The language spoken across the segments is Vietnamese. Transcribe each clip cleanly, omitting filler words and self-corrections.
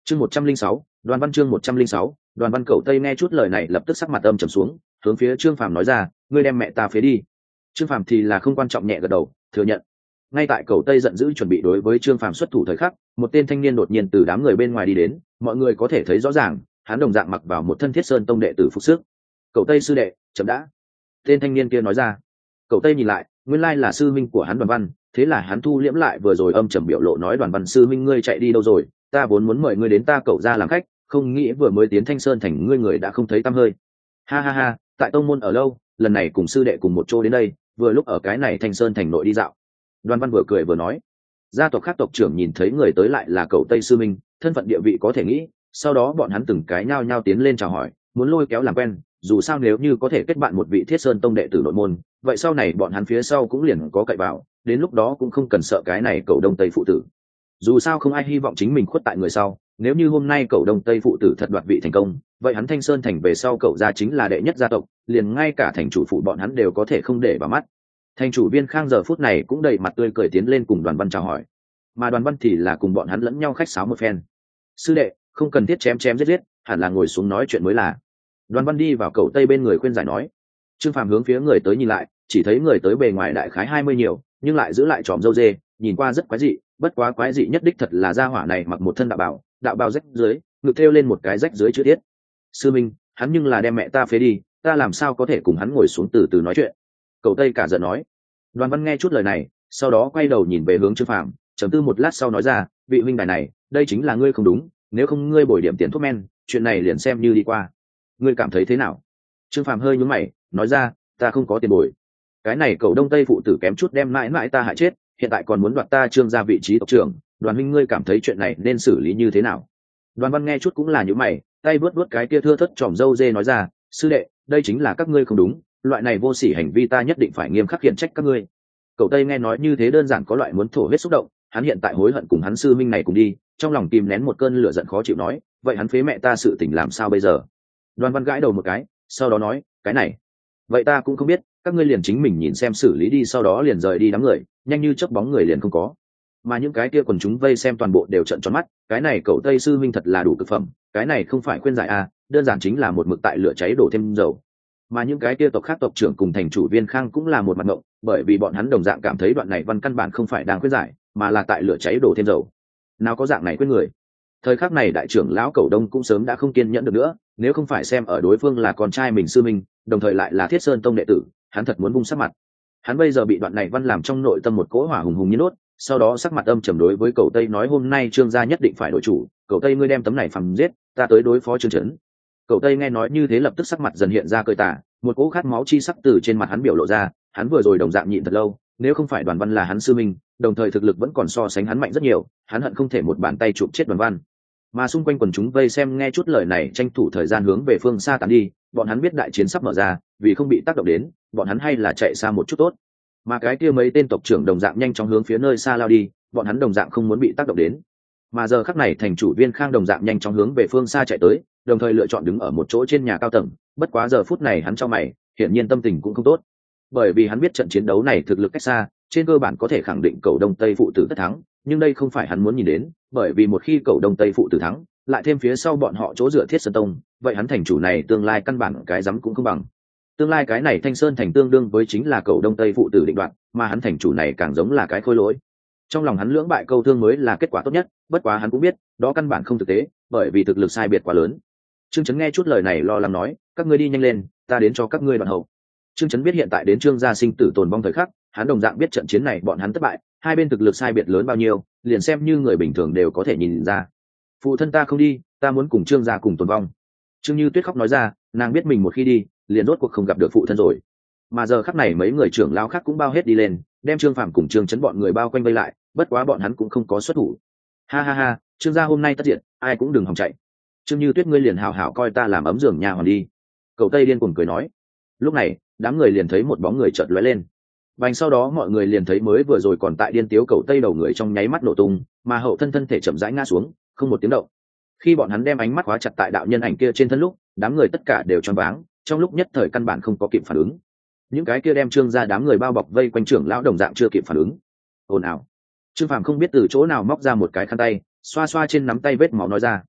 Chương 106, Đoàn Văn chương 106, Đoàn Văn Cẩu Tây nghe chút lời này lập tức sắc mặt âm trầm xuống, hướng phía Trương Phàm nói ra, ngươi đem mẹ ta phế đi. Trương Phàm thì là không quan trọng nhẹ gật đầu, thừa nhận. Ngay tại Cẩu Tây giận dữ chuẩn bị đối với Trương Phàm xuất thủ thời khắc, một tên thanh niên đột nhiên từ đám người bên ngoài đi đến, mọi người có thể thấy rõ ràng, hắn đồng dạng mặc vào một thân Thiết Sơn tông đệ tử phục sức. Cẩu Tây sư đệ, chậm đã. Tên thanh niên kia nói ra. Cẩu Tây nhìn lại, nguyên lai là sư minh của hắn Đoàn Văn, thế là hắn thu liễm lại vừa rồi âm trầm biểu lộ nói Đoàn Văn sư minh ngươi chạy đi đâu rồi, ta vốn muốn mời ngươi đến ta Cẩu ra làm khách, không nghĩ vừa mới tiến Thanh Sơn thành ngươi người đã không thấy tăm hơi. Ha ha ha, tại tông môn ở lâu, lần này cùng sư đệ cùng một chỗ đến đây, vừa lúc ở cái này Thanh Sơn thành nội đi dạo. Đoàn Văn vừa cười vừa nói. Gia tộc khác tộc trưởng nhìn thấy người tới lại là Cẩu Tây sư minh, thân phận địa vị có thể nghĩ, sau đó bọn hắn từng cái nhao nhao tiến lên chào hỏi, muốn lôi kéo làm quen, dù sao nếu như có thể kết bạn một vị Thiết Sơn tông đệ tử nội môn, vậy sau này bọn hắn phía sau cũng liền có cậy vào, đến lúc đó cũng không cần sợ cái này Cẩu Đông Tây phụ tử. Dù sao không ai hy vọng chính mình khuất tại người sau, nếu như hôm nay Cẩu Đông Tây phụ tử thật đoạt vị thành công, vậy hắn Thanh Sơn thành về sau Cẩu gia chính là đệ nhất gia tộc, liền ngay cả thành chủ phụ bọn hắn đều có thể không để vào mắt. Thành chủ Viên Khang giờ phút này cũng đầy mặt tươi cười tiến lên cùng Đoàn Văn chào hỏi, mà Đoàn Văn thì là cùng bọn hắn lẫn nhau khách sáo một phen. Sư đệ, không cần thiết chém chém giết giết, hẳn là ngồi xuống nói chuyện mới là. Đoàn Văn đi vào Cẩu Tây bên người khuyên giải nói. Trương Phàm hướng phía người tới nhìn lại, chỉ thấy người tới bề ngoài đại khái 20 nhiều, nhưng lại giữ lại tròm râu dê, nhìn qua rất quái dị, bất quá quái dị nhất đích thật là gia hỏa này mặc một thân đạo bào rách dưới, ngực thêu lên một cái rách dưới chữ tiết. Sư minh, hắn nhưng là đem mẹ ta phế đi, ta làm sao có thể cùng hắn ngồi xuống từ từ nói chuyện. Cẩu Tây cả giận nói. Đoàn Văn nghe chút lời này, sau đó quay đầu nhìn về hướng Trương Phàm, trầm tư một lát sau nói ra, vị huynh đài này, đây chính là ngươi không đúng, nếu không ngươi bồi điểm tiền thuốc men, chuyện này liền xem như đi qua. Ngươi cảm thấy thế nào? Trương Phàm hơi nhướng mày, nói ra, ta không có tiền bồi. Cái này Cẩu Đông Tây phụ tử kém chút đem mãi mãi ta hại chết, hiện tại còn muốn đoạt ta Trương gia vị trí tộc trưởng, Đoàn huynh ngươi cảm thấy chuyện này nên xử lý như thế nào? Đoàn Văn nghe chút cũng là nhướng mày, tay vuốt vuốt cái kia thưa thớt tròm râu dê nói ra, sư đệ, đây chính là các ngươi không đúng, loại này vô sỉ hành vi ta nhất định phải nghiêm khắc khiển trách các ngươi. Cẩu Tây nghe nói như thế đơn giản có loại muốn thổ huyết xúc động, hắn hiện tại hối hận cùng hắn sư minh này cùng đi, trong lòng kìm nén một cơn lửa giận khó chịu nói, vậy hắn phế mẹ ta sự tình làm sao bây giờ? Đoàn Văn gãi đầu một cái, sau đó nói, cái này, vậy ta cũng không biết, các ngươi liền chính mình nhìn xem xử lý đi, sau đó liền rời đi đám người, nhanh như chớp bóng người liền không có. Mà những cái kia quần chúng vây xem toàn bộ đều trợn tròn mắt, cái này Cẩu Tây sư minh thật là đủ cực phẩm, cái này không phải khuyên giải à, đơn giản chính là một mực tại lửa cháy đổ thêm dầu. Mà những cái kia tộc khác tộc trưởng cùng thành chủ Viên Khang cũng là một mặt ngộng, bởi vì bọn hắn đồng dạng cảm thấy đoạn này văn căn bản không phải đang khuyên giải, mà là tại lửa cháy đổ thêm dầu. Nào có dạng này khuyên người. Thời khắc này đại trưởng lão Cẩu Đông cũng sớm đã không kiên nhẫn được nữa, nếu không phải xem ở đối phương là con trai mình sư minh, đồng thời lại là Thiết Sơn tông đệ tử, hắn thật muốn vung sắc mặt. Hắn bây giờ bị đoạn này văn làm trong nội tâm một cỗ hỏa hùng hùng như đốt, sau đó sắc mặt âm trầm đối với Cẩu Tây nói hôm nay Trương gia nhất định phải đổi chủ, Cẩu Tây ngươi đem tấm này phàm giết, ta tới đối phó Trương Chấn. Cẩu Tây nghe nói như thế lập tức sắc mặt dần hiện ra cười tà, một cỗ khát máu chi sắc từ trên mặt hắn biểu lộ ra, hắn vừa rồi đồng dạng nhịn thật lâu, nếu không phải Đoàn Văn là hắn sư minh, đồng thời thực lực vẫn còn so sánh hắn mạnh rất nhiều, hắn hận không thể một bàn tay chụp chết Đoàn Văn. Mà xung quanh quần chúng vây xem nghe chút lời này tranh thủ thời gian hướng về phương xa tán đi, bọn hắn biết đại chiến sắp mở ra, vì không bị tác động đến, bọn hắn hay là chạy xa một chút tốt. Mà cái kia mấy tên tộc trưởng đồng dạng nhanh chóng hướng phía nơi xa lao đi, bọn hắn đồng dạng không muốn bị tác động đến. Mà giờ khắc này thành chủ Viên Khang đồng dạng nhanh chóng hướng về phương xa chạy tới, đồng thời lựa chọn đứng ở một chỗ trên nhà cao tầng, bất quá giờ phút này hắn trong mày, hiển nhiên tâm tình cũng không tốt. Bởi vì hắn biết trận chiến đấu này thực lực cách xa, trên cơ bản có thể khẳng định Cẩu Đông Tây phụ tử tất thắng, nhưng đây không phải hắn muốn nhìn đến, bởi vì một khi Cẩu Đông Tây phụ tử thắng, lại thêm phía sau bọn họ chỗ dựa Thiết Sơn tông, vậy hắn thành chủ này tương lai căn bản cái rắm cũng không bằng. Tương lai cái này Thanh Sơn thành tương đương với chính là Cẩu Đông Tây phụ tử định đoạt, mà hắn thành chủ này càng giống là cái khôi lỗi. Trong lòng hắn lưỡng bại câu thương mới là kết quả tốt nhất, bất quá hắn cũng biết, đó căn bản không thực tế, bởi vì thực lực sai biệt quá lớn. Trương Chấn nghe chút lời này lo lắng nói, các ngươi đi nhanh lên, ta đến cho các ngươi đoạn hậu. Trương Chấn biết hiện tại đến Trương gia sinh tử tồn vong thời khắc, hắn đồng dạng biết trận chiến này bọn hắn thất bại, hai bên thực lực sai biệt lớn bao nhiêu, liền xem như người bình thường đều có thể nhìn ra. Phụ thân ta không đi, ta muốn cùng Trương gia cùng tồn vong. Trương Như Tuyết khóc nói ra, nàng biết mình một khi đi, liền rốt cuộc không gặp được phụ thân rồi. Mà giờ khắc này mấy người trưởng lão khác cũng bao hết đi lên, đem Trương Phàm cùng Trương Chấn bọn người bao quanh vây lại, bất quá bọn hắn cũng không có xuất thủ. Ha ha ha, Trương gia hôm nay tất diện, ai cũng đừng hòng chạy. Trương Như Tuyết ngươi liền hào hào coi ta làm ấm giường nhà hoàn đi. Cậu Tây điên cuồng cười nói. Lúc này, đám người liền thấy một bóng người chợt lóe lên. Bành sau đó mọi người liền thấy mới vừa rồi còn tại điên tiếu Cậu Tây đầu người trong nháy mắt nổ tung, mà hậu thân thể chậm rãi ngã xuống, không một tiếng động. Khi bọn hắn đem ánh mắt khóa chặt tại đạo nhân ảnh kia trên thân lúc, đám người tất cả đều choáng váng, trong lúc nhất thời căn bản không có kịp phản ứng. Những cái kia đem Trương gia đám người bao bọc vây quanh trưởng lão đồng dạng chưa kịp phản ứng. Ồn ào. Trương Phàm không biết từ chỗ nào móc ra một cái khăn tay, xoa xoa trên nắm tay vết máu nói ra,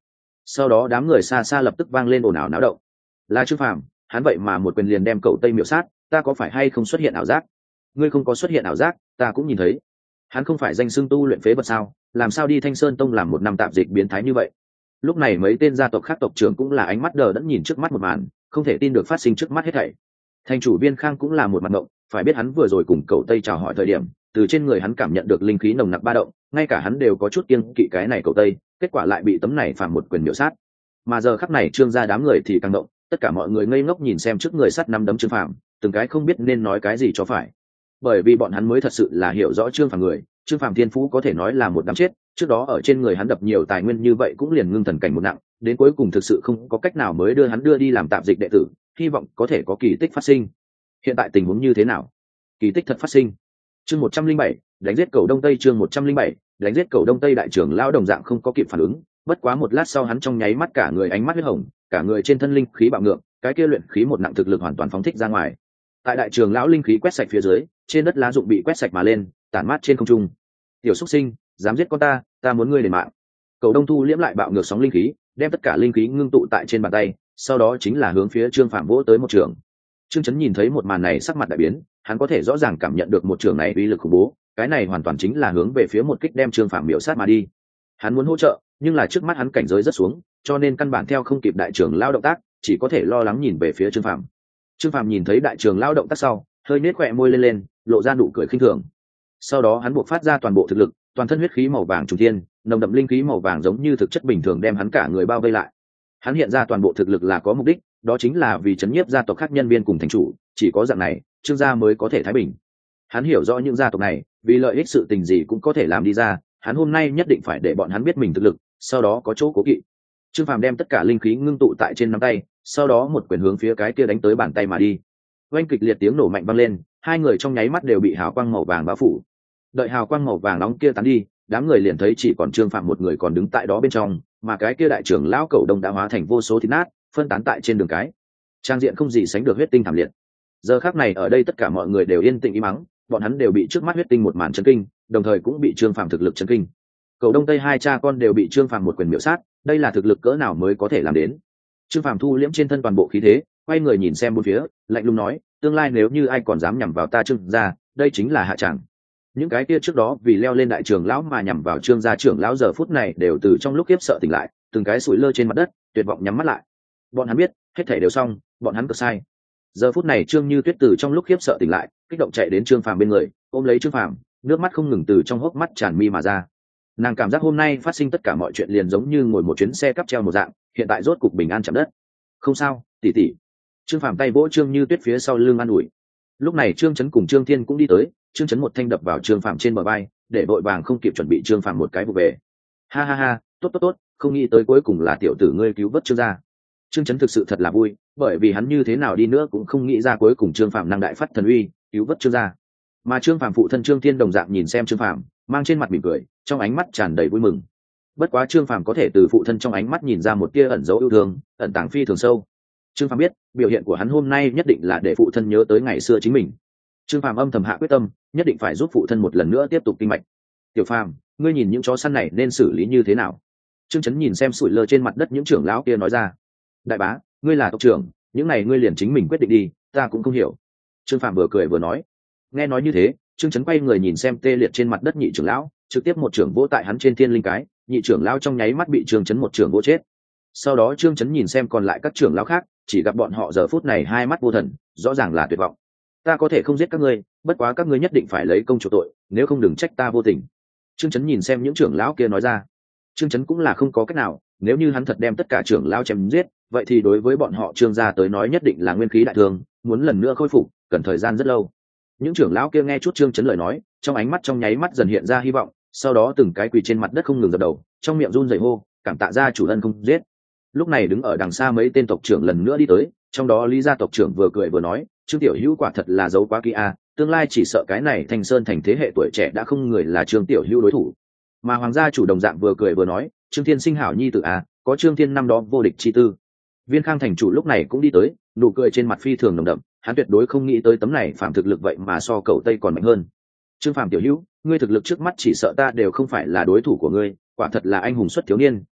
Sau đó đám người xa xa lập tức vang lên ồn ào náo động. Là Trương Phàm, hắn vậy mà một quyền liền đem cậu Tây miểu sát, ta có phải hay không xuất hiện ảo giác? Ngươi không có xuất hiện ảo giác, ta cũng nhìn thấy. Hắn không phải danh xưng tu luyện phế vật sao, làm sao đi Thanh Sơn Tông làm một năm tạp dịch biến thái như vậy? Lúc này mấy tên gia tộc khác tộc trưởng cũng là ánh mắt đờ đẫn nhìn trước mắt một màn, không thể tin được phát sinh trước mắt hết thảy. Thành chủ Viên Khang cũng là một mặt ngộng, phải biết hắn vừa rồi cùng cậu Tây chào hỏi thời điểm, từ trên người hắn cảm nhận được linh khí nồng nặc ba động, ngay cả hắn đều có chút kiêng kỵ cái này cậu Tây, kết quả lại bị tấm này phàm một quyền miểu sát. Mà giờ khắc này Trương gia đám người thì càng động, tất cả mọi người ngây ngốc nhìn xem trước người sắt năm đấm Trương Phàm, từng cái không biết nên nói cái gì cho phải. Bởi vì bọn hắn mới thật sự là hiểu rõ Trương Phàm người, Trương Phàm thiên phú có thể nói là một đám chết, trước đó ở trên người hắn đập nhiều tài nguyên như vậy cũng liền ngưng thần cảnh một nặng, đến cuối cùng thực sự không có cách nào mới đưa hắn đưa đi làm tạp dịch đệ tử, hy vọng có thể có kỳ tích phát sinh. Hiện tại tình huống như thế nào? Kỳ tích thật phát sinh. Chương 107, đánh giết cầu Đông Tây. Chương 107, đánh giết cầu Đông Tây. Đại trưởng lão đồng dạng không có kịp phản ứng, bất quá một lát sau hắn trong nháy mắt cả người ánh mắt huyết hồng, cả người trên thân linh khí bạo ngược, cái kia luyện khí một nặng thực lực hoàn toàn phóng thích ra ngoài. Tại đại trưởng lão linh khí quét sạch phía dưới, trên đất lá rụng bị quét sạch mà lên, tản mát trên không trung. Tiểu xuất sinh, dám giết con ta muốn ngươi đền mạng. Cầu Đông Thu liễm lại bạo ngược sóng linh khí, đem tất cả linh khí ngưng tụ tại trên bàn tay, sau đó chính là hướng phía Trương Phạm vỗ tới một trường. Trương Chấn nhìn thấy một màn này sắc mặt đại biến, hắn có thể rõ ràng cảm nhận được một trường này uy lực khủng bố, cái này hoàn toàn chính là hướng về phía một kích đem Trương Phạm miểu sát mà đi. Hắn muốn hỗ trợ, nhưng là trước mắt hắn cảnh giới rất xuống, cho nên căn bản theo không kịp đại trưởng lao động tác, chỉ có thể lo lắng nhìn về phía Trương Phạm. Trương Phạm nhìn thấy đại trưởng lao động tác sau, hơi nết khỏe môi lên, lộ ra nụ cười khinh thường. Sau đó hắn buộc phát ra toàn bộ thực lực, toàn thân huyết khí màu vàng trùng thiên, nồng đậm linh khí màu vàng giống như thực chất bình thường đem hắn cả người bao vây lại. Hắn hiện ra toàn bộ thực lực là có mục đích, đó chính là vì chấn nhiếp gia tộc khác nhân viên cùng thành chủ, chỉ có dạng này Trương gia mới có thể thái bình. Hắn hiểu rõ những gia tộc này vì lợi ích sự tình gì cũng có thể làm đi ra, hắn hôm nay nhất định phải để bọn hắn biết mình thực lực, sau đó có chỗ cố kỵ. Trương Phàm đem tất cả linh khí ngưng tụ tại trên nắm tay, sau đó một quyền hướng phía cái kia đánh tới bàn tay mà đi. Oanh kịch liệt tiếng nổ mạnh vang lên, hai người trong nháy mắt đều bị hào quang màu vàng bao phủ. Đợi hào quang màu vàng nóng kia tán đi, đám người liền thấy chỉ còn Trương Phàm một người còn đứng tại đó bên trong, mà cái kia đại trưởng lão Cẩu Đông đã hóa thành vô số thịt nát, phân tán tại trên đường cái. Trang diện không gì sánh được huyết tinh thảm liệt. Giờ khắc này ở đây tất cả mọi người đều yên tĩnh im mắng, bọn hắn đều bị trước mắt huyết tinh một màn chấn kinh, đồng thời cũng bị Trương Phàm thực lực chấn kinh. Cẩu Đông Tây hai cha con đều bị Trương Phàm một quyền miểu sát, đây là thực lực cỡ nào mới có thể làm đến. Trương Phàm thu liễm trên thân toàn bộ khí thế, quay người nhìn xem bốn phía, lạnh lùng nói, tương lai nếu như ai còn dám nhằm vào ta Trương gia, đây chính là hạ tràng. Những cái kia trước đó vì leo lên đại trưởng lão mà nhằm vào Trương gia trưởng lão giờ phút này đều từ trong lúc khiếp sợ tỉnh lại, từng cái sủi lơ trên mặt đất, tuyệt vọng nhắm mắt lại. Bọn hắn biết, hết thảy đều xong, bọn hắn cực sai. Giờ phút này Trương Như Tuyết từ trong lúc khiếp sợ tỉnh lại, kích động chạy đến Trương Phàm bên người, ôm lấy Trương Phàm, nước mắt không ngừng từ trong hốc mắt tràn mi mà ra. Nàng cảm giác hôm nay phát sinh tất cả mọi chuyện liền giống như ngồi một chuyến xe cắp treo một dạng, hiện tại rốt cục bình an chạm đất. Không sao, tỷ tỷ. Trương Phàm tay vỗ Trương Như Tuyết phía sau lưng an ủi. Lúc này Trương Chấn cùng Trương Thiên cũng đi tới, Trương Chấn một thanh đập vào Trương Phàm trên bờ vai, để vội vàng không kịp chuẩn bị Trương Phàm một cái vụ về. Ha ha ha, tốt, không nghĩ tới cuối cùng là tiểu tử ngươi cứu vớt Trương gia. Trương Chấn thực sự thật là vui, bởi vì hắn như thế nào đi nữa cũng không nghĩ ra cuối cùng Trương Phàm năng đại phát thần uy, cứu vớt Trương gia. Mà Trương Phàm phụ thân Trương Thiên đồng dạng nhìn xem Trương Phàm, mang trên mặt mỉm cười, trong ánh mắt tràn đầy vui mừng. Bất quá Trương Phàm có thể từ phụ thân trong ánh mắt nhìn ra một tia ẩn dấu yêu thương, ẩn tàng phi thường sâu. Trương Phàm biết, biểu hiện của hắn hôm nay nhất định là để phụ thân nhớ tới ngày xưa chính mình. Trương Phàm âm thầm hạ quyết tâm, nhất định phải giúp phụ thân một lần nữa tiếp tục kinh mạch. Tiểu Phàm, ngươi nhìn những chó săn này nên xử lý như thế nào? Trương Chấn nhìn xem sủi lơ trên mặt đất những trưởng lão kia nói ra. Đại bá, ngươi là tộc trưởng, những này ngươi liền chính mình quyết định đi, ta cũng không hiểu. Trương Phàm vừa cười vừa nói. Nghe nói như thế, Trương Chấn quay người nhìn xem tê liệt trên mặt đất nhị trưởng lão, trực tiếp một trưởng vỗ tại hắn trên thiên linh cái, nhị trưởng lão trong nháy mắt bị Trương Chấn một trưởng vỗ chết. Sau đó Trương Chấn nhìn xem còn lại các trưởng lão khác, chỉ gặp bọn họ giờ phút này hai mắt vô thần, rõ ràng là tuyệt vọng. Ta có thể không giết các ngươi, bất quá các ngươi nhất định phải lấy công chuộc tội, nếu không đừng trách ta vô tình. Trương Chấn nhìn xem những trưởng lão kia nói ra. Trương Chấn cũng là không có cách nào, nếu như hắn thật đem tất cả trưởng lão chém giết, vậy thì đối với bọn họ Trương gia tới nói nhất định là nguyên khí đại thương, muốn lần nữa khôi phục, cần thời gian rất lâu. Những trưởng lão kia nghe chút Trương Chấn lời nói, trong ánh mắt trong nháy mắt dần hiện ra hy vọng, sau đó từng cái quỳ trên mặt đất không ngừng dập đầu, trong miệng run rẩy hô, cảm tạ gia chủ ân không giết. Lúc này đứng ở đằng xa mấy tên tộc trưởng lần nữa đi tới, trong đó Lý gia tộc trưởng vừa cười vừa nói, Trương tiểu hữu quả thật là giấu quá kỹ a, tương lai chỉ sợ cái này Thanh Sơn thành thế hệ tuổi trẻ đã không người là Trương tiểu hữu đối thủ. Mà hoàng gia chủ đồng dạng vừa cười vừa nói, Trương Thiên sinh hảo nhi tử a, có Trương Thiên năm đó vô địch chi tư. Viên Khang thành chủ lúc này cũng đi tới, nụ cười trên mặt phi thường nồng đậm, hắn tuyệt đối không nghĩ tới tấm này phạm thực lực vậy mà so cậu Tây còn mạnh hơn. Trương Phàm tiểu hữu, ngươi thực lực trước mắt chỉ sợ ta đều không phải là đối thủ của ngươi, quả thật là anh hùng xuất thiếu niên,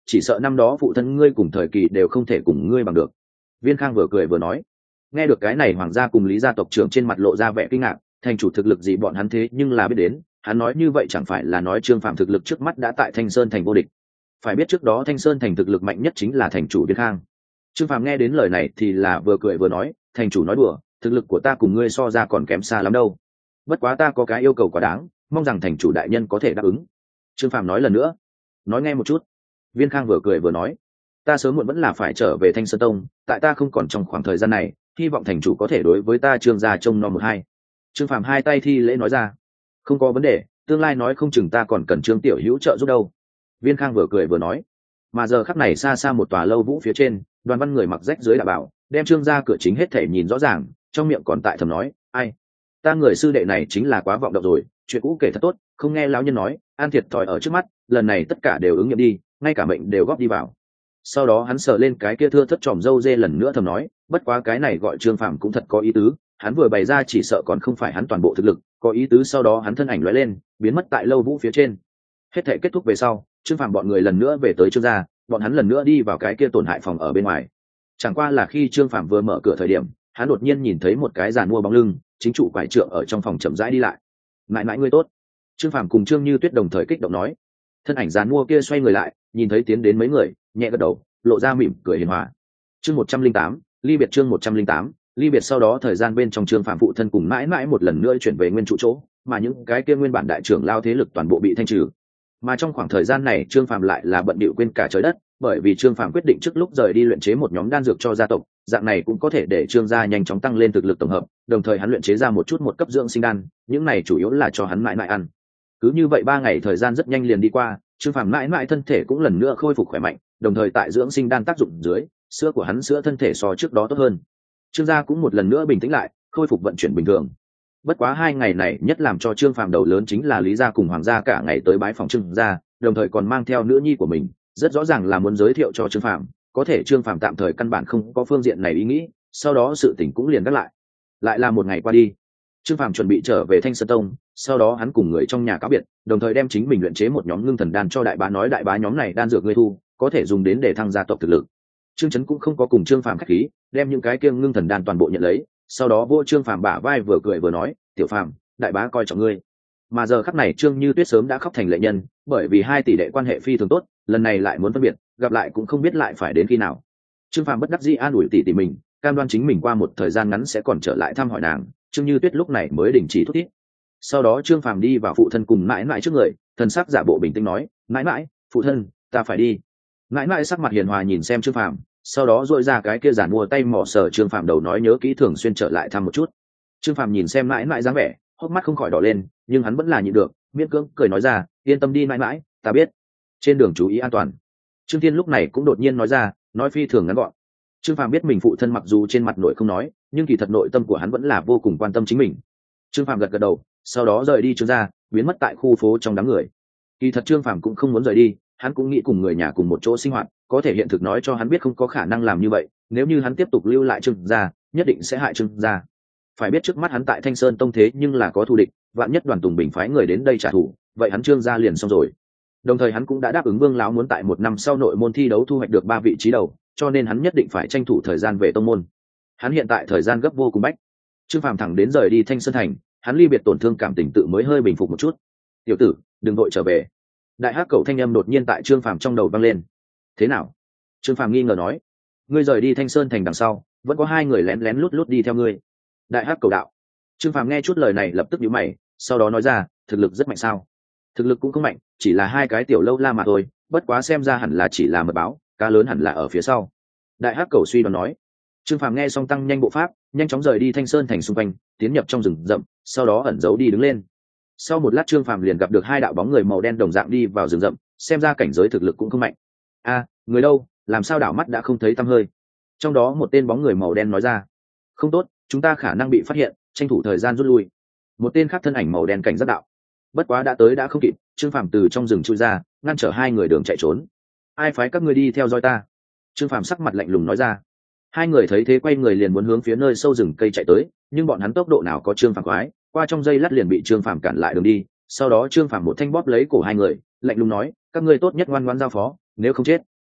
chỉ sợ năm đó phụ thân ngươi cùng thời kỳ đều không thể cùng ngươi bằng được. Viên Khang vừa cười vừa nói. Nghe được cái này, hoàng gia cùng Lý gia tộc trưởng trên mặt lộ ra vẻ kinh ngạc, thành chủ thực lực gì bọn hắn thế nhưng là biết đến, hắn nói như vậy chẳng phải là nói Trương Phàm thực lực trước mắt đã tại Thanh Sơn thành vô địch. Phải biết trước đó Thanh Sơn thành thực lực mạnh nhất chính là thành chủ Viên Khang. Trương Phàm nghe đến lời này thì là vừa cười vừa nói, thành chủ nói đùa, thực lực của ta cùng ngươi so ra còn kém xa lắm đâu. Bất quá ta có cái yêu cầu quá đáng, mong rằng thành chủ đại nhân có thể đáp ứng. Trương Phàm nói lần nữa. Nói nghe một chút. Viên Khang vừa cười vừa nói, ta sớm muộn vẫn là phải trở về Thanh Sơn tông, tại ta không còn trong khoảng thời gian này, hy vọng thành chủ có thể đối với ta Trương gia trông nom một hai. Trương Phàm hai tay thi lễ nói ra, không có vấn đề, tương lai nói không chừng ta còn cần Trương tiểu hữu trợ giúp đâu. Viên Khang vừa cười vừa nói. Mà giờ khắc này xa xa một tòa lâu vũ phía trên, Đoàn Văn người mặc rách dưới đạo bảo, đem Trương gia cửa chính hết thể nhìn rõ ràng, trong miệng còn tại thầm nói, ai, ta người sư đệ này chính là quá vọng động rồi, chuyện cũ kể thật tốt, không nghe lão nhân nói, an thiệt thòi ở trước mắt, lần này tất cả đều ứng nghiệm đi, ngay cả mệnh đều góp đi vào. Sau đó hắn sờ lên cái kia thưa thất tròm râu dê lần nữa thầm nói, bất quá cái này gọi Trương Phàm cũng thật có ý tứ, hắn vừa bày ra chỉ sợ còn không phải hắn toàn bộ thực lực, có ý tứ. Sau đó hắn thân ảnh lóe lên, biến mất tại lâu vũ phía trên. Hết thể kết thúc về sau, Trương Phàm bọn người lần nữa về tới Trương gia, bọn hắn lần nữa đi vào cái kia tổn hại phòng ở bên ngoài. Chẳng qua là khi Trương Phàm vừa mở cửa thời điểm, hắn đột nhiên nhìn thấy một cái giàn mua bóng lưng, chính chủ quải trượng ở trong phòng chậm rãi đi lại. Mãi mãi ngươi tốt. Trương Phàm cùng Trương Như Tuyết đồng thời kích động nói. Thân ảnh giàn mua kia xoay người lại, nhìn thấy tiến đến mấy người, nhẹ gật đầu, lộ ra mỉm cười hiền hòa. Chương 108, ly biệt. Chương 108, ly biệt. Sau đó thời gian bên trong Trương Phàm phụ thân cùng mãi mãi một lần nữa chuyển về nguyên trụ chỗ, mà những cái kia nguyên bản đại trưởng lao thế lực toàn bộ bị thanh trừ. Mà trong khoảng thời gian này Trương Phàm lại là bận bịu quên cả trời đất, bởi vì Trương Phàm quyết định trước lúc rời đi luyện chế một nhóm đan dược cho gia tộc, dạng này cũng có thể để Trương gia nhanh chóng tăng lên thực lực tổng hợp, đồng thời hắn luyện chế ra một chút một cấp dưỡng sinh đan, những này chủ yếu là cho hắn mãi mãi ăn. Cứ như vậy 3 ngày thời gian rất nhanh liền đi qua, Trương Phàm mãi mãi thân thể cũng lần nữa khôi phục khỏe mạnh, đồng thời tại dưỡng sinh đan tác dụng dưới, sữa của hắn sữa thân thể so trước đó tốt hơn. Trương gia cũng một lần nữa bình tĩnh lại, khôi phục vận chuyển bình thường. Bất quá 2 ngày này nhất làm cho Trương Phàm đầu lớn chính là Lý gia cùng Hoàng gia cả ngày tới bái phòng Trương gia, đồng thời còn mang theo nữ nhi của mình, rất rõ ràng là muốn giới thiệu cho Trương Phàm, có thể Trương Phàm tạm thời căn bản không có phương diện này ý nghĩ, sau đó sự tình cũng liền gác lại. Lại là một ngày qua đi, Trương Phàm chuẩn bị trở về Thanh Sơn tông, sau đó hắn cùng người trong nhà cáo biệt, đồng thời đem chính mình luyện chế một nhóm ngưng thần đan cho đại bá, nói đại bá nhóm này đan dược ngươi thu, có thể dùng đến để thăng gia tộc thực lực. Trương Chấn cũng không có cùng Trương Phàm khách khí, đem những cái kia ngưng thần đan toàn bộ nhận lấy, sau đó vô Trương Phàm bả vai vừa cười vừa nói, tiểu Phàm, đại bá coi trọng ngươi. Mà giờ khắc này Trương Như Tuyết sớm đã khóc thành lệ nhân, bởi vì 2 tỷ đệ quan hệ phi thường tốt, lần này lại muốn phân biệt, gặp lại cũng không biết lại phải đến khi nào. Trương Phàm bất đắc dĩ an ủi tỷ mình, cam đoan chính mình qua một thời gian ngắn sẽ còn trở lại thăm hỏi nàng. Trương Như Tuyết lúc này mới đình chỉ thúc thiết. Sau đó Trương Phàm đi vào phụ thân cùng mãi mãi trước người, thần sắc giả bộ bình tĩnh nói, mãi mãi, phụ thân, ta phải đi. Mãi mãi sắc mặt hiền hòa nhìn xem Trương Phàm, sau đó duỗi ra cái kia giản mua tay mỏ sờ Trương Phàm đầu, nói nhớ kỹ thường xuyên trở lại thăm một chút. Trương Phàm nhìn xem mãi mãi dáng vẻ, hốc mắt không khỏi đỏ lên, nhưng hắn vẫn là nhịn được, miễn cưỡng cười nói ra, yên tâm đi mãi mãi, ta biết. Trên đường chú ý an toàn. Trương Thiên lúc này cũng đột nhiên nói ra, nói phi thường ngắn gọn. Trương Phàm biết mình phụ thân mặc dù trên mặt nội không nói, nhưng kỳ thật nội tâm của hắn vẫn là vô cùng quan tâm chính mình. Trương Phàm gật gật đầu, sau đó rời đi Trương gia, biến mất tại khu phố trong đám người. Kỳ thật Trương Phàm cũng không muốn rời đi, hắn cũng nghĩ cùng người nhà cùng một chỗ sinh hoạt, có thể hiện thực nói cho hắn biết không có khả năng làm như vậy, nếu như hắn tiếp tục lưu lại Trương gia, nhất định sẽ hại Trương gia. Phải biết trước mắt hắn tại Thanh Sơn tông thế nhưng là có thù địch, vạn nhất Đoàn Tùng Bình phái người đến đây trả thù, vậy hắn Trương gia liền xong rồi. Đồng thời hắn cũng đã đáp ứng Vương lão muốn tại 1 năm sau nội môn thi đấu thu hoạch được 3 vị trí đầu, cho nên hắn nhất định phải tranh thủ thời gian về tông môn. Hắn hiện tại thời gian gấp vô cùng bách. Trương Phàm thẳng đến rời đi Thanh Sơn thành, hắn ly biệt tổn thương cảm tình tự mới hơi bình phục một chút. "Tiểu tử, đừng vội trở về." Đại hắc cầu thanh âm đột nhiên tại Trương Phàm trong đầu vang lên. "Thế nào?" Trương Phàm nghi ngờ nói. "Ngươi rời đi Thanh Sơn thành đằng sau, vẫn có 2 người lén lén lút lút đi theo ngươi." Đại hắc cầu đạo. Trương Phàm nghe chút lời này lập tức nhíu mày, sau đó nói ra, "Thực lực rất mạnh sao?" "Thực lực cũng không mạnh, chỉ là 2 cái tiểu lâu la mà thôi, bất quá xem ra hẳn là chỉ là mật báo, cá lớn hẳn là ở phía sau." Đại hắc cầu suy đoán nói. Trương Phàm nghe xong tăng nhanh bộ pháp, nhanh chóng rời đi Thanh Sơn thành xung quanh, tiến nhập trong rừng rậm, sau đó ẩn giấu đi đứng lên. Sau một lát Trương Phàm liền gặp được 2 đạo bóng người màu đen đồng dạng đi vào rừng rậm, xem ra cảnh giới thực lực cũng không mạnh. "A, người đâu, làm sao đảo mắt đã không thấy tăm hơi?" Trong đó một tên bóng người màu đen nói ra. "Không tốt, chúng ta khả năng bị phát hiện, tranh thủ thời gian rút lui." Một tên khác thân ảnh màu đen cảnh giác đạo. Bất quá đã tới đã không kịp, Trương Phàm từ trong rừng chui ra, ngăn trở 2 người đường chạy trốn. "Ai phái các ngươi đi theo dõi ta?" Trương Phàm sắc mặt lạnh lùng nói ra. 2 người thấy thế quay người liền muốn hướng phía nơi sâu rừng cây chạy tới, nhưng bọn hắn tốc độ nào có Trương Phàm quái, qua trong giây lát liền bị Trương Phàm cản lại đường đi. Sau đó Trương Phàm một thanh bóp lấy cổ 2 người, lạnh lùng nói, "Các ngươi tốt nhất ngoan ngoãn giao phó, nếu không chết."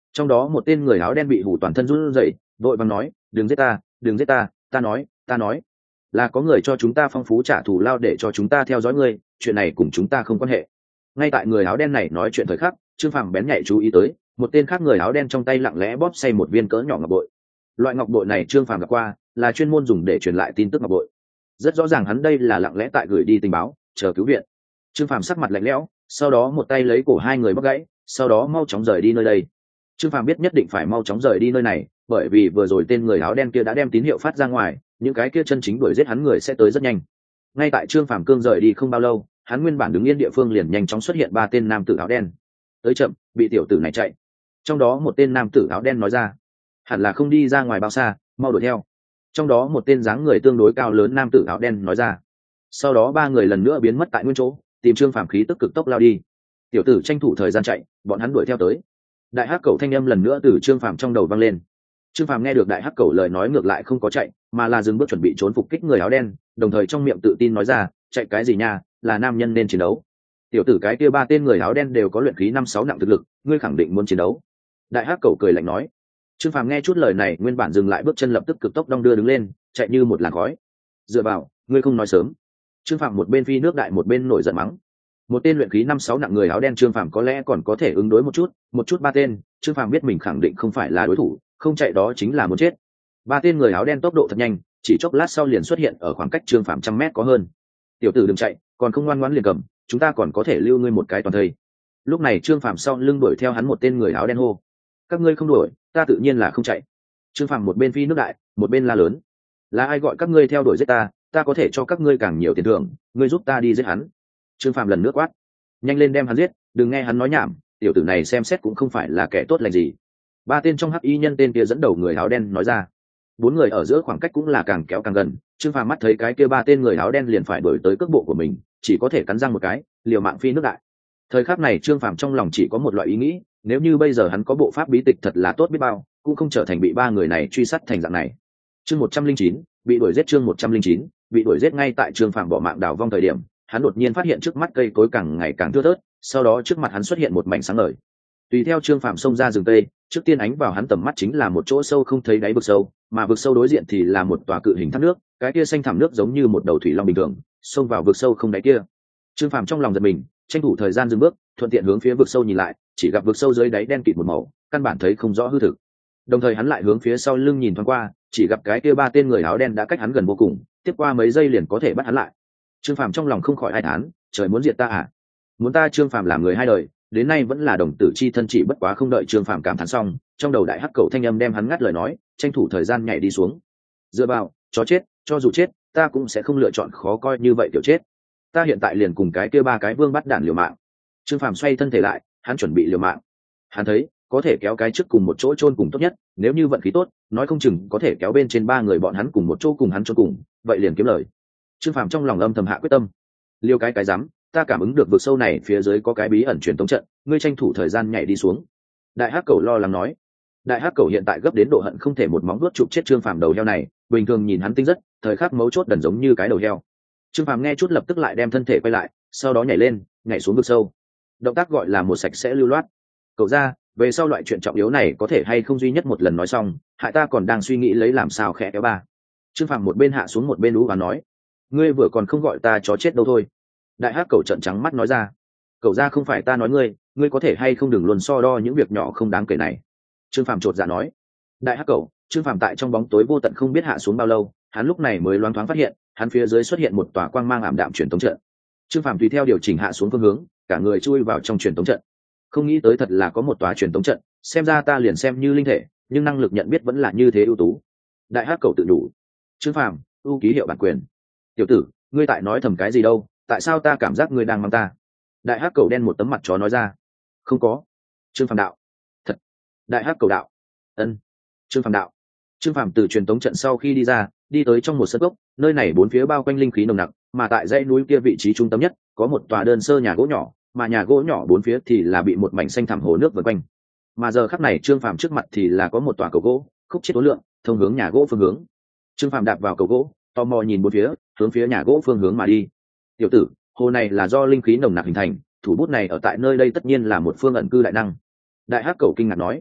Trong đó một tên người áo đen bị hù toàn thân run rẩy, vội vàng nói, đừng giết ta, đừng giết ta, ta nói là có người cho chúng ta phong phú trả thù lao để cho chúng ta theo dõi ngươi, chuyện này cùng chúng ta không quan hệ. Ngay tại người áo đen này nói chuyện thời khắc, Trương Phàm bén nhạy chú ý tới một tên khác người áo đen trong tay lặng lẽ bóp xay một viên cỡ nhỏ ngọc bội. Loại ngọc bội này Trương Phàm gặp qua, là chuyên môn dùng để truyền lại tin tức ngọc bội. Rất rõ ràng hắn đây là lặng lẽ tại gửi đi tình báo, chờ cứu viện. Trương Phàm sắc mặt lạnh lẽo, sau đó một tay lấy cổ hai người bóc gãy, sau đó mau chóng rời đi nơi đây. Trương Phàm biết nhất định phải mau chóng rời đi nơi này, bởi vì vừa rồi tên người áo đen kia đã đem tín hiệu phát ra ngoài, những cái kia chân chính đuổi giết hắn người sẽ tới rất nhanh. Ngay tại Trương Phàm cương rời đi không bao lâu, hắn nguyên bản đứng yên địa phương liền nhanh chóng xuất hiện ba tên nam tử áo đen. Tới chậm, bị tiểu tử này chạy. Trong đó một tên nam tử áo đen nói ra, hẳn là không đi ra ngoài bao xa, mau đuổi theo. Trong đó một tên dáng người tương đối cao lớn nam tử áo đen nói ra. Sau đó ba người lần nữa biến mất tại nguyên chỗ, tìm Trương Phàm khí tức cực tốc lao đi. Tiểu tử tranh thủ thời gian chạy, bọn hắn đuổi theo tới. Đại hắc cẩu thanh âm lần nữa từ Trương Phàm trong đầu vang lên. Trương Phàm nghe được đại hắc cẩu lời nói ngược lại không có chạy, mà là dừng bước chuẩn bị trốn phục kích người áo đen, đồng thời trong miệng tự tin nói ra, chạy cái gì nha, là nam nhân nên chiến đấu. Tiểu tử cái kia ba tên người áo đen đều có luyện khí 5-6 nặng thực lực, ngươi khẳng định muốn chiến đấu. Đại hắc cẩu cười lạnh nói. Trương Phàm nghe chút lời này, nguyên bản dừng lại bước chân lập tức cực tốc đong đưa đứng lên, chạy như một làn khói. Dựa vào, ngươi không nói sớm. Trương Phàm một bên phi nước đại một bên nổi giận mắng. Một tên luyện khí 5-6 nặng người áo đen Trương Phàm có lẽ còn có thể ứng đối một chút ba tên, Trương Phàm biết mình khẳng định không phải là đối thủ, không chạy đó chính là muốn chết. Ba tên người áo đen tốc độ thật nhanh, chỉ chốc lát sau liền xuất hiện ở khoảng cách Trương Phàm 100 mét có hơn. Tiểu tử đừng chạy, còn không ngoan ngoãn liền cầm, chúng ta còn có thể lưu ngươi một cái toàn thây. Lúc này Trương Phàm sau lưng đuổi theo hắn một tên người áo đen hô, các ngươi không đuổi, ta tự nhiên là không chạy. Trương Phàm một bên phi nước đại, một bên la lớn, là ai gọi các ngươi theo đuổi giết ta, ta có thể cho các ngươi càng nhiều tiền thưởng, ngươi giúp ta đi giết hắn. Trương Phàm lần nữa quát, nhanh lên đem hắn giết, đừng nghe hắn nói nhảm, tiểu tử này xem xét cũng không phải là kẻ tốt lành gì. Ba tên trong hắc y nhân tên kia dẫn đầu người áo đen nói ra. Bốn người ở giữa khoảng cách cũng là càng kéo càng gần, Trương Phàm mắt thấy cái kia ba tên người áo đen liền phải đuổi tới cước bộ của mình, chỉ có thể cắn răng một cái, liều mạng phi nước đại. Thời khắc này Trương Phàm trong lòng chỉ có một loại ý nghĩ, nếu như bây giờ hắn có bộ pháp bí tịch thật là tốt biết bao, cũng không trở thành bị ba người này truy sát thành dạng này. Chương 109, bị đuổi giết. Chương 109, bị đuổi giết. Ngay tại Trương Phàm bỏ mạng đào vong thời điểm, hắn đột nhiên phát hiện trước mắt cây cối càng ngày càng thưa thớt, sau đó trước mặt hắn xuất hiện một mảnh sáng ngời. Tùy theo Trương Phàm xông ra rừng tây, trước tiên ánh vào hắn tầm mắt chính là một chỗ sâu không thấy đáy vực sâu, mà vực sâu đối diện thì là một tòa cự hình thác nước, cái kia xanh thẳm nước giống như một đầu thủy long bình thường, xông vào vực sâu không đáy kia. Trương Phàm trong lòng giật mình, tranh thủ thời gian dừng bước, thuận tiện hướng phía vực sâu nhìn lại, chỉ gặp vực sâu dưới đáy đen kịt một màu, căn bản thấy không rõ hư thực. Đồng thời hắn lại hướng phía sau lưng nhìn thoáng qua, chỉ gặp cái kia ba tên người áo đen đã cách hắn gần vô cùng, tiếp qua mấy giây liền có thể bắt hắn lại. Trương Phàm trong lòng không khỏi ai thán, trời muốn diệt ta à? Muốn ta Trương Phàm làm người hai đời, đến nay vẫn là đồng tử chi thân, chỉ bất quá không đợi Trương Phàm cảm thán xong, trong đầu đại hắc cầu thanh âm đem hắn ngắt lời nói, tranh thủ thời gian nhảy đi xuống. Dựa vào, chó chết, cho dù chết, ta cũng sẽ không lựa chọn khó coi như vậy tiểu chết. Ta hiện tại liền cùng cái kia ba cái vương bắt đạn liều mạng. Trương Phàm xoay thân thể lại, hắn chuẩn bị liều mạng. Hắn thấy có thể kéo cái trước cùng một chỗ chôn cùng tốt nhất, nếu như vận khí tốt, nói không chừng có thể kéo bên trên ba người bọn hắn cùng một chỗ cùng hắn chôn cùng, vậy liền kiếm lời. Trương Phàm trong lòng âm thầm hạ quyết tâm. Liêu cái rắm, ta cảm ứng được vực sâu này phía dưới có cái bí ẩn truyền tống trận, ngươi tranh thủ thời gian nhảy đi xuống. Đại hắc cầu lo lắng nói. Đại hắc cầu hiện tại gấp đến độ hận không thể một móng vuốt chụp chết Trương Phàm đầu heo này, bình thường nhìn hắn tinh rất, thời khắc mấu chốt đần giống như cái đầu heo. Trương Phàm nghe chút lập tức lại đem thân thể quay lại, sau đó nhảy lên, nhảy xuống vực sâu. Động tác gọi là một sạch sẽ lưu loát. Cậu ra, về sau loại chuyện trọng yếu này có thể hay không duy nhất một lần nói xong, hại ta còn đang suy nghĩ lấy làm sao khẽ kéo ba. Trương Phàm một bên hạ xuống một bên ú và nói, ngươi vừa còn không gọi ta chó chết đâu thôi. Đại hắc cẩu trợn trắng mắt nói ra, cậu ra không phải ta nói ngươi có thể hay không đừng luôn so đo những việc nhỏ không đáng kể này. Trương Phàm chột dạ nói. Đại hắc cẩu, Trương Phàm tại trong bóng tối vô tận không biết hạ xuống bao lâu, hắn lúc này mới loáng thoáng phát hiện, hắn phía dưới xuất hiện một tòa quang mang ảm đạm truyền tống trận. Trương Phàm tùy theo điều chỉnh hạ xuống phương hướng, cả người chui vào trong truyền tống trận. Không nghĩ tới thật là có một tòa truyền tống trận, xem ra ta liền xem như linh thể, nhưng năng lực nhận biết vẫn là như thế ưu tú. Đại hắc cẩu tự đủ. Trương Phàm, ưu ký hiệu bản quyền. Tiểu tử, ngươi tại nói thầm cái gì đâu, tại sao ta cảm giác ngươi đang mang ta? Đại hắc cẩu đen một tấm mặt chó nói ra. Không có. Trương Phàm đạo. Thật. Đại hắc cẩu đạo. Ân. Trương Phàm đạo. Trương Phàm từ truyền tống trận sau khi đi ra, đi tới trong một sân gốc, nơi này bốn phía bao quanh linh khí nồng nặc, mà tại dãy núi kia vị trí trung tâm nhất, có một tòa đơn sơ nhà gỗ nhỏ, mà nhà gỗ nhỏ bốn phía thì là bị một mảnh xanh thẳm hồ nước vây quanh. Mà giờ khắc này Trương Phàm trước mặt thì là có một tòa cầu gỗ, khúc chết tối lượng, thông hướng nhà gỗ phương hướng. Trương Phàm đạp vào cầu gỗ, tò mò nhìn bốn phía, hướng phía nhà gỗ phương hướng mà đi. Tiểu tử, hồ này là do linh khí nồng nặc hình thành, thủ bút này ở tại nơi đây tất nhiên là một phương ẩn cư đại năng. Đại hắc cẩu kinh ngạc nói.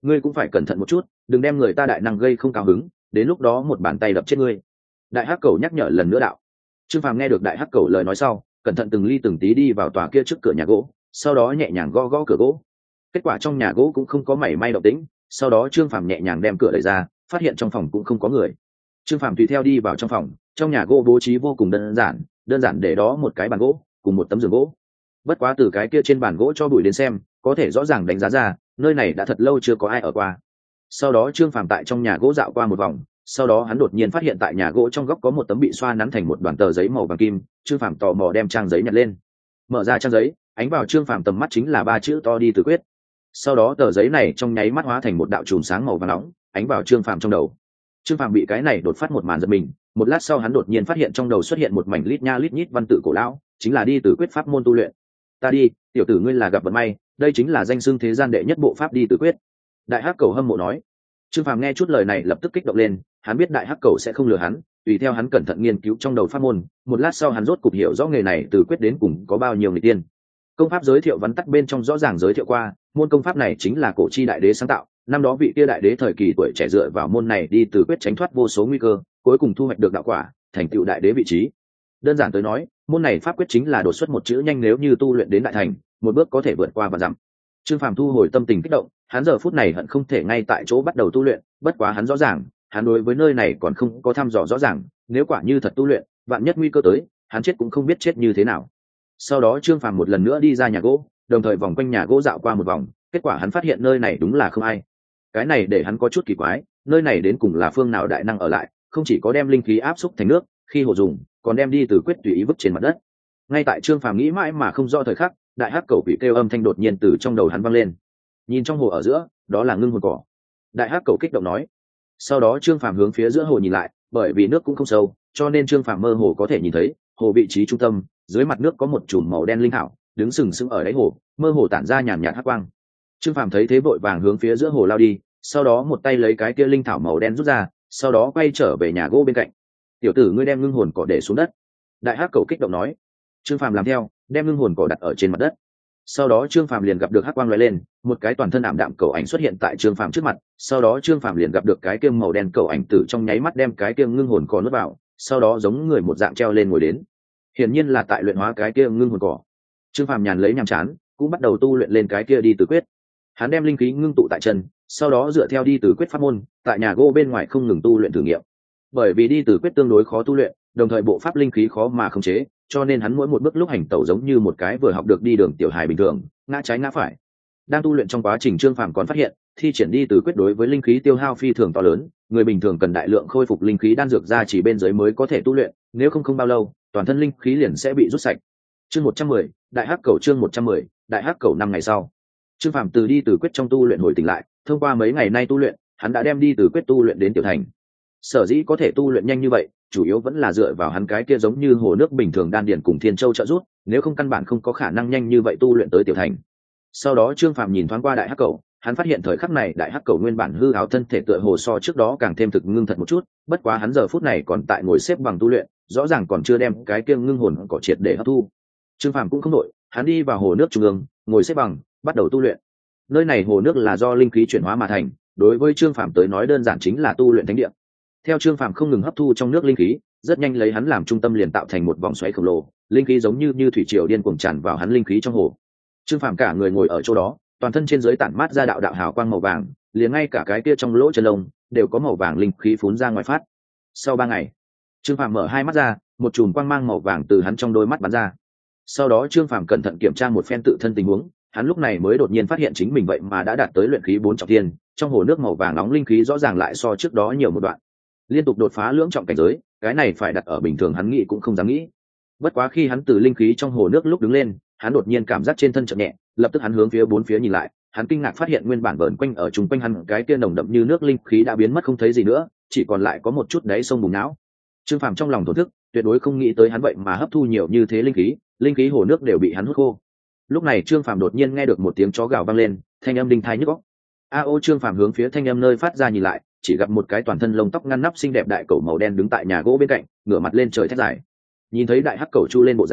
ngươi cũng phải cẩn thận một chút, đừng đem người ta đại năng gây không cao hứng, đến lúc đó một bàn tay đập chết ngươi. Đại hắc cầu nhắc nhở lần nữa đạo. Trương Phàm nghe được đại hắc cầu lời nói sau, cẩn thận từng ly từng tí đi vào tòa kia trước cửa nhà gỗ, sau đó nhẹ nhàng gõ gõ cửa gỗ. Kết quả trong nhà gỗ cũng không có mảy may động tĩnh, sau đó Trương Phàm nhẹ nhàng đem cửa đẩy ra, phát hiện trong phòng cũng không có người. Trương Phàm tùy theo đi vào trong phòng, trong nhà gỗ bố trí vô cùng đơn giản để đó một cái bàn gỗ cùng một tấm giường gỗ. Bất quá từ cái kia trên bàn gỗ cho bụi đến xem, có thể rõ ràng đánh giá ra nơi này đã thật lâu chưa có ai ở qua. Sau đó Trương Phàm tại trong nhà gỗ dạo qua một vòng, sau đó hắn đột nhiên phát hiện tại nhà gỗ trong góc có một tấm bị xoa nắn thành một đoàn tờ giấy màu vàng kim. Trương Phàm tò mò đem trang giấy nhặt lên, mở ra trang giấy, ánh vào Trương Phàm tầm mắt chính là 3 chữ to đi từ quyết. Sau đó tờ giấy này trong nháy mắt hóa thành một đạo chùm sáng màu vàng nóng, ánh vào Trương Phàm trong đầu. Trương Phàm bị cái này đột phát một màn giật mình, một lát sau hắn đột nhiên phát hiện trong đầu xuất hiện một mảnh lít nha lít nhít văn tự cổ lão, chính là đi từ quyết pháp môn tu luyện. Ta đi, tiểu tử ngươi là gặp vận may, đây chính là danh xưng thế gian đệ nhất bộ pháp đi từ quyết. Đại hắc cầu hâm mộ nói. Trương Phàm nghe chút lời này lập tức kích động lên, hắn biết đại hắc cầu sẽ không lừa hắn, tùy theo hắn cẩn thận nghiên cứu trong đầu pháp môn, một lát sau hắn rốt cục hiểu rõ nghề này từ quyết đến cùng có bao nhiêu người tiên. Công pháp giới thiệu vắn tắt bên trong rõ ràng giới thiệu qua, môn công pháp này chính là cổ chi đại đế sáng tạo, năm đó vị kia đại đế thời kỳ tuổi trẻ dựa vào môn này đi từ quyết tránh thoát vô số nguy cơ, cuối cùng thu hoạch được đạo quả, thành tựu đại đế vị trí. Đơn giản tới nói, môn này pháp quyết chính là đột xuất một chữ nhanh, nếu như tu luyện đến đại thành, một bước có thể vượt qua và dặm. Trương Phàm thu hồi tâm tình kích động, hắn giờ phút này hận không thể ngay tại chỗ bắt đầu tu luyện, bất quá hắn rõ ràng, hắn đối với nơi này còn không có thăm dò rõ ràng, nếu quả như thật tu luyện, vạn nhất nguy cơ tới, hắn chết cũng không biết chết như thế nào. Sau đó Trương Phàm một lần nữa đi ra nhà gỗ, đồng thời vòng quanh nhà gỗ dạo qua một vòng, kết quả hắn phát hiện nơi này đúng là không ai. Cái này để hắn có chút kỳ quái, nơi này đến cùng là phương nào đại năng ở lại, không chỉ có đem linh khí áp xúc thành nước, khi hồ dùng, còn đem đi từ quyết tùy ý vứt trên mặt đất. Ngay tại Trương Phàm nghĩ mãi mà không rõ thời khắc, đại hắc cầu quỷ kêu âm thanh đột nhiên từ trong đầu hắn vang lên. Nhìn trong hồ ở giữa, đó là ngưng hồn cỏ. Đại hắc cầu kích động nói. Sau đó Trương Phàm hướng phía giữa hồ nhìn lại, bởi vì nước cũng không sâu, cho nên Trương Phàm mơ hồ có thể nhìn thấy, hồ vị trí trung tâm, dưới mặt nước có một chùm màu đen linh thảo, đứng sừng sững ở đáy hồ, mơ hồ tản ra nhàn nhạt hắc quang. Trương Phàm thấy thế vội vàng hướng phía giữa hồ lao đi, sau đó một tay lấy cái kia linh thảo màu đen rút ra, sau đó quay trở về nhà gỗ bên cạnh. Tiểu tử ngươi đem ngưng hồn cỏ để xuống đất. Đại hắc cầu kích động nói. Trương Phàm làm theo, đem ngưng hồn cỏ đặt ở trên mặt đất. Sau đó Trương Phàm liền gặp được hắc quang lóe lên, một cái toàn thân ảm đạm cầu ảnh xuất hiện tại Trương Phàm trước mặt, sau đó Trương Phàm liền gặp được cái kia màu đen cầu ảnh tử trong nháy mắt đem cái kia ngưng hồn cỏ nuốt vào, sau đó giống người một dạng treo lên ngồi đến. Hiển nhiên là tại luyện hóa cái kia ngưng hồn cỏ. Trương Phàm nhàn lấy nhàm chán, cũng bắt đầu tu luyện lên cái kia đi từ quyết. Hắn đem linh khí ngưng tụ tại chân, sau đó dựa theo đi từ quyết pháp môn, tại nhà gỗ bên ngoài không ngừng tu luyện thử nghiệm. Bởi vì đi từ quyết tương đối khó tu luyện, đồng thời bộ pháp linh khí khó mà khống chế, cho nên hắn mỗi một bước lúc hành tẩu giống như một cái vừa học được đi đường tiểu hài bình thường, ngã trái ngã phải. Đang tu luyện trong quá trình Trương Phàm còn phát hiện, thi triển đi từ quyết đối với linh khí tiêu hao phi thường to lớn, người bình thường cần đại lượng khôi phục linh khí đan dược ra chỉ bên dưới mới có thể tu luyện, nếu không bao lâu, toàn thân linh khí liền sẽ bị rút sạch. Chương 110, Đại Hắc Cầu. Chương 110, Đại Hắc Cầu. 5 ngày sau, Trương Phàm từ đi từ quyết trong tu luyện hồi tỉnh lại, thông qua mấy ngày nay tu luyện, hắn đã đem đi từ quyết tu luyện đến tiểu thành. Sở dĩ có thể tu luyện nhanh như vậy, chủ yếu vẫn là dựa vào hắn cái kia giống như hồ nước bình thường đan điền cùng thiên châu trợ giúp, nếu không căn bản không có khả năng nhanh như vậy tu luyện tới tiểu thành. Sau đó Trương Phàm nhìn thoáng qua đại hắc cầu, hắn phát hiện thời khắc này đại hắc cầu nguyên bản hư ảo thân thể tựa hồ so trước đó càng thêm thực ngưng thật một chút, bất quá hắn giờ phút này còn tại ngồi xếp bằng tu luyện, rõ ràng còn chưa đem cái kia ngưng hồn cỏ triệt để hấp thu. Trương Phàm cũng không đội, hắn đi vào hồ nước trung ương, ngồi xếp bằng, bắt đầu tu luyện. Nơi này hồ nước là do linh khí chuyển hóa mà thành, đối với Trương Phàm tới nói đơn giản chính là tu luyện thánh địa. Theo Trương Phàm không ngừng hấp thu trong nước linh khí, rất nhanh lấy hắn làm trung tâm liền tạo thành một vòng xoáy khổng lồ, linh khí giống như thủy triều điên cuồng tràn vào hắn linh khí trong hồ. Trương Phàm cả người ngồi ở chỗ đó, toàn thân trên dưới tản mát ra đạo đạo hào quang màu vàng, liền ngay cả cái kia trong lỗ chân lông đều có màu vàng linh khí phún ra ngoài phát. Sau 3 ngày, Trương Phàm mở hai mắt ra, một chùm quang mang màu vàng từ hắn trong đôi mắt bắn ra. Sau đó Trương Phàm cẩn thận kiểm tra một phen tự thân tình huống, hắn lúc này mới đột nhiên phát hiện chính mình vậy mà đã đạt tới luyện khí 4 trọng thiên, trong hồ nước màu vàng nóng linh khí rõ ràng lại so trước đó nhiều một đoạn. Liên tục đột phá lưỡng trọng cảnh giới, cái này phải đặt ở bình thường hắn nghĩ cũng không dám nghĩ. Bất quá khi hắn từ linh khí trong hồ nước lúc đứng lên, hắn đột nhiên cảm giác trên thân chợt nhẹ, lập tức hắn hướng phía bốn phía nhìn lại, hắn kinh ngạc phát hiện nguyên bản vờn quanh ở chung quanh hắn cái kia nồng đậm như nước linh khí đã biến mất không thấy gì nữa, chỉ còn lại có một chút đáy sông bùn não. Trương Phàm trong lòng thổn thức, tuyệt đối không nghĩ tới hắn vậy mà hấp thu nhiều như thế linh khí hồ nước đều bị hắn hút khô. Lúc này Trương Phàm đột nhiên nghe được một tiếng chó gào vang lên, thanh âm đinh tai nhức óc. Trương Phàm hướng phía thanh âm nơi phát ra nhìn lại, chỉ gặp một cái toàn thân lông tóc ngăn nắp xinh đẹp đại cẩu màu đen đứng tại nhà gỗ bên cạnh, ngửa mặt lên trời thét dài. Nhìn thấy đại hắc cẩu chu lên bộ dáng,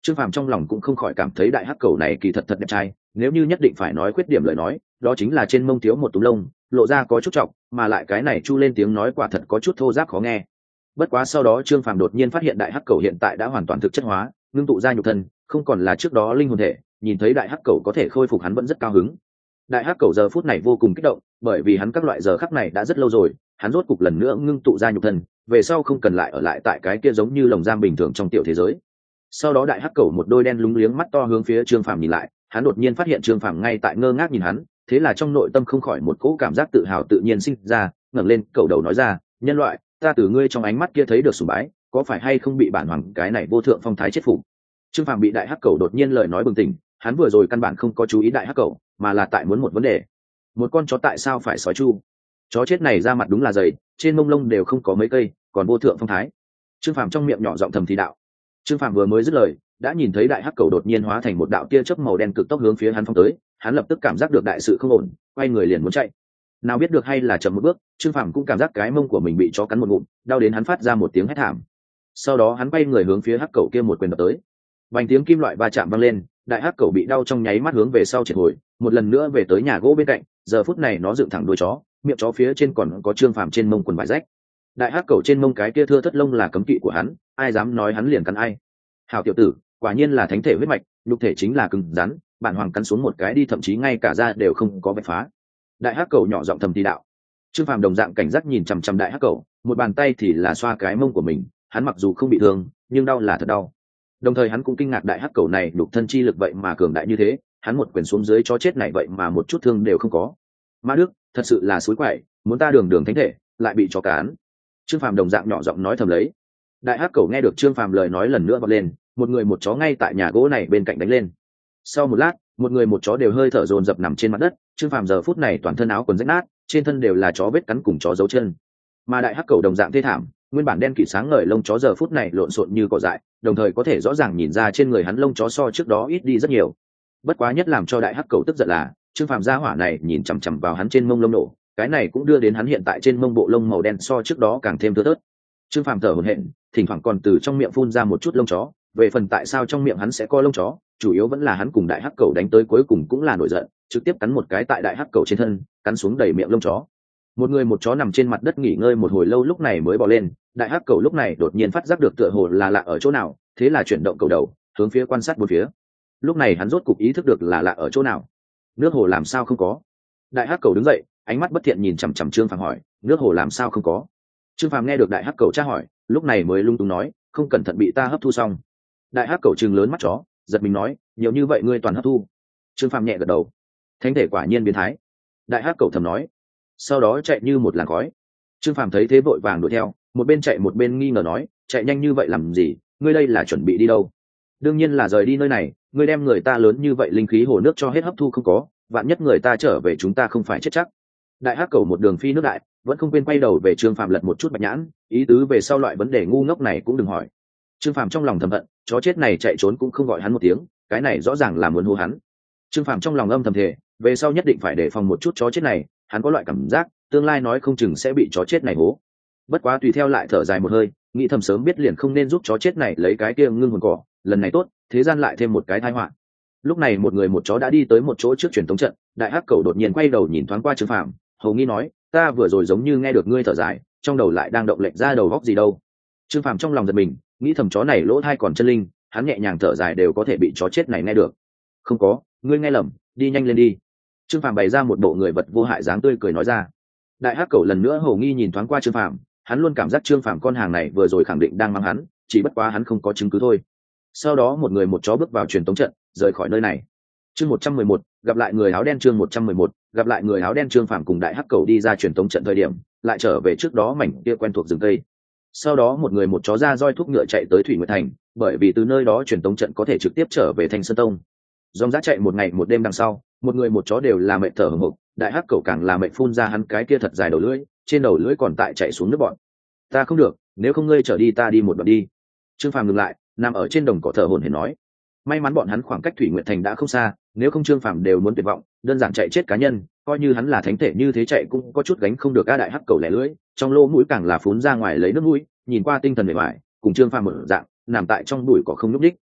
Trương Phàm trong lòng cũng không khỏi cảm thấy đại hắc cầu này kỳ thật thật đẹp trai, nếu như nhất định phải nói khuyết điểm lời nói, đó chính là trên mông thiếu một túm lông, lộ ra có chút trọng, mà lại cái này chu lên tiếng nói quả thật có chút thô ráp khó nghe. Bất quá sau đó Trương Phàm đột nhiên phát hiện đại hắc cầu hiện tại đã hoàn toàn thực chất hóa, ngưng tụ ra nhục thân, không còn là trước đó linh hồn thể, nhìn thấy đại hắc cầu có thể khôi phục hắn vẫn rất cao hứng. Đại hắc cầu giờ phút này vô cùng kích động, bởi vì hắn các loại giờ khắc này đã rất lâu rồi, hắn rốt cục lần nữa ngưng tụ ra nhục thân, về sau không cần lại ở lại tại cái kia giống như lồng giam bình thường trong tiểu thế giới. Sau đó đại hắc cầu một đôi đen lúng liếng mắt to hướng phía Trương Phàm nhìn lại, hắn đột nhiên phát hiện Trương Phàm ngay tại ngơ ngác nhìn hắn, thế là trong nội tâm không khỏi một cỗ cảm giác tự hào tự nhiên sinh ra, ngẩng lên cầu đầu nói ra, nhân loại, ta từ ngươi trong ánh mắt kia thấy được sùng bái, có phải hay không bị bản hoàng cái này vô thượng phong thái chết phục? Trương Phàm bị đại hắc cầu đột nhiên lời nói bừng tỉnh, hắn vừa rồi căn bản không có chú ý đại hắc cầu, mà là tại muốn một vấn đề. Một con chó tại sao phải sói chu? Chó chết này ra mặt đúng là dày, trên mông lông đều không có mấy cây, còn vô thượng phong thái. Trương Phàm trong miệng nhỏ giọng thầm thì đạo. Trương Phàm vừa mới dứt lời, đã nhìn thấy đại hắc cầu đột nhiên hóa thành một đạo tia chớp màu đen cực tốc hướng phía hắn phóng tới, hắn lập tức cảm giác được đại sự không ổn, quay người liền muốn chạy. Nào biết được hay là chậm một bước, Trương Phàm cũng cảm giác cái mông của mình bị chó cắn một ngụm, đau đến hắn phát ra một tiếng hét thảm. Sau đó hắn quay người hướng phía hắc cầu kia một quyền đập tới. Vành tiếng kim loại va chạm vang lên, đại hắc cầu bị đau trong nháy mắt hướng về sau triệt hồi, một lần nữa về tới nhà gỗ bên cạnh, giờ phút này nó dựng thẳng đuôi chó, miệng chó phía trên còn có Trương Phàm trên mông quần vải rách. Đại hắc cầu trên mông cái kia thưa thất lông là cấm kỵ của hắn, ai dám nói hắn liền cắn ai. Hảo tiểu tử, quả nhiên là thánh thể huyết mạch, nhục thể chính là cứng rắn, bản hoàng cắn xuống một cái đi thậm chí ngay cả da đều không có vạch phá. Đại hắc cầu nhỏ giọng thầm thì đạo. Trương Phàm đồng dạng cảnh giác nhìn chằm chằm đại hắc cầu, một bàn tay thì là xoa cái mông của mình, hắn mặc dù không bị thương, nhưng đau là thật đau. Đồng thời hắn cũng kinh ngạc đại hắc cầu này nhục thân chi lực vậy mà cường đại như thế, hắn một quyền xuống dưới cho chết này vậy mà một chút thương đều không có. Ma Đức, thật sự là suối quậy, muốn ta đường đường thánh thể, lại bị chó cán. Trương Phàm đồng dạng nhỏ giọng nói thầm lấy. Đại hắc cầu nghe được Trương Phàm lời nói lần nữa vọt lên, một người một chó ngay tại nhà gỗ này bên cạnh đánh lên. Sau một lát, một người một chó đều hơi thở dồn dập nằm trên mặt đất. Trương Phàm giờ phút này toàn thân áo quần rách nát, trên thân đều là chó vết cắn cùng chó dấu chân. Mà đại hắc cầu đồng dạng thê thảm, nguyên bản đen kịt sáng ngời lông chó giờ phút này lộn xộn như cỏ dại, đồng thời có thể rõ ràng nhìn ra trên người hắn lông chó so trước đó ít đi rất nhiều. Bất quá nhất làm cho đại hắc cầu tức giận là Trương Phàm gia hỏa này nhìn chằm chằm vào hắn trên mông lông nổ, cái này cũng đưa đến hắn hiện tại trên mông bộ lông màu đen so trước đó càng thêm thưa thớt. Trương Phàm thở hổn hển, thỉnh thoảng còn từ trong miệng phun ra một chút lông chó, về phần tại sao trong miệng hắn sẽ có lông chó, chủ yếu vẫn là hắn cùng đại hắc cầu đánh tới cuối cùng cũng là nổi giận, trực tiếp cắn một cái tại đại hắc cầu trên thân, cắn xuống đầy miệng lông chó. Một người một chó nằm trên mặt đất nghỉ ngơi một hồi lâu lúc này mới bò lên, đại hắc cầu lúc này đột nhiên phát giác được tựa hồ là lạ ở chỗ nào, thế là chuyển động cầu đầu, hướng phía quan sát bốn phía. Lúc này hắn rốt cục ý thức được là lạ ở chỗ nào. Nước hồ làm sao không có? Đại hắc cầu đứng dậy, ánh mắt bất thiện nhìn chằm chằm Trương Phàm hỏi, nước hồ làm sao không có? Trương Phàm nghe được đại hắc cầu tra hỏi, lúc này mới lung tung nói, không cẩn thận bị ta hấp thu xong. Đại hắc cầu trừng lớn mắt chó, giật mình nói, nhiều như vậy ngươi toàn hấp thu. Trương Phàm nhẹ gật đầu. Thánh thể quả nhiên biến thái. Đại hắc cầu thầm nói, sau đó chạy như một làn khói. Trương Phàm thấy thế vội vàng đuổi theo, một bên chạy một bên nghi ngờ nói, chạy nhanh như vậy làm gì, ngươi đây là chuẩn bị đi đâu? Đương nhiên là rời đi nơi này, ngươi đem người ta lớn như vậy linh khí hồ nước cho hết hấp thu không có, vạn nhất người ta trở về chúng ta không phải chết chắc. Đại hắc cầu một đường phi nước đại, vẫn không quên quay đầu về Trương Phàm lật một chút bạch nhãn, ý tứ về sau loại vấn đề ngu ngốc này cũng đừng hỏi. Trương Phàm trong lòng thầm hận, chó chết này chạy trốn cũng không gọi hắn một tiếng, cái này rõ ràng là muốn hô hắn. Trương Phàm trong lòng âm thầm thề, về sau nhất định phải đề phòng một chút chó chết này, hắn có loại cảm giác tương lai nói không chừng sẽ bị chó chết này hố. Bất quá tùy theo lại thở dài một hơi, nghĩ thầm sớm biết liền không nên giúp chó chết này lấy cái kia ngưng hồn cỏ, lần này tốt, thế gian lại thêm một cái tai họa. Lúc này một người một chó đã đi tới một chỗ trước truyền tống trận, đại hắc cầu đột nhiên quay đầu nhìn thoáng qua Trương Phàm, hầu nghi nói, ta vừa rồi giống như nghe được ngươi thở dài, trong đầu lại đang động lệnh ra đầu góc gì đâu. Trương Phàm trong lòng giật mình, nghĩ thầm chó này lỗ thai còn chân linh, hắn nhẹ nhàng thở dài đều có thể bị chó chết này nghe được. Không có, ngươi nghe lầm, đi nhanh lên đi. Trương Phàm bày ra một bộ người vật vô hại dáng tươi cười nói ra. Đại hắc cầu lần nữa hầu nghi nhìn thoáng qua Trương Phàm, hắn luôn cảm giác Trương Phàm con hàng này vừa rồi khẳng định đang mắng hắn, chỉ bất quá hắn không có chứng cứ thôi. Sau đó một người một chó bước vào truyền tống trận, rời khỏi nơi này. Chương 111, gặp lại người áo đen. Chương 111, gặp lại người áo đen. Trương Phàm cùng đại hắc cầu đi ra truyền tống trận thời điểm, lại trở về trước đó mảnh kia quen thuộc rừng cây. Sau đó một người một chó ra roi thúc ngựa chạy tới Thủy Nguyệt Thành, bởi vì từ nơi đó truyền tống trận có thể trực tiếp trở về Thanh Sơn Tông. Dòng dã chạy một ngày một đêm đằng sau, một người một chó đều là mệt thở hổn hộc, đại hắc cầu càng là mệt phun ra hắn cái kia thật dài đầu lưỡi, trên đầu lưỡi còn tại chạy xuống nước bọt. Ta không được, nếu không ngươi trở đi ta đi một đoạn đi. Trương Phàm ngừng lại, nằm ở trên đồng cỏ thở hổn hển nói. May mắn bọn hắn khoảng cách Thủy Nguyệt Thành đã không xa, nếu không Trương Phàm đều muốn tuyệt vọng, đơn giản chạy chết cá nhân, coi như hắn là thánh thể như thế chạy cũng có chút gánh không được. A đại hắc cầu lẻ lưỡi, trong lỗ mũi càng là phun ra ngoài lấy nước mũi, nhìn qua tinh thần bề ngoài, cùng Trương Phàm một dạng, nằm tại trong bụi cỏ không nhúc nhích.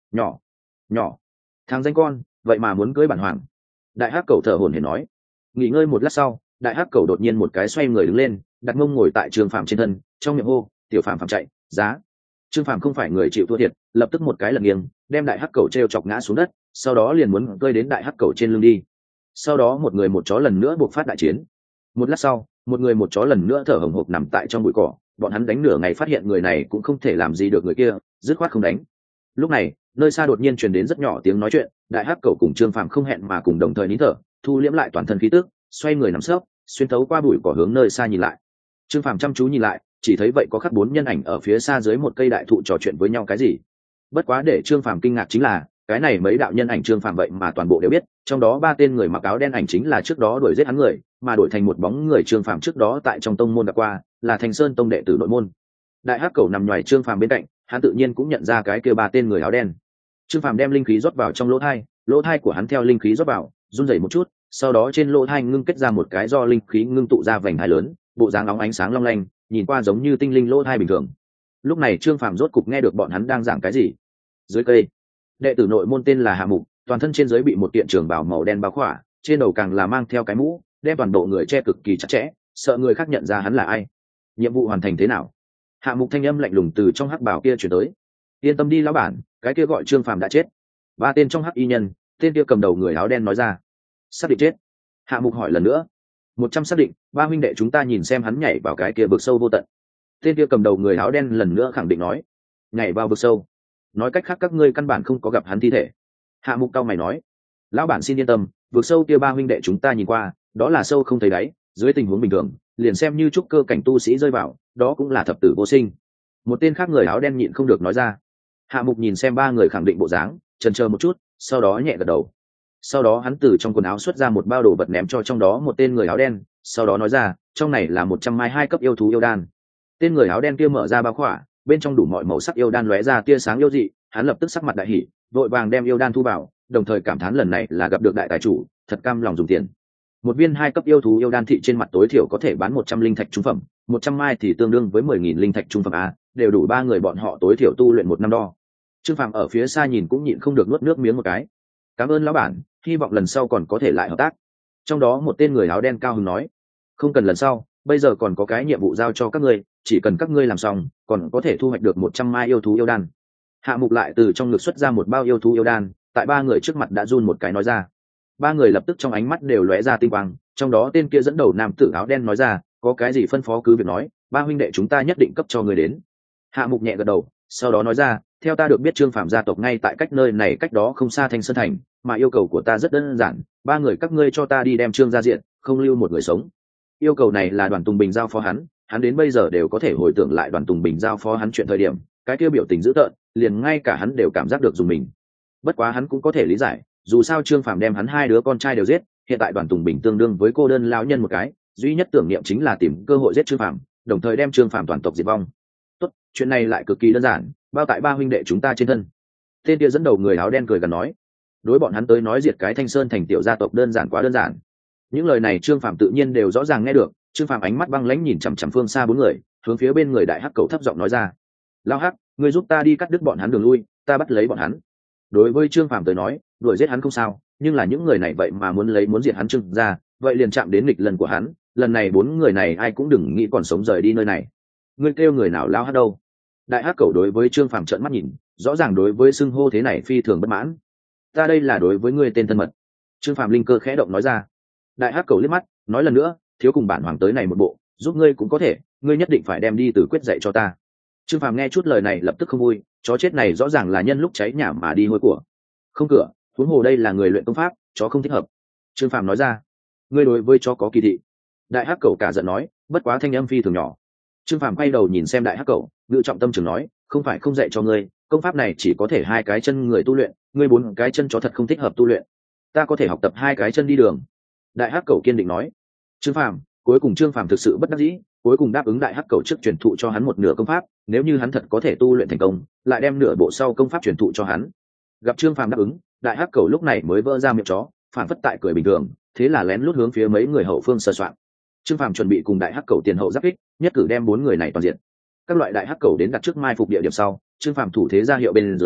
nhỏ nhỏ thằng danh con vậy mà muốn cưới bản hoàng. Đại hắc cầu thở hổn hển nói. Nghỉ ngơi một lát sau, đại hắc cầu đột nhiên một cái xoay người đứng lên, đặt mông ngồi tại Trương Phàm trên thân, trong miệng hô, tiểu Phàm Phàm chạy, giá. Trương Phàm không phải người chịu thua thiệt, lập tức một cái lật nghiêng, đem đại hắc cầu treo chọc ngã xuống đất, sau đó liền muốn cơi đến đại hắc cầu trên lưng đi. Sau đó một người một chó lần nữa buộc phát đại chiến. Một lát sau, một người một chó lần nữa thở hổn hộc nằm tại trong bụi cỏ, bọn hắn đánh nửa ngày phát hiện người này cũng không thể làm gì được người kia, dứt khoát không đánh. Lúc này, nơi xa đột nhiên truyền đến rất nhỏ tiếng nói chuyện, đại hắc cầu cùng Trương Phàm không hẹn mà cùng đồng thời nín thở, thu liễm lại toàn thân khí tức, xoay người nằm sấp, xuyên thấu qua bụi cỏ hướng nơi xa nhìn lại. Trương Phàm chăm chú nhìn lại, chỉ thấy vậy có khắc 4 nhân ảnh ở phía xa dưới một cây đại thụ trò chuyện với nhau cái gì. Bất quá để Trương Phàm kinh ngạc chính là, cái này mấy đạo nhân ảnh Trương Phàm vậy mà toàn bộ đều biết, trong đó 3 tên người mặc áo đen ảnh chính là trước đó đuổi giết hắn người, mà đổi thành một bóng người Trương Phàm trước đó tại trong tông môn đã qua, là Thành Sơn tông đệ tử nội môn. Đại hắc cầu nằm nhòi Trương Phàm bên cạnh, hắn tự nhiên cũng nhận ra cái kia 3 tên người áo đen. Trương Phàm đem linh khí rót vào trong lỗ thai của hắn theo linh khí rót vào, run rẩy một chút, sau đó trên lỗ thai ngưng kết ra một cái do linh khí ngưng tụ ra vành hai lớn, bộ dáng óng ánh sáng long lanh, nhìn qua giống như tinh linh lỗ thai bình thường. Lúc này Trương Phàm rốt cục nghe được bọn hắn đang giảng cái gì. Dưới cây, đệ tử nội môn tên là Hạ Mục, toàn thân trên dưới bị một kiện trường bào màu đen bao khỏa, trên đầu càng là mang theo cái mũ, đem toàn bộ người che cực kỳ chặt chẽ, sợ người khác nhận ra hắn là ai. Nhiệm vụ hoàn thành thế nào? Hạ Mục thanh âm lạnh lùng từ trong hắc bào kia truyền tới. Yên tâm đi lão bản, cái kia gọi Trương Phàm đã chết. 3 tên trong hắc y nhân, tên kia cầm đầu người áo đen nói ra. Xác định chết. Hạ Mục hỏi lần nữa. 100 xác định, 3 huynh đệ chúng ta nhìn xem hắn nhảy vào cái kia vực sâu vô tận. Tên kia cầm đầu người áo đen lần nữa khẳng định nói. Nhảy vào vực sâu. Nói cách khác các ngươi căn bản không có gặp hắn thi thể. Hạ Mục cau mày nói. Lão bản xin yên tâm, vực sâu kia 3 huynh đệ chúng ta nhìn qua, đó là sâu không thấy đáy, dưới tình huống bình thường, liền xem như trúc cơ cảnh tu sĩ rơi vào, đó cũng là thập tử vô sinh. Một tên khác người áo đen nhịn không được nói ra. Hạ Mục nhìn xem 3 người khẳng định bộ dáng, chần chờ một chút, sau đó nhẹ gật đầu. Sau đó hắn từ trong quần áo xuất ra một bao đồ vật ném cho trong đó một tên người áo đen, sau đó nói ra, trong này là 100 mai 2 cấp yêu thú yêu đan. Tên người áo đen kia mở ra bao khỏa, bên trong đủ mọi màu sắc yêu đan lóe ra tia sáng yêu dị, hắn lập tức sắc mặt đại hỉ, vội vàng đem yêu đan thu vào, đồng thời cảm thán lần này là gặp được đại tài chủ, thật cam lòng dùng tiền. Một viên 2 cấp yêu thú yêu đan thị trên mặt tối thiểu có thể bán 100 linh thạch trung phẩm, 100 mai thì tương đương với 10.000 linh thạch trung phẩm a, đều đủ 3 người bọn họ tối thiểu tu luyện 1 năm đo. Trương Phàm ở phía xa nhìn cũng nhịn không được nuốt nước miếng một cái. Cảm ơn lão bản, hy vọng lần sau còn có thể lại hợp tác. Trong đó một tên người áo đen cao hứng nói. Không cần lần sau, bây giờ còn có cái nhiệm vụ giao cho các ngươi, chỉ cần các ngươi làm xong, còn có thể thu hoạch được 100 mai yêu thú yêu đan. Hạ Mục lại từ trong ngực xuất ra một bao yêu thú yêu đan, tại 3 người trước mặt đã run một cái nói ra. 3 người lập tức trong ánh mắt đều lóe ra tinh quang, trong đó tên kia dẫn đầu nam tử áo đen nói ra, có cái gì phân phó cứ việc nói, 3 huynh đệ chúng ta nhất định cấp cho người đến. Hạ Mục nhẹ gật đầu, sau đó nói ra, theo ta được biết Trương Phàm gia tộc ngay tại cách nơi này cách đó không xa Thanh Sơn thành, mà yêu cầu của ta rất đơn giản, 3 người các ngươi cho ta đi đem Trương gia diện, không lưu một người sống. Yêu cầu này là Đoàn Tùng Bình giao phó hắn đến bây giờ đều có thể hồi tưởng lại Đoàn Tùng Bình giao phó hắn chuyện thời điểm, cái kia biểu tình dữ tợn, liền ngay cả hắn đều cảm giác được dùng mình. Bất quá hắn cũng có thể lý giải, dù sao Trương Phàm đem hắn 2 đứa con trai đều giết, hiện tại Đoàn Tùng Bình tương đương với cô đơn lão nhân một cái, duy nhất tưởng niệm chính là tìm cơ hội giết Trương Phàm, đồng thời đem Trương Phàm toàn tộc diệt vong. Tốt, chuyện này lại cực kỳ đơn giản, bao tại 3 huynh đệ chúng ta trên thân. Tên kia dẫn đầu người áo đen cười gần nói. Đối bọn hắn tới nói diệt cái Thanh Sơn thành tiểu gia tộc đơn giản quá đơn giản. Những lời này Trương Phàm tự nhiên đều rõ ràng nghe được. Trương Phàm ánh mắt băng lãnh nhìn chằm chằm phương xa 4 người, hướng phía bên người đại hắc cầu thấp giọng nói ra. Lao hắc, ngươi giúp ta đi cắt đứt bọn hắn đường lui, ta bắt lấy bọn hắn. Đối với Trương Phàm tới nói, đuổi giết hắn không sao, nhưng là những người này vậy mà muốn diệt hắn Trương ra, vậy liền chạm đến nghịch lần của hắn. Lần này 4 người này ai cũng đừng nghĩ còn sống rời đi nơi này. Ngươi kêu người nào lao hắc đâu? Đại hắc cầu đối với Trương Phàm trợn mắt nhìn, rõ ràng đối với xưng hô thế này phi thường bất mãn. Ta đây là đối với ngươi tên thân mật. Trương Phàm linh cơ khẽ động nói ra. Đại hắc cầu liếc mắt, nói lần nữa, thiếu cùng bản hoàng tới này một bộ, giúp ngươi cũng có thể, ngươi nhất định phải đem đi từ quyết dạy cho ta. Trương Phàm nghe chút lời này lập tức không vui, chó chết này rõ ràng là nhân lúc cháy nhà mà đi hôi của. Không cửa, huống hồ đây là người luyện công pháp, chó không thích hợp. Trương Phàm nói ra. Ngươi đối với chó có kỳ thị. Đại hắc cầu cả giận nói, bất quá thanh âm phi thường nhỏ. Trương Phàm quay đầu nhìn xem đại hắc cầu, ngự trọng tâm trường nói, không phải không dạy cho ngươi, công pháp này chỉ có thể 2 cái chân người tu luyện, ngươi 4 cái chân chó thật không thích hợp tu luyện. Ta có thể học tập 2 cái chân đi đường. Đại hắc cầu kiên định nói. Trương Phàm, cuối cùng Trương Phàm thực sự bất đắc dĩ, cuối cùng đáp ứng đại hắc cầu trước truyền thụ cho hắn một nửa công pháp, nếu như hắn thật có thể tu luyện thành công, lại đem nửa bộ sau công pháp truyền thụ cho hắn. Gặp Trương Phàm đáp ứng, đại hắc cầu lúc này mới vỡ ra miệng chó, phản phất tại cười bình thường, thế là lén lút hướng phía mấy người hậu phương sờ soạn. Trương Phàm chuẩn bị cùng đại hắc cầu tiền hậu giáp kích, nhất cử đem 4 người này toàn diện. Các loại đại hắc cầu đến đặt trước mai phục địa điểm sau, Trương Phàm thủ thế ra hiệu bên dưới,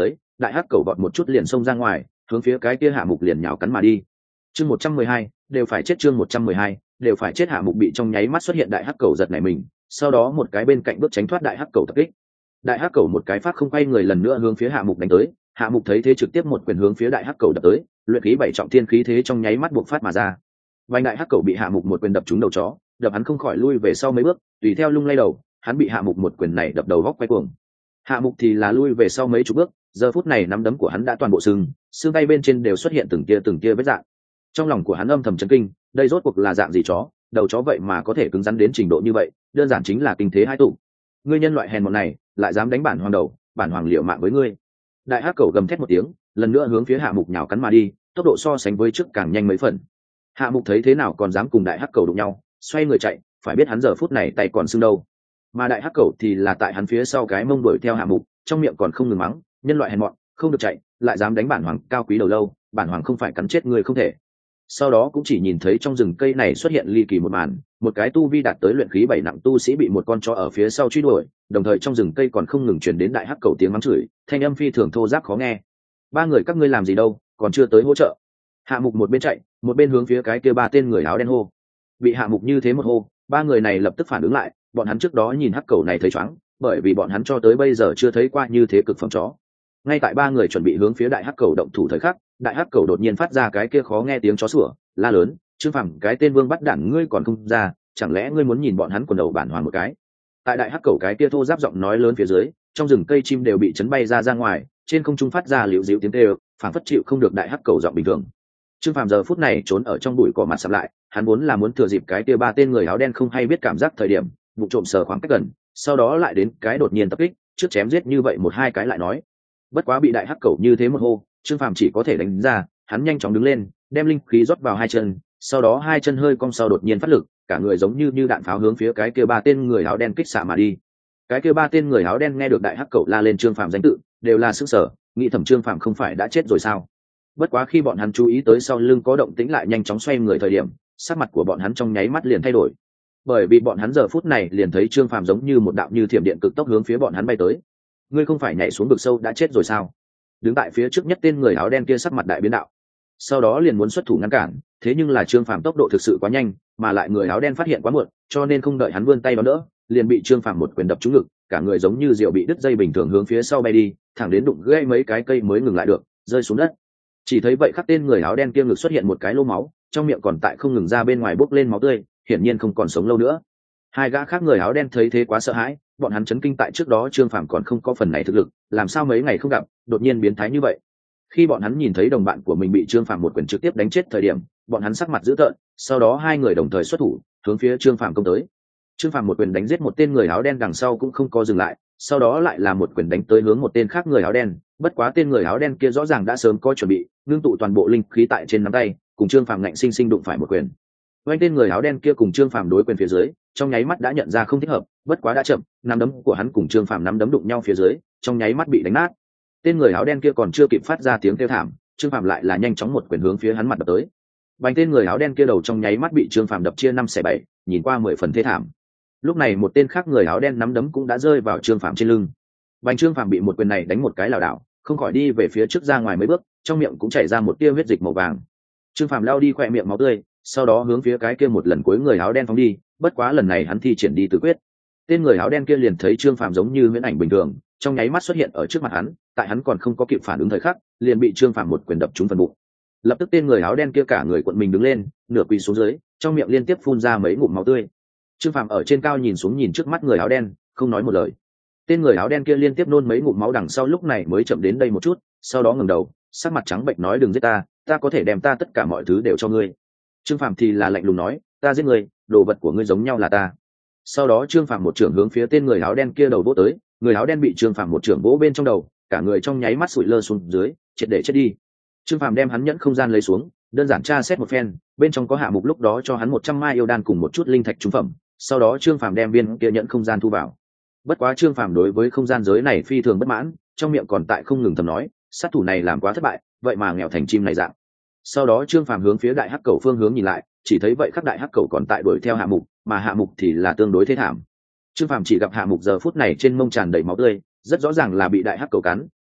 đại hắc cầu vọt một chút liền xông ra ngoài, hướng phía cái kia Hạ Mục liền nhào cắn mà đi. Chương 112, đều phải chết. Chương 112, đều phải chết. Hạ Mục bị trong nháy mắt xuất hiện đại hắc cầu giật nảy mình, sau đó một cái bên cạnh bước tránh thoát đại hắc cầu tập kích. Đại hắc cầu một cái phát không quay người lần nữa hướng phía Hạ Mục đánh tới. Hạ Mục thấy thế trực tiếp một quyền hướng phía đại hắc cầu đập tới, luyện khí 7 trọng thiên khí thế trong nháy mắt buộc phát mà ra. Vành đại hắc cầu bị Hạ Mục một quyền đập trúng đầu chó, đập hắn không khỏi lui về sau mấy bước, tùy theo lung lay đầu, hắn bị Hạ Mục một quyền này đập đầu góc quay cuồng. Hạ Mục thì là lui về sau mấy chục bước, giờ phút này nắm đấm của hắn đã toàn bộ xương tay bên trên đều xuất hiện từng tia vết rạn. Trong lòng của hắn âm thầm chấn kinh, đây rốt cuộc là dạng gì chó, đầu chó vậy mà có thể cứng rắn đến trình độ như vậy, đơn giản chính là kinh thế hai tụ. Ngươi nhân loại hèn mọn này, lại dám đánh bản hoàng đầu, bản hoàng liều mạng với ngươi. Đại hắc cầu gầm thét một tiếng, lần nữa hướng phía Hạ Mục nhào cắn mà đi, tốc độ so sánh với trước càng nhanh mấy phần. Hạ Mục thấy thế nào còn dám cùng đại hắc cầu đụng nhau, xoay người chạy, phải biết hắn giờ phút này tay còn sưng đâu. Mà đại hắc cầu thì là tại hắn phía sau cái mông đuổi theo Hạ Mục, trong miệng còn không ngừng mắng, nhân loại hèn mọn, không được chạy, lại dám đánh bản hoàng cao quý đầu lâu, bản hoàng không phải cắn chết người không thể. Sau đó cũng chỉ nhìn thấy trong rừng cây này xuất hiện ly kỳ một màn, một cái tu vi đạt tới luyện khí 7 nặng tu sĩ bị một con chó ở phía sau truy đuổi, đồng thời trong rừng cây còn không ngừng truyền đến đại hắc cầu tiếng mắng chửi, thanh âm phi thường thô ráp khó nghe. Ba người các ngươi làm gì đâu, còn chưa tới hỗ trợ. Hạ Mục một bên chạy, một bên hướng phía cái kia ba tên người áo đen hô. Bị Hạ Mục như thế một hô, ba người này lập tức phản ứng lại, bọn hắn trước đó nhìn hắc cầu này thấy choáng, bởi vì bọn hắn cho tới bây giờ chưa thấy qua như thế cực phẩm chó. Ngay tại ba người chuẩn bị hướng phía đại hắc cầu động thủ thời khắc, đại hắc cầu đột nhiên phát ra cái kia khó nghe tiếng chó sủa, la lớn, Trương Phàm, cái tên vương bắt đản ngươi còn không ra, chẳng lẽ ngươi muốn nhìn bọn hắn quần đầu bản hoàng một cái. Tại đại hắc cầu cái kia thô giáp giọng nói lớn phía dưới, trong rừng cây chim đều bị chấn bay ra ngoài, trên không trung phát ra liễu díu tiếng kêu, phảng phất chịu không được đại hắc cầu giọng bình thường. Trương Phàm giờ phút này trốn ở trong bụi cỏ mặt sầm lại, hắn vốn là muốn thừa dịp cái kia ba tên người áo đen không hay biết cảm giác thời điểm, vụ trộm sờ khoảng cách gần, sau đó lại đến cái đột nhiên tập kích, trước chém giết như vậy một hai cái lại nói. Bất quá bị đại hắc cầu như thế một hô, Trương Phàm chỉ có thể đánh ra, hắn nhanh chóng đứng lên, đem linh khí rót vào hai chân, sau đó hai chân hơi cong sau đột nhiên phát lực, cả người giống như đạn pháo hướng phía cái kia ba tên người áo đen kích xạ mà đi. Cái kia ba tên người áo đen nghe được đại hắc cầu la lên Trương Phàm danh tự, đều là sức sở, nghĩ thầm Trương Phàm không phải đã chết rồi sao? Bất quá khi bọn hắn chú ý tới sau lưng có động tĩnh lại nhanh chóng xoay người thời điểm, sắc mặt của bọn hắn trong nháy mắt liền thay đổi, bởi vì bọn hắn giờ phút này liền thấy Trương Phàm giống như một đạo như thiểm điện cực tốc hướng phía bọn hắn bay tới. Ngươi không phải nhảy xuống vực sâu đã chết rồi sao? Đứng tại phía trước nhất tên người áo đen kia sắc mặt đại biến đạo, sau đó liền muốn xuất thủ ngăn cản, thế nhưng là Trương Phàm tốc độ thực sự quá nhanh, mà lại người áo đen phát hiện quá muộn, cho nên không đợi hắn vươn tay đón đỡ, liền bị Trương Phàm một quyền đập trúng ngực, cả người giống như diều bị đứt dây bình thường hướng phía sau bay đi, thẳng đến đụng gãy mấy cái cây mới ngừng lại được, rơi xuống đất. Chỉ thấy vậy khắc tên người áo đen kia ngực xuất hiện một cái lỗ máu, trong miệng còn tại không ngừng ra bên ngoài bốc lên máu tươi, hiển nhiên không còn sống lâu nữa. Hai gã khác người áo đen thấy thế quá sợ hãi, bọn hắn chấn kinh tại trước đó Trương Phàm còn không có phần này thực lực, làm sao mấy ngày không gặp, đột nhiên biến thái như vậy. Khi bọn hắn nhìn thấy đồng bạn của mình bị Trương Phàm một quyền trực tiếp đánh chết thời điểm, bọn hắn sắc mặt dữ tợn, sau đó hai người đồng thời xuất thủ, hướng phía Trương Phàm công tới. Trương Phàm một quyền đánh giết một tên người áo đen đằng sau cũng không có dừng lại, sau đó lại là một quyền đánh tới hướng một tên khác người áo đen, bất quá tên người áo đen kia rõ ràng đã sớm có chuẩn bị, ngưng tụ toàn bộ linh khí tại trên nắm tay, cùng Trương Phàm ngạnh sinh sinh đụng phải một quyền. Oanh, tên người áo đen kia cùng Trương Phàm đối quyền phía dưới, trong nháy mắt đã nhận ra không thích hợp, bất quá đã chậm, nắm đấm của hắn cùng Trương Phàm nắm đấm đụng nhau phía dưới, trong nháy mắt bị đánh nát. Tên người áo đen kia còn chưa kịp phát ra tiếng kêu thảm, Trương Phàm lại là nhanh chóng một quyền hướng phía hắn mặt đập tới. Bành, tên người áo đen kia đầu trong nháy mắt bị Trương Phàm đập chia 5/7, nhìn qua 10 phần thê thảm. Lúc này một tên khác người áo đen nắm đấm cũng đã rơi vào Trương Phàm trên lưng. Bành, Trương Phàm bị một quyền này đánh một cái lảo đảo, không khỏi đi về phía trước ra ngoài mấy bước, trong miệng cũng chảy ra một tia huyết dịch màu vàng. Trương Phàm lao đi khỏe miệng máu tươi, sau đó hướng phía cái kia một lần cuối người áo đen phóng đi, bất quá lần này hắn thi triển đi tứ quyết. Tên người áo đen kia liền thấy Trương Phàm giống như huyễn ảnh bình thường, trong nháy mắt xuất hiện ở trước mặt hắn, tại hắn còn không có kịp phản ứng thời khắc, liền bị Trương Phàm một quyền đập trúng phần bụng. Lập tức tên người áo đen kia cả người cuộn mình đứng lên, nửa quỳ xuống dưới, trong miệng liên tiếp phun ra mấy ngụm máu tươi. Trương Phàm ở trên cao nhìn xuống nhìn trước mắt người áo đen, không nói một lời. Tên người áo đen kia liên tiếp nôn mấy ngụm máu đằng sau lúc này mới chậm đến đây một chút, sau đó ngẩng đầu, sắc mặt trắng bệch nói đừng giết ta, ta có thể đem ta tất cả mọi thứ đều cho ngươi. Trương Phàm thì là lạnh lùng nói, ta giết ngươi, đồ vật của ngươi giống nhau là ta. Sau đó Trương Phàm một trưởng hướng phía tên người áo đen kia đầu vỗ tới, người áo đen bị Trương Phàm một trưởng vỗ bên trong đầu, cả người trong nháy mắt sụi lơ xuống dưới, triệt để chết đi. Trương Phàm đem hắn nhẫn không gian lấy xuống, đơn giản tra xét một phen, bên trong có Hạ Mục lúc đó cho hắn 100 mai yêu đan cùng một chút linh thạch trung phẩm, sau đó Trương Phàm đem viên kia nhẫn không gian thu vào. Bất quá Trương Phàm đối với không gian giới này phi thường bất mãn, trong miệng còn tại không ngừng thầm nói, sát thủ này làm quá thất bại, vậy mà nghèo thành chim này dạng. Sau đó Trương Phàm hướng phía đại hắc cầu phương hướng nhìn lại, chỉ thấy vậy khắc đại hắc cầu còn tại đuổi theo Hạ Mục, mà Hạ Mục thì là tương đối thê thảm. Trương Phàm chỉ gặp Hạ Mục giờ phút này trên mông tràn đầy máu tươi, rất rõ ràng là bị đại hắc cầu cắn,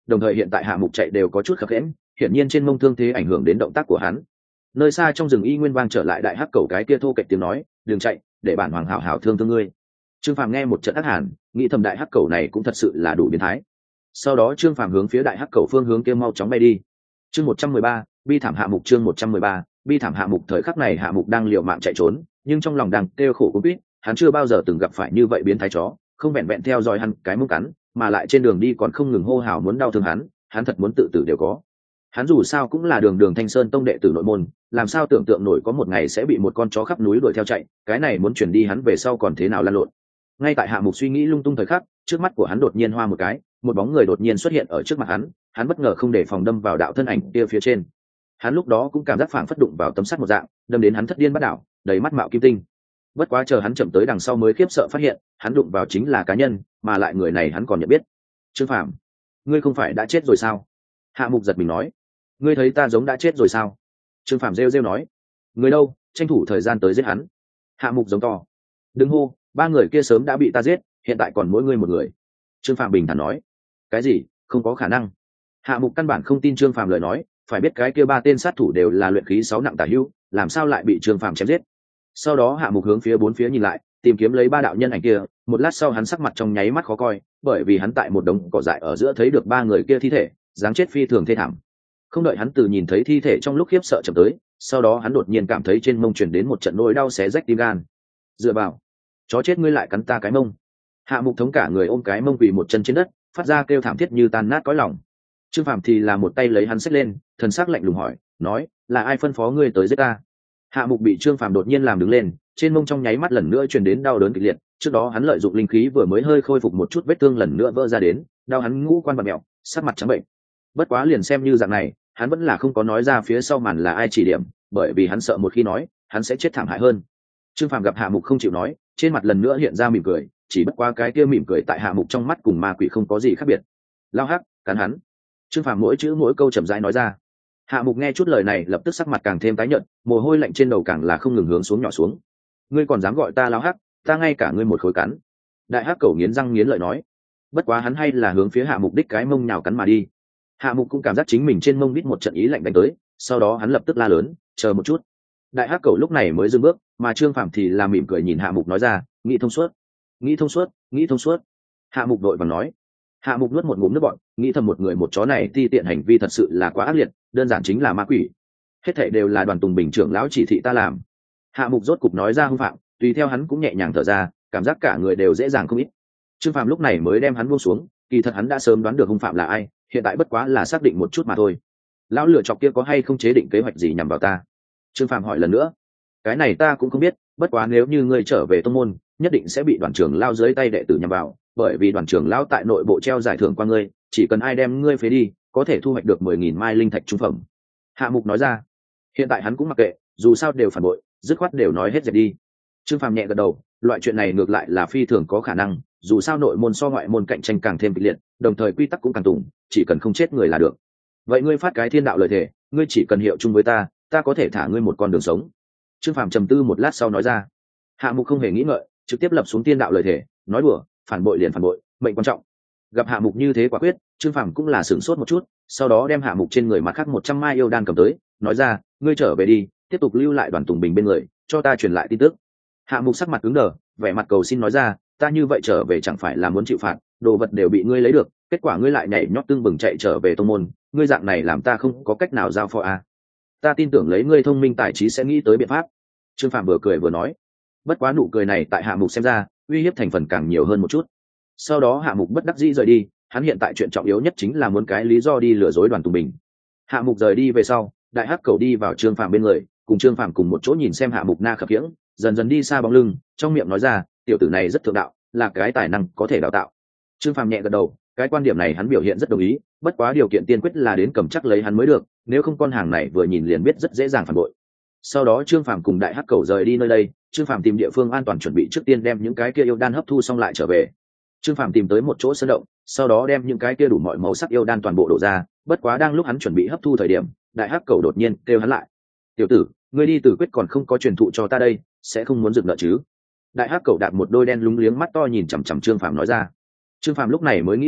đồng thời hiện tại hạ mục chạy đều có chút khập khẽn, hiển nhiên trên mông thương thế ảnh hưởng đến động tác của hắn. Nơi xa trong rừng y nguyên vang trở lại đại hắc cầu cái kia thô kệch tiếng nói, đừng chạy, để bản hoàng hảo hảo thương thương ngươi. Trương Phàm nghe một trận ác hàn, nghĩ thầm đại hắc cầu này cũng thật sự là đủ biến thái. Sau đó Trương Phàm hướng phía đại hắc cầu phương hướng kia mau chóng bay đi. Chương 113, bi thảm hạ mục. Chương 113, bi thảm hạ mục. Thời khắc này hạ mục đang liều mạng chạy trốn, nhưng trong lòng đang kêu khổ cũng biết, hắn chưa bao giờ từng gặp phải như vậy biến thái chó, không vẹn vẹn theo dõi hắn cái mông cắn, mà lại trên đường đi còn không ngừng hô hào muốn đau thương hắn thật muốn tự tử đều có. Hắn dù sao cũng là đường Thanh Sơn tông đệ tử nội môn, làm sao tưởng tượng nổi có một ngày sẽ bị một con chó khắp núi đuổi theo chạy, cái này muốn chuyển đi hắn về sau còn thế nào lăn lộn. Ngay tại hạ mục suy nghĩ lung tung thời khắc, trước mắt của hắn đột nhiên hoa một cái, một bóng người đột nhiên xuất hiện ở trước mặt hắn bất ngờ không để phòng đâm vào đạo thân ảnh kia phía trên. Hắn lúc đó cũng cảm giác phảng phất đụng vào tấm sắt một dạng, đâm đến hắn thất điên bắt đảo, đầy mắt mạo kim tinh. Bất quá chờ hắn chậm tới đằng sau mới khiếp sợ phát hiện, hắn đụng vào chính là cá nhân, mà lại người này hắn còn nhận biết. Trương Phàm, ngươi không phải đã chết rồi sao? Hạ mục giật mình nói. Ngươi thấy ta giống đã chết rồi sao? Trương Phàm rêu rêu nói. Người đâu, tranh thủ thời gian tới giết hắn. Hạ mục giống to. Đừng hô, ba người kia sớm đã bị ta giết, hiện tại còn mỗi ngươi một người. Trương Phàm bình thản nói. Cái gì? Không có khả năng. Hạ mục căn bản không tin Trương Phàm lời nói, phải biết cái kia ba tên sát thủ đều là luyện khí 6 nặng tả hữu, làm sao lại bị Trương Phàm chém giết. Sau đó hạ mục hướng phía bốn phía nhìn lại, tìm kiếm lấy ba đạo nhân ảnh kia, một lát sau hắn sắc mặt trong nháy mắt khó coi, bởi vì hắn tại một đống cỏ dại ở giữa thấy được ba người kia thi thể, dáng chết phi thường thê thảm. Không đợi hắn từ nhìn thấy thi thể trong lúc khiếp sợ chậm tới, sau đó hắn đột nhiên cảm thấy trên mông truyền đến một trận nỗi đau xé rách tim gan. Dựa vào, chó chết ngươi lại cắn ta cái mông. Hạ mục thống cả người ôm cái mông quỳ một chân trên đất, phát ra kêu thảm thiết như tan nát cõi lòng. Trương Phàm thì là một tay lấy hắn xách lên, thần sắc lạnh lùng hỏi, nói, là ai phân phó ngươi tới giết ta? Hạ mục bị Trương Phàm đột nhiên làm đứng lên, trên mông trong nháy mắt lần nữa truyền đến đau đớn kịch liệt, trước đó hắn lợi dụng linh khí vừa mới hơi khôi phục một chút vết thương lần nữa vỡ ra đến, đau hắn ngũ quan bặm mèo, sắc mặt trắng bệnh. Bất quá liền xem như dạng này, hắn vẫn là không có nói ra phía sau màn là ai chỉ điểm, bởi vì hắn sợ một khi nói, hắn sẽ chết thảm hại hơn. Trương Phàm gặp Hạ mục không chịu nói, trên mặt lần nữa hiện ra mỉm cười, chỉ bất quá cái kia mỉm cười tại Hạ mục trong mắt cùng ma quỷ không có gì khác biệt. Lao hắc, cắn hắn. Trương Phàm mỗi chữ mỗi câu chậm rãi nói ra. Hạ mục nghe chút lời này lập tức sắc mặt càng thêm tái nhợt, mồ hôi lạnh trên đầu càng là không ngừng hướng xuống nhỏ xuống. Ngươi còn dám gọi ta lao hắc, ta ngay cả ngươi một khối cắn. Đại hắc cẩu nghiến răng nghiến lợi nói. Bất quá hắn hay là hướng phía Hạ mục đích cái mông nhào cắn mà đi. Hạ mục cũng cảm giác chính mình trên mông đít một trận ý lạnh đánh tới, sau đó hắn lập tức la lớn, chờ một chút. Đại hắc cẩu lúc này mới dừng bước, mà Trương Phàm thì là mỉm cười nhìn Hạ mục nói ra, nghĩ thông suốt, nghĩ thông suốt, nghĩ thông suốt. Hạ mục đội vàng nói. Hạ mục nuốt một ngụm nước bọt, nghĩ thầm một người một chó này ti tiện hành vi thật sự là quá ác liệt, đơn giản chính là ma quỷ. Hết thảy đều là Đoàn Tùng Bình trưởng lão chỉ thị ta làm. Hạ mục rốt cục nói ra hung phạm, tùy theo hắn cũng nhẹ nhàng thở ra, cảm giác cả người đều dễ dàng không ít. Trương Phàm lúc này mới đem hắn buông xuống, kỳ thật hắn đã sớm đoán được hung phạm là ai, hiện tại bất quá là xác định một chút mà thôi. Lão lựa chọc kia có hay không chế định kế hoạch gì nhằm vào ta? Trương Phàm hỏi lần nữa. Cái này ta cũng không biết, bất quá nếu như ngươi trở về tông môn, nhất định sẽ bị đoàn trưởng lao dưới tay đệ tử nhằm vào, bởi vì đoàn trưởng lao tại nội bộ treo giải thưởng qua ngươi, chỉ cần ai đem ngươi phế đi, có thể thu hoạch được 10.000 mai linh thạch trung phẩm. Hạ mục nói ra. Hiện tại hắn cũng mặc kệ, dù sao đều phản bội, dứt khoát đều nói hết dẹp đi. Trương Phàm nhẹ gật đầu, loại chuyện này ngược lại là phi thường có khả năng, dù sao nội môn so ngoại môn cạnh tranh càng thêm kịch liệt, đồng thời quy tắc cũng càng tùng, chỉ cần không chết người là được. Vậy ngươi phát cái thiên đạo lời thề, ngươi chỉ cần hiệu chung với ta, ta có thể thả ngươi một con đường sống. Trương Phàm trầm tư một lát sau nói ra. Hạ mục không hề nghĩ ngợi, trực tiếp lập xuống thiên đạo lời thề, nói đùa, phản bội liền phản bội, mệnh quan trọng. Gặp Hạ mục như thế quả quyết, Trương Phàm cũng là sửng sốt một chút, sau đó đem Hạ mục trên người mặt khác 100 mai yêu đan cầm tới, nói ra, ngươi trở về đi, tiếp tục lưu lại Đoàn Tùng Bình bên người, cho ta truyền lại tin tức. Hạ mục sắc mặt cứng đờ, vẻ mặt cầu xin nói ra, ta như vậy trở về chẳng phải là muốn chịu phạt, đồ vật đều bị ngươi lấy được, kết quả ngươi lại nhảy nhót tương bừng chạy trở về tông môn, ngươi dạng này làm ta không có cách nào giao phó à. Ta tin tưởng lấy ngươi thông minh tài trí sẽ nghĩ tới biện pháp. Trương Phàm vừa cười vừa nói. Bất quá nụ cười này tại Hạ mục xem ra, uy hiếp thành phần càng nhiều hơn một chút. Sau đó Hạ mục bất đắc dĩ rời đi, hắn hiện tại chuyện trọng yếu nhất chính là muốn cái lý do đi lừa dối Đoàn Tùng Bình. Hạ mục rời đi về sau, đại hắc cầu đi vào Trương Phàm bên người, cùng Trương Phàm cùng một chỗ nhìn xem Hạ mục na khập khiễng, dần dần đi xa bóng lưng, trong miệng nói ra, tiểu tử này rất thượng đạo, là cái tài năng có thể đào tạo. Trương Phàm nhẹ gật đầu, cái quan điểm này hắn biểu hiện rất đồng ý, bất quá điều kiện tiên quyết là đến cầm chắc lấy hắn mới được, nếu không con hàng này vừa nhìn liền biết rất dễ dàng phản bội. Sau đó Trương Phàm cùng đại hắc cầu rời đi nơi đây, Trương Phàm tìm địa phương an toàn chuẩn bị trước tiên đem những cái kia yêu đan hấp thu xong lại trở về. Trương Phàm tìm tới một chỗ sơn động, sau đó đem những cái kia đủ mọi màu sắc yêu đan toàn bộ đổ ra, bất quá đang lúc hắn chuẩn bị hấp thu thời điểm, đại hắc cầu đột nhiên kêu hắn lại. "Tiểu tử, ngươi đi Tử Quyết còn không có truyền thụ cho ta đây, sẽ không muốn dựng nợ chứ?" Đại hắc cầu đạp một đôi đen lúng liếng mắt to nhìn chằm chằm Trương Phàm nói ra. Trương Phàm lúc này mới nghĩ tới,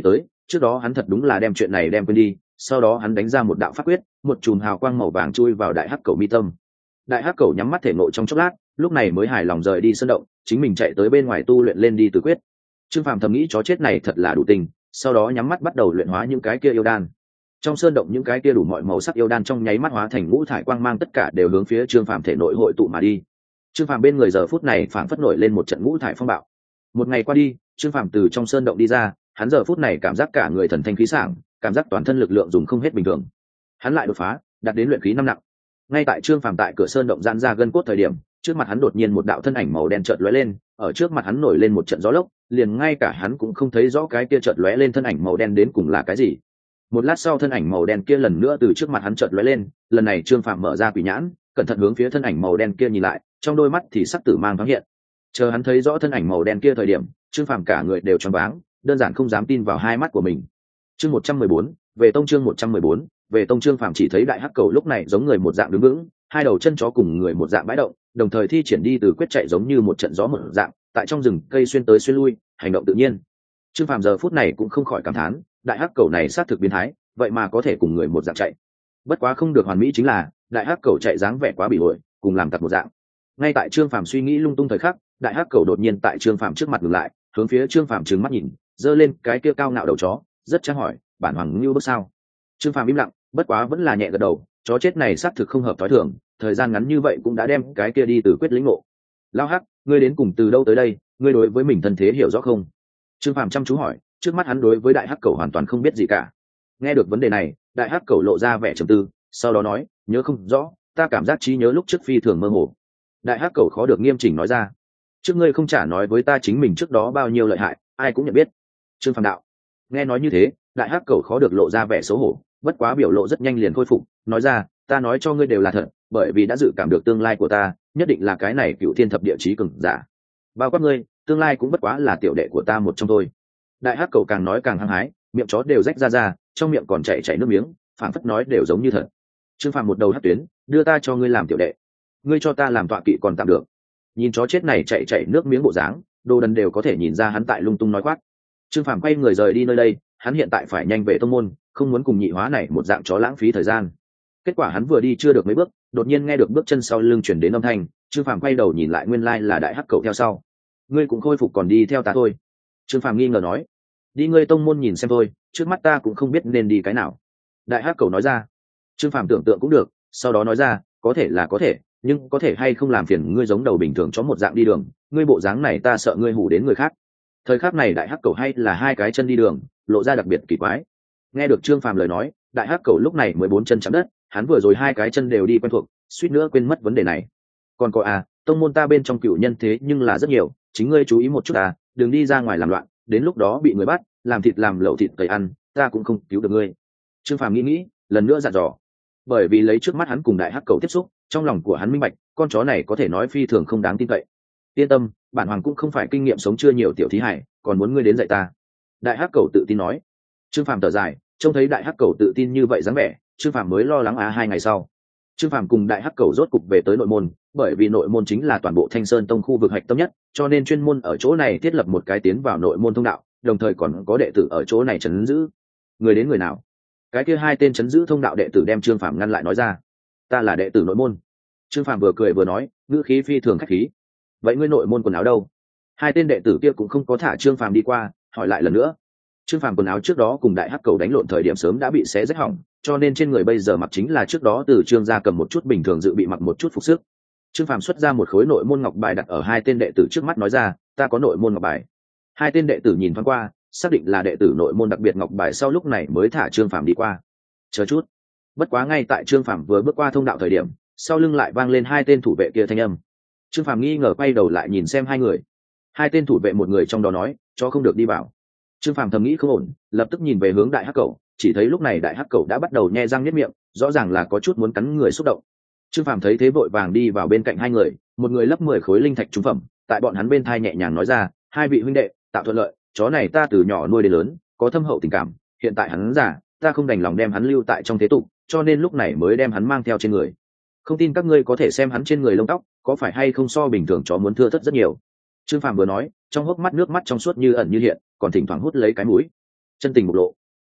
trước đó hắn thật đúng là đem chuyện này đem quên đi. Sau đó hắn đánh ra một đạo pháp quyết, một chùm hào quang màu vàng chui vào đại hắc cầu mi tâm. Đại hắc cầu nhắm mắt thể ngộ trong chốc lát, lúc này mới hài lòng rời đi sân động, chính mình chạy tới bên ngoài tu luyện lên đi từ quyết. Trương Phàm thầm nghĩ chó chết này thật là đủ tình, sau đó nhắm mắt bắt đầu luyện hóa những cái kia yêu đan. Trong sơn động những cái kia đủ mọi màu sắc yêu đan trong nháy mắt hóa thành ngũ thải quang mang, tất cả đều hướng phía Trương Phàm thể nội hội tụ mà đi. Trương Phàm bên người giờ phút này phảng phất nổi lên một trận ngũ thải phong bạo. Một ngày qua đi, Trương Phàm từ trong sơn động đi ra, hắn giờ phút này cảm giác cả người thần thanh khí sảng, cảm giác toàn thân lực lượng dùng không hết bình thường. Hắn lại đột phá, đạt đến luyện khí 5 nặng. Ngay tại Trương Phàm tại cửa sơn động giãn ra gân cốt thời điểm, trước mặt hắn đột nhiên một đạo thân ảnh màu đen chợt lóe lên, ở trước mặt hắn nổi lên một trận gió lốc, liền ngay cả hắn cũng không thấy rõ cái kia chợt lóe lên thân ảnh màu đen đến cùng là cái gì. Một lát sau thân ảnh màu đen kia lần nữa từ trước mặt hắn chợt lóe lên, lần này Trương Phàm mở ra quỷ nhãn, cẩn thận hướng phía thân ảnh màu đen kia nhìn lại, trong đôi mắt thì sắc tử mang thoáng hiện. Chờ hắn thấy rõ thân ảnh màu đen kia thời điểm, Trương Phàm cả người đều choáng váng, đơn giản không dám tin vào hai mắt của mình. Chương 114, về tông chương 114, về tông. Trương Phàm chỉ thấy đại hắc cầu lúc này giống người một dạng đứng vững, hai đầu chân chó cùng người một dạng bãi động, đồng thời thi triển đi từ quyết chạy giống như một trận gió một dạng, tại trong rừng cây xuyên tới xuyên lui, hành động tự nhiên. Trương Phàm giờ phút này cũng không khỏi cảm thán, đại hắc cầu này xác thực biến thái, vậy mà có thể cùng người một dạng chạy. Bất quá không được hoàn mỹ chính là, đại hắc cầu chạy dáng vẻ quá bị ổi, cùng làm tật một dạng. Ngay tại Trương Phàm suy nghĩ lung tung thời khắc, đại hắc cầu đột nhiên tại Trương Phàm trước mặt ngừng lại, hướng phía Trương Phàm trừng mắt nhìn, giơ lên cái kia cao ngạo đầu chó, rất chắc hỏi, bản hoàng như bước sao? Trương Phàm im lặng, bất quá vẫn là nhẹ gật đầu, chó chết này xác thực không hợp thói thường, thời gian ngắn như vậy cũng đã đem cái kia đi từ quyết lĩnh ngộ. Lão hắc, ngươi đến cùng từ đâu tới đây, ngươi đối với mình thân thế hiểu rõ không? Trương Phàm chăm chú hỏi, trước mắt hắn đối với đại hắc cầu hoàn toàn không biết gì cả. Nghe được vấn đề này, đại hắc cầu lộ ra vẻ trầm tư, sau đó nói, nhớ không rõ, ta cảm giác trí nhớ lúc trước phi thường mơ hồ. Đại hắc cầu khó được nghiêm chỉnh nói ra, trước ngươi không trả nói với ta chính mình trước đó bao nhiêu lợi hại, ai cũng nhận biết. Trương Phàm đạo. Nghe nói như thế, đại hắc cầu khó được lộ ra vẻ xấu hổ, bất quá biểu lộ rất nhanh liền khôi phục, nói ra, ta nói cho ngươi đều là thật, bởi vì đã dự cảm được tương lai của ta, nhất định là cái này cựu thiên thập địa chí cường giả. Bao quát ngươi, tương lai cũng bất quá là tiểu đệ của ta một trong thôi. Đại hắc cầu càng nói càng hăng hái, miệng chó đều rách ra, trong miệng còn chảy nước miếng, phảng phất nói đều giống như thật. Trương Phàm một đầu hất tuyến, đưa ta cho ngươi làm tiểu đệ, ngươi cho ta làm tọa kỵ còn tạm được. Nhìn chó chết này chảy nước miếng bộ dáng, đồ đần đều có thể nhìn ra hắn tại lung tung nói khoác. Trương Phàm quay người rời đi nơi đây, hắn hiện tại phải nhanh về tông môn, không muốn cùng nhị hóa này một dạng chó lãng phí thời gian. Kết quả hắn vừa đi chưa được mấy bước, đột nhiên nghe được bước chân sau lưng chuyển đến âm thanh, Trương Phàm quay đầu nhìn lại, nguyên lai là đại hắc cầu theo sau. Ngươi cũng khôi phục còn đi theo ta thôi? Trương Phàm nghi ngờ nói. Đi ngươi tông môn nhìn xem thôi, trước mắt ta cũng không biết nên đi cái nào. Đại hắc cầu nói ra. Trương Phàm tưởng tượng cũng được, sau đó nói ra, có thể là có thể, nhưng có thể hay không làm phiền ngươi giống đầu bình thường chó một dạng đi đường, ngươi bộ dáng này ta sợ ngươi hù đến người khác. Thời khắc này đại hắc cầu hay là hai cái chân đi đường, lộ ra đặc biệt kỳ quái. Nghe được Trương Phàm lời nói, đại hắc cầu lúc này mới 4 chân chạm đất, hắn vừa rồi hai cái chân đều đi quen thuộc, suýt nữa quên mất vấn đề này. Còn có tông môn ta bên trong cựu nhân thế nhưng là rất nhiều, chính ngươi chú ý một chút đừng đi ra ngoài làm loạn, đến lúc đó bị người bắt, làm thịt làm lẩu thịt cầy ăn, ta cũng không cứu được ngươi. Trương Phàm nghĩ, lần nữa dặn dò. Bởi vì lấy trước mắt hắn cùng đại hắc cầu tiếp xúc, trong lòng của hắn minh bạch, con chó này có thể nói phi thường không đáng tin cậy. Yên tâm, bản hoàng cũng không phải kinh nghiệm sống chưa nhiều tiểu thí hải, còn muốn ngươi đến dạy ta. Đại hắc cầu tự tin nói. Trương Phàm thở dài, trông thấy đại hắc cầu tự tin như vậy dáng vẻ, Trương Phàm mới lo lắng 2 ngày sau. Trương Phàm cùng đại hắc cầu rốt cục về tới nội môn, bởi vì nội môn chính là toàn bộ Thanh Sơn Tông khu vực hạch tâm nhất, cho nên chuyên môn ở chỗ này thiết lập một cái tiến vào nội môn thông đạo, đồng thời còn có đệ tử ở chỗ này trấn giữ. Người đến người nào? Cái kia 2 tên trấn giữ thông đạo đệ tử đem Trương Phàm ngăn lại nói ra. Ta là đệ tử nội môn. Trương Phàm vừa cười vừa nói, ngữ khí phi thường khách khí. Vậy ngươi nội môn quần áo đâu? 2 tên đệ tử kia cũng không có thả Trương Phàm đi qua, hỏi lại lần nữa. Trương Phàm quần áo trước đó cùng đại hắc cầu đánh lộn thời điểm sớm đã bị xé rách hỏng, cho nên trên người bây giờ mặc chính là trước đó từ Trương gia cầm một chút bình thường dự bị mặc một chút phục sức. Trương Phàm xuất ra một khối nội môn ngọc bài đặt ở 2 tên đệ tử trước mắt nói ra, ta có nội môn ngọc bài. 2 tên đệ tử nhìn thoáng qua, xác định là đệ tử nội môn đặc biệt ngọc bài sau lúc này mới thả Trương Phàm đi qua. Chờ chút. Bất quá ngay tại Trương Phàm vừa bước qua thông đạo thời điểm, sau lưng lại vang lên 2 tên thủ vệ kia thanh âm. Trương Phàm nghi ngờ quay đầu lại nhìn xem 2 người. 2 tên thủ vệ một người trong đó nói, cho không được đi vào. Trương Phàm thầm nghĩ không ổn, lập tức nhìn về hướng đại hắc cầu, chỉ thấy lúc này đại hắc cầu đã bắt đầu nhe răng niết miệng, rõ ràng là có chút muốn cắn người xúc động. Trương Phàm thấy thế vội vàng đi vào bên cạnh 2 người, một người lấp 10 khối linh thạch trung phẩm, tại bọn hắn bên thai nhẹ nhàng nói ra, 2 vị huynh đệ, tạo thuận lợi, chó này ta từ nhỏ nuôi đến lớn, có thâm hậu tình cảm, hiện tại hắn già, ta không đành lòng đem hắn lưu tại trong thế tục, cho nên lúc này mới đem hắn mang theo trên người. Không tin các ngươi có thể xem hắn trên người lông tóc, có phải hay không so bình thường chó muốn thưa thớt rất nhiều. Trương Phàm vừa nói, trong hốc mắt nước mắt trong suốt như ẩn như hiện, còn thỉnh thoảng hút lấy cái mũi, chân tình bộc lộ.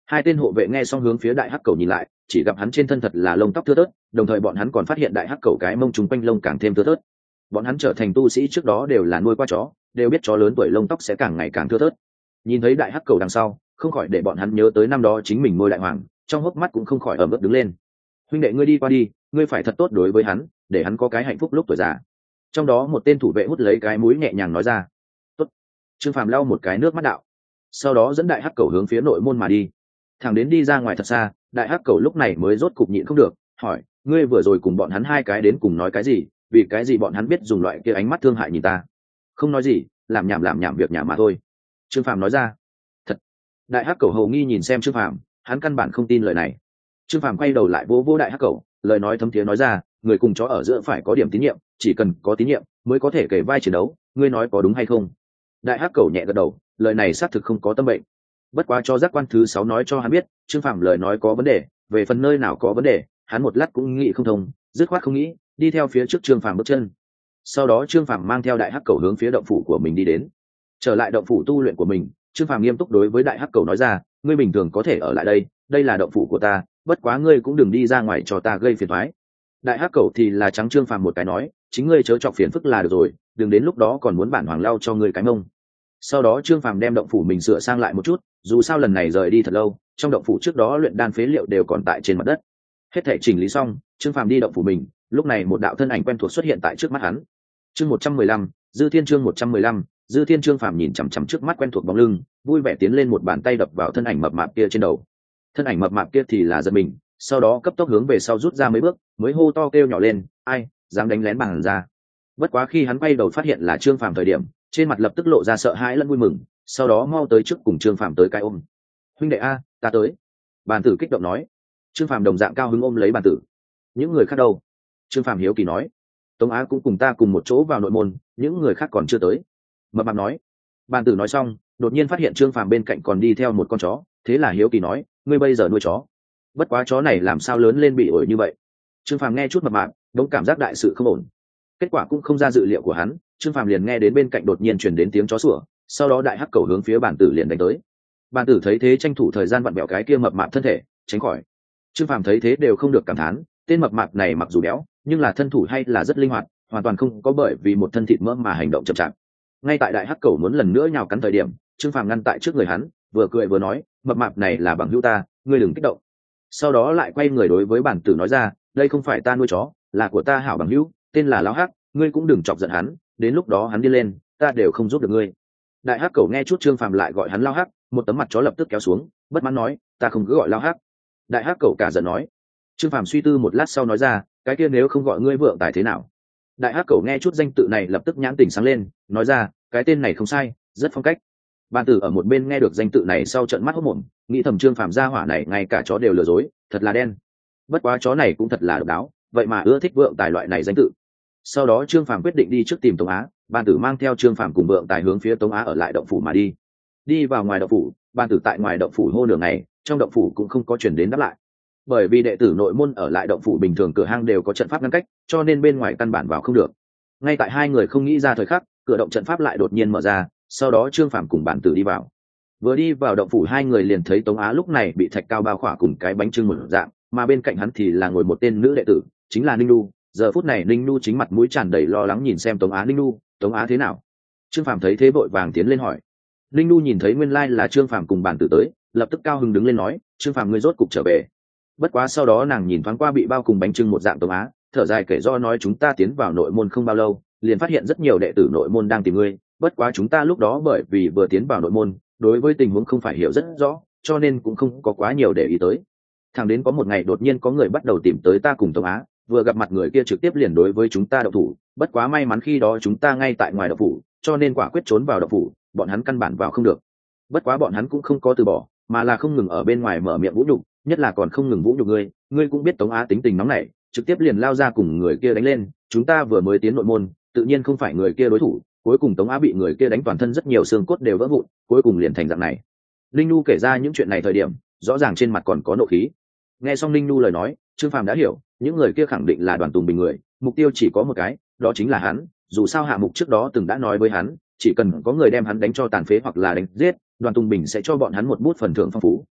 Hai tên hộ vệ nghe xong hướng phía đại hắc cầu nhìn lại, chỉ gặp hắn trên thân thật là lông tóc thưa thớt, đồng thời bọn hắn còn phát hiện đại hắc cầu cái mông trùng quanh lông càng thêm thưa thớt. Bọn hắn trở thành tu sĩ trước đó đều là nuôi qua chó, đều biết chó lớn tuổi lông tóc sẽ càng ngày càng thưa thớt. Nhìn thấy đại hắc cầu đằng sau, không khỏi để bọn hắn nhớ tới năm đó chính mình nuôi đại hoàng, trong hốc mắt cũng không khỏi ẩm ướt đứng lên. Huynh đệ ngươi đi qua đi, ngươi phải thật tốt đối với hắn, để hắn có cái hạnh phúc lúc tuổi già. Trong đó một tên thủ vệ hút lấy cái mũi nhẹ nhàng nói ra. Tốt. Trương Phàm lau một cái nước mắt đạo, sau đó dẫn đại hắc cầu hướng phía nội môn mà đi. Thằng đến đi ra ngoài thật xa, đại hắc cầu lúc này mới rốt cục nhịn không được, hỏi: ngươi vừa rồi cùng bọn hắn hai cái đến cùng nói cái gì? Vì cái gì bọn hắn biết dùng loại kia ánh mắt thương hại nhìn ta? Không nói gì, làm nhảm việc nhảm mà thôi. Trương Phàm nói ra. Thật. Đại hắc cầu hầu nghi nhìn xem Trương Phàm, hắn căn bản không tin lời này. Trương Phàm quay đầu lại vỗ đại hắc cầu, lời nói thấm thiế nói ra: người cùng chó ở giữa phải có điểm tín nhiệm, chỉ cần có tín nhiệm mới có thể kể vai chiến đấu, ngươi nói có đúng hay không? Đại hắc cầu nhẹ gật đầu, lời này xác thực không có tâm bệnh. Bất quá cho giác quan thứ 6 nói cho hắn biết, Trương Phàm lời nói có vấn đề, về phần nơi nào có vấn đề, hắn một lát cũng nghĩ không thông, dứt khoát không nghĩ, đi theo phía trước Trương Phàm bước chân. Sau đó Trương Phàm mang theo đại hắc cầu hướng phía động phủ của mình đi đến. Trở lại động phủ tu luyện của mình, Trương Phàm nghiêm túc đối với đại hắc cầu nói ra: ngươi bình thường có thể ở lại đây, đây là động phủ của ta, bất quá ngươi cũng đừng đi ra ngoài cho ta gây phiền toái. Đại hắc cầu thì là trắng Trương Phàm một cái nói: chính ngươi chớ chọc phiền phức là được rồi, đừng đến lúc đó còn muốn bản hoàng lao cho ngươi cái mông. Sau đó Trương Phàm đem động phủ mình sửa sang lại một chút, dù sao lần này rời đi thật lâu, trong động phủ trước đó luyện đan phế liệu đều còn tại trên mặt đất. Hết thể chỉnh lý xong, Trương Phàm đi động phủ mình, lúc này một đạo thân ảnh quen thuộc xuất hiện tại trước mắt hắn. Chương 115, Dư Thiên chương 115, Dư Thiên. Trương Phàm nhìn chằm chằm trước mắt quen thuộc bóng lưng, vui vẻ tiến lên một bàn tay đập vào thân ảnh mập mạp kia trên đầu. Thân ảnh mập mạp kia thì là giật mình, sau đó cấp tốc hướng về sau rút ra mấy bước, mới hô to kêu nhỏ lên: ai dám đánh lén bằng ra? Bất quá khi hắn quay đầu phát hiện là Trương Phàm thời điểm, trên mặt lập tức lộ ra sợ hãi lẫn vui mừng, sau đó mau tới trước cùng Trương Phàm tới cái ôm. Huynh đệ a, ta tới. Bàn tử kích động nói. Trương Phàm đồng dạng cao hứng ôm lấy bàn tử. Những người khác đâu? Trương Phàm hiếu kỳ nói. Tống Á cũng cùng ta cùng một chỗ vào nội môn, những người khác còn chưa tới. Mập mạp nói. Bàn tử nói xong, đột nhiên phát hiện Trương Phàm bên cạnh còn đi theo một con chó, thế là hiếu kỳ nói: ngươi bây giờ nuôi chó? Bất quá chó này làm sao lớn lên bị ổi như vậy? Trương Phàm nghe chút mập mạp, đống cảm giác đại sự không ổn. Kết quả cũng không ra dự liệu của hắn, Trương Phàm liền nghe đến bên cạnh đột nhiên truyền đến tiếng chó sủa, sau đó đại hắc cầu hướng phía bản tử liền đánh tới. Bản tử thấy thế tranh thủ thời gian vặn bẹo cái kia mập mạp thân thể, tránh khỏi. Trương Phàm thấy thế đều không được cảm thán, tên mập mạp này mặc dù béo, nhưng là thân thủ hay là rất linh hoạt, hoàn toàn không có bởi vì một thân thịt mỡ mà hành động chậm chạp. Ngay tại đại hắc cầu muốn lần nữa nhào cắn thời điểm, Trương Phàm ngăn tại trước người hắn, vừa cười vừa nói: mập mạp này là bằng hữu ta, ngươi đừng kích động. Sau đó lại quay người đối với bản tử nói ra: đây không phải ta nuôi chó, là của ta hảo bằng hữu, tên là Lão Hắc, ngươi cũng đừng chọc giận hắn, đến lúc đó hắn đi lên, ta đều không giúp được ngươi. Đại hắc cầu nghe chút Trương Phàm lại gọi hắn Lão Hắc, một tấm mặt chó lập tức kéo xuống, bất mãn nói: ta không cứ gọi Lão Hắc. Đại hắc cầu cả giận nói. Trương Phàm suy tư một lát sau nói ra: cái kia nếu không gọi ngươi Vượng Tài thế nào? Đại hắc cầu nghe chút danh tự này lập tức nhãn tỉnh sáng lên, nói ra: cái tên này không sai, rất phong cách. Bàn tử ở một bên nghe được danh tự này sau trận mắt hốt mồm, nghĩ thầm Trương Phàm gia hỏa này ngay cả chó đều lừa dối, thật là đen. Bất quá chó này cũng thật là độc đáo, vậy mà ưa thích Vượng Tài loại này danh tự. Sau đó Trương Phàm quyết định đi trước tìm Tống Á, Bàn tử mang theo Trương Phàm cùng Vượng Tài hướng phía Tống Á ở lại động phủ mà đi. Đi vào ngoài động phủ, Bàn tử tại ngoài động phủ hô nửa ngày, trong động phủ cũng không có chuyển đến đáp lại. Bởi vì đệ tử nội môn ở lại động phủ bình thường cửa hang đều có trận pháp ngăn cách, cho nên bên ngoài căn bản vào không được. Ngay tại hai người không nghĩ ra thời khắc, cửa động trận pháp lại đột nhiên mở ra, sau đó Trương Phàm cùng Bàn tử đi vào. Vừa đi vào động phủ hai người liền thấy Tống Á lúc này bị thạch cao bao khỏa cùng cái bánh trưng một dạng, mà bên cạnh hắn thì là ngồi một tên nữ đệ tử, chính là Ninh Nu. Giờ phút này Ninh Nu chính mặt mũi tràn đầy lo lắng nhìn xem Tống Á. Ninh Nu, Tống Á thế nào? Trương Phàm thấy thế vội vàng tiến lên hỏi. Ninh Nu nhìn thấy nguyên lai là Trương Phàm cùng Bàn tử tới, lập tức cao hứng đứng lên nói: Trương Phàm ngươi rốt cục trở về. Bất quá sau đó nàng nhìn thoáng qua bị bao cùng bánh trưng một dạng Tống Á, thở dài kể do nói: chúng ta tiến vào nội môn không bao lâu, liền phát hiện rất nhiều đệ tử nội môn đang tìm ngươi. Bất quá chúng ta lúc đó bởi vì vừa tiến vào nội môn, đối với tình huống không phải hiểu rất rõ, cho nên cũng không có quá nhiều để ý tới. Thẳng đến có một ngày đột nhiên có người bắt đầu tìm tới ta cùng Tống Á, vừa gặp mặt người kia trực tiếp liền đối với chúng ta động thủ. Bất quá may mắn khi đó chúng ta ngay tại ngoài động phủ, cho nên quả quyết trốn vào động phủ, bọn hắn căn bản vào không được. Bất quá bọn hắn cũng không có từ bỏ, mà là không ngừng ở bên ngoài mở miệng vũ nhục, nhất là còn không ngừng vũ nhục ngươi. Ngươi cũng biết Tống Á tính tình nóng nảy, trực tiếp liền lao ra cùng người kia đánh lên. Chúng ta vừa mới tiến nội môn, tự nhiên không phải người kia đối thủ, cuối cùng Tống Á bị người kia đánh toàn thân rất nhiều xương cốt đều vỡ vụn, cuối cùng liền thành dạng này. Linh Nu kể ra những chuyện này thời điểm, rõ ràng trên mặt còn có nộ khí. Nghe xong Linh Nu lời nói, Trương Phàm đã hiểu, những người kia khẳng định là Đoàn Tùng Bình người, mục tiêu chỉ có một cái, đó chính là hắn. Dù sao Hạ Mục trước đó từng đã nói với hắn, chỉ cần có người đem hắn đánh cho tàn phế hoặc là đánh giết, Đoàn Tùng Bình sẽ cho bọn hắn một bút phần thưởng phong phú.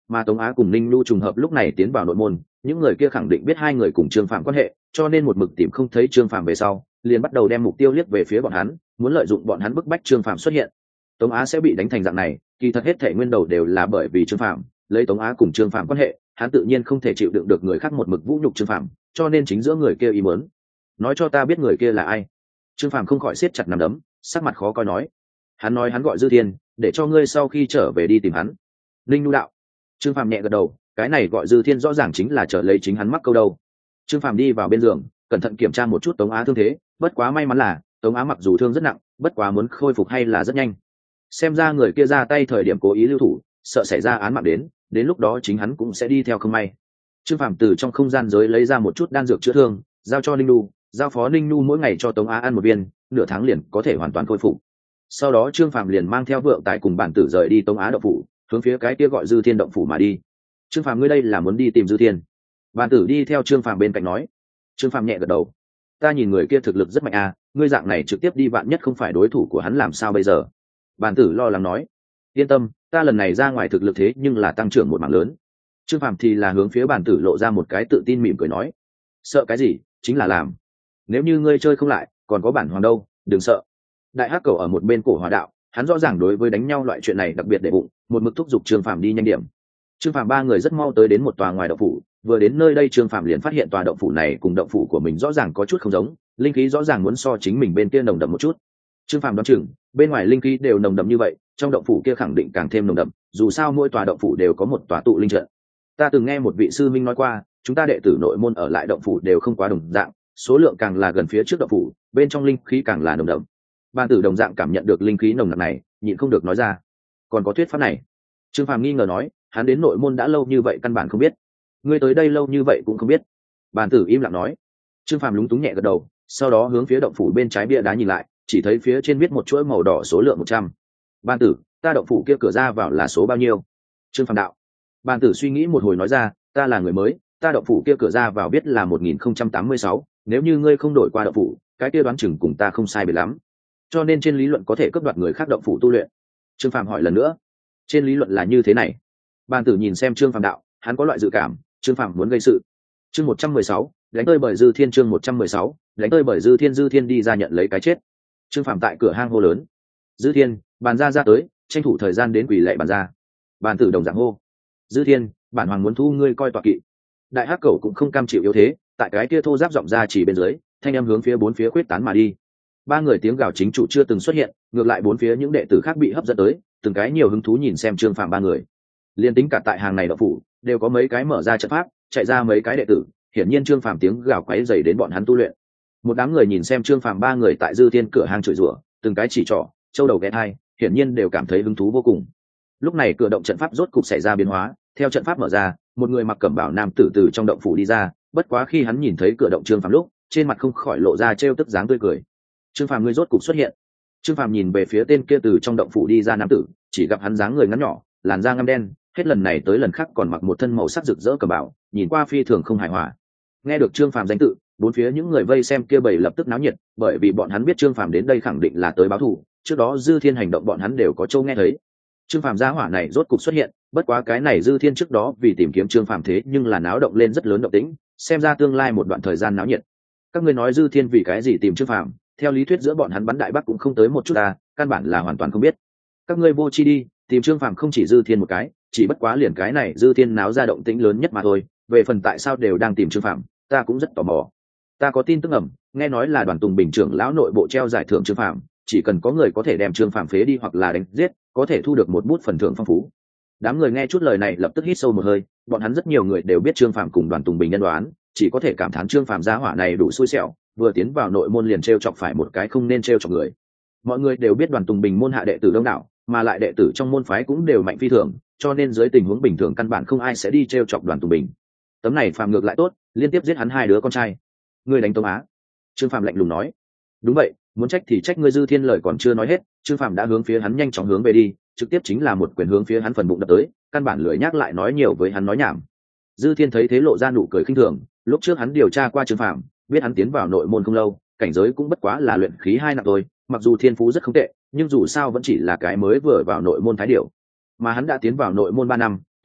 mà Tống Á cùng Ninh Nhu trùng hợp lúc này tiến vào nội môn, những người kia khẳng định biết hai người cùng Trương Phàm quan hệ, cho nên một mực tìm không thấy Trương Phàm về sau, liền bắt đầu đem mục tiêu liếc về phía bọn hắn, muốn lợi dụng bọn hắn bức bách Trương Phàm xuất hiện. Tống Á sẽ bị đánh thành dạng này, kỳ thật hết thảy nguyên đầu đều là bởi vì Trương Phàm, lấy Tống Á cùng Trương Phàm quan hệ, hắn tự nhiên không thể chịu đựng được người khác một mực vũ nhục Trương Phàm, cho nên chính giữa người kia ý muốn. Nói cho ta biết người kia là ai. Trương Phàm không khỏi siết chặt nắm đấm, sắc mặt khó coi nói. Hắn nói hắn gọi Dư Thiên, để cho ngươi sau khi trở về đi tìm hắn. Linh Nhu đạo. Trương Phàm nhẹ gật đầu, cái này gọi Dư Thiên rõ ràng chính là chờ lấy chính hắn mắc câu đâu. Trương Phàm đi vào bên giường, cẩn thận kiểm tra một chút Tống Á thương thế, bất quá may mắn là Tống Á mặc dù thương rất nặng, bất quá muốn khôi phục hay là rất nhanh. Xem ra người kia ra tay thời điểm cố ý lưu thủ, sợ xảy ra án mạng đến lúc đó chính hắn cũng sẽ đi theo không may. Trương Phàm từ trong không gian giới lấy ra một chút đan dược chữa thương, giao cho Ninh Nhu, giao phó Ninh Nhu mỗi ngày cho Tống Á ăn một viên, nửa tháng liền có thể hoàn toàn khôi phục. Sau đó Trương Phàm liền mang theo Vượng Tài cùng bản tử rời đi Tống Á động phủ, hướng phía cái kia gọi Dư Thiên động phủ mà đi. Trương Phàm ngươi đây là muốn đi tìm Dư Thiên? Bản tử đi theo Trương Phàm bên cạnh nói. Trương Phàm nhẹ gật đầu. Ta nhìn người kia thực lực rất mạnh à, ngươi dạng này trực tiếp đi vạn nhất không phải đối thủ của hắn làm sao bây giờ? Bản tử lo lắng nói. Yên tâm, ta lần này ra ngoài thực lực thế nhưng là tăng trưởng một mảng lớn. Trương Phàm thì là hướng phía bản tử lộ ra một cái tự tin mỉm cười nói. Sợ cái gì, chính là làm. Nếu như ngươi chơi không lại, còn có bản hoàng đâu, đừng sợ. Đại hắc cầu ở một bên cổ hòa đạo, hắn rõ ràng đối với đánh nhau loại chuyện này đặc biệt để bụng, một mực thúc giục Trương Phàm đi nhanh điểm. Trương Phàm ba người rất mau tới đến một tòa ngoài động phủ, vừa đến nơi đây Trương Phàm liền phát hiện tòa động phủ này cùng động phủ của mình rõ ràng có chút không giống, linh khí rõ ràng muốn so chính mình bên kia nồng đậm một chút. Trương Phàm đoán chừng, bên ngoài linh khí đều nồng đậm như vậy, trong động phủ kia khẳng định càng thêm nồng đậm, dù sao mỗi tòa động phủ đều có một tòa tụ linh trận. Ta từng nghe một vị sư minh nói qua, chúng ta đệ tử nội môn ở lại động phủ đều không quá đồng dạng, số lượng càng là gần phía trước động phủ, bên trong linh khí càng là nồng đậm. Ban tử đồng dạng cảm nhận được linh khí nồng nặc này, nhịn không được nói ra. Còn có thuyết pháp này? Trương Phàm nghi ngờ nói, hắn đến nội môn đã lâu như vậy căn bản không biết. Ngươi tới đây lâu như vậy cũng không biết. Ban tử im lặng nói. Trương Phàm lúng túng nhẹ gật đầu, sau đó hướng phía động phủ bên trái bia đá nhìn lại, chỉ thấy phía trên viết một chuỗi màu đỏ số lượng 100. Ban tử, ta động phủ kia cửa ra vào là số bao nhiêu? Trương Phàm đạo. Ban tử suy nghĩ một hồi nói ra, ta là người mới, ta động phủ kia cửa ra vào biết là 1086, nếu như ngươi không đổi qua động phủ, cái kia đoán chừng cùng ta không sai biệt lắm. Cho nên trên lý luận có thể cướp đoạt người khác động phủ tu luyện. Trương Phàm hỏi lần nữa. Trên lý luận là như thế này. Ban tử nhìn xem Trương Phàm đạo, hắn có loại dự cảm, Trương Phàm muốn gây sự. Chương 116, đánh tơi bởi Dư Thiên. Chương 116, đánh tơi bởi Dư Thiên. Dư Thiên đi ra nhận lấy cái chết. Trương Phàm tại cửa hang hô lớn. Dư Thiên, bàn ra tới, tranh thủ thời gian đến quỷ lệ bàn ra. Bàn tử đồng dạng hô. Dư Thiên, bản hoàng muốn thu ngươi coi tọa kỵ. Đại hắc cẩu cũng không cam chịu yếu thế, tại cái kia thô giáp giọng ra chỉ bên dưới, thanh âm hướng phía bốn phía quyết tán mà đi. Ba người tiếng gào chính chủ chưa từng xuất hiện, ngược lại bốn phía những đệ tử khác bị hấp dẫn tới, từng cái nhiều hứng thú nhìn xem Trương Phàm ba người. Liên tính cả tại hàng này đậu phủ, đều có mấy cái mở ra trận pháp, chạy ra mấy cái đệ tử, hiển nhiên Trương Phàm tiếng gào quấy rầy đến bọn hắn tu luyện. Một đám người nhìn xem Trương Phàm ba người tại Dư Thiên cửa hang chửi rủa, từng cái chỉ trỏ, châu đầu ghé thai, hiển nhiên đều cảm thấy hứng thú vô cùng. Lúc này cửa động trận pháp rốt cục xảy ra biến hóa, theo trận pháp mở ra, một người mặc cẩm bào nam tử từ trong động phủ đi ra, bất quá khi hắn nhìn thấy cửa động Trương Phàm lúc, trên mặt không khỏi lộ ra trêu tức dáng tươi cười. Trương Phàm ngươi rốt cục xuất hiện. Trương Phàm nhìn về phía tên kia từ trong động phủ đi ra nam tử, chỉ gặp hắn dáng người ngắn nhỏ, làn da ngăm đen, hết lần này tới lần khác còn mặc một thân màu sắc rực rỡ cẩm bào, nhìn qua phi thường không hài hòa. Nghe được Trương Phàm danh tự, bốn phía những người vây xem kia bầy lập tức náo nhiệt, bởi vì bọn hắn biết Trương Phàm đến đây khẳng định là tới báo thù, trước đó Dư Thiên hành động bọn hắn đều có châu nghe thấy. Trương Phàm gia hỏa này rốt cục xuất hiện, bất quá cái này Dư Thiên trước đó vì tìm kiếm Trương Phàm thế nhưng là náo động lên rất lớn động tĩnh, xem ra tương lai một đoạn thời gian náo nhiệt. Các ngươi nói Dư Thiên vì cái gì tìm Trương Phàm? Theo lý thuyết giữa bọn hắn bắn đại bắc cũng không tới một chút à, căn bản là hoàn toàn không biết. Các ngươi vô chi đi, tìm Trương Phàm không chỉ Dư Thiên một cái, chỉ bất quá liền cái này Dư Thiên náo ra động tĩnh lớn nhất mà thôi, về phần tại sao đều đang tìm Trương Phàm, ta cũng rất tò mò. Ta có tin tức ẩm, nghe nói là Đoàn Tùng Bình trưởng lão nội bộ treo giải thưởng Trương Phàm, chỉ cần có người có thể đem Trương Phàm phế đi hoặc là đánh giết, có thể thu được một bút phần thưởng phong phú. Đám người nghe chút lời này lập tức hít sâu một hơi, bọn hắn rất nhiều người đều biết Trương Phàm cùng Đoàn Tùng Bình nhân đoán, chỉ có thể cảm thán Trương Phàm gia hỏa này đủ xui xẻo, vừa tiến vào nội môn liền trêu chọc phải một cái không nên trêu chọc người. Mọi người đều biết Đoàn Tùng Bình môn hạ đệ tử đông đảo, mà lại đệ tử trong môn phái cũng đều mạnh phi thường, cho nên dưới tình huống bình thường căn bản không ai sẽ đi trêu chọc Đoàn Tùng Bình. Tấm này Phàm ngược lại tốt, liên tiếp giết hắn hai đứa con trai. Ngươi đánh Tống Á? Trương Phàm lạnh lùng nói. Đúng vậy, muốn trách thì trách ngươi. Dư Thiên lời còn chưa nói hết, Trương Phàm đã hướng phía hắn nhanh chóng hướng về đi, trực tiếp chính là một quyền hướng phía hắn phần bụng đập tới, căn bản lười nhắc lại nói nhiều với hắn nói nhảm. Dư Thiên thấy thế lộ ra nụ cười khinh thường, lúc trước hắn điều tra qua Trương Phàm, biết hắn tiến vào nội môn không lâu, cảnh giới cũng bất quá là luyện khí 2 nặng thôi, mặc dù thiên phú rất không tệ, nhưng dù sao vẫn chỉ là cái mới vừa vào nội môn thái điểu. Mà hắn đã tiến vào nội môn 3 năm,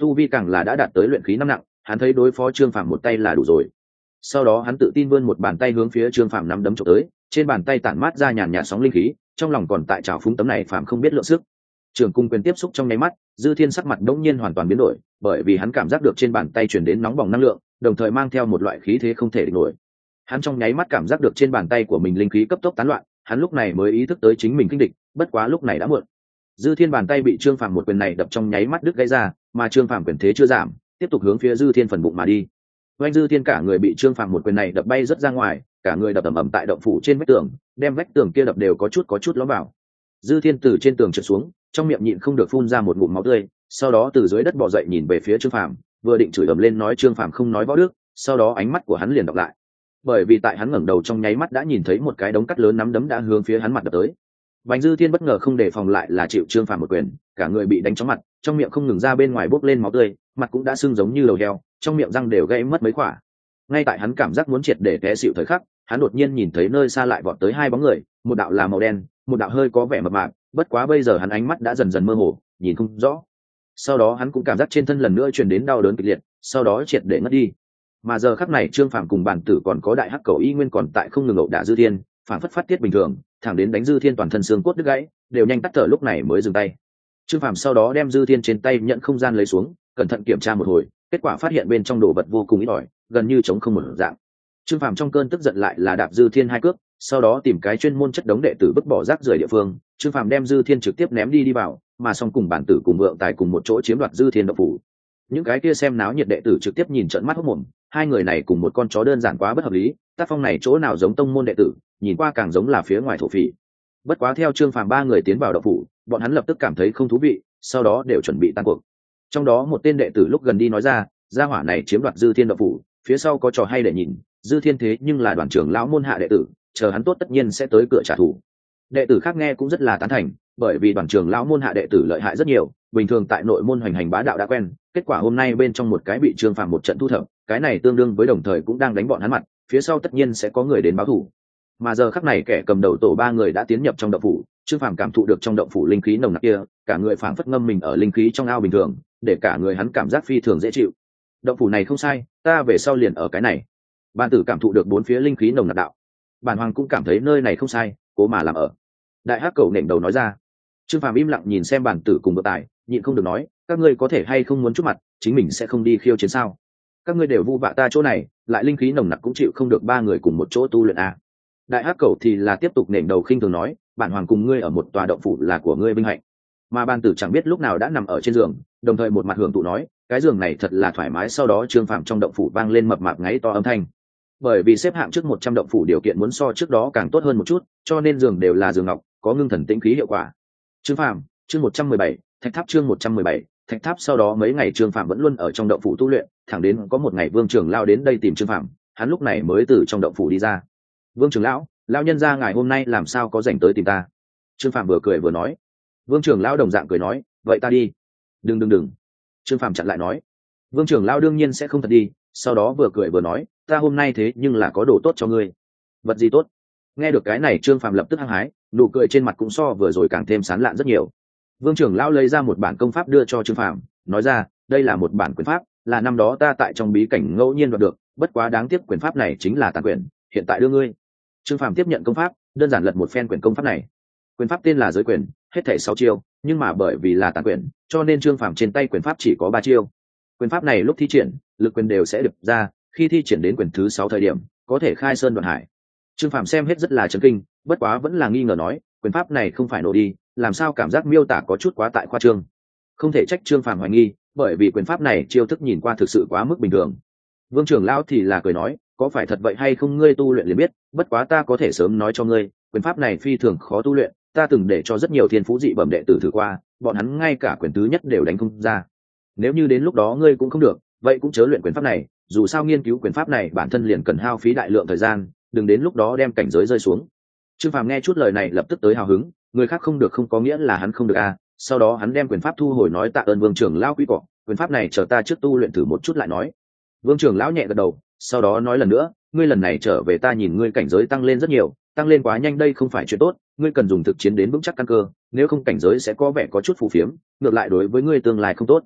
tu vi càng là đã đạt tới luyện khí 5 nặng, hắn thấy đối phó Trương Phàm một tay là đủ rồi. Sau đó hắn tự tin vươn một bàn tay hướng phía Trương Phàm nắm đấm chụp tới, trên bàn tay tản mát ra nhàn nhạt sóng linh khí, trong lòng còn tại trào phúng tấm này Phàm không biết lượng sức. Trường cung quyền tiếp xúc trong nháy mắt, Dư Thiên sắc mặt đống nhiên hoàn toàn biến đổi, bởi vì hắn cảm giác được trên bàn tay truyền đến nóng bỏng năng lượng, đồng thời mang theo một loại khí thế không thể địch nổi. Hắn trong nháy mắt cảm giác được trên bàn tay của mình linh khí cấp tốc tán loạn, hắn lúc này mới ý thức tới chính mình kinh địch, bất quá lúc này đã muộn. Dư Thiên bàn tay bị Trương Phàm một quyền này đập trong nháy mắt đứt gãy ra, mà Trương Phàm quyền thế chưa giảm, tiếp tục hướng phía Dư Thiên phần bụng mà đi. Oanh Dư Thiên cả người bị Trương Phàm một quyền này đập bay rất ra ngoài, cả người đập ầm ầm tại động phủ trên vách tường, đem vách tường kia đập đều có chút lõm vào. Dư Thiên từ trên tường trượt xuống, trong miệng nhịn không được phun ra một ngụm máu tươi, sau đó từ dưới đất bò dậy nhìn về phía Trương Phàm, vừa định chửi ầm lên nói Trương Phàm không nói võ đức, sau đó ánh mắt của hắn liền đọc lại. Bởi vì tại hắn ngẩng đầu trong nháy mắt đã nhìn thấy một cái đống cắt lớn nắm đấm đã hướng phía hắn mặt đập tới. Bành Dư Thiên bất ngờ không đề phòng lại là chịu Trương Phàm một quyền, cả người bị đánh chóng mặt, trong miệng không ngừng ra bên ngoài bốc lên máu tươi, mặt cũng đã sưng giống như lầu heo, trong miệng răng đều gãy mất mấy khỏa. Ngay tại hắn cảm giác muốn triệt để té xỉu thời khắc, hắn đột nhiên nhìn thấy nơi xa lại vọt tới hai bóng người, một đạo là màu đen, một đạo hơi có vẻ mập mạp, bất quá bây giờ hắn ánh mắt đã dần dần mơ hồ, nhìn không rõ. Sau đó hắn cũng cảm giác trên thân lần nữa truyền đến đau đớn kịch liệt, sau đó triệt để ngất đi. Mà giờ khắc này Trương Phàm cùng bản tử còn có đại hắc cầu y nguyên còn tại không ngừng ẩu đả Dư Thiên, phản phất phát tiết bình thường, thẳng đến đánh Dư Thiên toàn thân xương cốt đứt gãy, đều nhanh tắt thở lúc này mới dừng tay. Trương Phàm sau đó đem Dư Thiên trên tay nhận không gian lấy xuống, cẩn thận kiểm tra một hồi, kết quả phát hiện bên trong đồ vật vô cùng ít ỏi, gần như trống không một dạng. Trương Phàm trong cơn tức giận lại là đạp Dư Thiên hai cước, sau đó tìm cái chuyên môn chất đống đệ tử vứt bỏ rác rưởi địa phương, Trương Phàm đem Dư Thiên trực tiếp ném đi vào, mà xong cùng bản tử cùng vượng tài cùng một chỗ chiếm đoạt Dư Thiên động phủ. Những cái kia xem náo nhiệt đệ tử trực tiếp nhìn trợn mắt hốt mồm, hai người này cùng một con chó đơn giản quá bất hợp lý, tác phong này chỗ nào giống tông môn đệ tử, nhìn qua càng giống là phía ngoài thổ phỉ. Bất quá theo Trương Phàm ba người tiến vào động phủ, bọn hắn lập tức cảm thấy không thú vị, sau đó đều chuẩn bị tan cuộc. Trong đó một tên đệ tử lúc gần đi nói ra, gia hỏa này chiếm đoạt Dư Thiên động phủ, phía sau có trò hay để nhìn, Dư Thiên thế nhưng là đoàn trưởng lão môn hạ đệ tử, chờ hắn tốt tất nhiên sẽ tới cửa trả thù. Đệ tử khác nghe cũng rất là tán thành, bởi vì đoàn trưởng lão môn hạ đệ tử lợi hại rất nhiều, bình thường tại nội môn hoành hành bá đạo đã quen, kết quả hôm nay bên trong một cái bị Trương Phàm một trận thu thập, cái này tương đương với đồng thời cũng đang đánh bọn hắn mặt, phía sau tất nhiên sẽ có người đến báo thù. Mà giờ khắc này kẻ cầm đầu tổ ba người đã tiến nhập trong động phủ, Trương Phàm cảm thụ được trong động phủ linh khí nồng nặc kia, cả người phảng phất ngâm mình ở linh khí trong ao bình thường, để cả người hắn cảm giác phi thường dễ chịu. Động phủ này không sai, ta về sau liền ở cái này. Ban tử cảm thụ được bốn phía linh khí nồng nặc đạo. Bản hoàng cũng cảm thấy nơi này không sai, cố mà làm ở. Đại hắc cầu nện đầu nói ra. Trương Phàm im lặng nhìn xem bản tử cùng vợ tài, nhịn không được nói, các ngươi có thể hay không muốn chút mặt, chính mình sẽ không đi khiêu chiến sao? Các ngươi đều vu vạ ta chỗ này, lại linh khí nồng nặc cũng chịu không được ba người cùng một chỗ tu luyện à? Đại hắc cầu thì là tiếp tục nện đầu khinh thường nói, bản hoàng cùng ngươi ở một tòa động phủ là của ngươi vinh hạnh. Mà ban tử chẳng biết lúc nào đã nằm ở trên giường, đồng thời một mặt hưởng thụ nói, cái giường này thật là thoải mái. Sau đó Trương Phàm trong động phủ vang lên mập mạp ngáy to âm thanh. Bởi vì xếp hạng trước 100 động phủ điều kiện muốn so trước đó càng tốt hơn một chút, cho nên giường đều là giường ngọc, có ngưng thần tĩnh khí hiệu quả. Trương Phàm, chương 117, Thạch Tháp chương 117, Thạch Tháp. Sau đó mấy ngày Trương Phàm vẫn luôn ở trong động phủ tu luyện, thẳng đến có một ngày Vương trưởng lão đến đây tìm Trương Phàm, hắn lúc này mới từ trong động phủ đi ra. Vương trưởng lão, lão nhân gia ngài hôm nay làm sao có rảnh tới tìm ta? Trương Phàm vừa cười vừa nói. Vương trưởng lão đồng dạng cười nói, vậy ta đi. Đừng. Trương Phàm chặn lại nói. Vương trưởng lão đương nhiên sẽ không thật đi, sau đó vừa cười vừa nói, ta hôm nay thế nhưng là có đồ tốt cho ngươi. Vật gì tốt? Nghe được cái này Trương Phàm lập tức hăng hái, nụ cười trên mặt cũng so vừa rồi càng thêm sán lạn rất nhiều. Vương trưởng lão lấy ra một bản công pháp đưa cho Trương Phàm, nói ra, đây là một bản quyền pháp, là năm đó ta tại trong bí cảnh ngẫu nhiên đoạt được, bất quá đáng tiếc quyền pháp này chính là tàn quyền, hiện tại đưa ngươi. Trương Phàm tiếp nhận công pháp, đơn giản lật một phen quyển công pháp này. Quyền pháp tên là Giới Quyền, hết thảy 6 chiêu, nhưng mà bởi vì là tàn quyền, cho nên Trương Phàm trên tay quyền pháp chỉ có 3 chiêu. Quyền pháp này lúc thi triển, lực quyền đều sẽ được ra, khi thi triển đến quyền thứ 6 thời điểm, có thể khai sơn đoạn hải. Trương Phàm xem hết rất là chấn kinh, bất quá vẫn là nghi ngờ nói, quyền pháp này không phải nổ đi, làm sao cảm giác miêu tả có chút quá tại khoa trương. Không thể trách Trương Phàm hoài nghi, bởi vì quyền pháp này chiêu thức nhìn qua thực sự quá mức bình thường. Vương trưởng lão thì là cười nói, có phải thật vậy hay không ngươi tu luyện liền biết, bất quá ta có thể sớm nói cho ngươi, quyền pháp này phi thường khó tu luyện, ta từng để cho rất nhiều thiên phú dị bẩm đệ tử thử qua, bọn hắn ngay cả quyền thứ nhất đều đánh không ra. Nếu như đến lúc đó ngươi cũng không được, vậy cũng chớ luyện quyền pháp này, dù sao nghiên cứu quyền pháp này bản thân liền cần hao phí đại lượng thời gian, đừng đến lúc đó đem cảnh giới rơi xuống. Trương Phàm nghe chút lời này lập tức tới hào hứng, người khác không được không có nghĩa là hắn không được à, sau đó hắn đem quyền pháp thu hồi nói tạ ơn Vương trưởng lão quý cọ, quyền pháp này chờ ta trước tu luyện thử một chút lại nói. Vương trưởng lão nhẹ gật đầu, sau đó nói lần nữa, ngươi lần này trở về ta nhìn ngươi cảnh giới tăng lên rất nhiều, tăng lên quá nhanh đây không phải chuyện tốt, ngươi cần dùng thực chiến đến vững chắc căn cơ, nếu không cảnh giới sẽ có vẻ có chút phù phiếm, ngược lại đối với ngươi tương lai không tốt.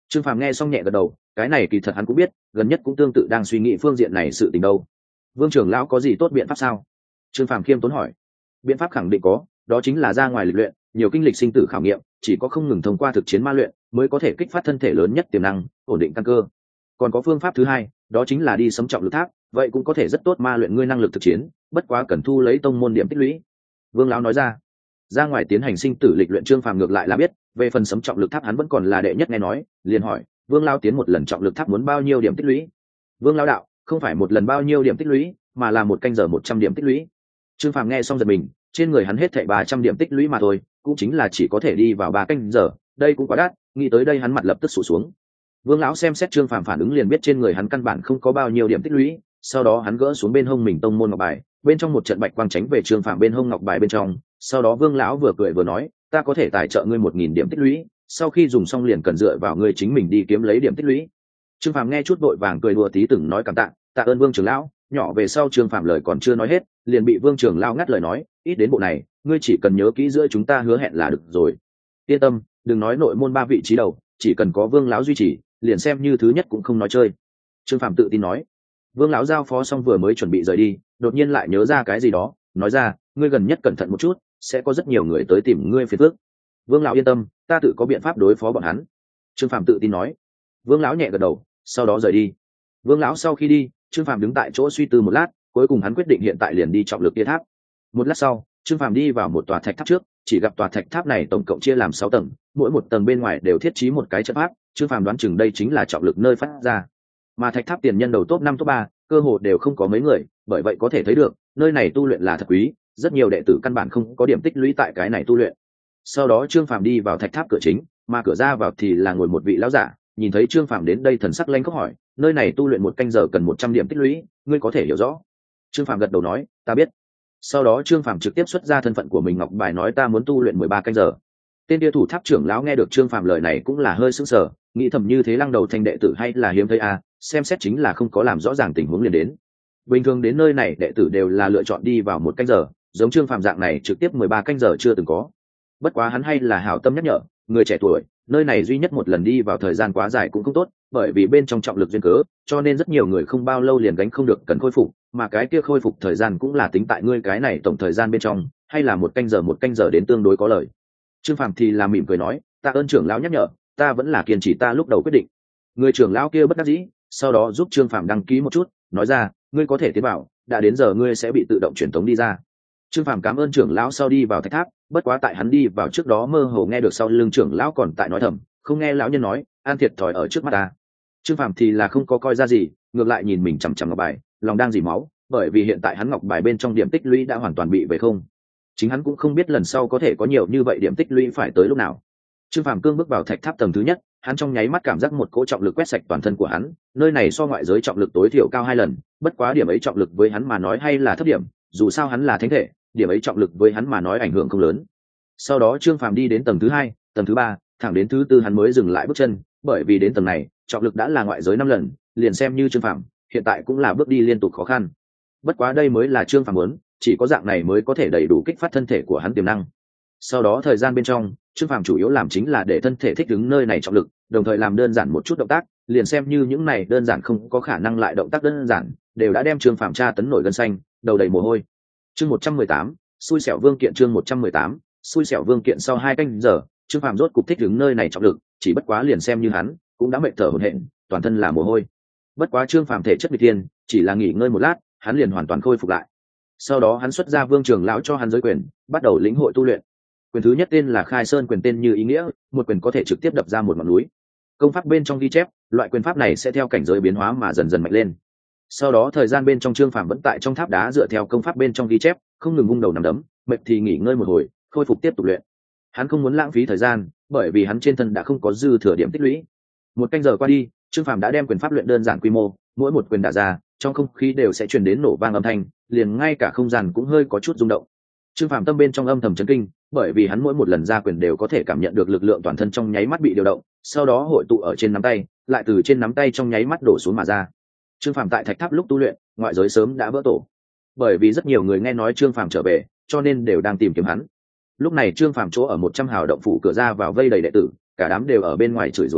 Trương Phàm nghe xong nhẹ gật đầu, cái này kỳ thật hắn cũng biết, gần nhất cũng tương tự đang suy nghĩ phương diện này sự tình đâu. Vương trưởng lão có gì tốt biện pháp sao? Trương Phàm khiêm tốn hỏi. Biện pháp khẳng định có, đó chính là ra ngoài lịch luyện, nhiều kinh lịch sinh tử khảo nghiệm, chỉ có không ngừng thông qua thực chiến ma luyện mới có thể kích phát thân thể lớn nhất tiềm năng, ổn định căn cơ. Còn có phương pháp thứ hai, đó chính là đi sấm trọng lực tháp, vậy cũng có thể rất tốt ma luyện ngươi năng lực thực chiến, bất quá cần thu lấy tông môn điểm tích lũy. Vương lão nói ra. Ra ngoài tiến hành sinh tử lịch luyện, Trương Phàm ngược lại là biết, về phần sấm trọng lực tháp hắn vẫn còn là đệ nhất nghe nói, liền hỏi, Vương lão tiến một lần trọng lực tháp muốn bao nhiêu điểm tích lũy? Vương lão đạo, không phải một lần bao nhiêu điểm tích lũy, mà là một canh giờ 100 điểm tích lũy. Trương Phàm nghe xong giật mình, trên người hắn hết thảy 300 điểm tích lũy mà thôi, cũng chính là chỉ có thể đi vào 3 canh giờ, đây cũng quá đắt, nghĩ tới đây hắn mặt lập tức sụt xuống. Vương lão xem xét Trương Phàm phản ứng liền biết trên người hắn căn bản không có bao nhiêu điểm tích lũy, sau đó hắn gỡ xuống bên hông mình tông môn ngọc bài, bên trong một trận bạch quang tránh về Trương Phàm bên hông ngọc bài bên trong, sau đó Vương lão vừa cười vừa nói, ta có thể tài trợ ngươi 1000 điểm tích lũy, sau khi dùng xong liền cần dựa vào ngươi chính mình đi kiếm lấy điểm tích lũy. Trương Phàm nghe chút vội vàng cười đùa tí từng nói cảm tạ, tạ ơn Vương trưởng lão. Nhỏ về sau Trương Phàm lời còn chưa nói hết, liền bị Vương trưởng lão ngắt lời nói, ít đến bộ này, ngươi chỉ cần nhớ kỹ giữa chúng ta hứa hẹn là được rồi. Yên tâm, đừng nói nội môn 3 vị trí đầu, chỉ cần có Vương lão duy trì, liền xem như thứ nhất cũng không nói chơi. Trương Phàm tự tin nói. Vương lão giao phó xong vừa mới chuẩn bị rời đi, đột nhiên lại nhớ ra cái gì đó, nói ra, ngươi gần nhất cẩn thận một chút, sẽ có rất nhiều người tới tìm ngươi phiền phức. Vương lão yên tâm, ta tự có biện pháp đối phó bọn hắn. Trương Phàm tự tin nói. Vương lão nhẹ gật đầu, sau đó rời đi. Vương lão sau khi đi, Trương Phàm đứng tại chỗ suy tư một lát, cuối cùng hắn quyết định hiện tại liền đi trọng lực kia tháp. Một lát sau, Trương Phàm đi vào một tòa thạch tháp trước, chỉ gặp tòa thạch tháp này tổng cộng chia làm 6 tầng, mỗi một tầng bên ngoài đều thiết trí một cái trận pháp, Trương Phàm đoán chừng đây chính là trọng lực nơi phát ra. Mà thạch tháp tiền nhân đầu top 5 top 3, cơ hồ đều không có mấy người, bởi vậy có thể thấy được, nơi này tu luyện là thật quý, rất nhiều đệ tử căn bản không có điểm tích lũy tại cái này tu luyện. Sau đó Trương Phàm đi vào thạch tháp cửa chính, mà cửa ra vào thì là ngồi một vị lão giả, nhìn thấy Trương Phàm đến đây thần sắc lanh khóc hỏi, nơi này tu luyện 1 canh giờ cần 100 điểm tích lũy, ngươi có thể hiểu rõ? Trương Phàm gật đầu nói, ta biết. Sau đó Trương Phàm trực tiếp xuất ra thân phận của mình ngọc bài nói ta muốn tu luyện 13 canh giờ. Tên kia thủ tháp trưởng lão nghe được Trương Phàm lời này cũng là hơi sững sờ, nghĩ thầm như thế lăng đầu thành đệ tử hay là hiếm thấy à, xem xét chính là không có làm rõ ràng tình huống liền đến. Bình thường đến nơi này đệ tử đều là lựa chọn đi vào 1 canh giờ, giống Trương Phàm dạng này trực tiếp 13 canh giờ chưa từng có. Bất quá hắn hay là hảo tâm nhắc nhở, người trẻ tuổi, nơi này duy nhất một lần đi vào thời gian quá dài cũng không tốt, bởi vì bên trong trọng lực duyên cớ, cho nên rất nhiều người không bao lâu liền gánh không được cần khôi phục, mà cái kia khôi phục thời gian cũng là tính tại ngươi cái này tổng thời gian bên trong, hay là 1 canh giờ đến tương đối có lời. Trương Phàm thì là mỉm cười nói, tạ ơn trưởng lão nhắc nhở, ta vẫn là kiên trì ta lúc đầu quyết định. Người trưởng lão kia bất đắc dĩ, sau đó giúp Trương Phàm đăng ký một chút, nói ra, ngươi có thể tiến vào, đã đến giờ ngươi sẽ bị tự động truyền tống đi ra. Trương Phàm cảm ơn trưởng lão sau đi vào thạch tháp, bất quá tại hắn đi vào trước đó mơ hồ nghe được sau lưng trưởng lão còn tại nói thầm, không nghe lão nhân nói, an thiệt thòi ở trước mắt ta. Trương Phàm thì là không có coi ra gì, ngược lại nhìn mình chằm chằm ngọc bài, lòng đang dỉ máu, bởi vì hiện tại hắn ngọc bài bên trong điểm tích lũy đã hoàn toàn bị về không. Chính hắn cũng không biết lần sau có thể có nhiều như vậy điểm tích lũy phải tới lúc nào. Trương Phàm cương bước vào thạch tháp tầng thứ nhất, hắn trong nháy mắt cảm giác một cỗ trọng lực quét sạch toàn thân của hắn, nơi này so ngoại giới trọng lực tối thiểu cao 2 lần, bất quá điểm ấy trọng lực với hắn mà nói hay là thấp điểm, dù sao hắn là thánh thể, điểm ấy trọng lực với hắn mà nói ảnh hưởng không lớn. Sau đó Trương Phàm đi đến tầng thứ 2, tầng thứ 3, thẳng đến thứ 4 hắn mới dừng lại bước chân, bởi vì đến tầng này, trọng lực đã là ngoại giới 5 lần, liền xem như Trương Phàm, hiện tại cũng là bước đi liên tục khó khăn. Bất quá đây mới là Trương Phàm muốn, chỉ có dạng này mới có thể đầy đủ kích phát thân thể của hắn tiềm năng. Sau đó thời gian bên trong, Trương Phàm chủ yếu làm chính là để thân thể thích ứng nơi này trọng lực, đồng thời làm đơn giản một chút động tác, liền xem như những này đơn giản không có khả năng lại động tác đơn giản, đều đã đem Trương Phàm tra tấn nổi gân xanh, đầu đầy mồ hôi. Chương 118, xui xẻo vương kiện. Chương 118, xui xẻo vương kiện. Sau 2 canh giờ, Trương Phàm rốt cục thích ứng nơi này trọng lực, chỉ bất quá liền xem như hắn, cũng đã mệt thở hổn hển, toàn thân là mồ hôi. Bất quá Trương Phàm thể chất nghịch thiên, chỉ là nghỉ ngơi một lát, hắn liền hoàn toàn khôi phục lại. Sau đó hắn xuất ra Vương trưởng lão cho hắn giới quyền, bắt đầu lĩnh hội tu luyện. Quyền thứ nhất tên là Khai Sơn quyền, tên như ý nghĩa, một quyền có thể trực tiếp đập ra một ngọn núi. Công pháp bên trong ghi chép, loại quyền pháp này sẽ theo cảnh giới biến hóa mà dần dần mạnh lên. Sau đó thời gian bên trong Trương Phàm vẫn tại trong tháp đá dựa theo công pháp bên trong ghi chép, không ngừng vung đầu nằm đấm, mệt thì nghỉ ngơi một hồi, khôi phục tiếp tục luyện. Hắn không muốn lãng phí thời gian, bởi vì hắn trên thân đã không có dư thừa điểm tích lũy. 1 canh giờ qua đi, Trương Phàm đã đem quyền pháp luyện đơn giản quy mô, mỗi một quyền đả ra, trong không khí đều sẽ truyền đến nổ vang âm thanh, liền ngay cả không gian cũng hơi có chút rung động. Trương Phàm tâm bên trong âm thầm chấn kinh, bởi vì hắn mỗi một lần ra quyền đều có thể cảm nhận được lực lượng toàn thân trong nháy mắt bị điều động, sau đó hội tụ ở trên nắm tay, lại từ trên nắm tay trong nháy mắt đổ xuống mà ra. Trương Phàm tại thạch tháp lúc tu luyện, ngoại giới sớm đã vỡ tổ, bởi vì rất nhiều người nghe nói Trương Phàm trở về, cho nên đều đang tìm kiếm hắn. Lúc này Trương Phàm chỗ ở 100 hào động phủ cửa ra vào vây đầy đệ tử, cả đám đều ở bên ngoài chửi rủa lấy,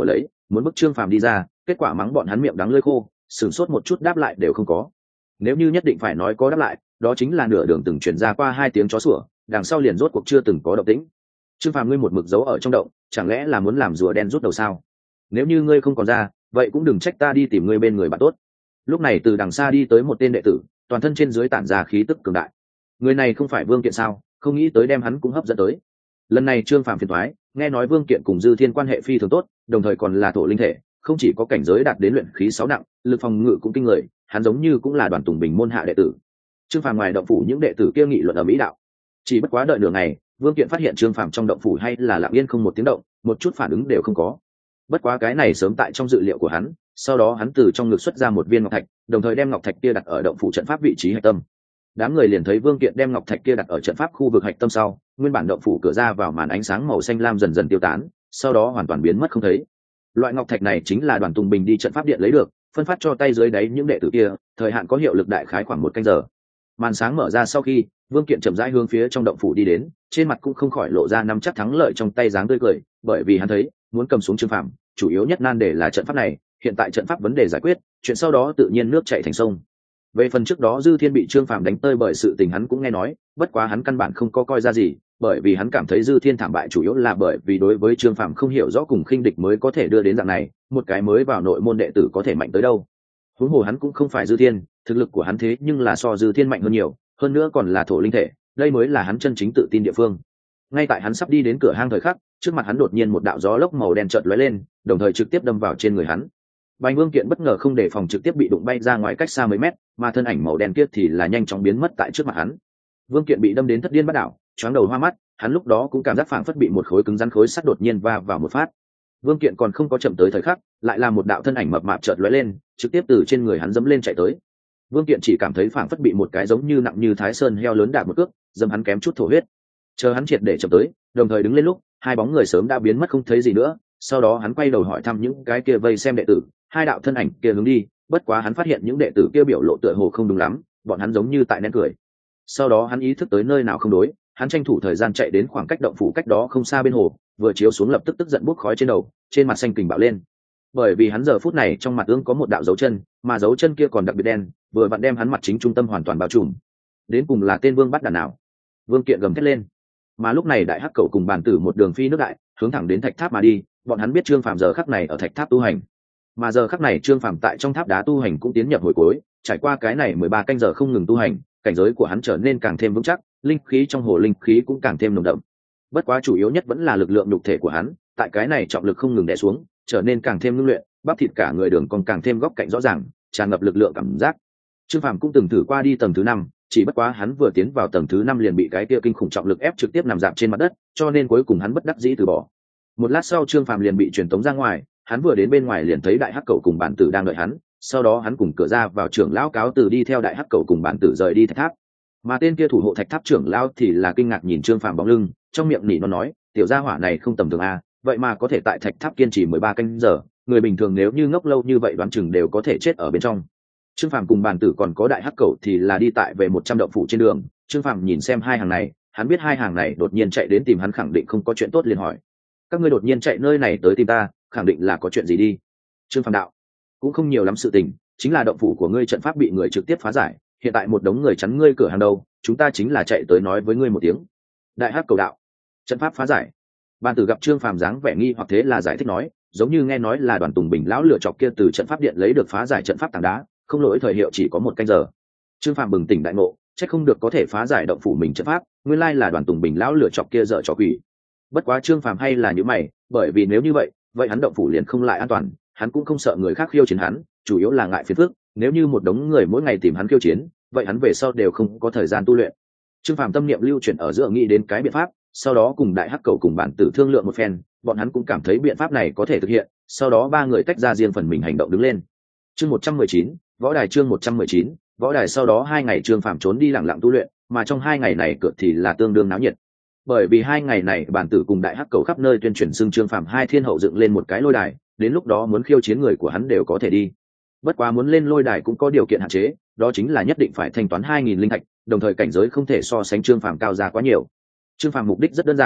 muốn bức Trương Phàm đi ra, kết quả mắng bọn hắn miệng đắng lưỡi khô, sửng sốt một chút đáp lại đều không có. Nếu như nhất định phải nói có đáp lại, đó chính là nửa đường từng chuyển ra qua 2 tiếng chó sủa, đằng sau liền rốt cuộc chưa từng có động tĩnh. Trương Phàm ngươi một mực giấu ở trong động, chẳng lẽ là muốn làm rùa đen rút đầu sao? Nếu như ngươi không còn ra, vậy cũng đừng trách ta đi tìm ngươi bên người bạn tốt. Lúc này từ đằng xa đi tới một tên đệ tử, toàn thân trên dưới tản ra khí tức cường đại. Người này không phải Vương Kiện sao? Không nghĩ tới đem hắn cũng hấp dẫn tới. Lần này Trương Phàm phiền toái, nghe nói Vương Kiện cùng Dư Thiên quan hệ phi thường tốt, đồng thời còn là thổ linh thể, không chỉ có cảnh giới đạt đến luyện khí 6 nặng, lực phòng ngự cũng kinh người, hắn giống như cũng là Đoàn Tùng Bình môn hạ đệ tử. Trương Phàm ngoài động phủ những đệ tử kia nghị luận ở mỹ đạo. Chỉ bất quá đợi nửa ngày, Vương Kiện phát hiện Trương Phàm trong động phủ hay là lặng yên không một tiếng động, một chút phản ứng đều không có. Bất quá cái này sớm tại trong dự liệu của hắn, sau đó hắn từ trong ngực xuất ra một viên ngọc thạch, đồng thời đem ngọc thạch kia đặt ở động phủ trận pháp vị trí hạch tâm. Đám người liền thấy Vương Kiện đem ngọc thạch kia đặt ở trận pháp khu vực hạch tâm sau, nguyên bản động phủ cửa ra vào màn ánh sáng màu xanh lam dần dần tiêu tán, sau đó hoàn toàn biến mất không thấy. Loại ngọc thạch này chính là Đoàn Tùng Bình đi trận pháp điện lấy được, phân phát cho tay dưới đáy những đệ tử kia, thời hạn có hiệu lực đại khái khoảng 1 canh giờ. Màn sáng mở ra sau khi, Vương Kiện chậm rãi hướng phía trong động phủ đi đến, trên mặt cũng không khỏi lộ ra nắm chắc thắng lợi trong tay dáng tươi cười, bởi vì hắn thấy, muốn cầm xuống Trương Phàm, chủ yếu nhất nan đề là trận pháp này, hiện tại trận pháp vấn đề giải quyết, chuyện sau đó tự nhiên nước chảy thành sông. Về phần trước đó Dư Thiên bị Trương Phàm đánh tơi bởi sự tình hắn cũng nghe nói, bất quá hắn căn bản không có coi ra gì, bởi vì hắn cảm thấy Dư Thiên thảm bại chủ yếu là bởi vì đối với Trương Phàm không hiểu rõ cùng khinh địch mới có thể đưa đến dạng này, một cái mới vào nội môn đệ tử có thể mạnh tới đâu. Huống hồ hắn cũng không phải Dư Thiên, thực lực của hắn thế nhưng là so Dư Thiên mạnh hơn nhiều, hơn nữa còn là thổ linh thể, đây mới là hắn chân chính tự tin địa phương. Ngay tại hắn sắp đi đến cửa hang thời khắc, trước mặt hắn đột nhiên một đạo gió lốc màu đen chợt lóe lên, đồng thời trực tiếp đâm vào trên người hắn. Bành Vương Kiện bất ngờ không đề phòng trực tiếp bị đụng bay ra ngoài cách xa mấy mét, mà thân ảnh màu đen kia thì là nhanh chóng biến mất tại trước mặt hắn. Vương Kiện bị đâm đến thất điên bắt đảo, choáng đầu hoa mắt, hắn lúc đó cũng cảm giác phảng phất bị một khối cứng rắn khối sắt đột nhiên va vào một phát. Vương Kiện còn không có chậm tới thời khắc, lại là một đạo thân ảnh mập mạp chợt lóe lên, trực tiếp từ trên người hắn dẫm lên chạy tới. Vương Kiện chỉ cảm thấy phảng phất bị một cái giống như nặng như Thái Sơn heo lớn đạp một cước, dẫm hắn kém chút thổ huyết. Chờ hắn triệt để chậm tới, đồng thời đứng lên lúc, hai bóng người sớm đã biến mất không thấy gì nữa. Sau đó hắn quay đầu hỏi thăm những cái kia vây xem đệ tử, hai đạo thân ảnh kia hướng đi, bất quá hắn phát hiện những đệ tử kia biểu lộ tựa hồ không đúng lắm, bọn hắn giống như tại nén cười. Sau đó hắn ý thức tới nơi nào không đối, hắn tranh thủ thời gian chạy đến khoảng cách động phủ cách đó không xa bên hồ, vừa chiếu xuống lập tức tức giận bốc khói trên đầu, trên mặt xanh kình bạo lên. Bởi vì hắn giờ phút này trong mặt ương có một đạo dấu chân, mà dấu chân kia còn đặc biệt đen, vừa vặn đem hắn mặt chính trung tâm hoàn toàn bao trùm. Đến cùng là tên Vương bắt đàn nào? Vương Kiện gầm thét lên. Mà lúc này đại hắc cẩu cùng bàn tử một đường phi nước đại, hướng thẳng đến thạch tháp mà đi, bọn hắn biết Trương Phàm giờ khắc này ở thạch tháp tu hành. Mà giờ khắc này Trương Phàm tại trong tháp đá tu hành cũng tiến nhập hồi cuối, trải qua cái này 13 canh giờ không ngừng tu hành, cảnh giới của hắn trở nên càng thêm vững chắc, linh khí trong hồ linh khí cũng càng thêm nồng đậm. Bất quá chủ yếu nhất vẫn là lực lượng nhục thể của hắn, tại cái này trọng lực không ngừng đè xuống, trở nên càng thêm ngưng luyện, bắp thịt cả người đường còn càng thêm góc cạnh rõ ràng, tràn ngập lực lượng cảm giác. Trương Phàm cũng từng thử qua đi tầng thứ 5, chỉ bất quá hắn vừa tiến vào tầng thứ 5 liền bị cái kia kinh khủng trọng lực ép trực tiếp nằm dạp trên mặt đất, cho nên cuối cùng hắn bất đắc dĩ từ bỏ. Một lát sau Trương Phàm liền bị truyền tống ra ngoài, hắn vừa đến bên ngoài liền thấy đại hắc cẩu cùng bản tử đang đợi hắn, sau đó hắn cùng cửa ra vào trưởng lão cáo từ đi theo đại hắc cẩu cùng bản tử rời đi thạch tháp. Mà tên kia thủ hộ thạch tháp trưởng lão thì là kinh ngạc nhìn Trương Phàm bóng lưng, trong miệng nỉ nó nói, tiểu gia hỏa này không tầm thường a, vậy mà có thể tại thạch tháp kiên trì 13 canh giờ, người bình thường nếu như ngốc lâu như vậy đoán chừng đều có thể chết ở bên trong. Trương Phàm cùng bản tử còn có đại hắc cẩu thì là đi tại về 100 động phủ trên đường, Trương Phàm nhìn xem hai hàng này, hắn biết hai hàng này đột nhiên chạy đến tìm hắn khẳng định không có chuyện tốt liền hỏi: các ngươi đột nhiên chạy nơi này tới tìm ta, khẳng định là có chuyện gì đi? Trương Phàm đạo: cũng không nhiều lắm sự tình, chính là động phủ của ngươi trận pháp bị người trực tiếp phá giải, hiện tại một đống người chắn ngươi cửa hàng đâu, chúng ta chính là chạy tới nói với ngươi một tiếng. Đại hắc cầu đạo: trận pháp phá giải? Ban tử gặp Trương Phàm dáng vẻ nghi hoặc thế là giải thích nói, giống như nghe nói là Đoàn Tùng Bình lão lựa chọc kia từ trận pháp điện lấy được phá giải trận pháp tảng đá, không lỗi thời hiệu chỉ có 1 canh giờ. Trương Phàm bừng tỉnh đại ngộ, chắc không được có thể phá giải động phủ mình trận pháp, nguyên lai là Đoàn Tùng Bình lão lựa chọc kia dở trò quỷ. Bất quá Trương Phàm hay là như mày, bởi vì nếu như vậy hắn động phủ liền không lại an toàn, hắn cũng không sợ người khác khiêu chiến hắn, chủ yếu là ngại phiền phức, nếu như một đống người mỗi ngày tìm hắn khiêu chiến, vậy hắn về sau đều không có thời gian tu luyện. Trương Phàm tâm niệm lưu chuyển ở giữa nghĩ đến cái biện pháp, sau đó cùng đại hắc cầu cùng bản tử thương lượng một phen, bọn hắn cũng cảm thấy biện pháp này có thể thực hiện, sau đó ba người tách ra riêng phần mình hành động đứng lên. Chương 119, võ đài. Chương 119, võ đài. Sau đó 2 ngày Trương Phàm trốn đi lặng lặng tu luyện, mà trong 2 ngày này cược thì là tương đương náo nhiệt. Bởi vì 2 ngày này bản tử cùng đại hắc cầu khắp nơi tuyên truyền xưng Trương Phàm hai thiên hậu dựng lên một cái lôi đài, đến lúc đó muốn khiêu chiến người của hắn đều có thể đi. Bất quá muốn lên lôi đài cũng có điều kiện hạn chế, đó chính là nhất định phải thanh toán 2000 linh thạch, đồng thời cảnh giới không thể so sánh Trương Phàm cao ra quá nhiều. Trương Phàm mục đích rất đơn giản,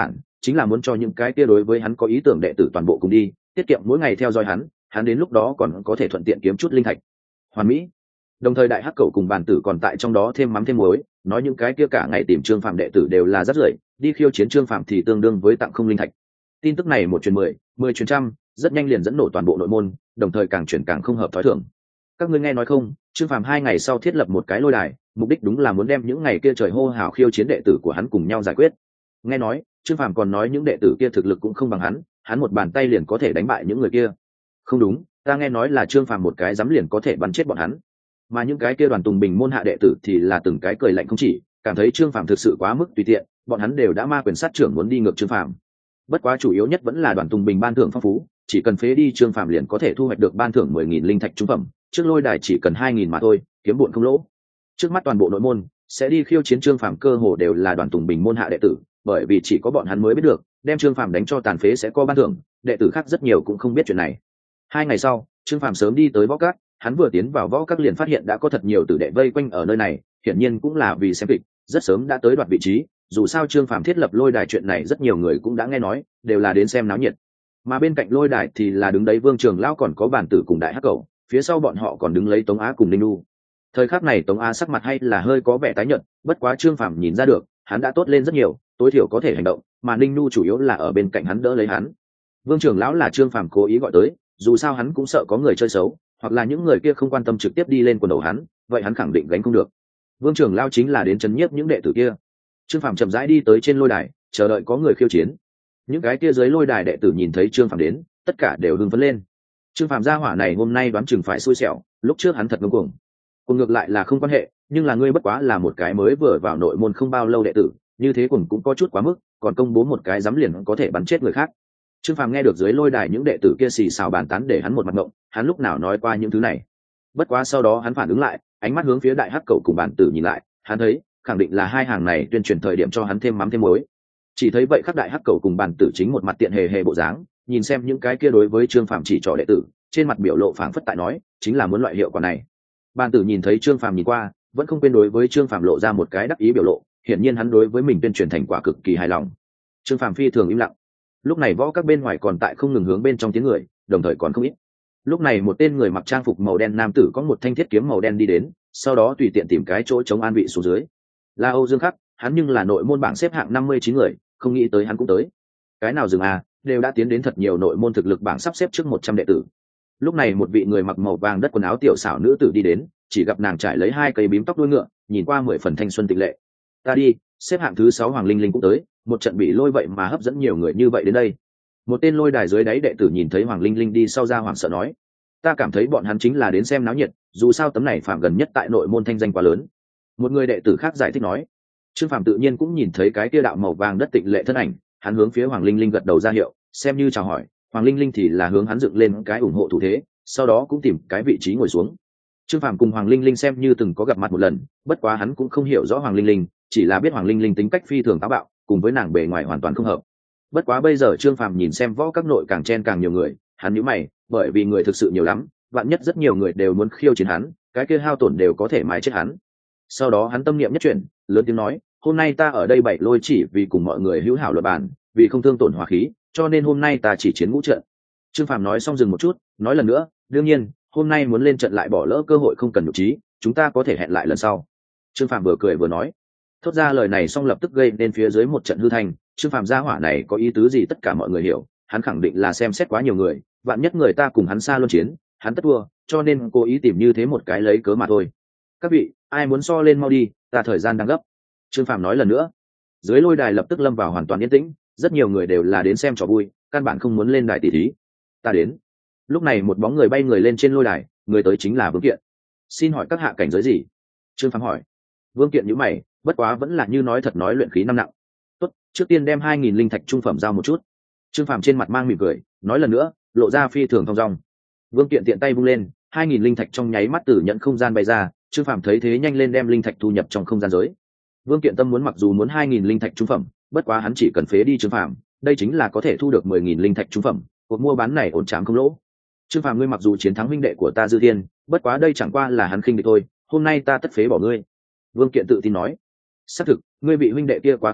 chính là muốn cho những cái kia đối với hắn có ý tưởng đệ tử toàn bộ cùng đi, tiết kiệm mỗi ngày theo dõi hắn đến lúc đó còn có thể thuận tiện kiếm chút linh thạch. Hoàn mỹ. Đồng thời đại hắc cẩu cùng bàn tử còn tại trong đó thêm mắm thêm muối, nói những cái kia cả ngày tìm Trương Phàm đệ tử đều là rất rưởi, đi khiêu chiến Trương Phàm thì tương đương với tặng không linh thạch. Tin tức này một truyền 10, 10 truyền trăm, rất nhanh liền dẫn nổ toàn bộ nội môn, đồng thời càng truyền càng không hợp thói thường. Các ngươi nghe nói không, Trương Phàm 2 ngày sau thiết lập một cái lôi đài, mục đích đúng là muốn đem những ngày kia trời hô hào khiêu chiến đệ tử của hắn cùng nhau giải quyết. Nghe nói Trương Phàm còn nói những đệ tử kia thực lực cũng không bằng hắn một bàn tay liền có thể đánh bại những người kia. Không đúng, ta nghe nói là Trương Phàm một cái dám liền có thể bắn chết bọn hắn, mà những cái kia Đoàn Tùng Bình môn hạ đệ tử thì là từng cái cười lạnh không chỉ, cảm thấy Trương Phàm thực sự quá mức tùy tiện, bọn hắn đều đã ma quyền sát trưởng muốn đi ngược Trương Phàm. Bất quá chủ yếu nhất vẫn là Đoàn Tùng Bình ban thưởng phong phú, chỉ cần phế đi Trương Phàm liền có thể thu hoạch được ban thưởng 10.000 linh thạch trung phẩm, trước lôi đài chỉ cần 2.000 mà thôi, kiếm bộn không lỗ. Trước mắt toàn bộ nội môn sẽ đi khiêu chiến Trương Phàm cơ hồ đều là Đoàn Tùng Bình môn hạ đệ tử, bởi vì chỉ có bọn hắn mới biết được, đem Trương Phàm đánh cho tàn phế sẽ có ban thưởng, đệ tử khác rất nhiều cũng không biết chuyện này. 2 ngày sau, Trương Phàm sớm đi tới võ các, hắn vừa tiến vào võ các liền phát hiện đã có thật nhiều tử đệ vây quanh ở nơi này, hiển nhiên cũng là vì xem kịch, rất sớm đã tới đoạt vị trí, dù sao Trương Phàm thiết lập lôi đài chuyện này rất nhiều người cũng đã nghe nói, đều là đến xem náo nhiệt. Mà bên cạnh lôi đài thì là đứng đấy Vương Trường lão còn có bản tử cùng đại hắc cẩu, phía sau bọn họ còn đứng lấy Tống Á cùng Ninh Nu. Thời khắc này Tống Á sắc mặt hay là hơi có vẻ tái nhợt, bất quá Trương Phàm nhìn ra được, hắn đã tốt lên rất nhiều, tối thiểu có thể hành động, mà Ninh Nu chủ yếu là ở bên cạnh hắn đỡ lấy hắn. Vương Trường lão là Trương Phàm cố ý gọi tới, dù sao hắn cũng sợ có người chơi xấu, hoặc là những người kia không quan tâm trực tiếp đi lên quần đầu hắn, vậy hắn khẳng định gánh không được. Vương Trường lão chính là đến chấn nhiếp những đệ tử kia. Trương Phàm chậm rãi đi tới trên lôi đài, chờ đợi có người khiêu chiến. Những cái kia dưới lôi đài đệ tử nhìn thấy Trương Phàm đến, tất cả đều hưng phấn lên. Trương Phàm gia hỏa này hôm nay đoán chừng phải xui xẻo, lúc trước hắn thật ngông cuồng. Cùng ngược lại là không quan hệ, nhưng là ngươi bất quá là một cái mới vừa vào nội môn không bao lâu đệ tử, như thế cũng có chút quá mức, còn công bố một cái dám liền có thể bắn chết người khác. Trương Phàm nghe được dưới lôi đài những đệ tử kia xì xào bàn tán để hắn một mặt ngộng, hắn lúc nào nói qua những thứ này. Bất quá sau đó hắn phản ứng lại, ánh mắt hướng phía đại hắc cẩu cùng bản tử nhìn lại, hắn thấy, khẳng định là hai hàng này tuyên truyền thời điểm cho hắn thêm mắm thêm muối. Chỉ thấy vậy khắc đại hắc cẩu cùng bản tử chính một mặt tiện hề hề bộ dáng, nhìn xem những cái kia đối với Trương Phàm chỉ trỏ đệ tử, trên mặt biểu lộ phảng phất tại nói, chính là muốn loại hiệu quả này. Bản tử nhìn thấy Trương Phàm nhìn qua, vẫn không quên đối với Trương Phàm lộ ra một cái đắc ý biểu lộ, hiển nhiên hắn đối với mình tuyên truyền thành quả cực kỳ hài lòng. Trương Phàm phi thường im lặng. Lúc này võ các bên ngoài còn tại không ngừng hướng bên trong tiếng người, đồng thời còn không ít. Lúc này một tên người mặc trang phục màu đen nam tử có một thanh thiết kiếm màu đen đi đến, sau đó tùy tiện tìm cái chỗ chống an vị xuống dưới. Là Âu Dương Khắc, hắn nhưng là nội môn bảng xếp hạng 59 người, không nghĩ tới hắn cũng tới. Cái nào dừng à, đều đã tiến đến thật nhiều nội môn thực lực bảng sắp xếp trước 100 đệ tử. Lúc này một vị người mặc màu vàng đất quần áo tiểu xảo nữ tử đi đến, chỉ gặp nàng trải lấy 2 cây bím tóc đuôi ngựa, nhìn qua 10 phần thanh xuân tịnh lệ. Ta đi, xếp hạng thứ 6 Hoàng Linh Linh cũng tới, một trận bị lôi vậy mà hấp dẫn nhiều người như vậy đến đây. Một tên lôi đài dưới đáy đệ tử nhìn thấy Hoàng Linh Linh đi sau ra hoảng sợ nói, ta cảm thấy bọn hắn chính là đến xem náo nhiệt, dù sao tấm này phạm gần nhất tại nội môn thanh danh quá lớn. Một người đệ tử khác giải thích nói. Trương Phàm tự nhiên cũng nhìn thấy cái kia đạo màu vàng đất tịnh lệ thân ảnh, hắn hướng phía Hoàng Linh Linh gật đầu ra hiệu, xem như chào hỏi. Hoàng Linh Linh thì là hướng hắn dựng lên cái ủng hộ thủ thế, sau đó cũng tìm cái vị trí ngồi xuống. Trương Phàm cùng Hoàng Linh Linh xem như từng có gặp mặt một lần, bất quá hắn cũng không hiểu rõ Hoàng Linh Linh, chỉ là biết Hoàng Linh Linh tính cách phi thường táo bạo, cùng với nàng bề ngoài hoàn toàn không hợp. Bất quá bây giờ Trương Phàm nhìn xem võ các nội càng chen càng nhiều người, hắn nhíu mày, bởi vì người thực sự nhiều lắm, vạn nhất rất nhiều người đều muốn khiêu chiến hắn, cái kia hao tổn đều có thể mái chết hắn. Sau đó hắn tâm niệm nhất chuyển, lớn tiếng nói, hôm nay ta ở đây bảy lôi chỉ vì cùng mọi người hữu hảo luận bàn, vì không thương tổn hòa khí, cho nên hôm nay ta chỉ chiến ngũ trận. Trương Phàm nói xong dừng một chút, nói lần nữa, đương nhiên, hôm nay muốn lên trận lại bỏ lỡ cơ hội không cần nhục trí, chúng ta có thể hẹn lại lần sau. Trương Phàm vừa cười vừa nói, thốt ra lời này xong lập tức gây nên phía dưới một trận hư thành. Trương Phàm gia hỏa này có ý tứ gì tất cả mọi người hiểu, hắn khẳng định là xem xét quá nhiều người, vạn nhất người ta cùng hắn xa luân chiến, hắn tất thua, cho nên cố ý tìm như thế một cái lấy cớ mà thôi. Các vị, ai muốn so lên mau đi, ta thời gian đang gấp. Trương Phàm nói lần nữa. Dưới lôi đài lập tức lâm vào hoàn toàn yên tĩnh, rất nhiều người đều là đến xem trò vui, căn bản không muốn lên đài tỷ thí. Ta đến. Lúc này một bóng người bay người lên trên lôi đài, người tới chính là Vương Kiện. Xin hỏi các hạ cảnh giới gì? Trương Phàm hỏi. Vương Kiện nhíu mày, bất quá vẫn là như nói thật nói luyện khí 5 nặng. Tốt, trước tiên đem 2.000 linh thạch trung phẩm giao một chút. Trương Phàm trên mặt mang mỉm cười, nói lần nữa, lộ ra phi thường thong dong. Vương Kiện tiện tay vung lên, 2.000 linh thạch trong nháy mắt từ nhận không gian bay ra. Trương Phàm thấy thế nhanh lên đem linh thạch thu nhập trong không gian giới. Vương Kiện tâm muốn mặc dù muốn 2.000 linh thạch trung phẩm, bất quá hắn chỉ cần phế đi Trương Phàm, đây chính là có thể thu được 10.000 linh thạch trung phẩm, cuộc mua bán này ổn trám không lỗ. Trương Phàm, ngươi mặc dù chiến thắng huynh đệ của ta Dư Thiên, bất quá đây chẳng qua là hắn khinh địch thôi, hôm nay ta tất phế bỏ ngươi. Vương Kiện tự tin nói. Xác thực, ngươi bị huynh đệ kia quá khinh địch,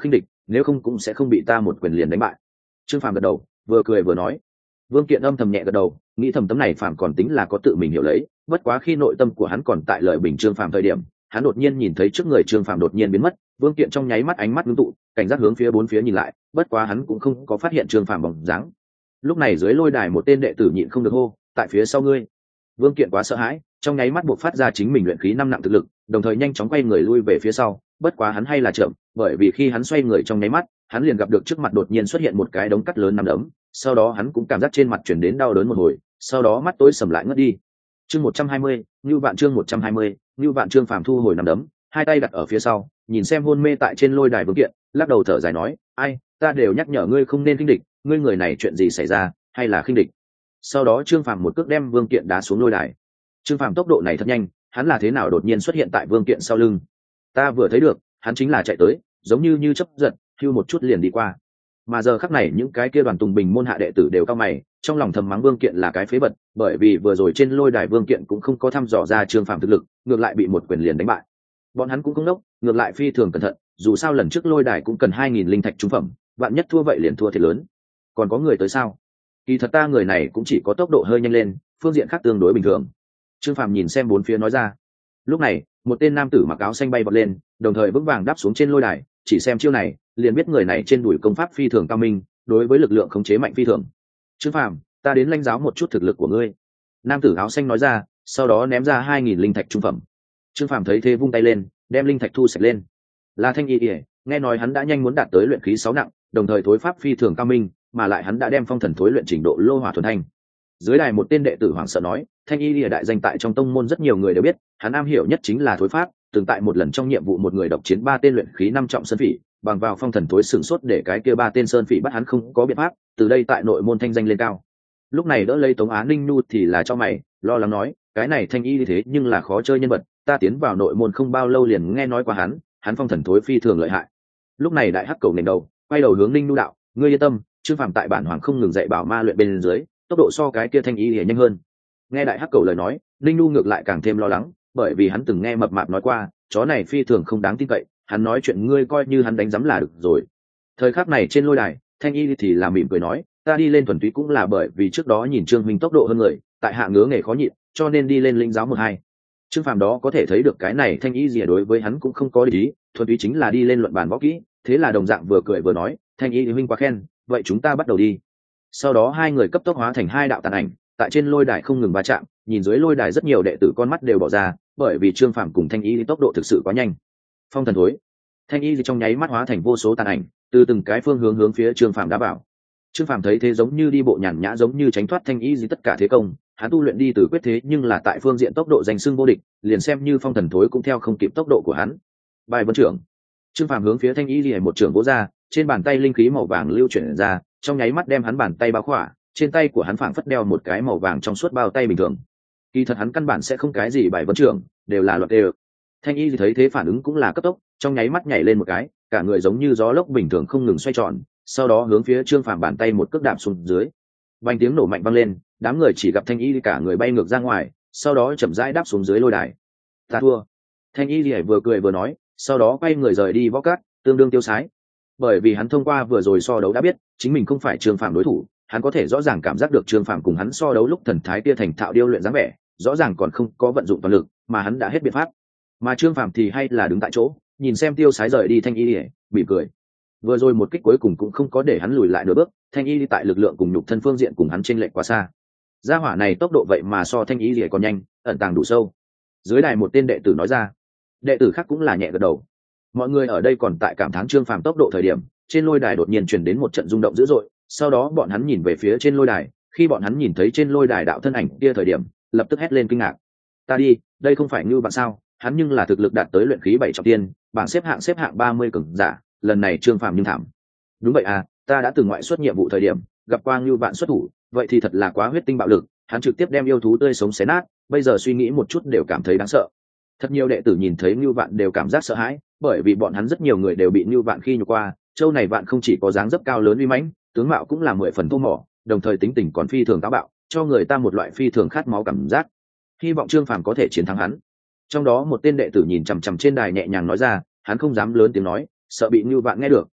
nếu không cũng sẽ không bị ta một quyền liền đánh bại. Trương Phàm gật đầu, vừa cười vừa nói. Vương Kiện âm thầm nhẹ gật đầu, nghĩ thầm tấm này Phàm còn tính là có tự mình hiểu lấy, bất quá khi nội tâm của hắn còn tại lợi bình Trương Phàm thời điểm, hắn đột nhiên nhìn thấy trước người Trương Phàm đột nhiên biến mất. Vương Kiện trong nháy mắt ánh mắt ngưng tụ, cảnh giác hướng phía bốn phía nhìn lại, bất quá hắn cũng không có phát hiện Trương Phàm bóng dáng. Lúc này dưới lôi đài một tên đệ tử nhịn không được hô, tại phía sau ngươi. Vương Kiện quá sợ hãi, trong nháy mắt buộc phát ra chính mình luyện khí 5 nặng thực lực, đồng thời nhanh chóng quay người lui về phía sau, bất quá hắn hay là chậm, bởi vì khi hắn xoay người trong nháy mắt, hắn liền gặp được trước mặt đột nhiên xuất hiện một cái đống cắt lớn nằm đấm, sau đó hắn cũng cảm giác trên mặt chuyển đến đau đớn một hồi, sau đó mắt tối sầm lại ngất đi. Chương 120, Nưu Vạn chương 120, Nưu Vạn Trương Phàm thu hồi nằm đấm, hai tay đặt ở phía sau, nhìn xem hôn mê tại trên lôi đài Vương Kiện, lắc đầu thở dài nói, ai, ta đều nhắc nhở ngươi không nên khinh địch, ngươi người này chuyện gì xảy ra, hay là khinh địch. Sau đó Trương Phàm một cước đem Vương Kiện đá xuống lôi đài. Trương Phàm tốc độ này thật nhanh, hắn là thế nào đột nhiên xuất hiện tại Vương Kiện sau lưng? Ta vừa thấy được, hắn chính là chạy tới, giống như chớp giật, hưu một chút liền đi qua. Mà giờ khắc này những cái kia đoàn tùng bình môn hạ đệ tử đều cao mày, trong lòng thầm mắng Vương Kiện là cái phế vật, bởi vì vừa rồi trên lôi đài Vương Kiện cũng không có thăm dò ra Trương Phàm thực lực, ngược lại bị một quyền liền đánh bại. Bọn hắn cũng không đốc, ngược lại phi thường cẩn thận, dù sao lần trước lôi đài cũng cần 2000 linh thạch trung phẩm, vạn nhất thua vậy liền thua thiệt lớn. Còn có người tới sao? Kỳ thật ta người này cũng chỉ có tốc độ hơi nhanh lên, phương diện khác tương đối bình thường. Trương Phàm nhìn xem bốn phía nói ra. Lúc này một tên nam tử mặc áo xanh bay vọt lên, đồng thời vững vàng đáp xuống trên lôi đài, chỉ xem chiêu này liền biết người này trên đùi công pháp phi thường cao minh, đối với lực lượng khống chế mạnh phi thường. Trương Phàm, ta đến lãnh giáo một chút thực lực của ngươi. Nam tử áo xanh nói ra, sau đó ném ra 2000 linh thạch trung phẩm. Trương Phàm thấy thế vung tay lên, đem linh thạch thu sạch lên. Là Thanh Y, nghe nói hắn đã nhanh muốn đạt tới luyện khí 6 nặng, đồng thời thối pháp phi thường cao minh, mà lại hắn đã đem phong thần thối luyện trình độ lô hỏa thuần thanh. Dưới đài một tên đệ tử hoảng sợ nói, Thanh Y đại danh tại trong tông môn rất nhiều người đều biết, hắn am hiểu nhất chính là thối pháp, từng tại một lần trong nhiệm vụ một người độc chiến 3 tên luyện khí 5 trọng sơn phỉ, bằng vào phong thần thối sừng sốt để cái kia 3 tên sơn phỉ bắt hắn không có biện pháp, từ đây tại nội môn thanh danh lên cao. Lúc này đỡ lấy Tống Á Ninh Nu thì là cho mày, lo lắng nói, cái này Thanh Y thế nhưng là khó chơi nhân vật, ta tiến vào nội môn không bao lâu liền nghe nói qua hắn phong thần thối phi thường lợi hại. Lúc này đại hắc cầu nền đầu, quay đầu hướng Ninh Nu đạo, ngươi yên tâm, Trương Phàm tại bản hoàng không ngừng dạy bảo ma luyện bên dưới, tốc độ so cái kia Thanh Y nhanh hơn. Nghe đại hắc cầu lời nói, Ninh Nu ngược lại càng thêm lo lắng, bởi vì hắn từng nghe mập mạp nói qua, chó này phi thường không đáng tin cậy, hắn nói chuyện ngươi coi như hắn đánh giấm là được rồi. Thời khắc này trên lôi đài, Thanh Y thì là mỉm cười nói, ta đi lên thuần túy cũng là bởi vì trước đó nhìn Trương Minh tốc độ hơn người, tại hạ ngứa nghề khó nhịn, cho nên đi lên lĩnh giáo một hai. Trương Phàm đó có thể thấy được cái này Thanh Y gì đối với hắn cũng không có địch ý, thuần túy chính là đi lên luận bàn võ kỹ, thế là đồng dạng vừa cười vừa nói, Thanh Y huynh quá khen, vậy chúng ta bắt đầu đi. Sau đó hai người cấp tốc hóa thành hai đạo tàn ảnh, tại trên lôi đài không ngừng va chạm, nhìn dưới lôi đài rất nhiều đệ tử con mắt đều bỏ ra, bởi vì Trương Phàm cùng Thanh Y tốc độ thực sự quá nhanh. Phong thần thối, Thanh Y trong nháy mắt hóa thành vô số tàn ảnh, từ từng cái phương hướng phía Trương Phàm đá vào. Trương Phàm thấy thế giống như đi bộ nhàn nhã, giống như tránh thoát Thanh Y tất cả thế công, hắn tu luyện đi từ quyết thế nhưng là tại phương diện tốc độ giành xưng vô địch, liền xem như phong thần thối cũng theo không kịp tốc độ của hắn. Bài vân trưởng, Trương Phàm hướng phía Thanh Y một trưởng vỗ ra, trên bàn tay linh khí màu vàng lưu chuyển ra, trong nháy mắt đem hắn bàn tay bao khỏa, trên tay của hắn phảng phất đeo một cái màu vàng trong suốt bao tay bình thường. Kỳ thật hắn căn bản sẽ không cái gì bài vấn trưởng, đều là luật đều. Thanh Y thấy thế phản ứng cũng là cấp tốc, trong nháy mắt nhảy lên một cái, cả người giống như gió lốc bình thường không ngừng xoay tròn, sau đó hướng phía Trương Phàm bàn tay một cước đạp xuống dưới. Vang tiếng nổ mạnh vang lên, đám người chỉ gặp Thanh Y cả người bay ngược ra ngoài, sau đó chậm rãi đáp xuống dưới lôi đài. Ta thua. Thanh Y vừa cười vừa nói, sau đó quay người rời đi võ cát, tương đương tiêu sái. Bởi vì hắn thông qua vừa rồi so đấu đã biết, chính mình không phải Trương Phàm đối thủ, hắn có thể rõ ràng cảm giác được Trương Phàm cùng hắn so đấu lúc thần thái kia thành thạo điêu luyện dáng vẻ, rõ ràng còn không có vận dụng toàn lực, mà hắn đã hết biện pháp. Mà Trương Phàm thì hay là đứng tại chỗ, nhìn xem tiêu sái rời đi Thanh Y, bị cười. Vừa rồi một kích cuối cùng cũng không có để hắn lùi lại nửa bước, Thanh Y tại lực lượng cùng nhục thân phương diện cùng hắn chênh lệch quá xa. Gia hỏa này tốc độ vậy mà so Thanh Y còn nhanh, ẩn tàng đủ sâu. Dưới đài một tên đệ tử nói ra, đệ tử khác cũng là nhẹ gật đầu. Mọi người ở đây còn tại cảm thán Trương Phàm tốc độ thời điểm, trên lôi đài đột nhiên truyền đến một trận rung động dữ dội, sau đó bọn hắn nhìn về phía trên lôi đài, khi bọn hắn nhìn thấy trên lôi đài đạo thân ảnh kia thời điểm, lập tức hét lên kinh ngạc. Ta đi, đây không phải Ngưu Vạn sao? Hắn nhưng là thực lực đạt tới luyện khí 7 trọng thiên, bảng xếp hạng 30 cường giả, lần này Trương Phàm nhưng thảm. Đúng vậy à, ta đã từng ngoại xuất nhiệm vụ thời điểm, gặp qua Ngưu Vạn xuất thủ, vậy thì thật là quá huyết tinh bạo lực, hắn trực tiếp đem yêu thú tươi sống xé nát, bây giờ suy nghĩ một chút đều cảm thấy đáng sợ. Thật nhiều đệ tử nhìn thấy Ngưu Vạn đều cảm giác sợ hãi, bởi vì bọn hắn rất nhiều người đều bị Ngưu Vạn khi nhục qua, châu này Vạn không chỉ có dáng dấp cao lớn uy mãnh, tướng mạo cũng là 10 phần thô mỏ, đồng thời tính tình còn phi thường táo bạo, cho người ta một loại phi thường khát máu cảm giác. Hy vọng Trương Phàm có thể chiến thắng hắn. Trong đó một tên đệ tử nhìn chằm chằm trên đài nhẹ nhàng nói ra, hắn không dám lớn tiếng nói, sợ bị Ngưu Vạn nghe được,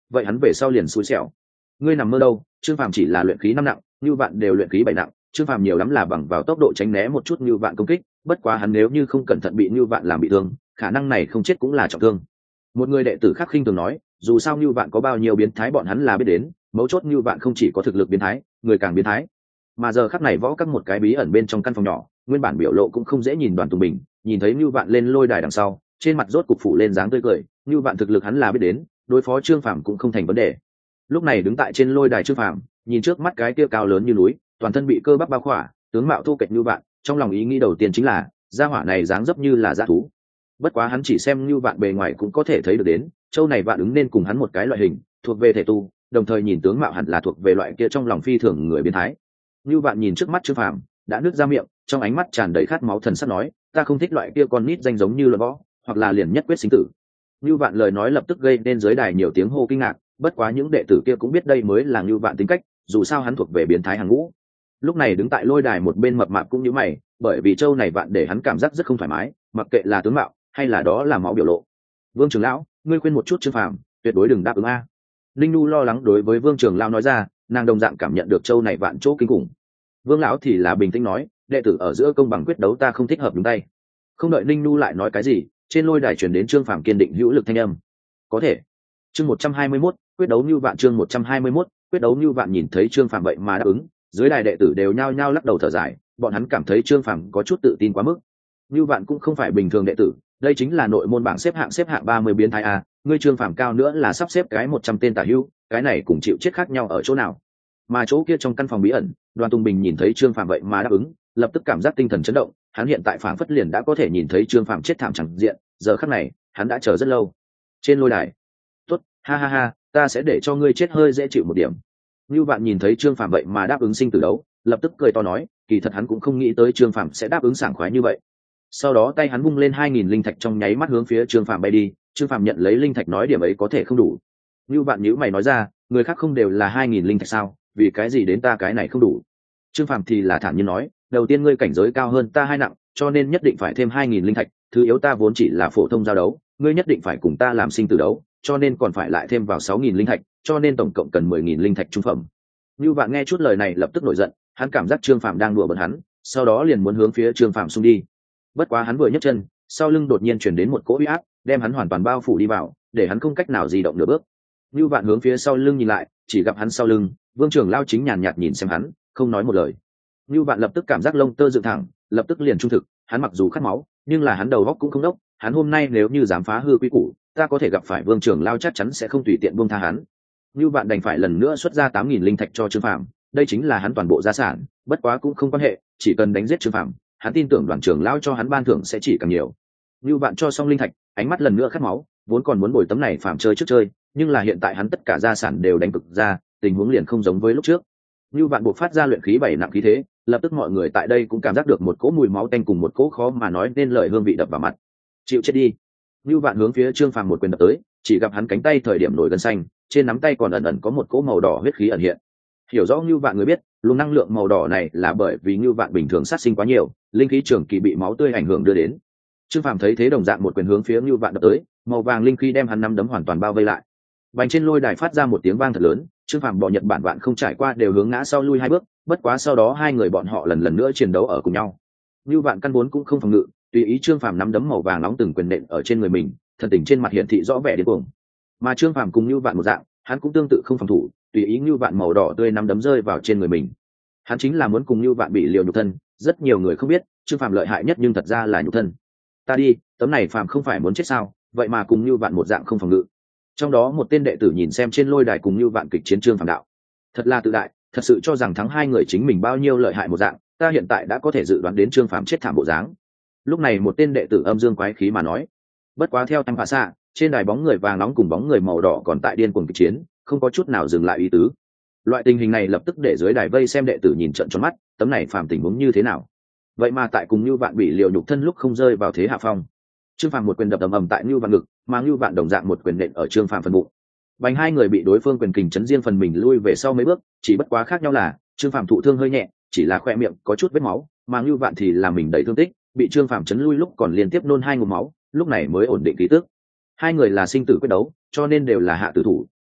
vậy hắn về sau liền xui xẻo. Ngươi nằm mơ đâu, Trương Phàm chỉ là luyện khí 5 nặng, Nưu Vạn đều luyện khí 7 nặng, Trương Phàm nhiều lắm là bằng vào tốc độ tránh né một chút Nưu Vạn công kích, bất quá hắn nếu như không cẩn thận bị Nưu Vạn làm bị thương, khả năng này không chết cũng là trọng thương. Một người đệ tử khác khinh thường nói, dù sao Nưu Vạn có bao nhiêu biến thái bọn hắn là biết đến, mấu chốt Nưu Vạn không chỉ có thực lực biến thái, người càng biến thái. Mà giờ khắc này võ các một cái bí ẩn bên trong căn phòng nhỏ, nguyên bản biểu lộ cũng không dễ nhìn Đoàn Tùng Bình, nhìn thấy Nưu Vạn lên lôi đài đằng sau, trên mặt rốt cục phủ lên dáng tươi cười, Nưu Vạn thực lực hắn là biết đến, đối phó Trương Phàm cũng không thành vấn đề. Lúc này đứng tại trên lôi đài Trương Phàm, nhìn trước mắt cái kia cao lớn như núi, toàn thân bị cơ bắp bao khỏa, tướng mạo thu kệch Nưu Vạn, trong lòng ý nghĩ đầu tiên chính là, gia hỏa này dáng dấp như là dã thú. Bất quá hắn chỉ xem Nưu Vạn bề ngoài cũng có thể thấy được đến, châu này Vạn ứng nên cùng hắn một cái loại hình, thuộc về thể tu, đồng thời nhìn tướng mạo hẳn là thuộc về loại kia trong lòng phi thường người biến thái. Nưu Vạn nhìn trước mắt Trương Phàm, đã nứt ra miệng, trong ánh mắt tràn đầy khát máu thần sắc nói, ta không thích loại kia con nít danh giống như luận võ, hoặc là liền nhất quyết sinh tử. Nưu Vạn lời nói lập tức gây nên dưới đài nhiều tiếng hô kinh ngạc, bất quá những đệ tử kia cũng biết đây mới là Nưu Vạn tính cách, dù sao hắn thuộc về biến thái hàng ngũ. Lúc này đứng tại lôi đài một bên mập mạp cũng nhíu mày, bởi vì châu này Vạn để hắn cảm giác rất không thoải mái, mặc kệ là tướng mạo hay là đó là máu biểu lộ. Vương trưởng lão, ngươi khuyên một chút Trương Phàm, tuyệt đối đừng đáp ứng a. Linh Nu lo lắng đối với Vương trưởng lão nói ra, nàng đồng dạng cảm nhận được châu này Vạn chỗ kinh khủng. Vương lão thì là bình tĩnh nói, đệ tử ở giữa công bằng quyết đấu ta không thích hợp đúng tay. Không đợi Linh Nu lại nói cái gì, trên lôi đài truyền đến Trương Phàm kiên định hữu lực thanh âm. Có thể. Chương 121, quyết đấu Nưu Vạn chương 121, quyết đấu Nưu Vạn nhìn thấy Trương Phàm vậy mà đáp ứng, dưới đài đệ tử đều nhao nhao lắc đầu thở dài, bọn hắn cảm thấy Trương Phàm có chút tự tin quá mức. Nưu Vạn cũng không phải bình thường đệ tử, đây chính là nội môn bảng xếp hạng 30 biến thái a, ngươi Trương Phàm cao nữa là sắp xếp cái 100 tên tả hữu, cái này cùng chịu chết khác nhau ở chỗ nào? Mà chỗ kia trong căn phòng bí ẩn, Đoàn Tùng Bình nhìn thấy Trương Phàm vậy mà đáp ứng, lập tức cảm giác tinh thần chấn động, hắn hiện tại phảng phất liền đã có thể nhìn thấy Trương Phàm chết thảm chẳng diện, giờ khắc này, hắn đã chờ rất lâu. Trên lôi đài, tốt, ha ha ha, ta sẽ để cho ngươi chết hơi dễ chịu một điểm. Như bạn nhìn thấy Trương Phàm vậy mà đáp ứng sinh tử đấu, lập tức cười to nói, kỳ thật hắn cũng không nghĩ tới Trương Phàm sẽ đáp ứng sảng khoái như vậy. Sau đó tay hắn vung lên 2000 linh thạch trong nháy mắt hướng phía Trương Phàm bay đi, Trương Phàm nhận lấy linh thạch nói điểm ấy có thể không đủ. Như bạn nhíu mày nói ra, người khác không đều là 2000 linh thạch sao, vì cái gì đến ta cái này không đủ? Trương Phàm thì là thản nhiên nói, đầu tiên ngươi cảnh giới cao hơn ta 2 nặng, cho nên nhất định phải thêm 2000 linh thạch, thứ yếu ta vốn chỉ là phổ thông giao đấu, ngươi nhất định phải cùng ta làm sinh tử đấu, cho nên còn phải lại thêm vào 6000 linh thạch, cho nên tổng cộng cần 10000 linh thạch trung phẩm. Như bạn nghe chút lời này lập tức nổi giận, hắn cảm giác Trương Phàm đang đùa bỡn hắn, sau đó liền muốn hướng phía Trương Phàm xung đi. Bất quá hắn vừa nhấc chân, sau lưng đột nhiên truyền đến một cỗ uy áp, đem hắn hoàn toàn bao phủ đi vào, để hắn không cách nào di động nửa bước. Như bạn hướng phía sau lưng nhìn lại, chỉ gặp hắn sau lưng, Vương trưởng lão chính nhàn nhạt nhìn xem hắn, không nói một lời. Như bạn lập tức cảm giác lông tơ dựng thẳng, lập tức liền trung thực, hắn mặc dù khát máu, nhưng là hắn đầu óc cũng không đốc, hắn hôm nay nếu như dám phá hư quy củ, ta có thể gặp phải Vương trưởng lão chắc chắn sẽ không tùy tiện buông tha hắn. Như bạn đành phải lần nữa xuất ra 8000 linh thạch cho Trương Phàm, đây chính là hắn toàn bộ gia sản, bất quá cũng không quan hệ, chỉ cần đánh giết Trương Phàm, hắn tin tưởng Đoàn trưởng lão cho hắn ban thưởng sẽ chỉ càng nhiều. Như bạn cho xong linh thạch, ánh mắt lần nữa khát máu, vốn còn muốn bồi tấm này phàm chơi trước chơi, nhưng là hiện tại hắn tất cả gia sản đều đánh cực ra, tình huống liền không giống với lúc trước. Như bạn buộc phát ra luyện khí 7 nặng khí thế, lập tức mọi người tại đây cũng cảm giác được một cỗ mùi máu tanh cùng một cỗ khó mà nói nên lời hương vị đập vào mặt. Chịu chết đi. Như bạn hướng phía Trương Phàm một quyền đập tới, chỉ gặp hắn cánh tay thời điểm nổi gân xanh, trên nắm tay còn ẩn ẩn có một cỗ màu đỏ huyết khí ẩn hiện. Hiểu rõ Như bạn người biết, luồng năng lượng màu đỏ này là bởi vì Như bạn bình thường sát sinh quá nhiều, linh khí trường kỳ bị máu tươi ảnh hưởng đưa đến. Trương Phàm thấy thế đồng dạng một quyền hướng phía Như bạn đập tới, màu vàng linh khí đem hắn nắm đấm hoàn toàn bao vây lại. Bành trên lôi đài phát ra một tiếng vang thật lớn, Trương Phàm bỏ Nhật Bản vạn không trải qua đều hướng ngã sau lui 2 bước, bất quá sau đó hai người bọn họ lần nữa chiến đấu ở cùng nhau. Như bạn căn vốn cũng không phòng ngự, tùy ý Trương Phàm nắm đấm màu vàng nóng từng quyền nện ở trên người mình, thần tình trên mặt hiển thị rõ vẻ điên cuồng. Mà Trương Phàm cùng Như bạn một dạng, hắn cũng tương tự không phòng thủ, tùy ý Như bạn màu đỏ tươi nắm đấm rơi vào trên người mình. Hắn chính là muốn cùng Như bạn bị liều nhục thân, rất nhiều người không biết, Trương Phàm lợi hại nhất nhưng thật ra là nhục thân. Ta đi, tấm này Phàm không phải muốn chết sao, vậy mà cùng Như bạn một dạng không phòng ngự. Trong đó một tên đệ tử nhìn xem trên lôi đài cùng Như Vạn kịch chiến Trương Phàm đạo, thật là tự đại, thật sự cho rằng thắng hai người chính mình bao nhiêu lợi hại một dạng, ta hiện tại đã có thể dự đoán đến Trương Phàm chết thảm bộ dáng. Lúc này một tên đệ tử âm dương quái khí mà nói, bất quá theo tăng phá xạ, trên đài bóng người vàng nóng cùng bóng người màu đỏ còn tại điên cuồng kịch chiến, không có chút nào dừng lại ý tứ. Loại tình hình này lập tức để dưới đài vây xem đệ tử nhìn trợn tròn mắt, tấm này Phàm tình huống như thế nào? Vậy mà tại cùng Như Vạn bị liều nhục thân lúc không rơi vào thế hạ phong. Trương Phàm một quyền đập ầm ầm tại Như Vạn ngực, mà Như Vạn đồng dạng một quyền nện ở Trương Phàm phần bụng. Bành hai người bị đối phương quyền kình chấn riêng phần mình lui về sau mấy bước, chỉ bất quá khác nhau là Trương Phàm thụ thương hơi nhẹ, chỉ là khoe miệng có chút vết máu, mà Như Vạn thì là mình đầy thương tích, bị Trương Phàm chấn lui lúc còn liên tiếp nôn 2 ngụm máu, lúc này mới ổn định khí tức. Hai người là sinh tử quyết đấu, cho nên đều là hạ tử thủ,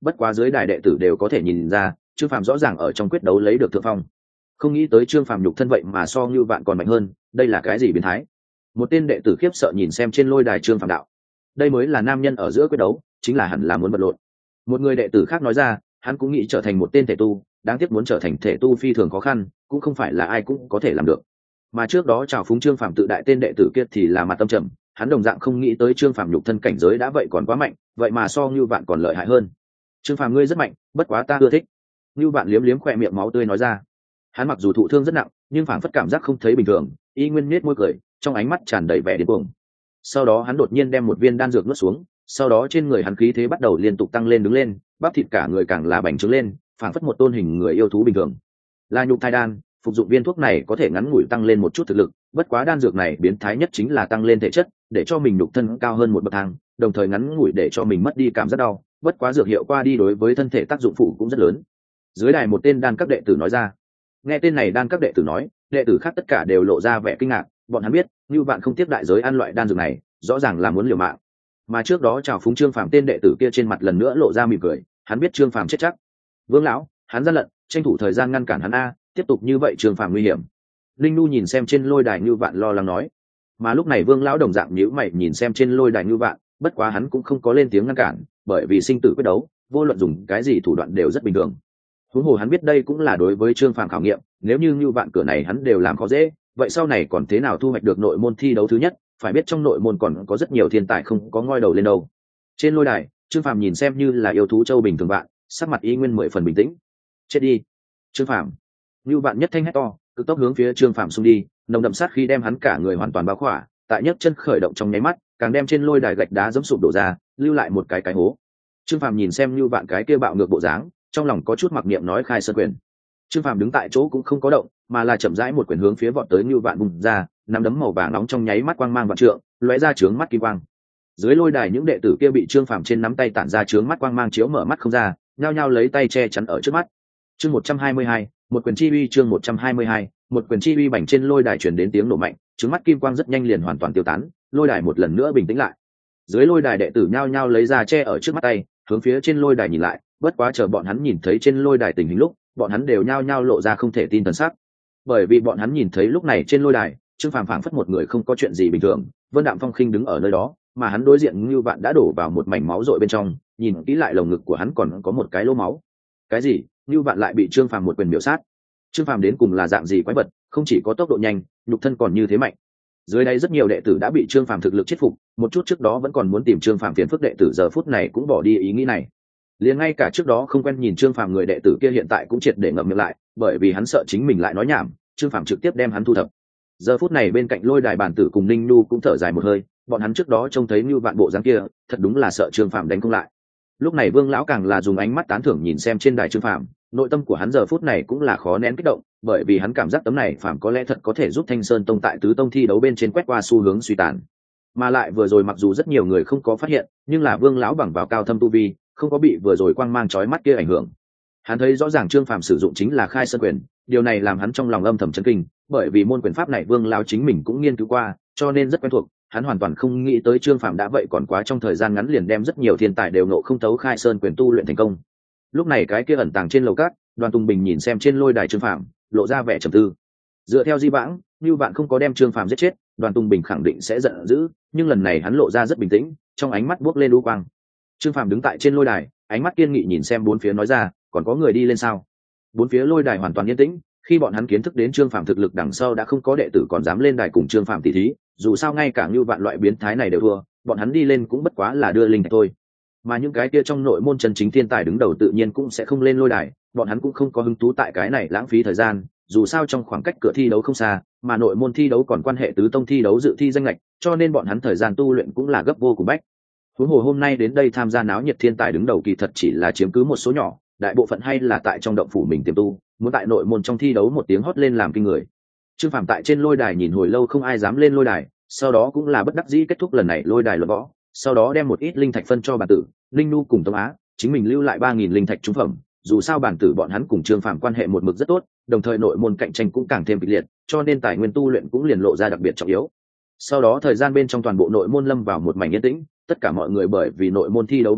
bất quá dưới đài đệ tử đều có thể nhìn ra Trương Phàm rõ ràng ở trong quyết đấu lấy được thượng phong. Không nghĩ tới Trương Phàm nhục thân vậy mà so Ngưu Vạn còn mạnh hơn, đây là cái gì biến thái? Một tên đệ tử khiếp sợ nhìn xem trên lôi đài Trương Phàm đạo, đây mới là nam nhân ở giữa quyết đấu, chính là hẳn là muốn vật lộn. Một người đệ tử khác nói ra, hắn cũng nghĩ trở thành một tên thể tu, đáng tiếc muốn trở thành thể tu phi thường khó khăn, cũng không phải là ai cũng có thể làm được. Mà trước đó chào phúng Trương Phàm tự đại tên đệ tử kia thì là mặt tâm trầm, hắn đồng dạng không nghĩ tới Trương Phàm nhục thân cảnh giới đã vậy còn quá mạnh, vậy mà so Ngưu Vạn còn lợi hại hơn. Trương Phàm ngươi rất mạnh, bất quá ta ưa thích. Ngưu Vạn liếm liếm khỏe miệng máu tươi nói ra. Hắn mặc dù thụ thương rất nặng, nhưng phảng phất cảm giác không thấy bình thường, y nguyên nhếch môi cười, trong ánh mắt tràn đầy vẻ điên cuồng. Sau đó hắn đột nhiên đem một viên đan dược nuốt xuống, sau đó trên người hắn khí thế bắt đầu liên tục tăng lên đứng lên, bắp thịt cả người càng là bành trướng lên, phảng phất một tôn hình người yêu thú bình thường. Là nhục thai đan, phục dụng viên thuốc này có thể ngắn ngủi tăng lên một chút thực lực, bất quá đan dược này biến thái nhất chính là tăng lên thể chất, để cho mình nhục thân cao hơn một bậc thang, đồng thời ngắn ngủi để cho mình mất đi cảm giác đau, bất quá dược hiệu qua đi đối với thân thể tác dụng phụ cũng rất lớn. Dưới đài một tên đan các đệ tử nói ra. Nghe tên này đan các đệ tử nói, đệ tử khác tất cả đều lộ ra vẻ kinh ngạc, bọn hắn biết Ngưu Vạn không tiếc đại giới ăn loại đan dược này, rõ ràng là muốn liều mạng. Mà trước đó chào phúng Trương Phàm tên đệ tử kia trên mặt lần nữa lộ ra mỉm cười, hắn biết Trương Phàm chết chắc. Vương lão, hắn gian lận, tranh thủ thời gian ngăn cản hắn a, tiếp tục như vậy Trương Phàm nguy hiểm. Linh Nu nhìn xem trên lôi đài Ngưu Vạn lo lắng nói. Mà lúc này Vương lão đồng dạng nhíu mày nhìn xem trên lôi đài Ngưu Vạn, bất quá hắn cũng không có lên tiếng ngăn cản, bởi vì sinh tử quyết đấu, vô luận dùng cái gì thủ đoạn đều rất bình thường. Huống hồ hắn biết đây cũng là đối với Trương Phàm khảo nghiệm, nếu như Ngưu Vạn cửa này hắn đều làm khó dễ, vậy sau này còn thế nào thu hoạch được nội môn thi đấu thứ nhất, phải biết trong nội môn còn có rất nhiều thiên tài không có ngoi đầu lên đâu. Trên lôi đài, Trương Phàm nhìn xem như là yêu thú châu bình thường bạn, sắc mặt y nguyên 10 phần bình tĩnh. Chết đi, Trương Phàm! Ngưu Vạn nhất thanh hét to, cực tốc hướng phía Trương Phàm xung đi, nồng đậm sát khí đem hắn cả người hoàn toàn bao khỏa, tại nhấc chân khởi động trong nháy mắt, càng đem trên lôi đài gạch đá giẫm sụp đổ ra, lưu lại một cái hố. Trương Phàm nhìn xem Ngưu Vạn cái kia bạo ngược bộ dáng, trong lòng có chút mặc niệm nói khai sơn quyền. Trương Phàm đứng tại chỗ cũng không có động, mà là chậm rãi một quyền hướng phía vọt tới Ngưu Vạn vùng ra, nắm đấm màu vàng nóng trong nháy mắt quang mang vạn trượng, lóe ra chướng mắt kim quang. Dưới lôi đài những đệ tử kia bị Trương Phàm trên nắm tay tản ra chướng mắt quang mang chiếu mở mắt không ra, nhao nhao lấy tay che chắn ở trước mắt. Chương 122, một quyền chi uy chương 122, một quyền chi uy bành trên lôi đài truyền đến tiếng nổ mạnh, chướng mắt kim quang rất nhanh liền hoàn toàn tiêu tán, lôi đài một lần nữa bình tĩnh lại. Dưới lôi đài đệ tử nhao nhao lấy ra che ở trước mắt tay, hướng phía trên lôi đài nhìn lại, bất quá chờ bọn hắn nhìn thấy trên lôi đài tình hình lúc, bọn hắn đều nhao nhao lộ ra không thể tin thần sắc. Bởi vì bọn hắn nhìn thấy lúc này trên lôi đài, Trương Phàm phảng phất một người không có chuyện gì bình thường, Vân Đạm Phong khinh đứng ở nơi đó, mà hắn đối diện Ngưu Vạn đã đổ vào một mảnh máu rội bên trong, nhìn kỹ lại lồng ngực của hắn còn có một cái lỗ máu. Cái gì? Ngưu Vạn lại bị Trương Phàm một quyền miểu sát. Trương Phàm đến cùng là dạng gì quái vật, không chỉ có tốc độ nhanh, nhục thân còn như thế mạnh. Dưới đây rất nhiều đệ tử đã bị Trương Phàm thực lực chết phục, một chút trước đó vẫn còn muốn tìm Trương Phàm phiền phức đệ tử giờ phút này cũng bỏ đi ý nghĩ này. Liền ngay cả trước đó không quen nhìn Trương Phàm người đệ tử kia hiện tại cũng triệt để ngậm miệng lại, bởi vì hắn sợ chính mình lại nói nhảm, Trương Phàm trực tiếp đem hắn thu thập. Giờ phút này bên cạnh lôi đài bản tử cùng Ninh Nhu cũng thở dài một hơi, bọn hắn trước đó trông thấy Nưu Vạn bộ dáng kia, thật đúng là sợ Trương Phàm đánh không lại. Lúc này Vương lão càng là dùng ánh mắt tán thưởng nhìn xem trên đài Trương Phàm, nội tâm của hắn giờ phút này cũng là khó nén kích động, bởi vì hắn cảm giác tấm này Phàm có lẽ thật có thể giúp Thanh Sơn Tông tại tứ tông thi đấu bên trên quét qua xu hướng suy tàn. Mà lại vừa rồi mặc dù rất nhiều người không có phát hiện, nhưng là Vương lão bằng vào cao thâm tu vi, không có bị vừa rồi quang mang chói mắt kia ảnh hưởng. Hắn thấy rõ ràng Trương Phàm sử dụng chính là khai sơn quyền, điều này làm hắn trong lòng âm thầm chấn kinh, bởi vì môn quyền pháp này Vương lão chính mình cũng nghiên cứu qua, cho nên rất quen thuộc. Hắn hoàn toàn không nghĩ tới Trương Phàm đã vậy còn quá trong thời gian ngắn liền đem rất nhiều thiên tài đều nộ không thấu khai sơn quyền tu luyện thành công. Lúc này cái kia ẩn tàng trên lầu cát, Đoàn Tùng Bình nhìn xem trên lôi đài Trương Phàm, lộ ra vẻ trầm tư. Dựa theo di vãng, như bạn không có đem Trương Phàm giết chết, Đoàn Tùng Bình khẳng định sẽ giận dữ, nhưng lần này hắn lộ ra rất bình tĩnh, trong ánh mắt buốc lên u quang. Trương Phàm đứng tại trên lôi đài, ánh mắt kiên nghị nhìn xem bốn phía nói ra, còn có người đi lên sao? Bốn phía lôi đài hoàn toàn yên tĩnh, khi bọn hắn kiến thức đến Trương Phàm thực lực đằng sau đã không có đệ tử còn dám lên đài cùng Trương Phàm tỷ thí, dù sao ngay cả như vạn loại biến thái này đều thua, bọn hắn đi lên cũng bất quá là đưa linh thôi. Mà những cái kia trong nội môn chân chính thiên tài đứng đầu tự nhiên cũng sẽ không lên lôi đài, bọn hắn cũng không có hứng thú tại cái này lãng phí thời gian, dù sao trong khoảng cách cửa thi đấu không xa, mà nội môn thi đấu còn quan hệ tứ tông thi đấu dự thi danh lệch, cho nên bọn hắn thời gian tu luyện cũng là gấp vô cùng bách. Huống hồ hôm nay đến đây tham gia náo nhiệt thiên tài đứng đầu kỳ thật chỉ là chiếm cứ một số nhỏ, đại bộ phận hay là tại trong động phủ mình tiềm tu, muốn tại nội môn trong thi đấu một tiếng hót lên làm kinh người. Trương Phàm tại trên lôi đài nhìn hồi lâu không ai dám lên lôi đài, sau đó cũng là bất đắc dĩ kết thúc lần này lôi đài luận võ, sau đó đem một ít linh thạch phân cho bản tử, Linh Nu cùng Tông Á, chính mình lưu lại 3000 linh thạch trúng phẩm, dù sao bản tử bọn hắn cùng Trương Phàm quan hệ một mực rất tốt, đồng thời nội môn cạnh tranh cũng càng thêm kịch liệt, cho nên tài nguyên tu luyện cũng liền lộ ra đặc biệt trọng yếu. Sau đó thời gian bên trong toàn bộ nội môn lâm vào một mảnh yên tĩnh, tất cả mọi người bởi vì nội môn thi đấu bắn gọn,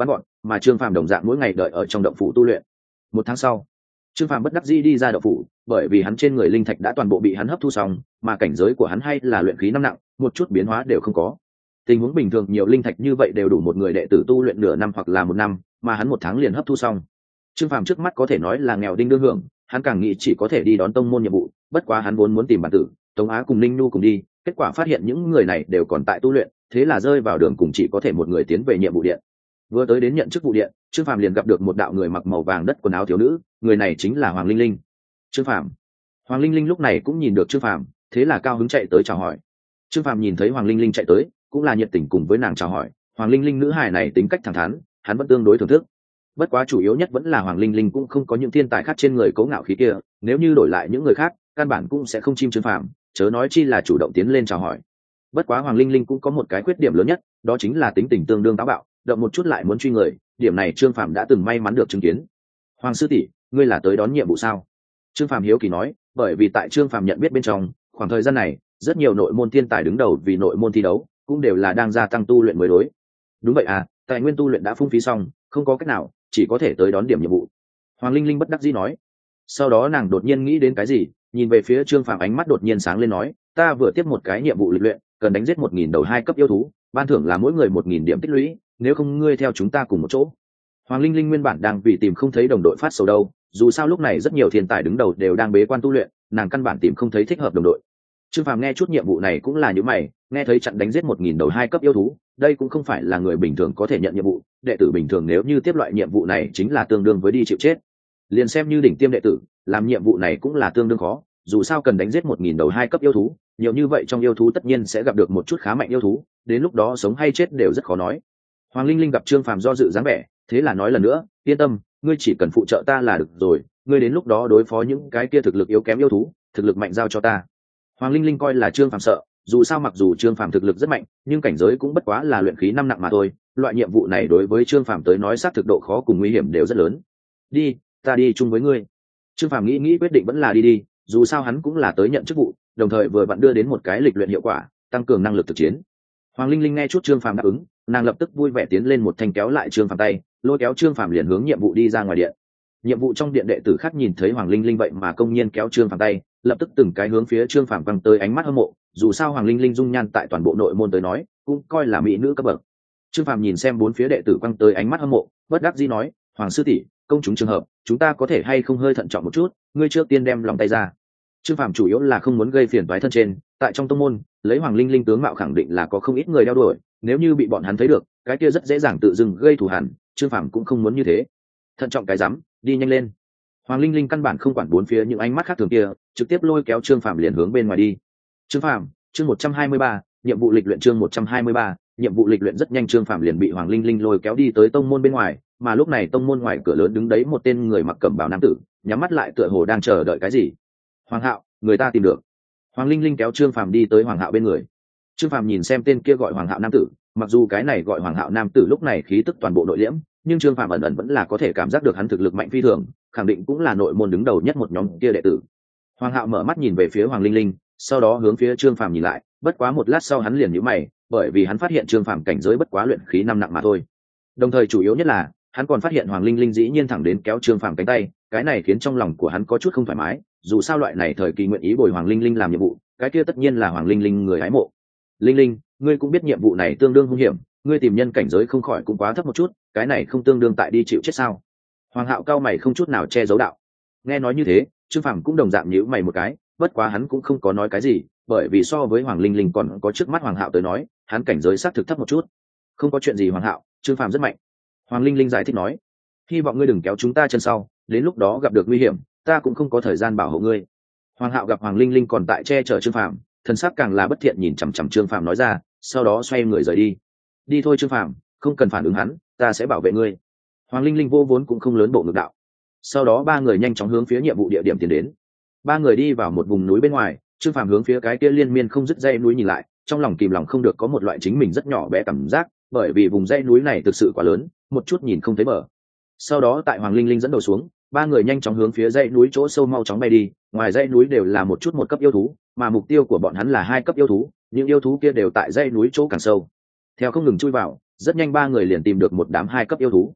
mà Trương Phàm đồng dạng mỗi ngày đợi ở trong động phủ tu luyện. Một tháng sau, Trương Phàm bất đắc dĩ đi ra động phủ, bởi vì hắn trên người linh thạch đã toàn bộ bị hắn hấp thu xong, mà cảnh giới của hắn hay là luyện khí năm nặng, một chút biến hóa đều không có. Tình huống bình thường nhiều linh thạch như vậy đều đủ một người đệ tử tu luyện nửa năm hoặc là một năm, mà hắn một tháng liền hấp thu xong. Trương Phàm trước mắt có thể nói là nghèo đinh đương hưởng, hắn càng nghĩ chỉ có thể đi đón tông môn nhiệm vụ, bất quá hắn vốn muốn tìm bản tử, Tống Á cùng Ninh Nhu cùng đi, kết quả phát hiện những người này đều còn tại tu luyện, thế là rơi vào đường cùng chỉ có thể một người tiến về nhiệm vụ điện. Vừa tới đến nhận chức vụ điện, Trương Phàm liền gặp được một đạo người mặc màu vàng đất quần áo thiếu nữ, người này chính là Hoàng Linh Linh. Trương Phàm. Hoàng Linh Linh lúc này cũng nhìn được Trương Phàm, thế là cao hứng chạy tới chào hỏi. Trương Phàm nhìn thấy Hoàng Linh Linh chạy tới, cũng là nhiệt tình cùng với nàng chào hỏi. Hoàng Linh Linh nữ hài này tính cách thẳng thắn, hắn vẫn tương đối thưởng thức. Bất quá chủ yếu nhất vẫn là Hoàng Linh Linh cũng không có những thiên tài khác trên người cố ngạo khí kia, nếu như đổi lại những người khác, căn bản cũng sẽ không chim Trương Phàm, chớ nói chi là chủ động tiến lên chào hỏi. Bất quá Hoàng Linh Linh cũng có một cái khuyết điểm lớn nhất, đó chính là tính tình tương đương táo bạo, động một chút lại muốn truy người, điểm này Trương Phàm đã từng may mắn được chứng kiến. Hoàng sư tỷ, ngươi là tới đón nhiệm vụ sao? Trương Phàm hiếu kỳ nói, bởi vì tại Trương Phàm nhận biết bên trong, khoảng thời gian này, rất nhiều nội môn thiên tài đứng đầu vì nội môn thi đấu, cũng đều là đang gia tăng tu luyện mới đối. Đúng vậy à, tài nguyên tu luyện đã phung phí xong, không có cách nào, chỉ có thể tới đón điểm nhiệm vụ. Hoàng Linh Linh bất đắc dĩ nói. Sau đó nàng đột nhiên nghĩ đến cái gì, nhìn về phía Trương Phàm, ánh mắt đột nhiên sáng lên nói, ta vừa tiếp một cái nhiệm vụ lịch luyện, cần đánh giết 1000 đầu 2 cấp yêu thú, ban thưởng là mỗi người 1000 điểm tích lũy, nếu không ngươi theo chúng ta cùng một chỗ. Hoàng Linh Linh nguyên bản đang vì tìm không thấy đồng đội phát sầu đâu, dù sao lúc này rất nhiều thiên tài đứng đầu đều đang bế quan tu luyện, nàng căn bản tìm không thấy thích hợp đồng đội. Trương Phàm nghe chút nhiệm vụ này cũng là như mày, nghe thấy chặn đánh giết 1000 đầu 2 cấp yêu thú, đây cũng không phải là người bình thường có thể nhận nhiệm vụ, đệ tử bình thường nếu như tiếp loại nhiệm vụ này chính là tương đương với đi chịu chết. Liền xem như đỉnh tiêm đệ tử, làm nhiệm vụ này cũng là tương đương khó, dù sao cần đánh giết 1000 đầu 2 cấp yêu thú, nhiều như vậy trong yêu thú tất nhiên sẽ gặp được một chút khá mạnh yêu thú, đến lúc đó sống hay chết đều rất khó nói. Hoàng Linh Linh gặp Trương Phàm do dự dáng vẻ, thế là nói lần nữa, yên tâm, ngươi chỉ cần phụ trợ ta là được rồi, ngươi đến lúc đó đối phó những cái kia thực lực yếu kém yêu thú, thực lực mạnh giao cho ta. Hoàng Linh Linh coi là Trương Phàm sợ, dù sao mặc dù Trương Phàm thực lực rất mạnh, nhưng cảnh giới cũng bất quá là luyện khí 5 nặng mà thôi, loại nhiệm vụ này đối với Trương Phàm tới nói xác thực độ khó cùng nguy hiểm đều rất lớn. Đi, ta đi chung với ngươi. Trương Phàm nghĩ quyết định vẫn là đi, dù sao hắn cũng là tới nhận chức vụ, đồng thời vừa vặn đưa đến một cái lịch luyện hiệu quả, tăng cường năng lực thực chiến. Hoàng Linh Linh nghe chút Trương Phàm đáp ứng, nàng lập tức vui vẻ tiến lên một thanh kéo lại Trương Phàm tay, lôi kéo Trương Phàm liền hướng nhiệm vụ đi ra ngoài điện. Nhiệm vụ trong điện đệ tử khác nhìn thấy Hoàng Linh Linh vậy mà công nhiên kéo Trương Phàm tay, lập tức từng cái hướng phía Trương Phàm quăng tới ánh mắt hâm mộ, dù sao Hoàng Linh Linh dung nhan tại toàn bộ nội môn tới nói, cũng coi là mỹ nữ cấp bậc. Trương Phàm nhìn xem bốn phía đệ tử quăng tới ánh mắt hâm mộ, bất đắc dĩ nói, Hoàng sư tỷ, công chúng trường hợp, chúng ta có thể hay không hơi thận trọng một chút, ngươi trước tiên đem lòng tay ra. Trương Phàm chủ yếu là không muốn gây phiền toái thân trên, tại trong tông môn, lấy Hoàng Linh Linh tướng mạo khẳng định là có không ít người đeo đuổi, nếu như bị bọn hắn thấy được, cái kia rất dễ dàng tự dưng gây thù hằn, Trương Phàm cũng không muốn như thế. Thận trọng cái rắm, đi nhanh lên. Hoàng Linh Linh căn bản không quản bốn phía những ánh mắt khác thường kia, trực tiếp lôi kéo Trương Phàm liền hướng bên ngoài đi. Trương Phàm, chương 123, nhiệm vụ lịch luyện chương 123, nhiệm vụ lịch luyện rất nhanh Trương Phàm liền bị Hoàng Linh Linh lôi kéo đi tới tông môn bên ngoài, mà lúc này tông môn ngoài cửa lớn đứng đấy một tên người mặc cẩm bào nam tử, nhắm mắt lại tựa hồ đang chờ đợi cái gì. Hoàng Hạo, người ta tìm được. Hoàng Linh Linh kéo Trương Phàm đi tới Hoàng Hạo bên người. Trương Phàm nhìn xem tên kia gọi Hoàng Hạo nam tử, mặc dù cái này gọi Hoàng Hạo nam tử lúc này khí tức toàn bộ nội liễm, nhưng Trương Phàm ẩn ẩn vẫn là có thể cảm giác được hắn thực lực mạnh phi thường, khẳng định cũng là nội môn đứng đầu nhất một nhóm kia đệ tử. Hoàng Hạo mở mắt nhìn về phía Hoàng Linh Linh, sau đó hướng phía Trương Phàm nhìn lại, bất quá một lát sau hắn liền nhíu mày, bởi vì hắn phát hiện Trương Phàm cảnh giới bất quá luyện khí 5 nặng mà thôi. Đồng thời chủ yếu nhất là, hắn còn phát hiện Hoàng Linh Linh dĩ nhiên thẳng đến kéo Trương Phàm cánh tay, cái này khiến trong lòng của hắn có chút không thoải mái, dù sao loại này thời kỳ nguyện ý bồi Hoàng Linh Linh làm nhiệm vụ, cái kia tất nhiên là Hoàng Linh Linh người hái mộ. Linh Linh, ngươi cũng biết nhiệm vụ này tương đương hung hiểm, ngươi tìm nhân cảnh giới không khỏi cũng quá thấp một chút, cái này không tương đương tại đi chịu chết sao? Hoàng Hạo cao mày không chút nào che giấu đạo. Nghe nói như thế, Trương Phàm cũng đồng dạng nhíu mày một cái, bất quá hắn cũng không có nói cái gì, bởi vì so với Hoàng Linh Linh còn có trước mắt Hoàng Hạo tới nói, hắn cảnh giới xác thực thấp một chút. Không có chuyện gì Hoàng Hạo, Trương Phàm rất mạnh. Hoàng Linh Linh giải thích nói, hy vọng ngươi đừng kéo chúng ta chân sau, đến lúc đó gặp được nguy hiểm, ta cũng không có thời gian bảo hộ ngươi. Hoàng Hạo gặp Hoàng Linh Linh còn tại che chở Trương Phàm, thần sắc càng là bất thiện nhìn chằm chằm Trương Phàm nói ra, sau đó xoay người rời đi. Đi thôi Trương Phàm, không cần phản ứng hắn, ta sẽ bảo vệ ngươi. Hoàng Linh Linh vô vốn cũng không lớn bộ ngực đạo. Sau đó ba người nhanh chóng hướng phía nhiệm vụ địa điểm tiến đến. Ba người đi vào một vùng núi bên ngoài, Trương Phàm hướng phía cái kia liên miên không dứt dãy núi nhìn lại, trong lòng kìm lòng không được có một loại chính mình rất nhỏ bé cảm giác, bởi vì vùng dãy núi này thực sự quá lớn, một chút nhìn không thấy bờ. Sau đó tại Hoàng Linh Linh dẫn đầu xuống, ba người nhanh chóng hướng phía dãy núi chỗ sâu mau chóng bay đi, ngoài dãy núi đều là một chút một cấp yêu thú, mà mục tiêu của bọn hắn là 2 cấp yêu thú, những yêu thú kia đều tại dãy núi chỗ càng sâu. Theo không ngừng chui vào, rất nhanh ba người liền tìm được một đám 2 cấp yêu thú.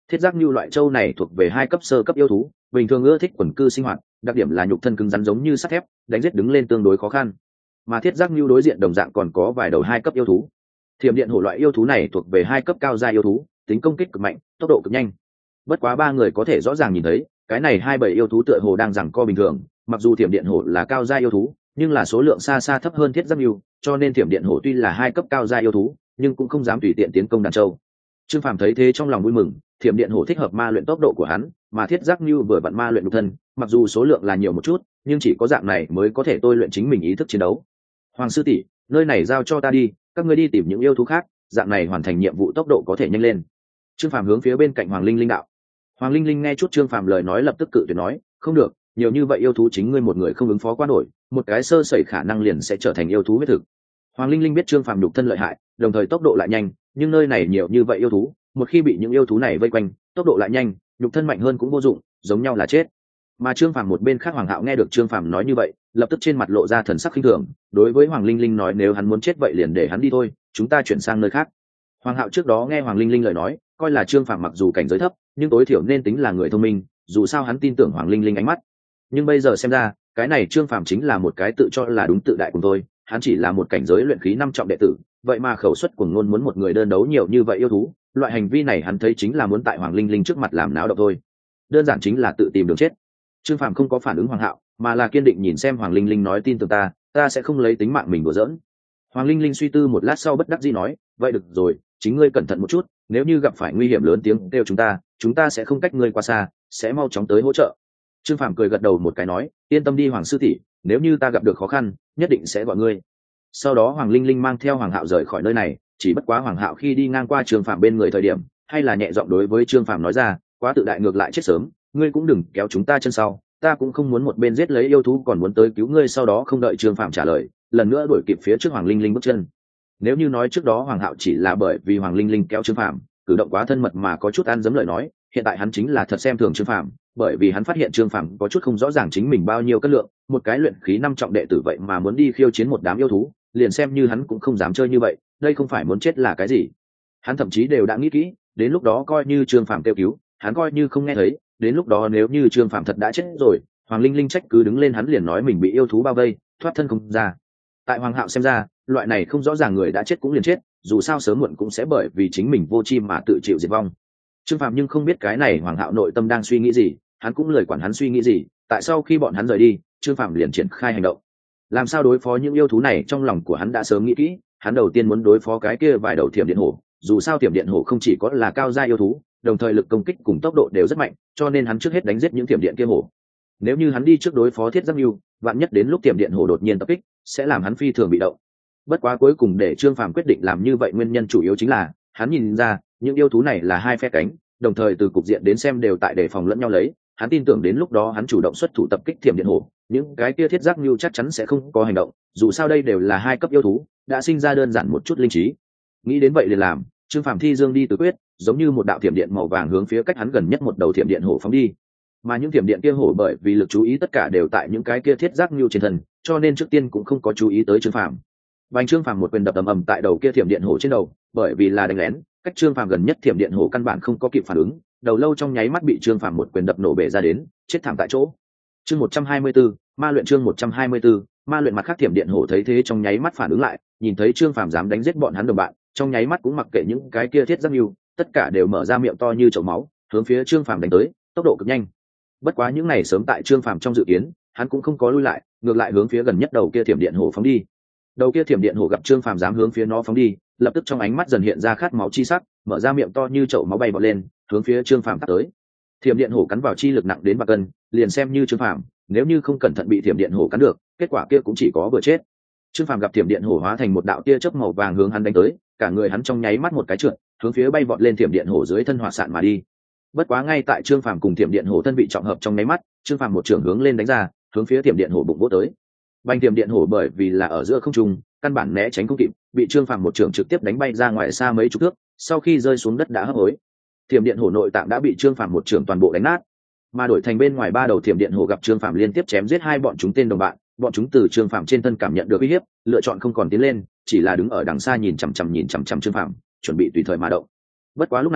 Thiết giác như loại châu này thuộc về 2 cấp sơ cấp yêu thú, bình thường ưa thích quần cư sinh hoạt, đặc điểm là nhục thân cứng rắn giống như sắt thép, đánh giết đứng lên tương đối khó khăn. Mà thiết giác như đối diện đồng dạng còn có vài đầu 2 cấp yêu thú. Thiểm điện hổ loại yêu thú này thuộc về 2 cấp cao gia yêu thú, tính công kích cực mạnh, tốc độ cực nhanh. Bất quá 3 người có thể rõ ràng nhìn thấy, cái này 27 yêu thú tựa hồ đang giằng co bình thường, mặc dù thiểm điện hổ là cao gia yêu thú, nhưng là số lượng xa xa thấp hơn thiết giác như, cho nên thiểm điện hổ tuy là 2 cấp cao gia yêu thú, nhưng cũng không dám tùy tiện tiến công đàn châu. Trương Phàm thấy thế trong lòng vui mừng, thiểm điện hổ thích hợp ma luyện tốc độ của hắn, mà thiết giác như vừa vặn ma luyện nhục thân, mặc dù số lượng là nhiều một chút, nhưng chỉ có dạng này mới có thể tôi luyện chính mình ý thức chiến đấu. Hoàng sư tỷ, nơi này giao cho ta đi, các ngươi đi tìm những yêu thú khác, dạng này hoàn thành nhiệm vụ tốc độ có thể nhanh lên. Trương Phàm hướng phía bên cạnh Hoàng Linh Linh đạo. Hoàng Linh Linh nghe chút Trương Phàm lời nói lập tức cự tuyệt nói, không được, nhiều như vậy yêu thú chính ngươi một người không ứng phó qua nổi, một cái sơ sẩy khả năng liền sẽ trở thành yêu thú huyết thực. Hoàng Linh Linh biết Trương Phàm nhục thân lợi hại, đồng thời tốc độ lại nhanh, nhưng nơi này nhiều như vậy yêu thú, một khi bị những yêu thú này vây quanh, tốc độ lại nhanh, nhục thân mạnh hơn cũng vô dụng, giống nhau là chết. Mà Trương Phàm một bên khác Hoàng Hạo nghe được Trương Phàm nói như vậy, lập tức trên mặt lộ ra thần sắc khinh thường, đối với Hoàng Linh Linh nói nếu hắn muốn chết vậy liền để hắn đi thôi, chúng ta chuyển sang nơi khác. Hoàng Hạo trước đó nghe Hoàng Linh Linh lời nói, coi là Trương Phàm mặc dù cảnh giới thấp, nhưng tối thiểu nên tính là người thông minh, dù sao hắn tin tưởng Hoàng Linh Linh ánh mắt. Nhưng bây giờ xem ra, cái này Trương Phàm chính là một cái tự cho là đúng tự đại cùng tôi, hắn chỉ là một cảnh giới luyện khí 5 trọng đệ tử, vậy mà khẩu suất cuồng ngôn muốn một người đơn đấu nhiều như vậy yêu thú, loại hành vi này hắn thấy chính là muốn tại Hoàng Linh Linh trước mặt làm náo động thôi, đơn giản chính là tự tìm đường chết. Trương Phàm không có phản ứng Hoàng Hạo, mà là kiên định nhìn xem Hoàng Linh Linh nói tin tưởng ta, ta sẽ không lấy tính mạng mình đùa giỡn. Hoàng Linh Linh suy tư một lát sau bất đắc dĩ nói, vậy được rồi, chính ngươi cẩn thận một chút, nếu như gặp phải nguy hiểm lớn tiếng kêu chúng ta sẽ không cách ngươi qua xa, sẽ mau chóng tới hỗ trợ. Trương Phàm cười gật đầu một cái nói, yên tâm đi Hoàng sư tỷ, nếu như ta gặp được khó khăn, nhất định sẽ gọi ngươi. Sau đó Hoàng Linh Linh mang theo Hoàng Hạo rời khỏi nơi này, chỉ bất quá Hoàng Hạo khi đi ngang qua Trương Phàm bên người thời điểm, hay là nhẹ giọng đối với Trương Phàm nói ra, quá tự đại ngược lại chết sớm, ngươi cũng đừng kéo chúng ta chân sau, ta cũng không muốn một bên giết lấy yêu thú còn muốn tới cứu ngươi. Sau đó không đợi Trương Phàm trả lời, lần nữa đuổi kịp phía trước Hoàng Linh Linh bước chân. Nếu như nói trước đó Hoàng Hạo chỉ là bởi vì Hoàng Linh Linh kéo Trương Phàm, cử động quá thân mật mà có chút ăn dấm lời nói, hiện tại hắn chính là thật xem thường Trương Phàm, bởi vì hắn phát hiện Trương Phàm có chút không rõ ràng chính mình bao nhiêu cân lượng, một cái luyện khí 5 trọng đệ tử vậy mà muốn đi khiêu chiến một đám yêu thú, liền xem như hắn cũng không dám chơi như vậy, đây không phải muốn chết là cái gì. Hắn thậm chí đều đã nghĩ kỹ, đến lúc đó coi như Trương Phàm kêu cứu, hắn coi như không nghe thấy, đến lúc đó nếu như Trương Phàm thật đã chết rồi, Hoàng Linh Linh trách cứ đứng lên hắn liền nói mình bị yêu thú bao vây, thoát thân không ra. Tại Hoàng Hạo xem ra, loại này không rõ ràng người đã chết cũng liền chết, dù sao sớm muộn cũng sẽ bởi vì chính mình vô tri mà tự chịu diệt vong. Trương Phàm nhưng không biết cái này Hoàng Hạo nội tâm đang suy nghĩ gì, hắn cũng lười quản hắn suy nghĩ gì. Tại sau khi bọn hắn rời đi, Trương Phàm liền triển khai hành động. Làm sao đối phó những yêu thú này trong lòng của hắn đã sớm nghĩ kỹ, hắn đầu tiên muốn đối phó cái kia vài đầu thiểm điện hổ, dù sao thiểm điện hổ không chỉ có là cao gia yêu thú, đồng thời lực công kích cùng tốc độ đều rất mạnh, cho nên hắn trước hết đánh giết những thiểm điện kia hổ. Nếu như hắn đi trước đối phó thiết giác lưu, vạn nhất đến lúc thiểm điện hổ đột nhiên tập kích, sẽ làm hắn phi thường bị động. Bất quá cuối cùng để Trương Phàm quyết định làm như vậy nguyên nhân chủ yếu chính là hắn nhìn ra những yêu thú này là 2 phe cánh, đồng thời từ cục diện đến xem đều tại đề phòng lẫn nhau lấy, hắn tin tưởng đến lúc đó hắn chủ động xuất thủ tập kích thiểm điện hổ, những cái kia thiết giác lưu chắc chắn sẽ không có hành động, dù sao đây đều là 2 cấp yêu thú, đã sinh ra đơn giản một chút linh trí. Nghĩ đến vậy liền làm, Trương Phàm thi dương đi tứ quyết, giống như một đạo thiểm điện màu vàng hướng phía cách hắn gần nhất một đầu thiểm điện hổ phóng đi. Mà những thiểm điện kia hổ bởi vì lực chú ý tất cả đều tại những cái kia thiết giác lưu trên thân, cho nên trước tiên cũng không có chú ý tới Trương Phàm. Bành Trương Phàm một quyền đập ầm ầm tại đầu kia thiểm điện hổ trên đầu, bởi vì là đánh lén, cách Trương Phàm gần nhất thiểm điện hổ căn bản không có kịp phản ứng, đầu lâu trong nháy mắt bị Trương Phàm một quyền đập nổ bể ra đến, chết thảm tại chỗ. Chương 124, ma luyện chương 124, ma luyện. Mặt khác thiểm điện hổ thấy thế trong nháy mắt phản ứng lại, nhìn thấy Trương Phàm dám đánh giết bọn hắn đồng bạn, trong nháy mắt cũng mặc kệ những cái kia thiết giác lưu, tất cả đều mở ra miệng to như chậu máu, hướng phía Trương Phàm đánh tới, tốc độ cực nhanh. Bất quá những này sớm tại Trương Phàm trong dự kiến, hắn cũng không có lui lại, ngược lại hướng phía gần nhất đầu kia thiểm điện hổ phóng đi. Đầu kia thiểm điện hổ gặp Trương Phàm dám hướng phía nó phóng đi, lập tức trong ánh mắt dần hiện ra khát máu chi sắc, mở ra miệng to như chậu máu bay bọt lên, hướng phía Trương Phàm tát tới. Thiểm điện hổ cắn vào chi lực nặng đến bạc cân, liền xem như Trương Phàm, nếu như không cẩn thận bị thiểm điện hổ cắn được, kết quả kia cũng chỉ có vừa chết. Trương Phàm gặp thiểm điện hổ hóa thành một đạo tia chớp màu vàng hướng hắn đánh tới, cả người hắn trong nháy mắt một cái trượt, hướng phía bay vọt lên thiểm điện hổ dưới thân hỏa sạn mà đi. Bất quá ngay tại Trương Phàm cùng thiểm điện hổ thân vị trọng hợp trong nháy mắt, Trương Phàm một trường hướng lên đánh ra, hướng phía thiểm điện hổ bụng vỗ tới. Bành thiểm điện hổ bởi vì là ở giữa không trung, căn bản né tránh không kịp, bị Trương Phàm một trường trực tiếp đánh bay ra ngoài xa mấy chục thước, sau khi rơi xuống đất đã hấp hối. Thiểm điện hổ nội tạng đã bị Trương Phàm một trường toàn bộ đánh nát, mà đổi thành bên ngoài 3 đầu thiểm điện hổ gặp Trương Phàm liên tiếp chém giết 2 bọn chúng tên đồng bạn, bọn chúng từ Trương Phàm trên thân cảm nhận được uy hiếp, lựa chọn không còn tiến lên, chỉ là đứng ở đằng xa nhìn chằm chằm Trương Phàm, chuẩn bị tùy thời mà động. Bất quá lúc này,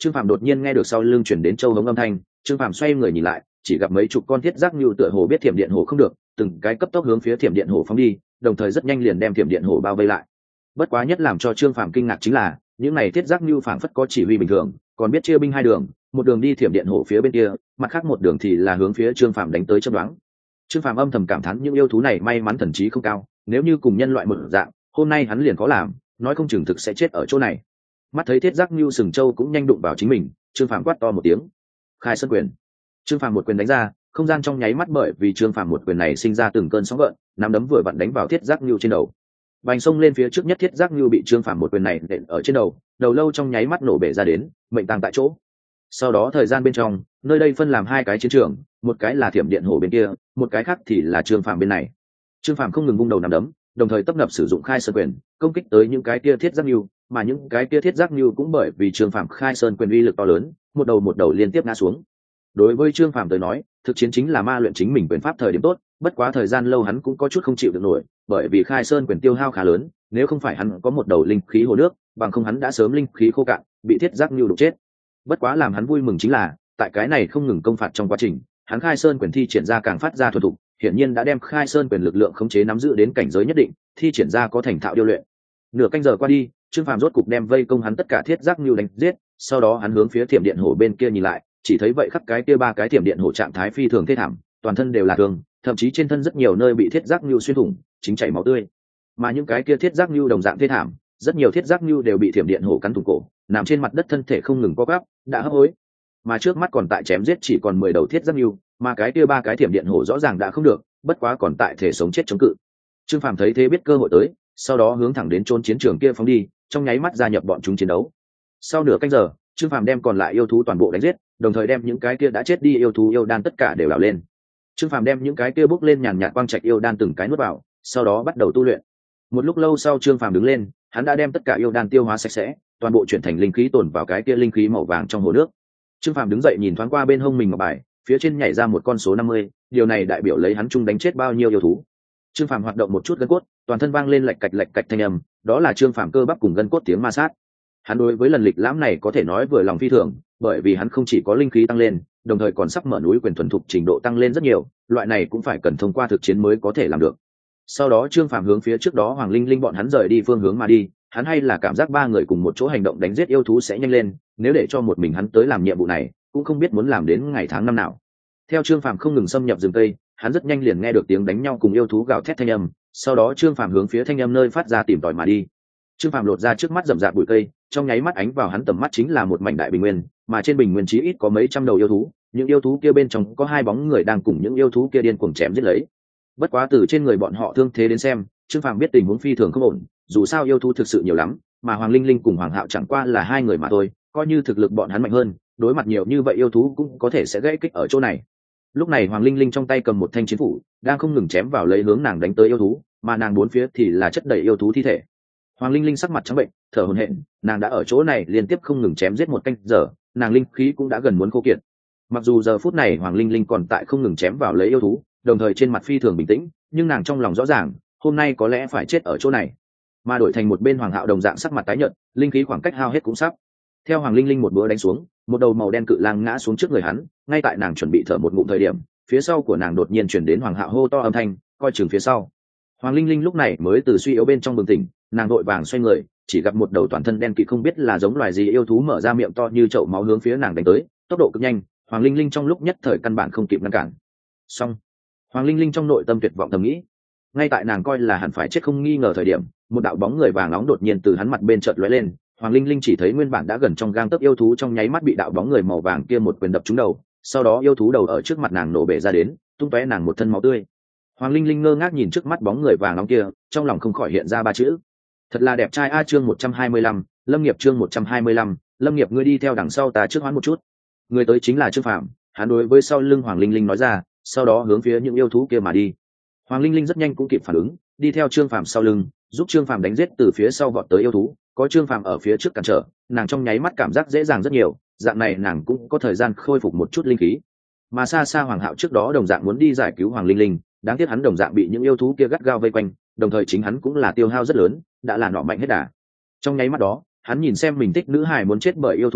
Trương Phàm đột nhiên nghe được sau lưng chuyển đến châu hống âm thanh, Trương Phàm xoay người nhìn lại, chỉ gặp mấy chục con thiết giác nhu tựa hồ biết thiểm điện hồ không được, từng cái cấp tốc hướng phía thiểm điện hồ phóng đi, đồng thời rất nhanh liền đem thiểm điện hồ bao vây lại. Bất quá nhất làm cho Trương Phàm kinh ngạc chính là, những này thiết giác nhu phảng phất có chỉ huy bình thường, còn biết chia binh hai đường, một đường đi thiểm điện hồ phía bên kia, mặt khác một đường thì là hướng phía Trương Phàm đánh tới chớp đoán. Trương Phàm âm thầm cảm thán những yêu thú này may mắn thần trí không cao, nếu như cùng nhân loại một dạng, hôm nay hắn liền có làm, nói không chừng thực sẽ chết ở chỗ này. Mắt thấy thiết giác nhu sừng châu cũng nhanh đụng vào chính mình, Trương Phàm quát to một tiếng, khai sơn quyền. Trương Phàm một quyền đánh ra, không gian trong nháy mắt bởi vì Trương Phàm một quyền này sinh ra từng cơn sóng gợn, nắm đấm vừa vặn đánh vào thiết giác nhu trên đầu. Bành xông lên phía trước nhất thiết giác nhu bị Trương Phàm một quyền này nện ở trên đầu, đầu lâu trong nháy mắt nổ bể ra đến, mệnh tang tại chỗ. Sau đó thời gian bên trong, nơi đây phân làm hai cái chiến trường, một cái là thiểm điện hồ bên kia, một cái khác thì là Trương Phàm bên này. Trương Phàm không ngừng vung đầu nắm đấm, đồng thời tấp nập sử dụng khai sơn quyền công kích tới những cái kia thiết giác nhu, mà những cái kia thiết giác nhu cũng bởi vì Trương Phàm khai sơn quyền uy lực to lớn, một đầu liên tiếp ngã xuống. Đối với Trương Phàm tới nói, thực chiến chính là ma luyện chính mình quyền pháp thời điểm tốt, bất quá thời gian lâu hắn cũng có chút không chịu được nổi, bởi vì khai sơn quyền tiêu hao khá lớn, nếu không phải hắn có một đầu linh khí hồ nước, bằng không hắn đã sớm linh khí khô cạn, bị thiết giác nhu đụng chết. Bất quá làm hắn vui mừng chính là, tại cái này không ngừng công phạt trong quá trình, hắn khai sơn quyền thi triển ra càng phát ra thuần thục, hiển nhiên đã đem khai sơn quyền lực lượng khống chế nắm giữ đến cảnh giới nhất định, thi triển ra có thành thạo điêu luyện. Nửa canh giờ qua đi, Trương Phàm rốt cục đem vây công hắn tất cả thiết giác nhu đánh giết, sau đó hắn hướng phía thiểm điện hồ bên kia nhìn lại, chỉ thấy vậy khắp cái kia ba cái thiểm điện hồ trạng thái phi thường thê thảm, toàn thân đều là thương, thậm chí trên thân rất nhiều nơi bị thiết giác nhu xuyên thủng, chính chảy máu tươi. Mà những cái kia thiết giác nhu đồng dạng thê thảm, rất nhiều thiết giác nhu đều bị thiểm điện hồ cắn thủng cổ, nằm trên mặt đất thân thể không ngừng co quắp, đã hấp hối. Mà trước mắt còn tại chém giết chỉ còn 10 đầu thiết giác nhu, mà cái kia ba cái thiểm điện hồ rõ ràng đã không được, bất quá còn tại thể sống chết chống cự. Trương Phàm thấy thế biết cơ hội tới, sau đó hướng thẳng đến chốn chiến trường kia phóng đi, trong nháy mắt gia nhập bọn chúng chiến đấu. Sau nửa canh giờ, Trương Phàm đem còn lại yêu thú toàn bộ đánh giết, đồng thời đem những cái kia đã chết đi yêu thú yêu đan tất cả đều đào lên. Trương Phàm đem những cái kia bốc lên nhàn nhạt quang trạch yêu đan từng cái nuốt vào, sau đó bắt đầu tu luyện. Một lúc lâu sau Trương Phàm đứng lên, hắn đã đem tất cả yêu đan tiêu hóa sạch sẽ, toàn bộ chuyển thành linh khí tồn vào cái kia linh khí màu vàng trong hồ nước. Trương Phàm đứng dậy nhìn thoáng qua bên hông mình ngọc bài, phía trên nhảy ra một con số 50, điều này đại biểu lấy hắn chung đánh chết bao nhiêu yêu thú. Trương Phàm hoạt động một chút gân cốt, toàn thân vang lên lạch cạch thanh âm, đó là Trương Phàm cơ bắp cùng gân cốt tiếng ma sát. Hắn đối với lần lịch lãm này có thể nói vừa lòng phi thường, bởi vì hắn không chỉ có linh khí tăng lên, đồng thời còn sắp mở núi quyền thuần thục trình độ tăng lên rất nhiều, loại này cũng phải cần thông qua thực chiến mới có thể làm được. Sau đó Trương Phàm hướng phía trước đó Hoàng Linh Linh bọn hắn rời đi phương hướng mà đi, hắn hay là cảm giác ba người cùng một chỗ hành động đánh giết yêu thú sẽ nhanh lên, nếu để cho một mình hắn tới làm nhiệm vụ này, cũng không biết muốn làm đến ngày tháng năm nào. Theo Trương Phàm không ngừng xâm nhập rừng cây, hắn rất nhanh liền nghe được tiếng đánh nhau cùng yêu thú gào thét thanh âm, sau đó Trương Phàm hướng phía thanh âm nơi phát ra tìm tòi mà đi. Trương Phàm lột ra trước mắt rậm rạp bụi cây, trong nháy mắt ánh vào hắn tầm mắt chính là một mảnh đại bình nguyên, mà trên bình nguyên chí ít có mấy trăm đầu yêu thú, những yêu thú kia bên trong có hai bóng người đang cùng những yêu thú kia điên cuồng chém giết lấy. Bất quá từ trên người bọn họ thương thế đến xem, Trương Phàm biết tình huống phi thường không ổn, dù sao yêu thú thực sự nhiều lắm, mà Hoàng Linh Linh cùng Hoàng Hạo chẳng qua là hai người mà thôi, coi như thực lực bọn hắn mạnh hơn, đối mặt nhiều như vậy yêu thú cũng có thể sẽ gãy kích ở chỗ này. Lúc này Hoàng Linh Linh trong tay cầm một thanh chiến phủ, đang không ngừng chém vào lấy hướng nàng đánh tới yêu thú, mà nàng bốn phía thì là chất đầy yêu thú thi thể. Hoàng Linh Linh sắc mặt trắng bệnh, thở hổn hển, nàng đã ở chỗ này liên tiếp không ngừng chém giết một canh giờ, nàng linh khí cũng đã gần muốn khô kiệt. Mặc dù giờ phút này Hoàng Linh Linh còn tại không ngừng chém vào lấy yêu thú, đồng thời trên mặt phi thường bình tĩnh, nhưng nàng trong lòng rõ ràng, hôm nay có lẽ phải chết ở chỗ này. Mà đổi thành một bên Hoàng Hạo đồng dạng sắc mặt tái nhợt, linh khí khoảng cách hao hết cũng sắp. Theo Hoàng Linh Linh một búa đánh xuống, một đầu màu đen cự lang ngã xuống trước người hắn, ngay tại nàng chuẩn bị thở một ngụm thời điểm, phía sau của nàng đột nhiên truyền đến Hoàng Hạo hô to âm thanh, coi chừng phía sau. Hoàng Linh Linh lúc này mới từ suy yếu bên trong bừng tỉnh, nàng vội vàng xoay người, chỉ gặp một đầu toàn thân đen kịt không biết là giống loài gì yêu thú mở ra miệng to như chậu máu hướng phía nàng đánh tới, tốc độ cực nhanh, Hoàng Linh Linh trong lúc nhất thời căn bản không kịp ngăn cản. Xong, Hoàng Linh Linh trong nội tâm tuyệt vọng thầm nghĩ. Ngay tại nàng coi là hẳn phải chết không nghi ngờ thời điểm, một đạo bóng người vàng nóng đột nhiên từ hắn mặt bên chợt lóe lên, Hoàng Linh Linh chỉ thấy nguyên bản đã gần trong gang tấc yêu thú trong nháy mắt bị đạo bóng người màu vàng kia một quyền đập trúng đầu, sau đó yêu thú đầu ở trước mặt nàng nổ bể ra đến, tung tóe nàng một thân máu tươi. Hoàng Linh Linh ngơ ngác nhìn trước mắt bóng người vàng nóng kia, trong lòng không khỏi hiện ra ba chữ: thật là đẹp trai a. Chương 125, Lâm Nghiệp. Chương 125, Lâm Nghiệp, ngươi đi theo đằng sau ta trước hoán một chút. Người tới chính là Trương Phàm, hắn đối với sau lưng Hoàng Linh Linh nói ra, sau đó hướng phía những yêu thú kia mà đi. Hoàng Linh Linh rất nhanh cũng kịp phản ứng, đi theo Trương Phàm sau lưng, giúp Trương Phàm đánh giết từ phía sau vọt tới yêu thú, có Trương Phàm ở phía trước cản trở, nàng trong nháy mắt cảm giác dễ dàng rất nhiều, dạng này nàng cũng có thời gian khôi phục một chút linh khí. Mà xa xa Hoàng Hạo trước đó đồng dạng muốn đi giải cứu Hoàng Linh Linh, đáng tiếc hắn đồng dạng bị những yêu thú kia gắt gao vây quanh, đồng thời chính hắn cũng là tiêu hao rất lớn, đã là nọ mạnh hết đà. Trong nháy mắt đó, hắn nhìn xem mình thích nữ hài muốn chết bởi yêu thú miệng,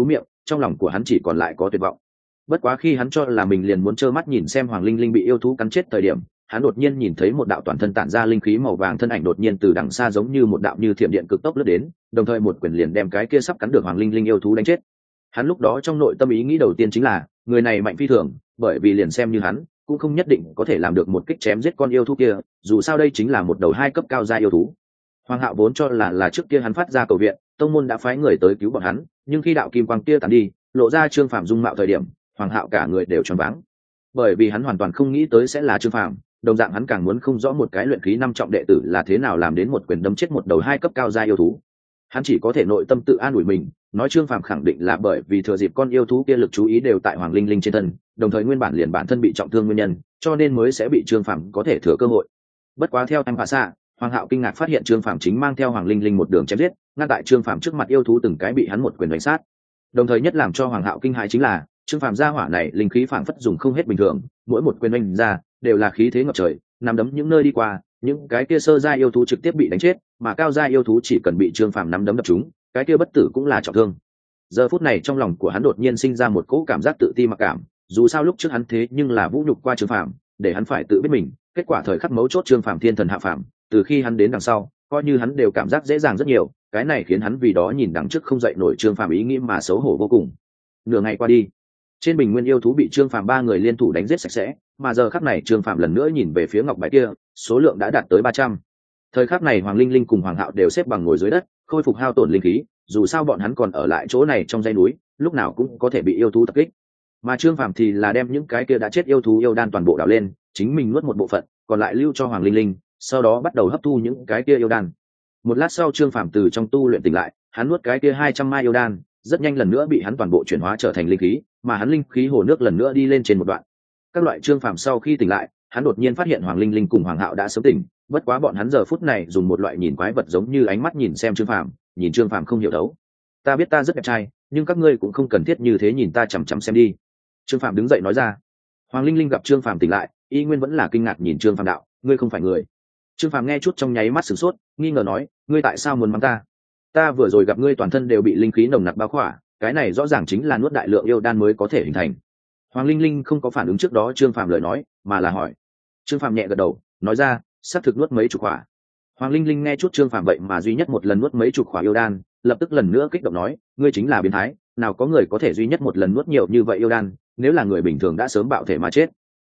trong lòng của hắn chỉ còn lại có tuyệt vọng. Bất quá khi hắn cho là mình liền muốn trơ mắt nhìn xem Hoàng Linh Linh bị yêu thú cắn chết thời điểm, hắn đột nhiên nhìn thấy một đạo toàn thân tản ra linh khí màu vàng thân ảnh đột nhiên từ đằng xa giống như một đạo như thiểm điện cực tốc lướt đến, đồng thời một quyền liền đem cái kia sắp cắn được Hoàng Linh Linh yêu thú đánh chết. Hắn lúc đó trong nội tâm ý nghĩ đầu tiên chính là, người này mạnh phi thường, bởi vì liền xem như hắn, cũng không nhất định có thể làm được một kích chém giết con yêu thú kia, dù sao đây chính là một đầu 2 cấp cao gia yêu thú. Hoàng Hạo vốn cho là trước kia hắn phát ra cầu viện, tông môn đã phái người tới cứu bọn hắn, nhưng khi đạo kim quang kia tàn đi, lộ ra Trương Phàm dung mạo thời điểm, Hoàng Hạo cả người đều choáng váng. Bởi vì hắn hoàn toàn không nghĩ tới sẽ là Trương Phàm, đồng dạng hắn càng muốn không rõ một cái luyện khí 5 trọng đệ tử là thế nào làm đến một quyền đấm chết một đầu 2 cấp cao gia yêu thú. Hắn chỉ có thể nội tâm tự an ủi mình, nói Trương Phàm khẳng định là bởi vì thừa dịp con yêu thú kia lực chú ý đều tại Hoàng Linh Linh trên thân, đồng thời nguyên bản liền bản thân bị trọng thương nguyên nhân, cho nên mới sẽ bị Trương Phàm có thể thừa cơ hội. Bất quá theo anh Phạ Xạ, Hoàng Hạo kinh ngạc phát hiện Trương Phàm chính mang theo Hoàng Linh Linh một đường chém giết, ngăn tại Trương Phàm trước mặt yêu thú từng cái bị hắn một quyền đánh sát. Đồng thời nhất làm cho Hoàng Hạo kinh hãi chính là, Trương Phàm gia hỏa này linh khí phảng phất dùng không hết bình thường, mỗi một quyền đánh ra đều là khí thế ngập trời, nắm đấm những nơi đi qua, những cái kia sơ gia yêu thú trực tiếp bị đánh chết, mà cao gia yêu thú chỉ cần bị Trương Phàm nắm đấm đập trúng, cái kia bất tử cũng là trọng thương. Giờ phút này trong lòng của hắn đột nhiên sinh ra một cỗ cảm giác tự ti mặc cảm, dù sao lúc trước hắn thế nhưng là vũ nhục qua Trương Phàm, để hắn phải tự biết mình, kết quả thời khắc mấu chốt Trương Phàm thiên thần hạ phàm, từ khi hắn đến đằng sau, coi như hắn đều cảm giác dễ dàng rất nhiều, cái này khiến hắn vì đó nhìn đằng trước không dậy nổi Trương Phàm ý nghĩ mà xấu hổ vô cùng. Nửa ngày qua đi, trên bình nguyên yêu thú bị Trương Phàm 3 người liên thủ đánh giết sạch sẽ, mà giờ khắc này Trương Phàm lần nữa nhìn về phía ngọc bài kia, số lượng đã đạt tới 300. Thời khắc này Hoàng Linh Linh cùng Hoàng Hạo đều xếp bằng ngồi dưới đất, khôi phục hao tổn linh khí, dù sao bọn hắn còn ở lại chỗ này trong dãy núi, lúc nào cũng có thể bị yêu thú tập kích. Mà Trương Phàm thì là đem những cái kia đã chết yêu thú yêu đan toàn bộ đào lên, chính mình nuốt một bộ phận, còn lại lưu cho Hoàng Linh Linh, sau đó bắt đầu hấp thu những cái kia yêu đan. Một lát sau Trương Phàm từ trong tu luyện tỉnh lại, hắn nuốt cái kia 200 mai yêu đan, rất nhanh lần nữa bị hắn toàn bộ chuyển hóa trở thành linh khí, mà hắn linh khí hồ nước lần nữa đi lên trên một đoạn. Các loại Trương Phàm sau khi tỉnh lại, hắn đột nhiên phát hiện Hoàng Linh Linh cùng Hoàng Hạo đã sớm tỉnh, bất quá bọn hắn giờ phút này dùng một loại nhìn quái vật giống như ánh mắt nhìn xem Trương Phàm, nhìn Trương Phàm không hiểu đấu. Ta biết ta rất đẹp trai, nhưng các ngươi cũng không cần thiết như thế nhìn ta chằm chằm xem đi. Trương Phàm đứng dậy nói ra. Hoàng Linh Linh gặp Trương Phàm tỉnh lại, y nguyên vẫn là kinh ngạc nhìn Trương Phàm đạo, ngươi không phải người. Trương Phàm nghe chút trong nháy mắt sửng sốt, nghi ngờ nói, ngươi tại sao muốn mắng ta? Ta vừa rồi gặp ngươi toàn thân đều bị linh khí nồng nặc bao khỏa, cái này rõ ràng chính là nuốt đại lượng yêu đan mới có thể hình thành. Hoàng Linh Linh không có phản ứng trước đó Trương Phàm lời nói, mà là hỏi. Trương Phàm nhẹ gật đầu, nói ra, xác thực nuốt mấy chục khỏa. Hoàng Linh Linh nghe chút Trương Phàm vậy mà duy nhất một lần nuốt mấy chục khỏa yêu đan, lập tức lần nữa kích động nói, ngươi chính là biến thái, nào có người có thể duy nhất một lần nuốt nhiều như vậy yêu đan, nếu là người bình thường đã sớm bạo thể mà chết.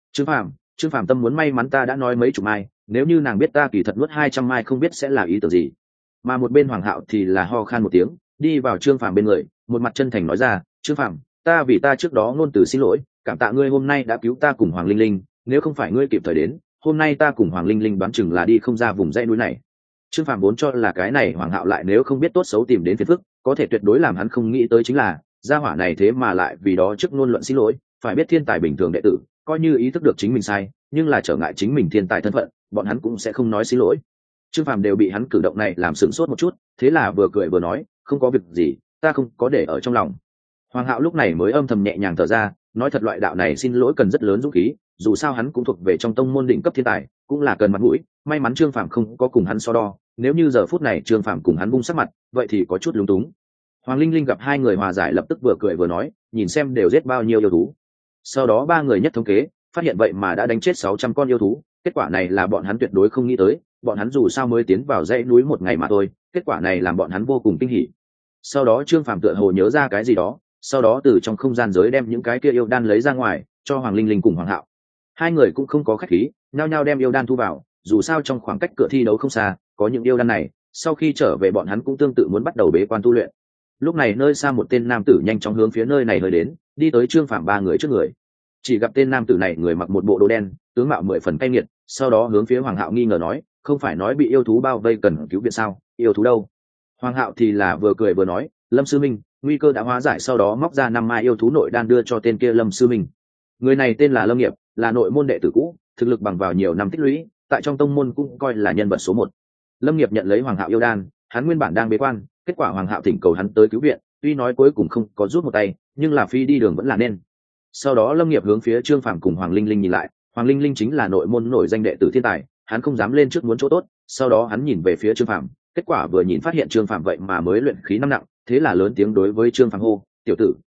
Trương Phàm tâm muốn may mắn ta đã nói mấy chục mai, nếu như nàng biết ta kỳ thật nuốt 200 mai không biết sẽ là ý tưởng gì. Mà một bên Hoàng Hạo thì là ho khan một tiếng, đi vào Trương Phàm bên người, một mặt chân thành nói ra, Trương Phàm, ta vì ta trước đó ngôn từ xin lỗi, cảm tạ ngươi hôm nay đã cứu ta cùng Hoàng Linh Linh, nếu không phải ngươi kịp thời đến, hôm nay ta cùng Hoàng Linh Linh đoán chừng là đi không ra vùng dãy núi này. Trương Phàm vốn cho là cái này Hoàng Hạo lại nếu không biết tốt xấu tìm đến phiền phức, có thể tuyệt đối làm hắn không nghĩ tới chính là, gia hỏa này thế mà lại vì đó trước ngôn luận xin lỗi, phải biết thiên tài bình thường đệ tử, coi như ý thức được chính mình sai, nhưng là trở ngại chính mình thiên tài thân phận, bọn hắn cũng sẽ không nói xin lỗi. Trương Phàm đều bị hắn cử động này làm sửng sốt một chút, thế là vừa cười vừa nói, không có việc gì, ta không có để ở trong lòng. Hoàng Hạo lúc này mới âm thầm nhẹ nhàng thở ra, nói thật loại đạo này xin lỗi cần rất lớn dũng khí, dù sao hắn cũng thuộc về trong tông môn đỉnh cấp thiên tài, cũng là cần mặt mũi, may mắn Trương Phàm không có cùng hắn so đo, nếu như giờ phút này Trương Phàm cùng hắn bung sắc mặt, vậy thì có chút lúng túng. Hoàng Linh Linh gặp hai người hòa giải lập tức vừa cười vừa nói, nhìn xem đều giết bao nhiêu yêu thú. Sau đó ba người nhất thống kế, phát hiện vậy mà đã đánh chết 600 con yêu thú, kết quả này là bọn hắn tuyệt đối không nghĩ tới, bọn hắn dù sao mới tiến vào dãy núi một ngày mà thôi, kết quả này làm bọn hắn vô cùng kinh hỉ. Sau đó Trương Phàm tựa hồ nhớ ra cái gì đó, sau đó từ trong không gian giới đem những cái kia yêu đan lấy ra ngoài, cho Hoàng Linh Linh cùng Hoàng Hạo. Hai người cũng không có khách khí, nhao nhao đem yêu đan thu vào, dù sao trong khoảng cách cửa thi đấu không xa, có những yêu đan này, sau khi trở về bọn hắn cũng tương tự muốn bắt đầu bế quan tu luyện. Lúc này nơi xa một tên nam tử nhanh chóng hướng phía nơi này hơi đến, đi tới Trương Phàm ba người trước người. Chỉ gặp tên nam tử này người mặc một bộ đồ đen, tướng mạo 10 phần cay nghiệt, sau đó hướng phía Hoàng Hạo nghi ngờ nói, không phải nói bị yêu thú bao vây cần cứu viện sao, yêu thú đâu? Hoàng Hạo thì là vừa cười vừa nói, Lâm sư minh, nguy cơ đã hóa giải, sau đó móc ra 5 mai yêu thú nội đan đưa cho tên kia Lâm sư minh. Người này tên là Lâm Nghiệp, là nội môn đệ tử cũ, thực lực bằng vào nhiều năm tích lũy, tại trong tông môn cũng coi là nhân vật số 1. Lâm Nghiệp nhận lấy Hoàng Hạo yêu đan, hắn nguyên bản đang bế quan, kết quả Hoàng Hạo thỉnh cầu hắn tới cứu viện, tuy nói cuối cùng không có rút một tay, nhưng là phi đi đường vẫn là nên. Sau đó Lâm Nghiệp hướng phía Trương Phàm cùng Hoàng Linh Linh nhìn lại, Hoàng Linh Linh chính là nội môn nổi danh đệ tử thiên tài, hắn không dám lên trước muốn chỗ tốt, sau đó hắn nhìn về phía Trương Phàm, kết quả vừa nhìn phát hiện Trương Phàm vậy mà mới luyện khí 5 nặng, thế là lớn tiếng đối với Trương Phàm hô, "Tiểu tử,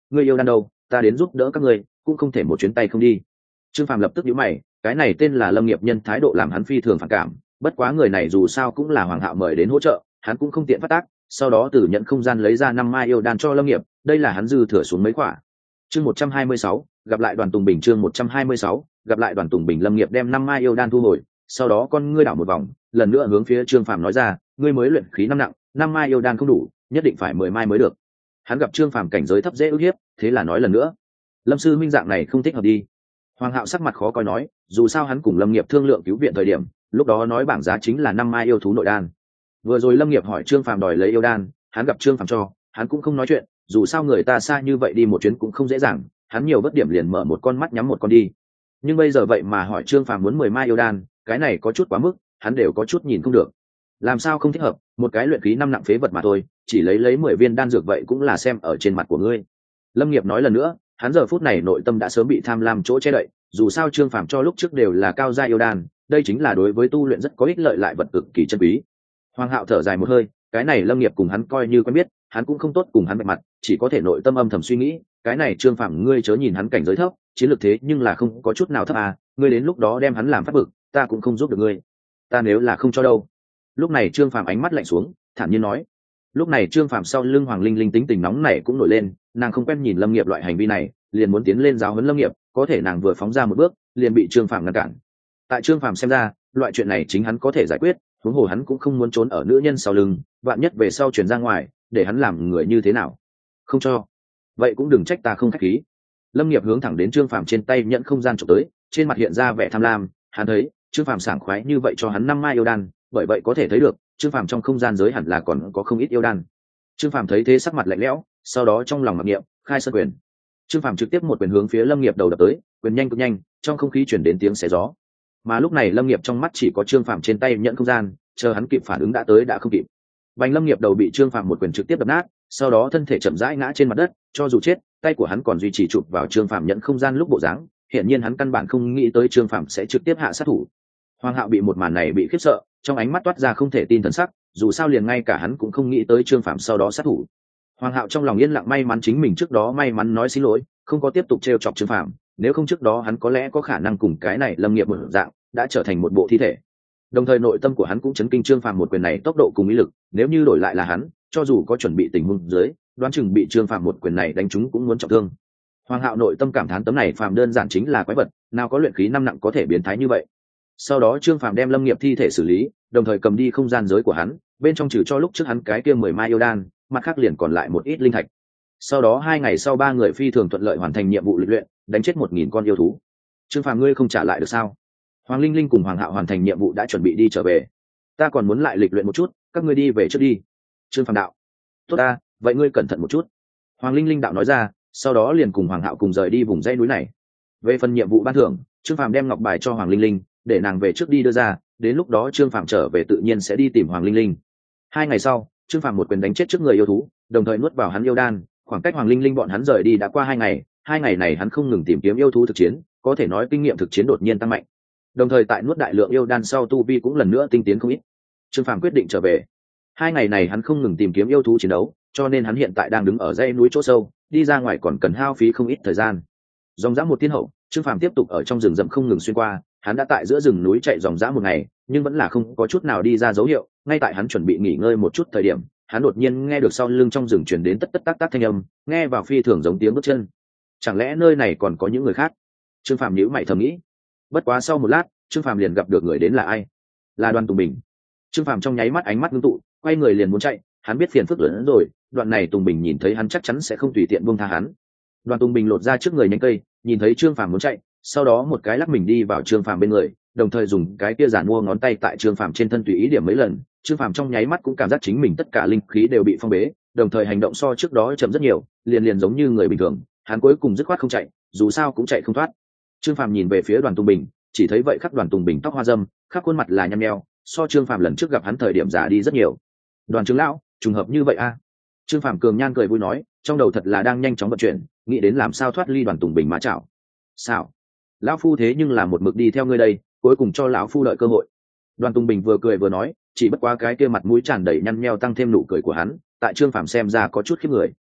ngươi yêu đan đâu, ta đến giúp đỡ các ngươi cũng không thể một chuyến tay không đi. Trương Phàm lập tức nhíu mày, cái này tên là Lâm Nghiệp Nhân thái độ làm hắn phi thường phản cảm, bất quá người này dù sao cũng là Hoàng Hạo mời đến hỗ trợ, hắn cũng không tiện phát tác, sau đó từ nhận không gian lấy ra 5 mai yêu đan cho Lâm Nghiệp, đây là hắn dư thừa xuống mấy quả. Chương 126, gặp lại Đoàn Tùng Bình. Chương 126, gặp lại Đoàn Tùng Bình. Lâm Nghiệp đem 5 mai yêu đan thu hồi, sau đó con ngươi đảo một vòng, lần nữa hướng phía Trương Phàm nói ra, ngươi mới luyện khí 5 nặng, 5 mai yêu đan không đủ, nhất định phải 10 mai mới được. Hắn gặp Trương Phàm cảnh giới thấp dễ ức hiếp, thế là nói lần nữa, Lâm sư minh dạng này không thích hợp đi. Hoàng Hạo sắc mặt khó coi nói, dù sao hắn cùng Lâm Nghiệp thương lượng cứu viện thời điểm, lúc đó nói bảng giá chính là 5 mai yêu thú nội đan. Vừa rồi Lâm Nghiệp hỏi Trương Phàm đòi lấy yêu đan, hắn gặp Trương Phàm cho, hắn cũng không nói chuyện, dù sao người ta xa như vậy đi một chuyến cũng không dễ dàng, hắn nhiều bất điểm liền mở một con mắt nhắm một con đi. Nhưng bây giờ vậy mà hỏi Trương Phàm muốn 10 mai yêu đan, cái này có chút quá mức, hắn đều có chút nhìn không được. Làm sao không thích hợp, một cái luyện khí 5 nặng phế vật mà thôi, chỉ lấy 10 viên đan dược vậy cũng là xem ở trên mặt của ngươi. Lâm Nghiệp nói lần nữa, hắn giờ phút này nội tâm đã sớm bị tham lam chỗ che đậy, dù sao Trương Phàm cho lúc trước đều là cao gia yêu đan, đây chính là đối với tu luyện rất có ích lợi lại vật cực kỳ chân quý. Hoàng Hạo thở dài một hơi, cái này Lâm Nghiệp cùng hắn coi như quen biết, hắn cũng không tốt cùng hắn bạch mặt, chỉ có thể nội tâm âm thầm suy nghĩ, cái này Trương Phàm ngươi chớ nhìn hắn cảnh giới thấp, chiến lược thế nhưng là không có chút nào thấp à, ngươi đến lúc đó đem hắn làm phát bực, ta cũng không giúp được ngươi. Ta nếu là không cho đâu. Lúc này Trương Phàm ánh mắt lạnh xuống, thản nhiên nói. Lúc này Trương Phàm sau lưng Hoàng Linh Linh tính tình nóng nảy cũng nổi lên, nàng không quen nhìn Lâm Nghiệp loại hành vi này, liền muốn tiến lên giáo huấn Lâm Nghiệp, có thể nàng vừa phóng ra một bước, liền bị Trương Phàm ngăn cản. Tại Trương Phàm xem ra, loại chuyện này chính hắn có thể giải quyết, huống hồ hắn cũng không muốn trốn ở nữ nhân sau lưng, vạn nhất về sau truyền ra ngoài, để hắn làm người như thế nào. Không cho. Vậy cũng đừng trách ta không khách khí. Lâm Nghiệp hướng thẳng đến Trương Phàm trên tay nhận không gian chụp tới, trên mặt hiện ra vẻ tham lam, hắn thấy Trương Phàm sảng khoái như vậy cho hắn 5 mai yêu đan, bởi vậy có thể thấy được Trương Phàm trong không gian giới hẳn là còn có không ít yêu đan. Trương Phàm thấy thế sắc mặt lạnh lẽo, sau đó trong lòng mặc niệm, khai sơn quyền. Trương Phàm trực tiếp một quyền hướng phía Lâm Nghiệp đầu đập tới, quyền nhanh cực nhanh, trong không khí chuyển đến tiếng xé gió. Mà lúc này Lâm Nghiệp trong mắt chỉ có Trương Phàm trên tay nhận không gian, chờ hắn kịp phản ứng đã tới đã không kịp. Bành Lâm Nghiệp đầu bị Trương Phàm một quyền trực tiếp đập nát, sau đó thân thể chậm rãi ngã trên mặt đất, cho dù chết, tay của hắn còn duy trì chụp vào Trương Phàm nhận không gian lúc bộ dáng, hiển nhiên hắn căn bản không nghĩ tới Trương Phàm sẽ trực tiếp hạ sát thủ. Hoàng Hạo bị một màn này bị khiếp sợ, trong ánh mắt toát ra không thể tin thần sắc, dù sao liền ngay cả hắn cũng không nghĩ tới Trương Phàm sau đó sát thủ. Hoàng Hạo trong lòng yên lặng may mắn chính mình trước đó may mắn nói xin lỗi, không có tiếp tục trêu chọc Trương Phàm, nếu không trước đó hắn có lẽ có khả năng cùng cái này Lâm Nghiệp một dạng, đã trở thành một bộ thi thể. Đồng thời nội tâm của hắn cũng chấn kinh Trương Phàm một quyền này tốc độ cùng ý lực, nếu như đổi lại là hắn, cho dù có chuẩn bị tình huống dưới, đoán chừng bị Trương Phàm một quyền này đánh trúng cũng muốn trọng thương. Hoàng Hạo nội tâm cảm thán tấm này phàm đơn giản chính là quái vật, nào có luyện khí 5 nặng có thể biến thái như vậy. Sau đó Trương Phàm đem Lâm Nghiệp thi thể xử lý, đồng thời cầm đi không gian giới của hắn, bên trong trừ cho lúc trước hắn cái kia 10 mai yêu đan, mặt khác liền còn lại một ít linh thạch. Sau đó 2 ngày sau 3 người phi thường thuận lợi hoàn thành nhiệm vụ lịch luyện, đánh chết 1000 con yêu thú. Trương Phàm ngươi không trả lại được sao? Hoàng Linh Linh cùng Hoàng Hạo hoàn thành nhiệm vụ đã chuẩn bị đi trở về. Ta còn muốn lại lịch luyện một chút, các ngươi đi về trước đi. Trương Phàm đạo. Tốt ta, vậy ngươi cẩn thận một chút. Hoàng Linh Linh đạo nói ra, sau đó liền cùng Hoàng Hạo cùng rời đi vùng dãy núi này. Về phần nhiệm vụ ban thưởng, Trương Phàm đem ngọc bài cho Hoàng Linh Linh, để nàng về trước đi đưa ra, đến lúc đó Trương Phàm trở về tự nhiên sẽ đi tìm Hoàng Linh Linh. 2 ngày sau, Trương Phàm một quyền đánh chết trước người yêu thú, đồng thời nuốt vào hắn yêu đan, khoảng cách Hoàng Linh Linh bọn hắn rời đi đã qua 2 ngày, 2 ngày này hắn không ngừng tìm kiếm yêu thú thực chiến, có thể nói kinh nghiệm thực chiến đột nhiên tăng mạnh. Đồng thời tại nuốt đại lượng yêu đan sau tu vi cũng lần nữa tinh tiến không ít. Trương Phàm quyết định trở về. 2 ngày này hắn không ngừng tìm kiếm yêu thú chiến đấu, cho nên hắn hiện tại đang đứng ở dãy núi chỗ sâu, đi ra ngoài còn cần hao phí không ít thời gian. Dòng dã một thiên hậu, Trương Phàm tiếp tục ở trong rừng rậm không ngừng xuyên qua, hắn đã tại giữa rừng núi chạy dòng dã một ngày, nhưng vẫn là không có chút nào đi ra dấu hiệu. Ngay tại hắn chuẩn bị nghỉ ngơi một chút thời điểm, hắn đột nhiên nghe được sau lưng trong rừng truyền đến tất tất tác tác thanh âm, nghe vào phi thường giống tiếng bước chân. Chẳng lẽ nơi này còn có những người khác? Trương Phàm nhíu mày thầm nghĩ. Bất quá sau một lát, Trương Phàm liền gặp được người đến là ai? Là Đoàn Tùng Bình. Trương Phàm trong nháy mắt ánh mắt ngưng tụ, quay người liền muốn chạy, hắn biết phiền phức lớn hơn rồi, đoạn này Tùng Bình nhìn thấy hắn chắc chắn sẽ không tùy tiện buông tha hắn. Đoàn Tùng Bình lột ra trước người nhánh cây, nhìn thấy Trương Phàm muốn chạy, sau đó một cái lắc mình đi vào Trương Phàm bên người, đồng thời dùng cái kia giản mua ngón tay tại Trương Phàm trên thân tùy ý điểm mấy lần. Trương Phàm trong nháy mắt cũng cảm giác chính mình tất cả linh khí đều bị phong bế, đồng thời hành động so trước đó chậm rất nhiều, liền giống như người bình thường, hắn cuối cùng dứt khoát không chạy, dù sao cũng chạy không thoát. Trương Phàm nhìn về phía Đoàn Tùng Bình, chỉ thấy vậy khắc Đoàn Tùng Bình tóc hoa râm, khắc khuôn mặt là nhăn nheo, so Trương Phàm lần trước gặp hắn thời điểm già đi rất nhiều. Đoàn trưởng lão, trùng hợp như vậy a? Trương Phàm cường nhan cười vui nói, trong đầu thật là đang nhanh chóng vận chuyển, nghĩ đến làm sao thoát ly Đoàn Tùng Bình má chảo. Sao? Lão phu thế nhưng là một mực đi theo ngươi đây, cuối cùng cho lão phu đợi cơ hội. Đoàn Tùng Bình vừa cười vừa nói, chỉ bất quá cái kia mặt mũi tràn đầy nhăn nheo tăng thêm nụ cười của hắn, tại Trương Phàm xem ra có chút khiếp người.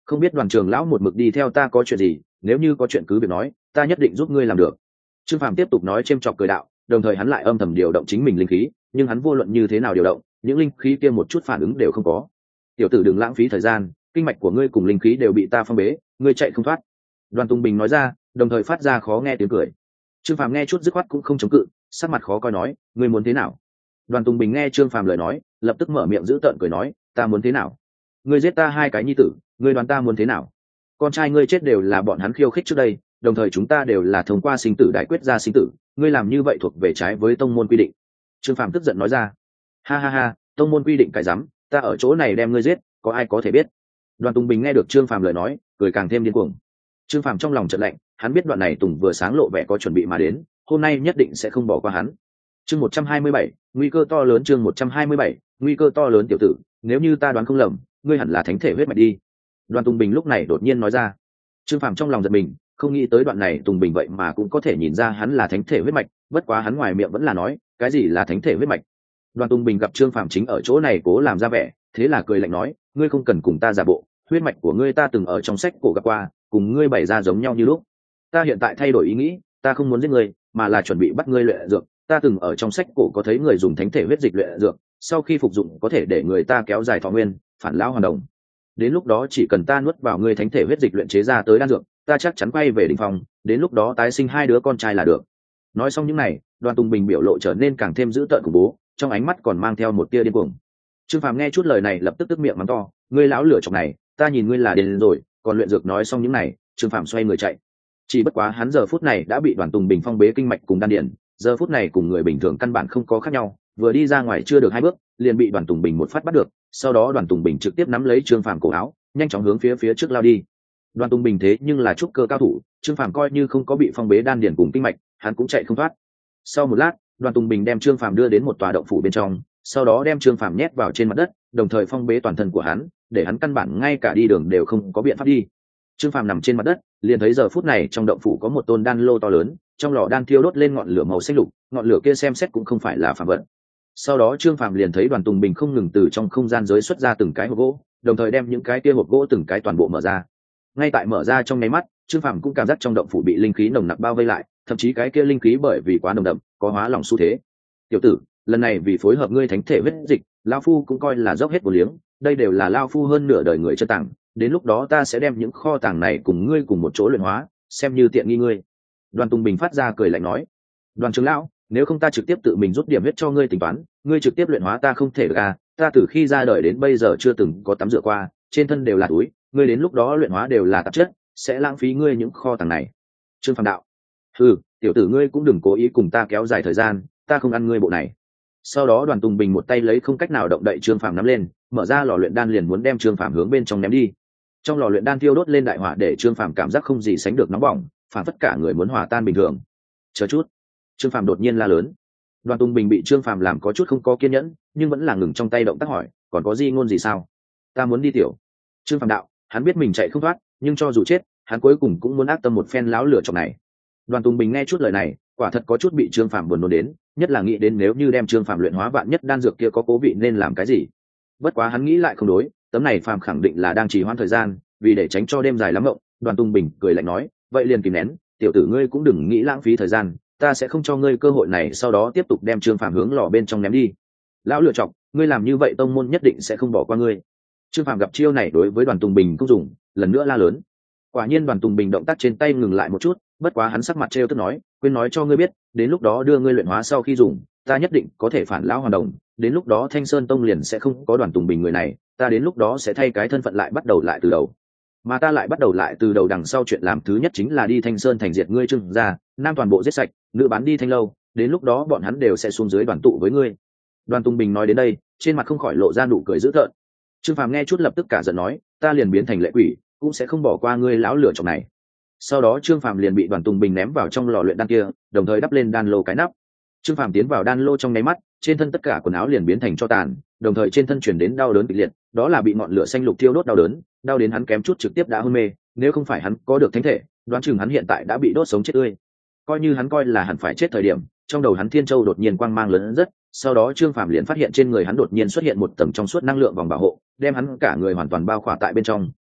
không biết đoàn trưởng lão một mực đi theo ta có chuyện gì, nếu như có chuyện cứ việc nói, ta nhất định giúp ngươi làm được. Trương Phàm tiếp tục nói chêm chọc cười đạo, đồng thời hắn lại âm thầm điều động chính mình linh khí, nhưng hắn vô luận như thế nào điều động, những linh khí kia một chút phản ứng đều không có. Tiểu tử đừng lãng phí thời gian, kinh mạch của ngươi cùng linh khí đều bị ta phong bế, ngươi chạy không thoát. Đoàn Tùng Bình nói ra, đồng thời phát ra khó nghe tiếng cười. Trương Phàm nghe chút dứt khoát cũng không chống cự, sắc mặt khó coi nói, ngươi muốn thế nào? Đoàn Tùng Bình nghe Trương Phàm lời nói, lập tức mở miệng giữ tợn cười nói, ta muốn thế nào? Ngươi giết ta hai cái nhi tử, ngươi đoán ta muốn thế nào? Con trai ngươi chết đều là bọn hắn khiêu khích trước đây, đồng thời chúng ta đều là thông qua sinh tử đại quyết ra sinh tử, ngươi làm như vậy thuộc về trái với tông môn quy định. Trương Phàm tức giận nói ra, ha ha ha, tông môn quy định cái rắm, ta ở chỗ này đem ngươi giết, có ai có thể biết? Đoàn Tùng Bình nghe được Trương Phàm lời nói, cười càng thêm điên cuồng. Trương Phàm trong lòng chợt lạnh, hắn biết đoạn này Tùng vừa sáng lộ vẻ có chuẩn bị mà đến, hôm nay nhất định sẽ không bỏ qua hắn. Chương 127, nguy cơ to lớn. Chương 127, nguy cơ to lớn. Tiểu tử, nếu như ta đoán không lầm, ngươi hẳn là thánh thể huyết mạch đi. Đoàn Tùng Bình lúc này đột nhiên nói ra. Trương Phàm trong lòng giật mình, không nghĩ tới đoạn này Tùng Bình vậy mà cũng có thể nhìn ra hắn là thánh thể huyết mạch, bất quá hắn ngoài miệng vẫn là nói, cái gì là thánh thể huyết mạch. Đoàn Tùng Bình gặp Trương Phàm chính ở chỗ này cố làm ra vẻ, thế là cười lạnh nói, ngươi không cần cùng ta giả bộ, huyết mạch của ngươi ta từng ở trong sách cổ gặp qua, cùng ngươi bày ra giống nhau như lúc. Ta hiện tại thay đổi ý nghĩ, ta không muốn giết ngươi, mà là chuẩn bị bắt ngươi luyện dược. Ta từng ở trong sách cổ có thấy người dùng thánh thể huyết dịch luyện dược, sau khi phục dụng có thể để người ta kéo dài thọ nguyên, phản lão hoàn đồng. Đến lúc đó chỉ cần ta nuốt vào ngươi thánh thể huyết dịch luyện chế ra tới đan dược, ta chắc chắn quay về đỉnh phong, đến lúc đó tái sinh hai đứa con trai là được. Nói xong những này, Đoàn Tùng Bình biểu lộ trở nên càng thêm dữ tợn khủng bố, trong ánh mắt còn mang theo một tia điên cuồng. Trương Phàm nghe chút lời này lập tức tức miệng mắng to, ngươi lão lửa chọc này, ta nhìn ngươi là điên rồi. Còn luyện dược. Nói xong những này, Trương Phàm xoay người chạy. Chỉ bất quá hắn giờ phút này đã bị Đoàn Tùng Bình phong bế kinh mạch cùng đan điền, giờ phút này cùng người bình thường căn bản không có khác nhau, vừa đi ra ngoài chưa được hai bước, liền bị Đoàn Tùng Bình một phát bắt được, sau đó Đoàn Tùng Bình trực tiếp nắm lấy Trương Phàm cổ áo, nhanh chóng hướng phía trước lao đi. Đoàn Tùng Bình thế nhưng là trúc cơ cao thủ, Trương Phàm coi như không có bị phong bế đan điền cùng kinh mạch, hắn cũng chạy không thoát. Sau một lát, Đoàn Tùng Bình đem Trương Phàm đưa đến một tòa động phủ bên trong, sau đó đem Trương Phàm nhét vào trên mặt đất, đồng thời phong bế toàn thân của hắn, để hắn căn bản ngay cả đi đường đều không có biện pháp đi. Trương Phàm nằm trên mặt đất, liền thấy giờ phút này trong động phủ có một tôn đan lô to lớn, trong lò đan thiêu đốt lên ngọn lửa màu xanh lục, ngọn lửa kia xem xét cũng không phải là phàm vật. Sau đó Trương Phàm liền thấy Đoàn Tùng Bình không ngừng từ trong không gian giới xuất ra từng cái hộp gỗ, đồng thời đem những cái kia hộp gỗ từng cái toàn bộ mở ra. Ngay tại mở ra trong nháy mắt, Trương Phàm cũng cảm giác trong động phủ bị linh khí nồng nặc bao vây lại, thậm chí cái kia linh khí bởi vì quá nồng đậm, có hóa lỏng xu thế. Tiểu tử, lần này vì phối hợp ngươi thánh thể huyết dịch, lão phu cũng coi là dốc hết vô liếng, đây đều là lão phu hơn nửa đời người chân tàng, đến lúc đó ta sẽ đem những kho tàng này cùng ngươi cùng một chỗ luyện hóa, xem như tiện nghi ngươi. Đoàn Tùng Bình phát ra cười lạnh nói, Đoàn trưởng lão, nếu không ta trực tiếp tự mình rút điểm huyết cho ngươi tính toán, ngươi trực tiếp luyện hóa ta không thể được à, ta từ khi ra đời đến bây giờ chưa từng có tắm rửa qua, trên thân đều là túi, ngươi đến lúc đó luyện hóa đều là tạp chất, sẽ lãng phí ngươi những kho tàng này. Trương Phàm đạo, tiểu tử ngươi cũng đừng cố ý cùng ta kéo dài thời gian, ta không ăn ngươi bộ này. Sau đó Đoàn Tùng Bình một tay lấy không cách nào động đậy Trương Phàm nắm lên, mở ra lò luyện đan liền muốn đem Trương Phàm hướng bên trong ném đi. Trong lò luyện đan thiêu đốt lên đại hỏa để Trương Phàm cảm giác không gì sánh được nóng bỏng, phản phất cả người muốn hòa tan bình thường. Chờ chút, Trương Phàm đột nhiên la lớn. Đoàn Tùng Bình bị Trương Phàm làm có chút không có kiên nhẫn, nhưng vẫn là ngừng trong tay động tác hỏi, còn có gì ngôn gì sao? Ta muốn đi tiểu. Trương Phàm đạo, hắn biết mình chạy không thoát, nhưng cho dù chết, hắn cuối cùng cũng muốn ác tâm một phen láo lửa chọc này. Đoàn Tùng Bình nghe chút lời này, quả thật có chút bị Trương Phàm buồn nôn đến, nhất là nghĩ đến nếu như đem Trương Phàm luyện hóa vạn nhất đan dược kia có cố vị nên làm cái gì. Bất quá hắn nghĩ lại không đối, tấm này Phàm khẳng định là đang trì hoãn thời gian, vì để tránh cho đêm dài lắm mộng. Đoàn Tùng Bình cười lạnh nói, vậy liền kìm nén, tiểu tử ngươi cũng đừng nghĩ lãng phí thời gian, ta sẽ không cho ngươi cơ hội này, sau đó tiếp tục đem Trương Phàm hướng lò bên trong ném đi. Lão lựa chọc, ngươi làm như vậy tông môn nhất định sẽ không bỏ qua ngươi. Trương Phàm gặp chiêu này đối với Đoàn Tùng Bình không dùng, lần nữa la lớn. Quả nhiên Đoàn Tùng Bình động tác trên tay ngừng lại một chút, bất quá hắn sắc mặt trêu tức nói, quên nói cho ngươi biết, đến lúc đó đưa ngươi luyện hóa sau khi dùng, ta nhất định có thể phản lão hoàn đồng, đến lúc đó Thanh Sơn Tông liền sẽ không có Đoàn Tùng Bình người này, ta đến lúc đó sẽ thay cái thân phận lại bắt đầu lại từ đầu. Mà ta lại bắt đầu lại từ đầu đằng sau chuyện làm thứ nhất chính là đi Thanh Sơn thành diệt ngươi Trương gia, nam toàn bộ giết sạch, nữ bán đi Thanh lâu, đến lúc đó bọn hắn đều sẽ xuống dưới đoàn tụ với ngươi. Đoàn Tùng Bình nói đến đây, trên mặt không khỏi lộ ra nụ cười dữ tợn. Trương Phàm nghe chút lập tức cả giận nói, ta liền biến thành lệ quỷ, cũng sẽ không bỏ qua ngươi lão lửa chọc này. Sau đó Trương Phàm liền bị Đoàn Tùng Bình ném vào trong lò luyện đan kia, đồng thời đắp lên đan lô cái nắp. Trương Phàm tiến vào đan lô trong nháy mắt, trên thân tất cả quần áo liền biến thành tro tàn, đồng thời trên thân truyền đến đau đớn kịch liệt, đó là bị ngọn lửa xanh lục thiêu đốt đau đớn, đau đến hắn kém chút trực tiếp đã hôn mê, nếu không phải hắn có được thánh thể, đoán chừng hắn hiện tại đã bị đốt sống chết tươi. Coi như hắn coi là hẳn phải chết thời điểm, trong đầu hắn thiên châu đột nhiên quang mang lớn rất, sau đó Trương Phàm liền phát hiện trên người hắn đột nhiên xuất hiện một tầng trong suốt năng lượng vòng bảo hộ, đem hắn cả người hoàn toàn bao khỏa tại bên trong,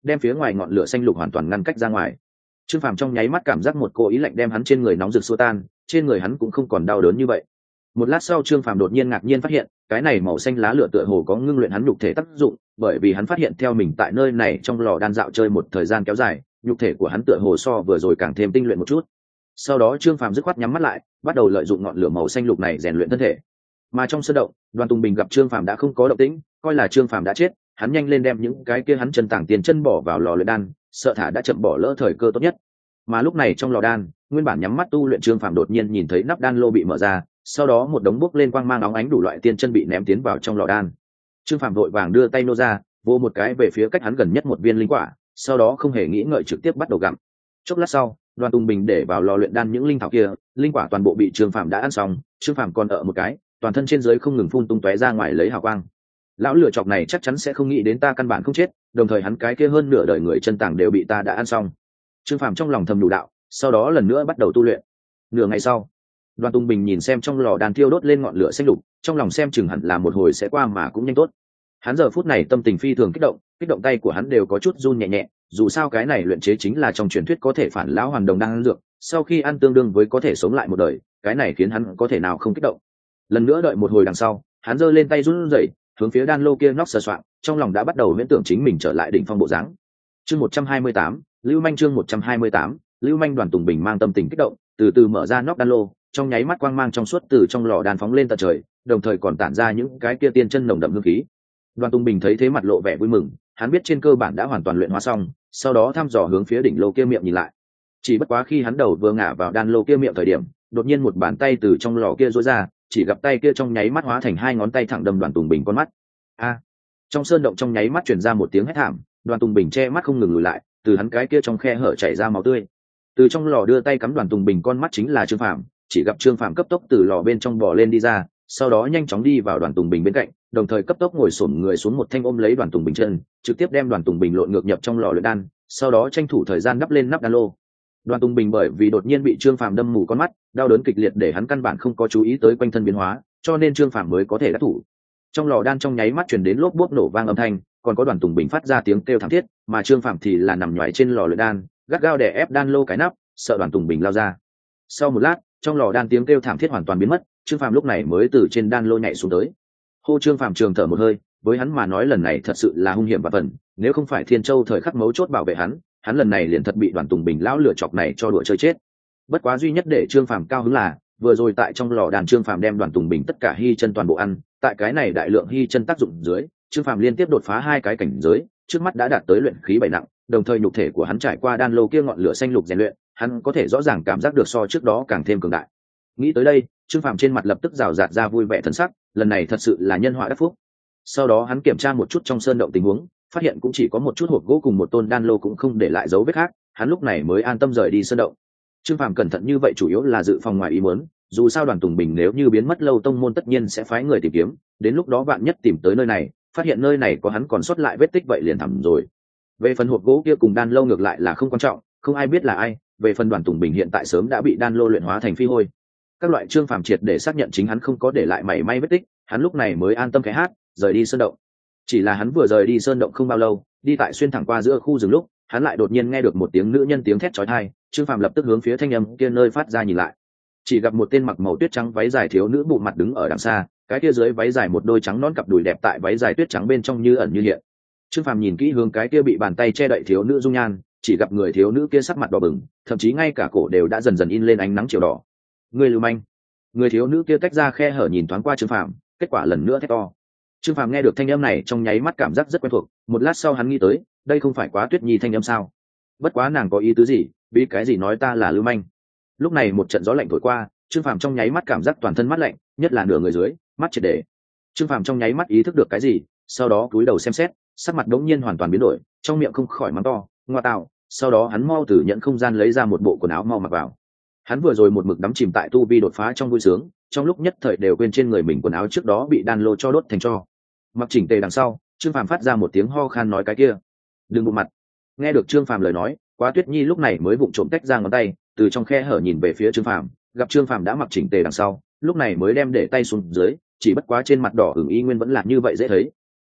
đem phía ngoài ngọn lửa xanh lục hoàn toàn ngăn cách ra ngoài. Trương Phàm trong nháy mắt cảm giác một cỗ ý lạnh đem hắn trên người nóng rực xua tan, trên người hắn cũng không còn đau đớn như vậy. Một lát sau Trương Phàm đột nhiên ngạc nhiên phát hiện, cái này màu xanh lá lửa tựa hồ có ngưng luyện hắn nhục thể tác dụng, bởi vì hắn phát hiện theo mình tại nơi này trong lò đan dạo chơi một thời gian kéo dài, nhục thể của hắn tựa hồ so vừa rồi càng thêm tinh luyện một chút. Sau đó Trương Phàm dứt khoát nhắm mắt lại, bắt đầu lợi dụng ngọn lửa màu xanh lục này rèn luyện thân thể. Mà trong sơn động, Đoàn Tùng Bình gặp Trương Phàm đã không có động tĩnh, coi là Trương Phàm đã chết, hắn nhanh lên đem những cái kia hắn chân tàng tiền chân bỏ vào lò luyện đan, sợ thả đã chậm bỏ lỡ thời cơ tốt nhất. Mà lúc này trong lò đan, nguyên bản nhắm mắt tu luyện Trương Phàm đột nhiên nhìn thấy nắp đan lô bị mở ra, sau đó một đống bốc lên quang mang óng ánh đủ loại tiên chân bị ném tiến vào trong lò đan. Trương Phàm vội vàng đưa tay nô ra, vô một cái về phía cách hắn gần nhất một viên linh quả, sau đó không hề nghĩ ngợi trực tiếp bắt đầu gặm. Chốc lát sau, Đoàn Tùng Bình để vào lò luyện đan những linh thảo kia, linh quả toàn bộ bị Trương Phàm đã ăn xong, Trương Phàm còn ở một cái, toàn thân trên dưới không ngừng phun tung tóe ra ngoài lấy hào quang. Lão lửa chọc này chắc chắn sẽ không nghĩ đến ta căn bản không chết, đồng thời hắn cái kia hơn nửa đời người chân tàng đều bị ta đã ăn xong. Trương Phàm trong lòng thầm đủ đạo, sau đó lần nữa bắt đầu tu luyện. Nửa ngày sau, Đoàn Tùng Bình nhìn xem trong lò đan thiêu đốt lên ngọn lửa xanh lục, trong lòng xem chừng hẳn là một hồi sẽ qua mà cũng nhanh tốt. Hắn giờ phút này tâm tình phi thường kích động tay của hắn đều có chút run nhẹ nhẹ, dù sao cái này luyện chế chính là trong truyền thuyết có thể phản lão hoàn đồng đan dược, sau khi ăn tương đương với có thể sống lại một đời, cái này khiến hắn có thể nào không kích động. Lần nữa đợi một hồi đằng sau, hắn giơ lên tay run rẩy, hướng phía đan lô kia nóc sờ soạng, trong lòng đã bắt đầu huyễn tưởng chính mình trở lại đỉnh phong bộ dáng. Chương 128, Lưu Manh chương 128, Lưu Manh. Đoàn Tùng Bình mang tâm tình kích động, từ từ mở ra nóc đan lô, trong nháy mắt quang mang trong suốt từ trong lò đan phóng lên tận trời, đồng thời còn tản ra những cái kia tiên chân nồng đậm hương khí. Đoàn Tùng Bình thấy thế mặt lộ vẻ vui mừng, hắn biết trên cơ bản đã hoàn toàn luyện hóa xong, sau đó thăm dò hướng phía đỉnh lô kia miệng nhìn lại. Chỉ bất quá khi hắn đầu vừa ngả vào đan lô kia miệng thời điểm, đột nhiên một bàn tay từ trong lò kia rũa ra, chỉ gặp tay kia trong nháy mắt hóa thành hai ngón tay thẳng đâm Đoàn Tùng Bình con mắt. A! Trong sơn động trong nháy mắt truyền ra một tiếng hét thảm, Đoàn Tùng Bình che mắt không ngừng lùi lại, từ hắn cái kia trong khe hở chảy ra máu tươi. Từ trong lò đưa tay cắm Đoàn Tùng Bình con mắt chính là Trương Phàm, chỉ gặp Trương Phàm cấp tốc từ lò bên trong bò lên đi ra, sau đó nhanh chóng đi vào Đoàn Tùng Bình bên cạnh, đồng thời cấp tốc ngồi xổm người xuống một thanh ôm lấy Đoàn Tùng Bình chân, trực tiếp đem Đoàn Tùng Bình lộn ngược nhập trong lò luyện đan, sau đó tranh thủ thời gian đắp lên nắp đan lô. Đoàn Tùng Bình bởi vì đột nhiên bị Trương Phàm đâm mù con mắt, đau đớn kịch liệt để hắn căn bản không có chú ý tới quanh thân biến hóa, cho nên Trương Phàm mới có thể đắc thủ. Trong lò đan trong nháy mắt truyền đến lốp bốp nổ vang âm thanh, còn có Đoàn Tùng Bình phát ra tiếng kêu thảm thiết, mà Trương Phàm thì là nằm nhoài trên lò luyện đan, gắt gao đè ép đan lô cái nắp, sợ Đoàn Tùng Bình lao ra. Sau một lát, trong lò đan tiếng kêu thảm thiết hoàn toàn biến mất, Trương Phàm lúc này mới từ trên đan lô nhảy xuống tới. Hô. Trương Phàm trường thở một hơi, với hắn mà nói lần này thật sự là hung hiểm và phần, nếu không phải Thiên Châu thời khắc mấu chốt bảo vệ hắn lần này liền thật bị Đoàn Tùng Bình lão lửa chọc này cho đùa chơi chết. Bất quá duy nhất để Trương Phàm cao hứng là, vừa rồi tại trong lò đan Trương Phàm đem Đoàn Tùng Bình tất cả hy chân toàn bộ ăn, tại cái này đại lượng hy chân tác dụng dưới, Trương Phàm liên tiếp đột phá 2 cái cảnh giới, trước mắt đã đạt tới luyện khí 7 nặng, đồng thời nhục thể của hắn trải qua đan lô kia ngọn lửa xanh lục rèn luyện, hắn có thể rõ ràng cảm giác được so trước đó càng thêm cường đại. Nghĩ tới đây, Trương Phàm trên mặt lập tức rào rạt ra vui vẻ thần sắc, lần này thật sự là nhân họa đắc phúc. Sau đó hắn kiểm tra một chút trong sơn động tình huống, phát hiện cũng chỉ có một chút hộp gỗ cùng một tôn đan lô cũng không để lại dấu vết khác, hắn lúc này mới an tâm rời đi sơn động. Trương Phàm cẩn thận như vậy chủ yếu là dự phòng ngoài ý muốn, dù sao Đoàn Tùng Bình nếu như biến mất lâu tông môn tất nhiên sẽ phái người tìm kiếm, đến lúc đó vạn nhất tìm tới nơi này, phát hiện nơi này có hắn còn sót lại vết tích vậy liền thẳm rồi. Về phần hộp gỗ kia cùng đan lô ngược lại là không quan trọng, không ai biết là ai, về phần Đoàn Tùng Bình hiện tại sớm đã bị đan lô luyện hóa thành phi hôi. Các loại Trương Phàm triệt để xác nhận chính hắn không có để lại mảy may vết tích, hắn lúc này mới an tâm khẽ hát, rời đi sơn động. Chỉ là hắn vừa rời đi sơn động không bao lâu, đi tại xuyên thẳng qua giữa khu rừng lúc, hắn lại đột nhiên nghe được một tiếng nữ nhân tiếng thét chói tai, Trương Phàm lập tức hướng phía thanh âm kia nơi phát ra nhìn lại. Chỉ gặp một tên mặc màu tuyết trắng váy dài thiếu nữ bụng mặt đứng ở đằng xa, cái kia dưới váy dài một đôi trắng non cặp đùi đẹp tại váy dài tuyết trắng bên trong như ẩn như hiện. Trương Phàm nhìn kỹ hướng cái kia bị bàn tay che đậy thiếu nữ dung nhan, chỉ gặp người thiếu nữ kia sắc mặt đỏ bừng, thậm chí ngay cả cổ đều đã dần dần in lên ánh nắng chiều đỏ. Người lưu manh. Người thiếu nữ kia tách ra khe hở nhìn thoáng qua Trương Phàm, kết quả lần nữa thét to. Trương Phàm nghe được thanh âm này trong nháy mắt cảm giác rất quen thuộc, một lát sau hắn nghĩ tới, đây không phải Quá Tuyết Nhi thanh âm sao? Bất quá nàng có ý tứ gì, vì cái gì nói ta là lưu manh? Lúc này một trận gió lạnh thổi qua, Trương Phàm trong nháy mắt cảm giác toàn thân mát lạnh, nhất là nửa người dưới, mắt triệt để. Trương Phàm trong nháy mắt ý thức được cái gì, sau đó cúi đầu xem xét, sắc mặt đống nhiên hoàn toàn biến đổi, trong miệng không khỏi mắng to, ngoa tạo. Sau đó hắn mau từ nhận không gian lấy ra một bộ quần áo mau mặc vào. Hắn vừa rồi một mực đắm chìm tại tu vi đột phá trong vui sướng, trong lúc nhất thời đều quên trên người mình quần áo trước đó bị đan lô cho đốt thành tro. Mặc chỉnh tề đằng sau, Trương Phàm phát ra một tiếng ho khan nói cái kia, đừng bụng mặt. Nghe được Trương Phàm lời nói, Quá Tuyết Nhi lúc này mới vụng trộm tách ra ngón tay, từ trong khe hở nhìn về phía Trương Phàm, gặp Trương Phàm đã mặc chỉnh tề đằng sau, lúc này mới đem để tay xuống dưới, chỉ bất quá trên mặt đỏ ửng y nguyên vẫn là như vậy dễ thấy.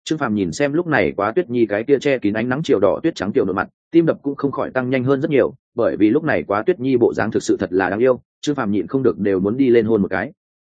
Trương Phàm nhìn xem lúc này Quá Tuyết Nhi cái kia che kín ánh nắng chiều đỏ tuyết trắng tiểu nộn mặt, tim đập cũng không khỏi tăng nhanh hơn rất nhiều, bởi vì lúc này Quá Tuyết Nhi bộ dáng thực sự thật là đáng yêu, Trương Phàm nhịn không được đều muốn đi lên hôn một cái.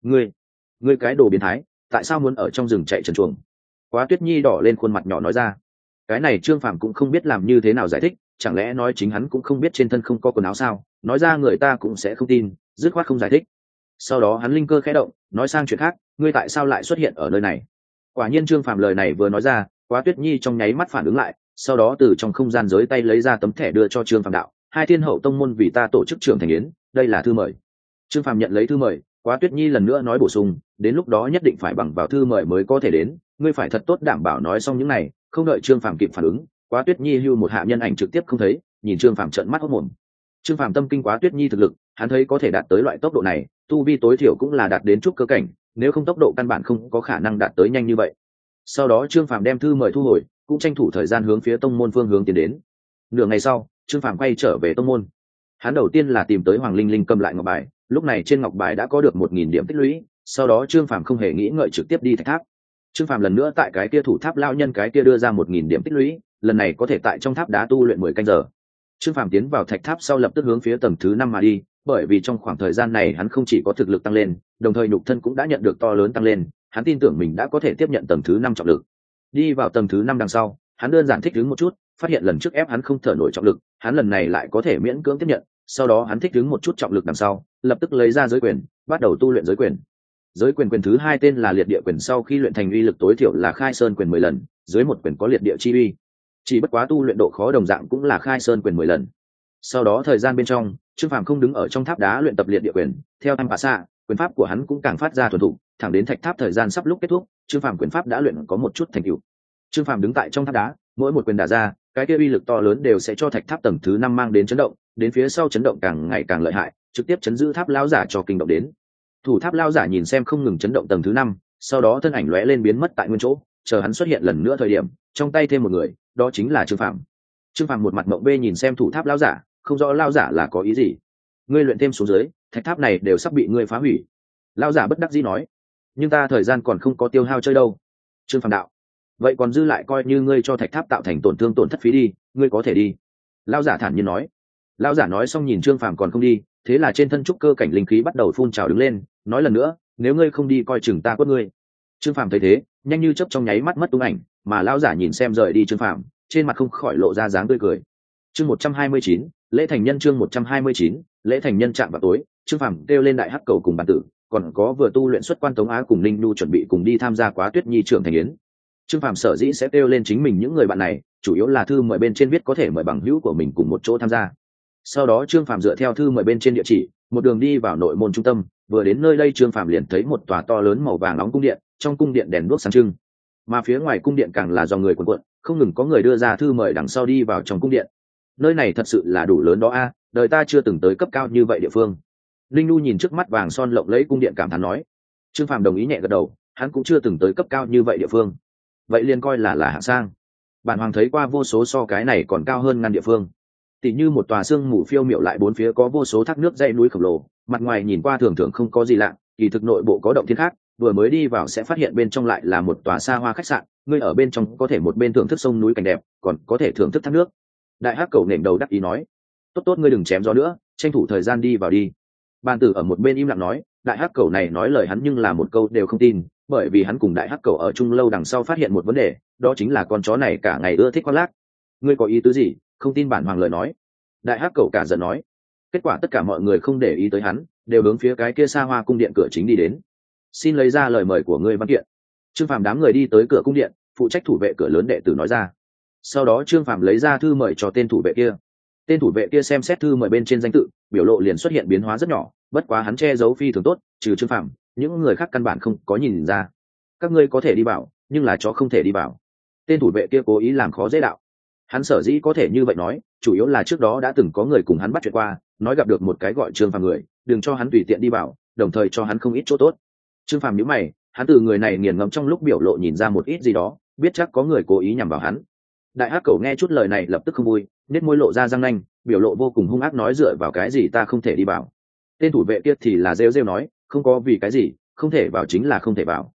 Ngươi cái đồ biến thái, tại sao muốn ở trong rừng chạy trần truồng? Quá Tuyết Nhi đỏ lên khuôn mặt nhỏ nói ra. Cái này Trương Phàm cũng không biết làm như thế nào giải thích, chẳng lẽ nói chính hắn cũng không biết trên thân không có quần áo sao? Nói ra người ta cũng sẽ không tin, dứt khoát không giải thích. Sau đó hắn linh cơ khẽ động, nói sang chuyện khác, ngươi tại sao lại xuất hiện ở nơi này? Quả nhiên Trương Phàm lời này vừa nói ra, Quá Tuyết Nhi trong nháy mắt phản ứng lại, sau đó từ trong không gian giới tay lấy ra tấm thẻ đưa cho Trương Phàm đạo, hai thiên hậu tông môn vì ta tổ chức trưởng thành yến, đây là thư mời. Trương Phàm nhận lấy thư mời, Quá Tuyết Nhi lần nữa nói bổ sung, đến lúc đó nhất định phải bằng vào thư mời mới có thể đến, ngươi phải thật tốt đảm bảo. Nói xong những này, không đợi Trương Phàm kịp phản ứng, Quá Tuyết Nhi hưu một hạ nhân ảnh trực tiếp không thấy, nhìn Trương Phàm trợn mắt hốt mồm. Trương Phàm tâm kinh Quá Tuyết Nhi thực lực, hắn thấy có thể đạt tới loại tốc độ này, tu vi tối thiểu cũng là đạt đến trúc cơ cảnh, nếu không tốc độ căn bản không có khả năng đạt tới nhanh như vậy. Sau đó Trương Phàm đem thư mời thu hồi, cũng tranh thủ thời gian hướng phía tông môn phương hướng tiến đến. Nửa ngày sau, Trương Phàm quay trở về tông môn. Hắn đầu tiên là tìm tới Hoàng Linh Linh cầm lại ngọc bài, lúc này trên ngọc bài đã có được 1000 điểm tích lũy, sau đó Trương Phàm không hề nghĩ ngợi trực tiếp đi thạch tháp. Trương Phàm lần nữa tại cái kia thủ tháp lao nhân cái kia đưa ra 1000 điểm tích lũy, lần này có thể tại trong tháp đá tu luyện 10 canh giờ. Trương Phàm tiến vào thạch tháp sau lập tức hướng phía tầng thứ 5 mà đi, bởi vì trong khoảng thời gian này hắn không chỉ có thực lực tăng lên, đồng thời nhục thân cũng đã nhận được to lớn tăng lên, hắn tin tưởng mình đã có thể tiếp nhận tầng thứ 5 trọng lực. Đi vào tầng thứ 5 đằng sau, hắn đơn giản thích ứng một chút, phát hiện lần trước ép hắn không thở nổi trọng lực, hắn lần này lại có thể miễn cưỡng tiếp nhận, sau đó hắn thích ứng một chút trọng lực đằng sau, lập tức lấy ra giới quyền, bắt đầu tu luyện giới quyền. Giới quyền quyền thứ 2 tên là liệt địa quyền, sau khi luyện thành uy lực tối thiểu là khai sơn quyền 10 lần, dưới một quyền có liệt địa chi uy. Chỉ bất quá tu luyện độ khó đồng dạng cũng là khai sơn quyền 10 lần. Sau đó thời gian bên trong, Trương Phàm không đứng ở trong tháp đá luyện tập liệt địa quyền, theo Tam Phá Xạ, quyền pháp của hắn cũng càng phát ra thuần thục, thẳng đến thạch tháp thời gian sắp lúc kết thúc, Trương Phàm quyền pháp đã luyện có một chút thành tựu. Trương Phàm đứng tại trong tháp đá, mỗi một quyền đả ra, cái kia uy lực to lớn đều sẽ cho thạch tháp tầng thứ 5 mang đến chấn động, đến phía sau chấn động càng ngày càng lợi hại, trực tiếp chấn giữ tháp lão giả cho kinh động đến. Thủ tháp lão giả nhìn xem không ngừng chấn động tầng thứ 5, sau đó thân ảnh lóe lên biến mất tại nguyên chỗ, chờ hắn xuất hiện lần nữa thời điểm, trong tay thêm một người, đó chính là Trương Phàm. Trương Phàm một mặt mộng bê nhìn xem thủ tháp lão giả, không rõ lão giả là có ý gì. Ngươi luyện thêm xuống dưới, thạch tháp này đều sắp bị ngươi phá hủy. Lão giả bất đắc dĩ nói, nhưng ta thời gian còn không có tiêu hao chơi đâu. Trương Phàm đạo, vậy còn dư lại coi như ngươi cho thạch tháp tạo thành tổn thương tổn thất phí đi, ngươi có thể đi. Lão giả thản nhiên nói. Lão giả nói xong nhìn Trương Phàm còn không đi, thế là trên thân trúc cơ cảnh linh khí bắt đầu phun trào đứng lên, nói lần nữa, nếu ngươi không đi coi chừng ta quất ngươi. Trương Phàm thấy thế, nhanh như chớp trong nháy mắt mất tung ảnh, mà lão giả nhìn xem rời đi Trương Phàm, trên mặt không khỏi lộ ra dáng tươi cười. Chương 129, lễ thành nhân. Chương 129, lễ thành nhân. Chạm vào tối, Trương Phàm kêu lên đại hắc cầu cùng bản tử, còn có vừa tu luyện xuất quan Tống Á cùng Linh Nhu chuẩn bị cùng đi tham gia Quá Tuyết Nhi trưởng thành yến. Trương Phàm sở dĩ sẽ kêu lên chính mình những người bạn này, chủ yếu là thư mời bên trên viết có thể mời bằng hữu của mình cùng một chỗ tham gia. Sau đó Trương Phàm dựa theo thư mời bên trên địa chỉ, một đường đi vào nội môn trung tâm, vừa đến nơi đây Trương Phàm liền thấy một tòa to lớn màu vàng nóng cung điện, trong cung điện đèn đuốc sáng trưng, mà phía ngoài cung điện càng là dòng người cuồn cuộn, không ngừng có người đưa ra thư mời đằng sau đi vào trong cung điện. Nơi này thật sự là đủ lớn đó a, đời ta chưa từng tới cấp cao như vậy địa phương. Linh Nu nhìn trước mắt vàng son lộng lẫy cung điện cảm thán nói. Trương Phàm đồng ý nhẹ gật đầu, hắn cũng chưa từng tới cấp cao như vậy địa phương. Vậy liền coi là hạng sang. Bản hoàng thấy qua vô số so cái này còn cao hơn ngăn địa phương. Tỉ như một tòa xương mù phiêu miệu lại bốn phía có vô số thác nước dãy núi khổng lồ, mặt ngoài nhìn qua thường thường không có gì lạ, kỳ thực nội bộ có động thiên khác, vừa mới đi vào sẽ phát hiện bên trong lại là một tòa xa hoa khách sạn, ngươi ở bên trong có thể một bên thưởng thức sông núi cảnh đẹp, còn có thể thưởng thức thác nước. Đại hắc cầu nền đầu đắc ý nói, tốt tốt ngươi đừng chém gió nữa, tranh thủ thời gian đi vào đi. Bàn tử ở một bên im lặng nói, đại hắc cầu này nói lời hắn nhưng là một câu đều không tin, bởi vì hắn cùng đại hắc cầu ở chung lâu đằng sau phát hiện một vấn đề, đó chính là con chó này cả ngày ưa thích khoác lác. Ngươi có ý tứ gì, không tin bản hoàng lời nói. Đại hắc cầu cả giận nói. Kết quả tất cả mọi người không để ý tới hắn, đều hướng phía cái kia xa hoa cung điện cửa chính đi đến. Xin lấy ra lời mời của ngươi văn kiện. Trương Phàm đám người đi tới cửa cung điện, phụ trách thủ vệ cửa lớn đệ tử nói ra. Sau đó Trương Phàm lấy ra thư mời cho tên thủ vệ kia. Tên thủ vệ kia xem xét thư mời bên trên danh tự, biểu lộ liền xuất hiện biến hóa rất nhỏ, bất quá hắn che giấu phi thường tốt, trừ Trương Phàm, những người khác căn bản không có nhìn ra. Các ngươi có thể đi vào, nhưng là chó không thể đi vào. Tên thủ vệ kia cố ý làm khó dễ đạo. Hắn sở dĩ có thể như vậy nói, chủ yếu là trước đó đã từng có người cùng hắn bắt chuyện qua, nói gặp được một cái gọi Trương Phàm người, đừng cho hắn tùy tiện đi vào, đồng thời cho hắn không ít chỗ tốt. Trương Phàm nhíu mày, hắn từ người này nghiền ngẫm trong lúc biểu lộ nhìn ra một ít gì đó, biết chắc có người cố ý nhằm vào hắn. Đại hắc cầu nghe chút lời này lập tức không vui, nét môi lộ ra răng nanh, biểu lộ vô cùng hung ác nói dựa vào cái gì ta không thể đi vào. Tên thủ vệ kia thì là rêu rêu nói, không có vì cái gì, không thể vào chính là không thể vào.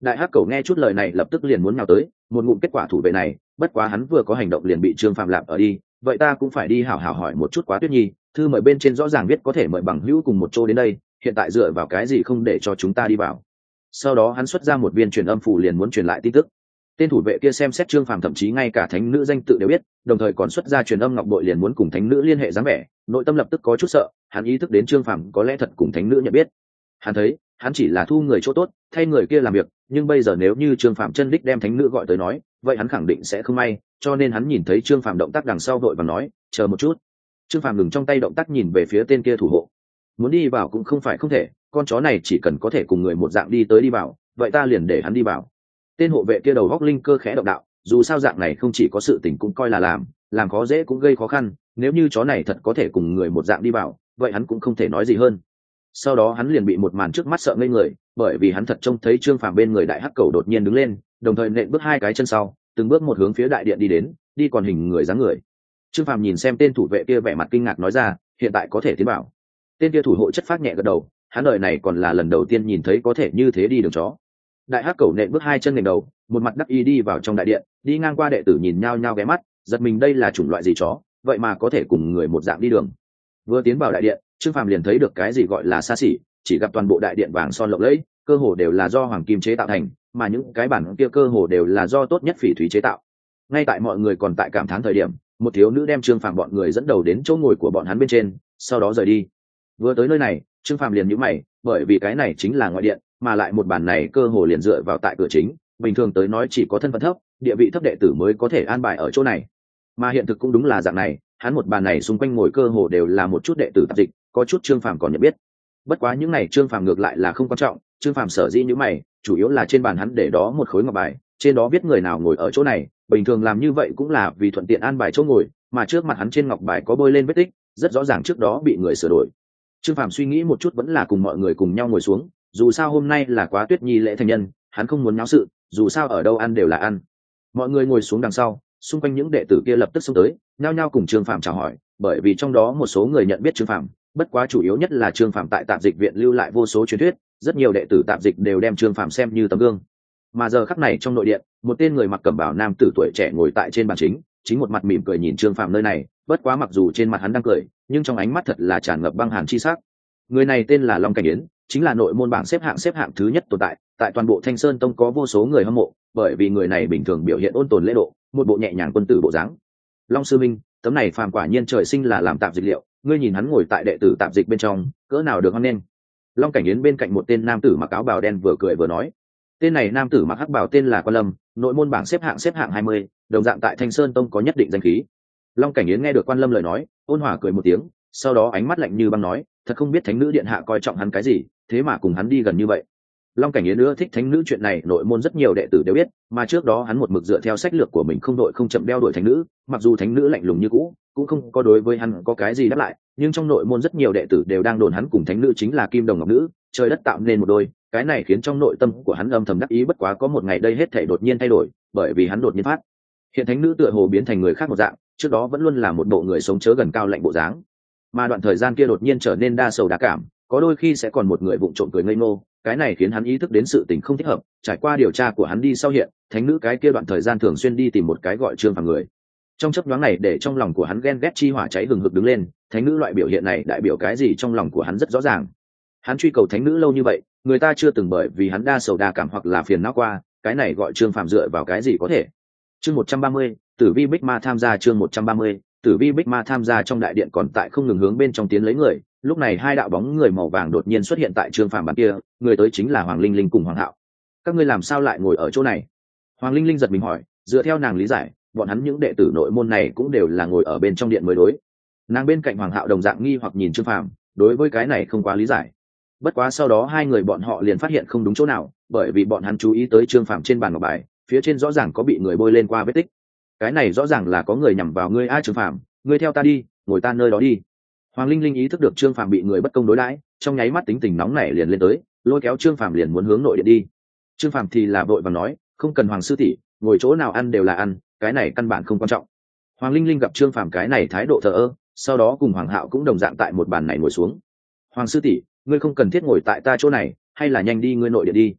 Đại hắc cầu nghe chút lời này lập tức liền muốn nhào tới một ngụm kết quả thủ vệ này, bất quá hắn vừa có hành động liền bị Trương Phàm lạp ở đi. Vậy ta cũng phải đi hảo hảo hỏi một chút Quá Tuyết Nhi, thư mời bên trên rõ ràng viết có thể mời bằng hữu cùng một chỗ đến đây, hiện tại dựa vào cái gì không để cho chúng ta đi vào. Sau đó hắn xuất ra một viên truyền âm phủ liền muốn truyền lại tin tức. Tên thủ vệ kia xem xét Trương Phàm thậm chí ngay cả thánh nữ danh tự đều biết, đồng thời còn xuất ra truyền âm ngọc bội liền muốn cùng thánh nữ liên hệ dáng vẻ, nội tâm lập tức có chút sợ, hắn ý thức đến Trương Phàm có lẽ thật cùng thánh nữ nhận biết. Hắn thấy hắn chỉ là thu người chỗ tốt thay người kia làm việc, nhưng bây giờ nếu như Trương Phàm chân đích đem thánh nữ gọi tới nói, vậy hắn khẳng định sẽ không may, cho nên hắn nhìn thấy Trương Phàm động tác đằng sau vội vàng nói chờ một chút. Trương Phàm ngừng trong tay động tác nhìn về phía tên kia thủ hộ, muốn đi vào cũng không phải không thể, con chó này chỉ cần có thể cùng người một dạng đi tới đi vào, vậy ta liền để hắn đi vào. Tên hộ vệ kia đầu góc linh cơ khẽ động đạo, dù sao dạng này không chỉ có sự tình cũng coi là làm khó dễ cũng gây khó khăn, nếu như chó này thật có thể cùng người một dạng đi vào, vậy hắn cũng không thể nói gì hơn. Sau đó hắn liền bị một màn trước mắt sợ ngây người, bởi vì hắn thật trông thấy Trương Phàm bên người đại hắc cầu đột nhiên đứng lên, đồng thời nện bước hai cái chân sau, từng bước một hướng phía đại điện đi đến, đi còn hình người dáng người. Trương Phàm nhìn xem tên thủ vệ kia vẻ mặt kinh ngạc nói ra, hiện tại có thể tiến vào. Tên kia thủ hộ chất phát nhẹ gật đầu, hắn đời này còn là lần đầu tiên nhìn thấy có thể như thế đi đường chó. Đại hắc cầu nện bước hai chân lên đầu, một mặt đắc ý đi vào trong đại điện, đi ngang qua đệ tử nhìn nhao nhao ghé mắt, giật mình đây là chủng loại gì chó, vậy mà có thể cùng người một dạng đi đường. Vừa tiến vào đại điện, Trương Phàm liền thấy được cái gì gọi là xa xỉ, chỉ gặp toàn bộ đại điện vàng son lộng lẫy, cơ hồ đều là do hoàng kim chế tạo thành, mà những cái bản kia cơ hồ đều là do tốt nhất phỉ thúy chế tạo. Ngay tại mọi người còn tại cảm thán thời điểm, một thiếu nữ đem Trương Phàm bọn người dẫn đầu đến chỗ ngồi của bọn hắn bên trên, sau đó rời đi. Vừa tới nơi này, Trương Phàm liền nhíu mày, bởi vì cái này chính là ngoại điện, mà lại một bàn này cơ hồ liền dựa vào tại cửa chính, bình thường tới nói chỉ có thân phận thấp, địa vị thấp đệ tử mới có thể an bài ở chỗ này. Mà hiện thực cũng đúng là dạng này, hắn một bàn này xung quanh ngồi cơ hồ đều là một chút đệ tử tạp dịch, có chút Trương Phàm còn nhận biết. Bất quá những này Trương Phàm ngược lại là không quan trọng, Trương Phàm sở dĩ nhíu mày, chủ yếu là trên bàn hắn để đó một khối ngọc bài, trên đó viết người nào ngồi ở chỗ này, bình thường làm như vậy cũng là vì thuận tiện an bài chỗ ngồi, mà trước mặt hắn trên ngọc bài có bôi lên vết tích, rất rõ ràng trước đó bị người sửa đổi. Trương Phàm suy nghĩ một chút vẫn là cùng mọi người cùng nhau ngồi xuống, dù sao hôm nay là Quá Tuyết Nhi lễ thành nhân, hắn không muốn náo sự, dù sao ở đâu ăn đều là ăn. Mọi người ngồi xuống đằng sau, xung quanh những đệ tử kia lập tức xông tới, nhao nhao cùng Trương Phàm chào hỏi, bởi vì trong đó một số người nhận biết Trương Phàm, bất quá chủ yếu nhất là Trương Phàm tại tạp dịch viện lưu lại vô số truyền thuyết, rất nhiều đệ tử tạp dịch đều đem Trương Phàm xem như tấm gương. Mà giờ khắc này trong nội điện, một tên người mặc cẩm bào nam tử tuổi trẻ ngồi tại trên bàn chính một mặt mỉm cười nhìn Trương Phàm nơi này, bất quá mặc dù trên mặt hắn đang cười, nhưng trong ánh mắt thật là tràn ngập băng hàn chi sắc. Người này tên là Long Cảnh Yến, chính là nội môn bảng xếp hạng thứ nhất tồn tại toàn bộ Thanh Sơn Tông có vô số người hâm mộ, bởi vì người này bình thường biểu hiện ôn tồn lễ độ, một bộ nhẹ nhàng quân tử bộ dáng. Long sư minh, tấm này phàm quả nhiên trời sinh là làm tạp dịch liệu, ngươi nhìn hắn ngồi tại đệ tử tạp dịch bên trong, cỡ nào được hoan nghênh. Long Cảnh Yến bên cạnh một tên nam tử mặc áo bào đen vừa cười vừa nói. Tên này nam tử mặc hắc bào tên là Quan Lâm, nội môn bảng xếp hạng 20, đồng dạng tại Thanh Sơn Tông có nhất định danh khí. Long Cảnh Yến nghe được Quan Lâm lời nói, ôn hòa cười một tiếng, sau đó ánh mắt lạnh như băng nói, thật không biết thánh nữ điện hạ coi trọng hắn cái gì, thế mà cùng hắn đi gần như vậy. Long Cảnh Yến nữa thích thánh nữ chuyện này nội môn rất nhiều đệ tử đều biết, mà trước đó hắn một mực dựa theo sách lược của mình không đội không chậm đeo đuổi thánh nữ, mặc dù thánh nữ lạnh lùng như cũ, cũng không có đối với hắn có cái gì đáp lại, nhưng trong nội môn rất nhiều đệ tử đều đang đồn hắn cùng thánh nữ chính là kim đồng ngọc nữ, trời đất tạo nên một đôi, cái này khiến trong nội tâm của hắn âm thầm đắc ý. Bất quá có một ngày đây hết thảy đột nhiên thay đổi, bởi vì hắn đột nhiên phát hiện thánh nữ tựa hồ biến thành người khác một dạng, trước đó vẫn luôn là một bộ người sống chớ gần cao lạnh bộ dáng, mà đoạn thời gian kia đột nhiên trở nên đa sầu đa cảm, có đôi khi sẽ còn một người vụng trộm cười ngây ngô, cái này khiến hắn ý thức đến sự tình không thích hợp. Trải qua điều tra của hắn đi sau hiện thánh nữ cái kia đoạn thời gian thường xuyên đi tìm một cái gọi Trương Phàm người, trong chấp nhoáng này để trong lòng của hắn ghen ghét chi hỏa cháy hừng hực đứng lên. Thánh nữ loại biểu hiện này đại biểu cái gì trong lòng của hắn rất rõ ràng, hắn truy cầu thánh nữ lâu như vậy, người ta chưa từng bởi vì hắn đa sầu đa cảm hoặc là phiền não qua, cái này gọi Trương Phàm dựa vào cái gì có thể. Chương 130, Tử Vi Bích Ma tham gia. Chương 130, Tử Vi Bích Ma tham gia. Trong đại điện còn tại không ngừng hướng bên trong tiến lấy người, lúc này hai đạo bóng người màu vàng đột nhiên xuất hiện tại Trương Phàm bàn kia, người tới chính là Hoàng Linh Linh cùng Hoàng Hạo. Các ngươi làm sao lại ngồi ở chỗ này? Hoàng Linh Linh giật mình hỏi, dựa theo nàng lý giải, bọn hắn những đệ tử nội môn này cũng đều là ngồi ở bên trong điện mới đối. Nàng bên cạnh Hoàng Hạo đồng dạng nghi hoặc nhìn Trương Phàm, đối với cái này không quá lý giải. Bất quá sau đó hai người bọn họ liền phát hiện không đúng chỗ nào, bởi vì bọn hắn chú ý tới Trương Phàm trên bàn ngọc bài, phía trên rõ ràng có bị người bôi lên qua vết tích. Cái này rõ ràng là có người nhằm vào ngươi a Trương Phàm, ngươi theo ta đi, ngồi ta nơi đó đi. Hoàng Linh Linh ý thức được Trương Phàm bị người bất công đối đãi, trong nháy mắt tính tình nóng nảy liền lên tới, lôi kéo Trương Phàm liền muốn hướng nội điện đi. Trương Phàm thì là vội vàng nói, không cần Hoàng sư tỷ, ngồi chỗ nào ăn đều là ăn, cái này căn bản không quan trọng. Hoàng Linh Linh gặp Trương Phàm cái này thái độ thờ ơ, sau đó cùng Hoàng Hạo cũng đồng dạng tại một bàn này ngồi xuống. Hoàng sư tỷ, ngươi không cần thiết ngồi tại ta chỗ này, hay là nhanh đi ngươi nội điện đi.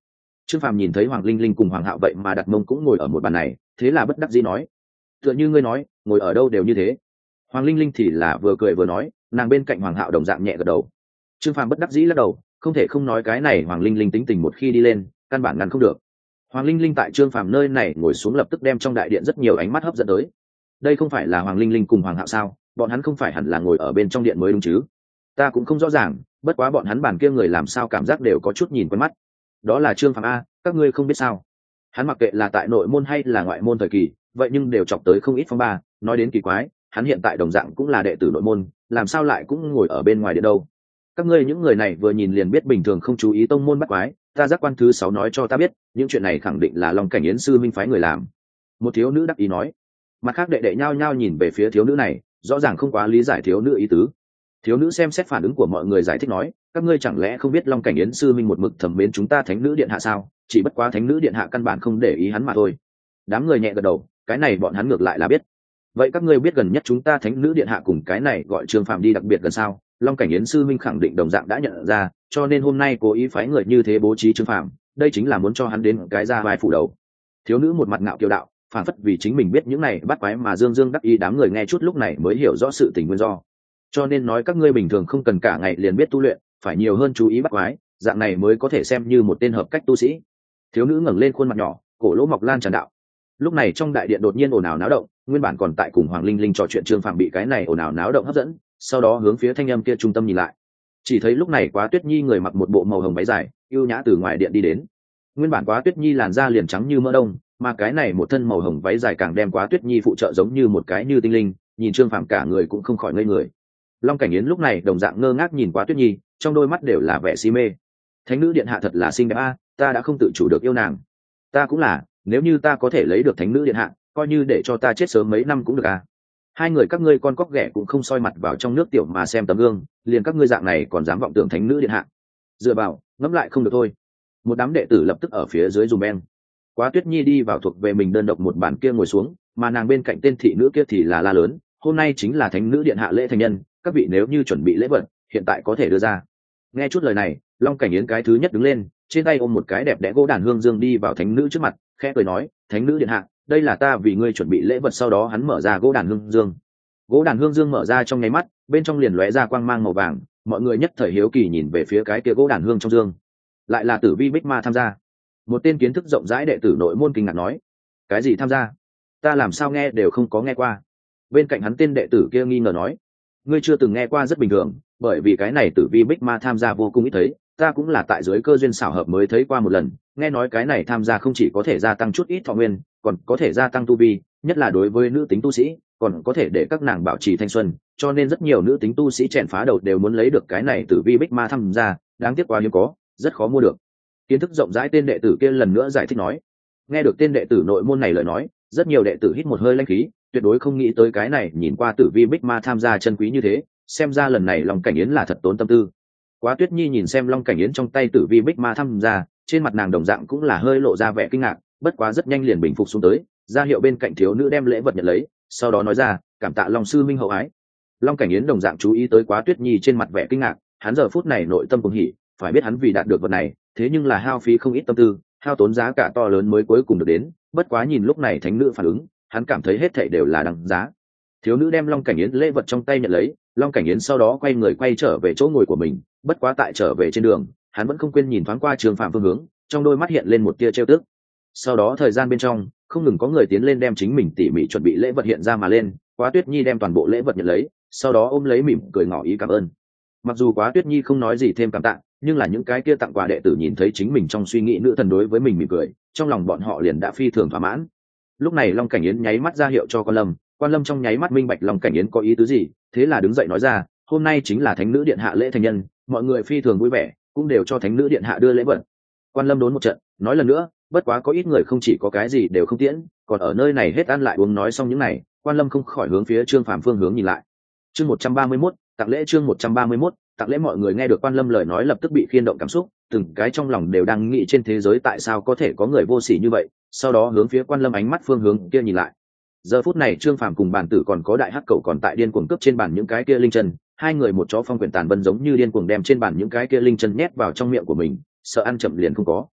Trương Phàm nhìn thấy Hoàng Linh Linh cùng Hoàng Hạo vậy mà đặt mông cũng ngồi ở một bàn này, thế là bất đắc dĩ nói: tựa như ngươi nói, ngồi ở đâu đều như thế. Hoàng Linh Linh thì là vừa cười vừa nói, nàng bên cạnh Hoàng Hạo đồng dạng nhẹ gật đầu. Trương Phàm bất đắc dĩ lắc đầu, không thể không nói cái này Hoàng Linh Linh tính tình một khi đi lên, căn bản ngăn không được. Hoàng Linh Linh tại Trương Phàm nơi này ngồi xuống lập tức đem trong đại điện rất nhiều ánh mắt hấp dẫn tới. Đây không phải là Hoàng Linh Linh cùng Hoàng Hạo sao? Bọn hắn không phải hẳn là ngồi ở bên trong điện mới đúng chứ? Ta cũng không rõ ràng, bất quá bọn hắn bàn kia người làm sao cảm giác đều có chút nhìn quen mắt. Đó là Trương Phàm a, các ngươi không biết sao? Hắn mặc kệ là tại nội môn hay là ngoại môn thời kỳ, vậy nhưng đều chọc tới không ít phong ba. Nói đến kỳ quái, hắn hiện tại đồng dạng cũng là đệ tử nội môn, làm sao lại cũng ngồi ở bên ngoài điện đâu? Các ngươi những người này vừa nhìn liền biết bình thường không chú ý tông môn bắt quái, ta giác quan thứ 6 nói cho ta biết, những chuyện này khẳng định là Long Cảnh Yến sư minh phái người làm. Một thiếu nữ đắc ý nói. Mặt khác đệ đệ nhao nhao nhìn về phía thiếu nữ này, rõ ràng không quá lý giải thiếu nữ ý tứ. Thiếu nữ xem xét phản ứng của mọi người giải thích nói, các ngươi chẳng lẽ không biết Long Cảnh Yến sư minh một mực thẩm mến chúng ta thánh nữ điện hạ sao? Chỉ bất quá thánh nữ điện hạ căn bản không để ý hắn mà thôi. Đám người nhẹ gật đầu, cái này bọn hắn ngược lại là biết. Vậy các ngươi biết gần nhất chúng ta thánh nữ điện hạ cùng cái này gọi Trương Phàm đi đặc biệt gần sao? Long Cảnh Yến sư minh khẳng định đồng dạng đã nhận ra, cho nên hôm nay cố ý phái người như thế bố trí Trương Phàm, đây chính là muốn cho hắn đến cái ra vai phủ đầu. Thiếu nữ một mặt ngạo kiêu đạo, phản phất vì chính mình biết những này bắt quái mà dương dương đắc ý, đám người nghe chút lúc này mới hiểu rõ sự tình nguyên do. Cho nên nói các ngươi bình thường không cần cả ngày liền biết tu luyện, phải nhiều hơn chú ý bắt quái, dạng này mới có thể xem như một tên hợp cách tu sĩ. Thiếu nữ ngẩng lên khuôn mặt nhỏ, cổ lỗ mọc lan tràn đạo. Lúc này trong đại điện đột nhiên ồn ào náo động, nguyên bản còn tại cùng Hoàng Linh Linh trò chuyện Trương Phàm bị cái này ồn ào náo động hấp dẫn, sau đó hướng phía thanh âm kia trung tâm nhìn lại, chỉ thấy lúc này Quá Tuyết Nhi người mặc một bộ màu hồng váy dài, ưu nhã từ ngoài điện đi đến. Nguyên bản Quá Tuyết Nhi làn da liền trắng như mỡ đông, mà cái này một thân màu hồng váy dài càng đem Quá Tuyết Nhi phụ trợ giống như một cái như tinh linh, nhìn Trương Phàm cả người cũng không khỏi ngây người. Long Cảnh Yến lúc này đồng dạng ngơ ngác nhìn Quá Tuyết Nhi, trong đôi mắt đều là vẻ si mê. Thánh nữ điện hạ thật là xinh đẹp a, ta đã không tự chủ được yêu nàng. Ta cũng là, nếu như ta có thể lấy được thánh nữ điện hạ, coi như để cho ta chết sớm mấy năm cũng được à. Hai người các ngươi con cóc ghẻ cũng không soi mặt vào trong nước tiểu mà xem tấm gương, liền các ngươi dạng này còn dám vọng tưởng thánh nữ điện hạ. Dựa vào, ngẫm lại không được thôi. Một đám đệ tử lập tức ở phía dưới dùm beng. Quá Tuyết Nhi đi vào thuộc về mình đơn độc một bàn kia ngồi xuống, mà nàng bên cạnh tên thị nữ kia thì là la lớn, hôm nay chính là thánh nữ điện hạ lễ thành nhân, các vị nếu như chuẩn bị lễ vật, hiện tại có thể đưa ra. Nghe chút lời này, Long Cảnh Yến cái thứ nhất đứng lên, trên tay ôm một cái đẹp đẽ gỗ đàn hương dương đi vào thánh nữ trước mặt, khẽ cười nói, thánh nữ điện hạ, đây là ta vì ngươi chuẩn bị lễ vật. Sau đó hắn mở ra gỗ đàn hương dương. Gỗ đàn hương dương mở ra trong nháy mắt, bên trong liền lóe ra quang mang màu vàng, mọi người nhất thời hiếu kỳ nhìn về phía cái kia gỗ đàn hương trong dương. Lại là Tử Vi Bích Ma tham gia. Một tên kiến thức rộng rãi đệ tử nội môn kinh ngạc nói, cái gì tham gia? Ta làm sao nghe đều không có nghe qua. Bên cạnh hắn tên đệ tử kia nghi ngờ nói, ngươi chưa từng nghe qua rất bình thường, bởi vì cái này Tử Vi Bích Ma tham gia vô cùng ít thấy, ta cũng là tại dưới cơ duyên xảo hợp mới thấy qua một lần. Nghe nói cái này tham gia không chỉ có thể gia tăng chút ít thọ nguyên, còn có thể gia tăng tu vi, nhất là đối với nữ tính tu sĩ, còn có thể để các nàng bảo trì thanh xuân, cho nên rất nhiều nữ tính tu sĩ chèn phá đầu đều muốn lấy được cái này Tử Vi Bích Ma tham gia, đáng tiếc quá hiếm có, rất khó mua được. Kiến thức rộng rãi tên đệ tử kia lần nữa giải thích nói. Nghe được tên đệ tử nội môn này lời nói, rất nhiều đệ tử hít một hơi lãnh khí, tuyệt đối không nghĩ tới cái này nhìn qua Tử Vi Bích Ma tham gia chân quý như thế, xem ra lần này Long Cảnh Yến là thật tốn tâm tư. Quá Tuyết Nhi nhìn xem Long Cảnh Yến trong tay Tử Vi Bích Ma tham gia, trên mặt nàng đồng dạng cũng là hơi lộ ra vẻ kinh ngạc, bất quá rất nhanh liền bình phục xuống tới, ra hiệu bên cạnh thiếu nữ đem lễ vật nhận lấy, sau đó nói ra, cảm tạ Long sư minh hậu ái. Long Cảnh Yến đồng dạng chú ý tới Quá Tuyết Nhi trên mặt vẻ kinh ngạc, hắn giờ phút này nội tâm cuồng hỉ, phải biết hắn vì đạt được vật này, thế nhưng là hao phí không ít tâm tư, hao tốn giá cả to lớn mới cuối cùng được đến, bất quá nhìn lúc này thánh nữ phản ứng, hắn cảm thấy hết thảy đều là đằng giá. Thiếu nữ đem Long Cảnh Yến lễ vật trong tay nhận lấy, Long Cảnh Yến sau đó quay người quay trở về chỗ ngồi của mình, bất quá tại trở về trên đường, hắn vẫn không quên nhìn thoáng qua Trương Phạm phương hướng, trong đôi mắt hiện lên một tia trêu tức. Sau đó thời gian bên trong, không ngừng có người tiến lên đem chính mình tỉ mỉ chuẩn bị lễ vật hiện ra mà lên, Quá Tuyết Nhi đem toàn bộ lễ vật nhận lấy, sau đó ôm lấy mỉm cười ngỏ ý cảm ơn. Mặc dù Quá Tuyết Nhi không nói gì thêm cảm tạ, nhưng là những cái kia tặng quà đệ tử nhìn thấy chính mình trong suy nghĩ nữ thần đối với mình mỉm cười, trong lòng bọn họ liền đã phi thường thỏa mãn. Lúc này Long Cảnh Yến nháy mắt ra hiệu cho Quan Lâm trong nháy mắt minh bạch Long Cảnh Yến có ý tứ gì, thế là đứng dậy nói ra, hôm nay chính là thánh nữ điện hạ lễ thành nhân, mọi người phi thường vui vẻ, cũng đều cho thánh nữ điện hạ đưa lễ vật. Quan Lâm đốn một trận, nói lần nữa, bất quá có ít người không chỉ có cái gì đều không tiễn, còn ở nơi này hết ăn lại uống. Nói xong những này, Quan Lâm không khỏi hướng phía Trương Phàm phương hướng nhìn lại. Chương 131, tặng lễ. Chương 131, tặng lễ. Mọi người nghe được Quan Lâm lời nói lập tức bị khiên động cảm xúc, từng cái trong lòng đều đang nghĩ trên thế giới tại sao có thể có người vô sỉ như vậy, sau đó hướng phía Quan Lâm ánh mắt phương hướng kia nhìn lại. Giờ phút này Trương Phàm cùng bàn tử còn có đại hắc cẩu còn tại điên cuồng cướp trên bàn những cái kia linh chân, hai người một chó phong quyển tàn vân giống như điên cuồng đem trên bàn những cái kia linh chân nhét vào trong miệng của mình, sợ ăn chậm liền không có.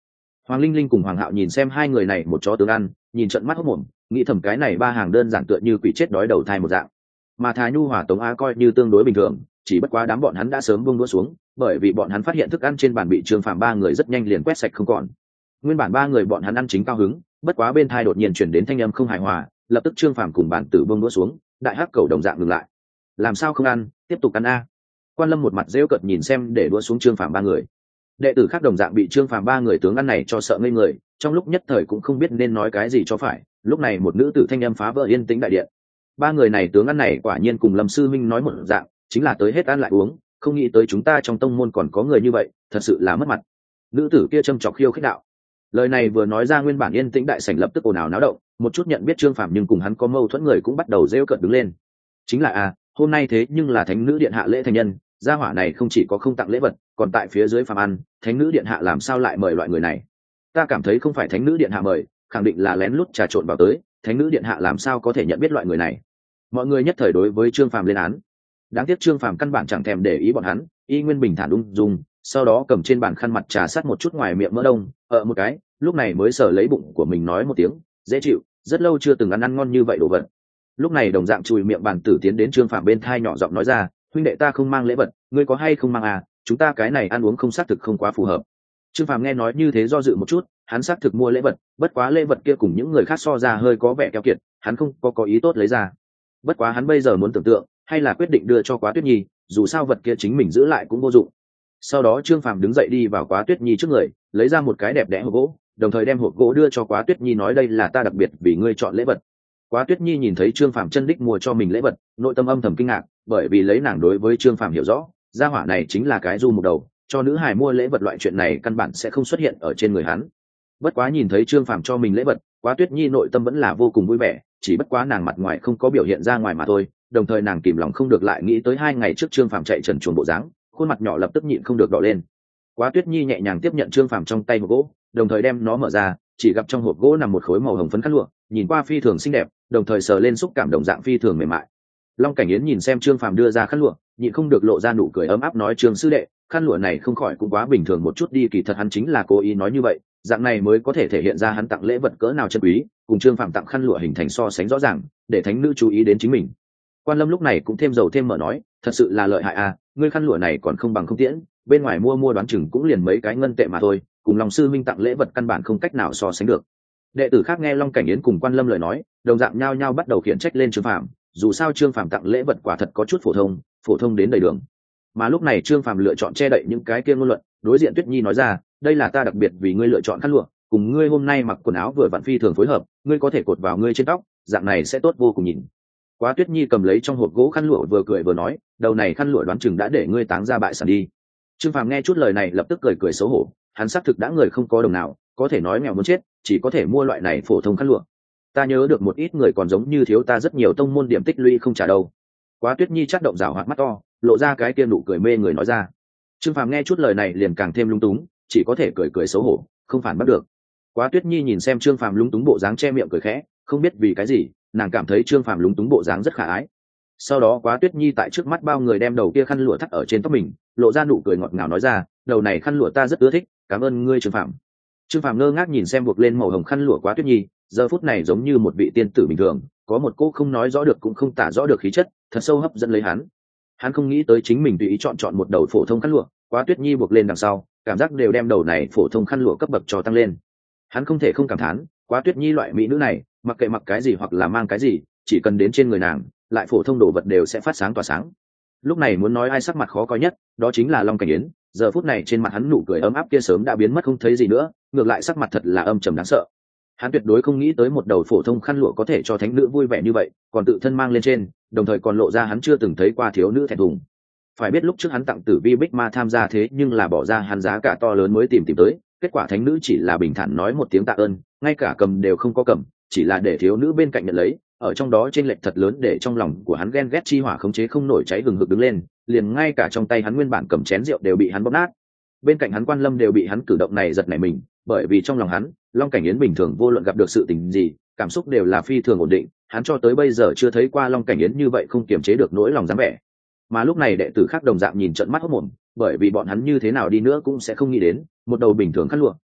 Hoàng Linh Linh cùng Hoàng Hạo nhìn xem hai người này một chó tướng ăn, nhìn trận mắt hốc mồm, nghĩ thầm cái này ba hàng đơn giản tựa như quỷ chết đói đầu thai một dạng. Mà Thái Nhu Hòa Tống Á coi như tương đối bình thường, chỉ bất quá đám bọn hắn đã sớm buông đũa xuống, bởi vì bọn hắn phát hiện thức ăn trên bàn bị Trương Phàm ba người rất nhanh liền quét sạch không còn. Nguyên bản ba người bọn hắn ăn chính cao hứng, bất quá bên tai đột nhiên chuyển đến thanh âm không hài hòa, lập tức Trương Phàm cùng bản tử buông đũa xuống, đại hắc cầu đồng dạng ngừng lại. Làm sao không ăn, tiếp tục ăn a. Quan Lâm một mặt giễu cợt nhìn xem để đũa xuống Trương Phàm ba người. Đệ tử khác đồng dạng bị Trương Phàm ba người tướng ăn này cho sợ ngây người, trong lúc nhất thời cũng không biết nên nói cái gì cho phải. Lúc này một nữ tử thanh âm phá vỡ yên tĩnh đại điện. Ba người này tướng ăn này quả nhiên cùng Lâm sư minh nói một dạng, chính là tới hết ăn lại uống, không nghĩ tới chúng ta trong tông môn còn có người như vậy, thật sự là mất mặt. Nữ tử kia châm chọc khiêu khích đạo. Lời này vừa nói ra, nguyên bản yên tĩnh đại sảnh lập tức ồn ào náo động, một chút nhận biết Trương Phàm nhưng cùng hắn có mâu thuẫn người cũng bắt đầu rêu cợt đứng lên. Chính là hôm nay thế nhưng là thánh nữ điện hạ lễ thành nhân, gia hỏa này không chỉ có không tặng lễ vật, còn tại phía dưới phàm ăn, thánh nữ điện hạ làm sao lại mời loại người này? Ta cảm thấy không phải thánh nữ điện hạ mời, khẳng định là lén lút trà trộn vào tới, thánh nữ điện hạ làm sao có thể nhận biết loại người này? Mọi người nhất thời đối với Trương Phàm lên án. Đáng tiếc Trương Phàm căn bản chẳng thèm để ý bọn hắn, y nguyên bình thản ung dung, sau đó cầm trên bàn khăn mặt trà sát một chút ngoài miệng mỡ đông, một cái, lúc này mới sờ lấy bụng của mình nói một tiếng, dễ chịu, rất lâu chưa từng ăn ngon như vậy đồ vật. Lúc này đồng dạng chùi miệng bàn tử tiến đến Trương Phàm bên thai nhỏ giọng nói ra, huynh đệ ta không mang lễ vật, ngươi có hay không mang à, chúng ta cái này ăn uống không xác thực không quá phù hợp. Trương Phàm nghe nói như thế do dự một chút, hắn xác thực mua lễ vật, bất quá lễ vật kia cùng những người khác so ra hơi có vẻ keo kiệt, hắn không có ý tốt lấy ra. Bất quá hắn bây giờ muốn tưởng tượng, hay là quyết định đưa cho Quá Tuyết Nhi, dù sao vật kia chính mình giữ lại cũng vô dụng. Sau đó Trương Phàm đứng dậy đi vào Quá Tuyết Nhi trước người, lấy ra một cái đẹp đẽ hộp gỗ, đồng thời đem hộp gỗ đưa cho Quá Tuyết Nhi, nói đây là ta đặc biệt vì ngươi chọn lễ vật. Quá Tuyết Nhi nhìn thấy Trương Phàm chân đích mua cho mình lễ vật, nội tâm âm thầm kinh ngạc, bởi vì lấy nàng đối với Trương Phàm hiểu rõ, gia hỏa này chính là cái du một đầu, cho nữ hài mua lễ vật loại chuyện này căn bản sẽ không xuất hiện ở trên người hắn. Bất quá nhìn thấy Trương Phàm cho mình lễ vật, Quá Tuyết Nhi nội tâm vẫn là vô cùng vui vẻ, chỉ bất quá nàng mặt ngoài không có biểu hiện ra ngoài mà thôi, đồng thời nàng kìm lòng không được lại nghĩ tới 2 ngày trước Trương Phàm chạy trần truồng bộ dáng, khuôn mặt nhỏ lập tức nhịn không được đỏ lên. Quá Tuyết Nhi nhẹ nhàng tiếp nhận Trương Phàm trong tay hộp gỗ, đồng thời đem nó mở ra, chỉ gặp trong hộp gỗ nằm một khối màu hồng phấn khăn lụa, nhìn qua phi thường xinh đẹp, đồng thời sờ lên xúc cảm đồng dạng phi thường mềm mại. Long Cảnh Yến nhìn xem Trương Phàm đưa ra khăn lụa, nhịn không được lộ ra nụ cười ấm áp, nói Trương sư đệ, khăn lụa này không khỏi cũng quá bình thường một chút đi, kỳ thật hắn chính là cố ý nói như vậy, dạng này mới có thể thể hiện ra hắn tặng lễ vật cỡ nào chân quý, cùng Trương Phàm tặng khăn lụa hình thành so sánh rõ ràng, để thánh nữ chú ý đến chính mình. Quan Lâm lúc này cũng thêm dầu thêm mỡ nói, thật sự là lợi hại à, ngươi khăn lụa này còn không bằng không tiễn, bên ngoài mua đoán chừng cũng liền mấy cái ngân tệ mà thôi, cùng Long sư minh tặng lễ vật căn bản không cách nào so sánh được. Đệ tử khác nghe Long Cảnh Yến cùng Quan Lâm lời nói, đồng dạng nhao nhao bắt đầu khiển trách lên Trương Phàm, dù sao Trương Phàm tặng lễ vật quả thật có chút phổ thông đến đầy đường. Mà lúc này Trương Phàm lựa chọn che đậy những cái kia ngôn luận, đối diện Tuyết Nhi nói ra, đây là ta đặc biệt vì ngươi lựa chọn khăn lụa, cùng ngươi hôm nay mặc quần áo vừa vặn phi thường phối hợp, ngươi có thể cột vào ngươi trên tóc, dạng này sẽ tốt vô cùng nhìn. Quá Tuyết Nhi cầm lấy trong hộp gỗ khăn lụa vừa cười vừa nói, đầu này khăn lụa đoán chừng đã để ngươi táng ra bại sản đi. Trương Phàm nghe chút lời này lập tức cười xấu hổ, hắn xác thực đã người không có đồng nào, có thể nói nghèo muốn chết, chỉ có thể mua loại này phổ thông khăn lụa. Ta nhớ được một ít người còn giống như thiếu ta rất nhiều tông môn điểm tích lũy không trả đâu. Quá Tuyết Nhi chắt động rào hoạt mắt to, lộ ra cái kia nụ cười mê người nói ra. Trương Phàm nghe chút lời này liền càng thêm lung túng, chỉ có thể cười xấu hổ, không phản bắt được. Quá Tuyết Nhi nhìn xem Trương Phàm lung túng bộ dáng che miệng cười khẽ, không biết vì cái gì, nàng cảm thấy Trương Phàm lúng túng bộ dáng rất khả ái. Sau đó Quá Tuyết Nhi tại trước mắt bao người đem đầu kia khăn lụa thắt ở trên tóc mình, lộ ra nụ cười ngọt ngào nói ra, đầu này khăn lụa ta rất ưa thích, cảm ơn ngươi Trương Phàm. Trương Phàm ngơ ngác nhìn xem buộc lên màu hồng khăn lụa Quá Tuyết Nhi, giờ phút này giống như một vị tiên tử bình thường, có một cô không nói rõ được cũng không tả rõ được khí chất, thật sâu hấp dẫn lấy hắn. Hắn không nghĩ tới chính mình tùy ý chọn một đầu phổ thông khăn lụa, Quá Tuyết Nhi buộc lên đằng sau, cảm giác đều đem đầu này phổ thông khăn lụa cấp bậc cho tăng lên. Hắn không thể không cảm thán, Quá Tuyết Nhi loại mỹ nữ này, mặc kệ mặc cái gì hoặc là mang cái gì, chỉ cần đến trên người nàng, lại phổ thông đồ vật đều sẽ phát sáng tỏa sáng. Lúc này muốn nói ai sắc mặt khó coi nhất, đó chính là Long Cảnh Yến, giờ phút này trên mặt hắn nụ cười ấm áp kia sớm đã biến mất không thấy gì nữa, ngược lại sắc mặt thật là âm trầm đáng sợ. Hắn tuyệt đối không nghĩ tới một đầu phổ thông khăn lụa có thể cho thánh nữ vui vẻ như vậy, còn tự thân mang lên trên, đồng thời còn lộ ra hắn chưa từng thấy qua thiếu nữ thẹn thùng. Phải biết lúc trước hắn tặng Tử Vi Bích Ma tham gia thế nhưng là bỏ ra hắn giá cả to lớn mới tìm tới, kết quả thánh nữ chỉ là bình thản nói một tiếng tạ ơn, ngay cả cầm đều không có cầm, chỉ là để thiếu nữ bên cạnh nhận lấy, ở trong đó chênh lệch thật lớn để trong lòng của hắn ghen ghét chi hỏa khống chế không nổi cháy hừng hực đứng lên, liền ngay cả trong tay hắn nguyên bản cầm chén rượu đều bị hắn bóp nát. Bên cạnh hắn Quan Lâm đều bị hắn cử động này giật nảy mình, bởi vì trong lòng hắn, Long Cảnh Yến bình thường vô luận gặp được sự tình gì, cảm xúc đều là phi thường ổn định, hắn cho tới bây giờ chưa thấy qua Long Cảnh Yến như vậy không kiềm chế được nỗi lòng dáng vẻ. Mà lúc này đệ tử khác đồng dạng nhìn trợn mắt hốt mồm, bởi vì bọn hắn như thế nào đi nữa cũng sẽ không nghĩ đến, một đầu bình thường khăn lụa,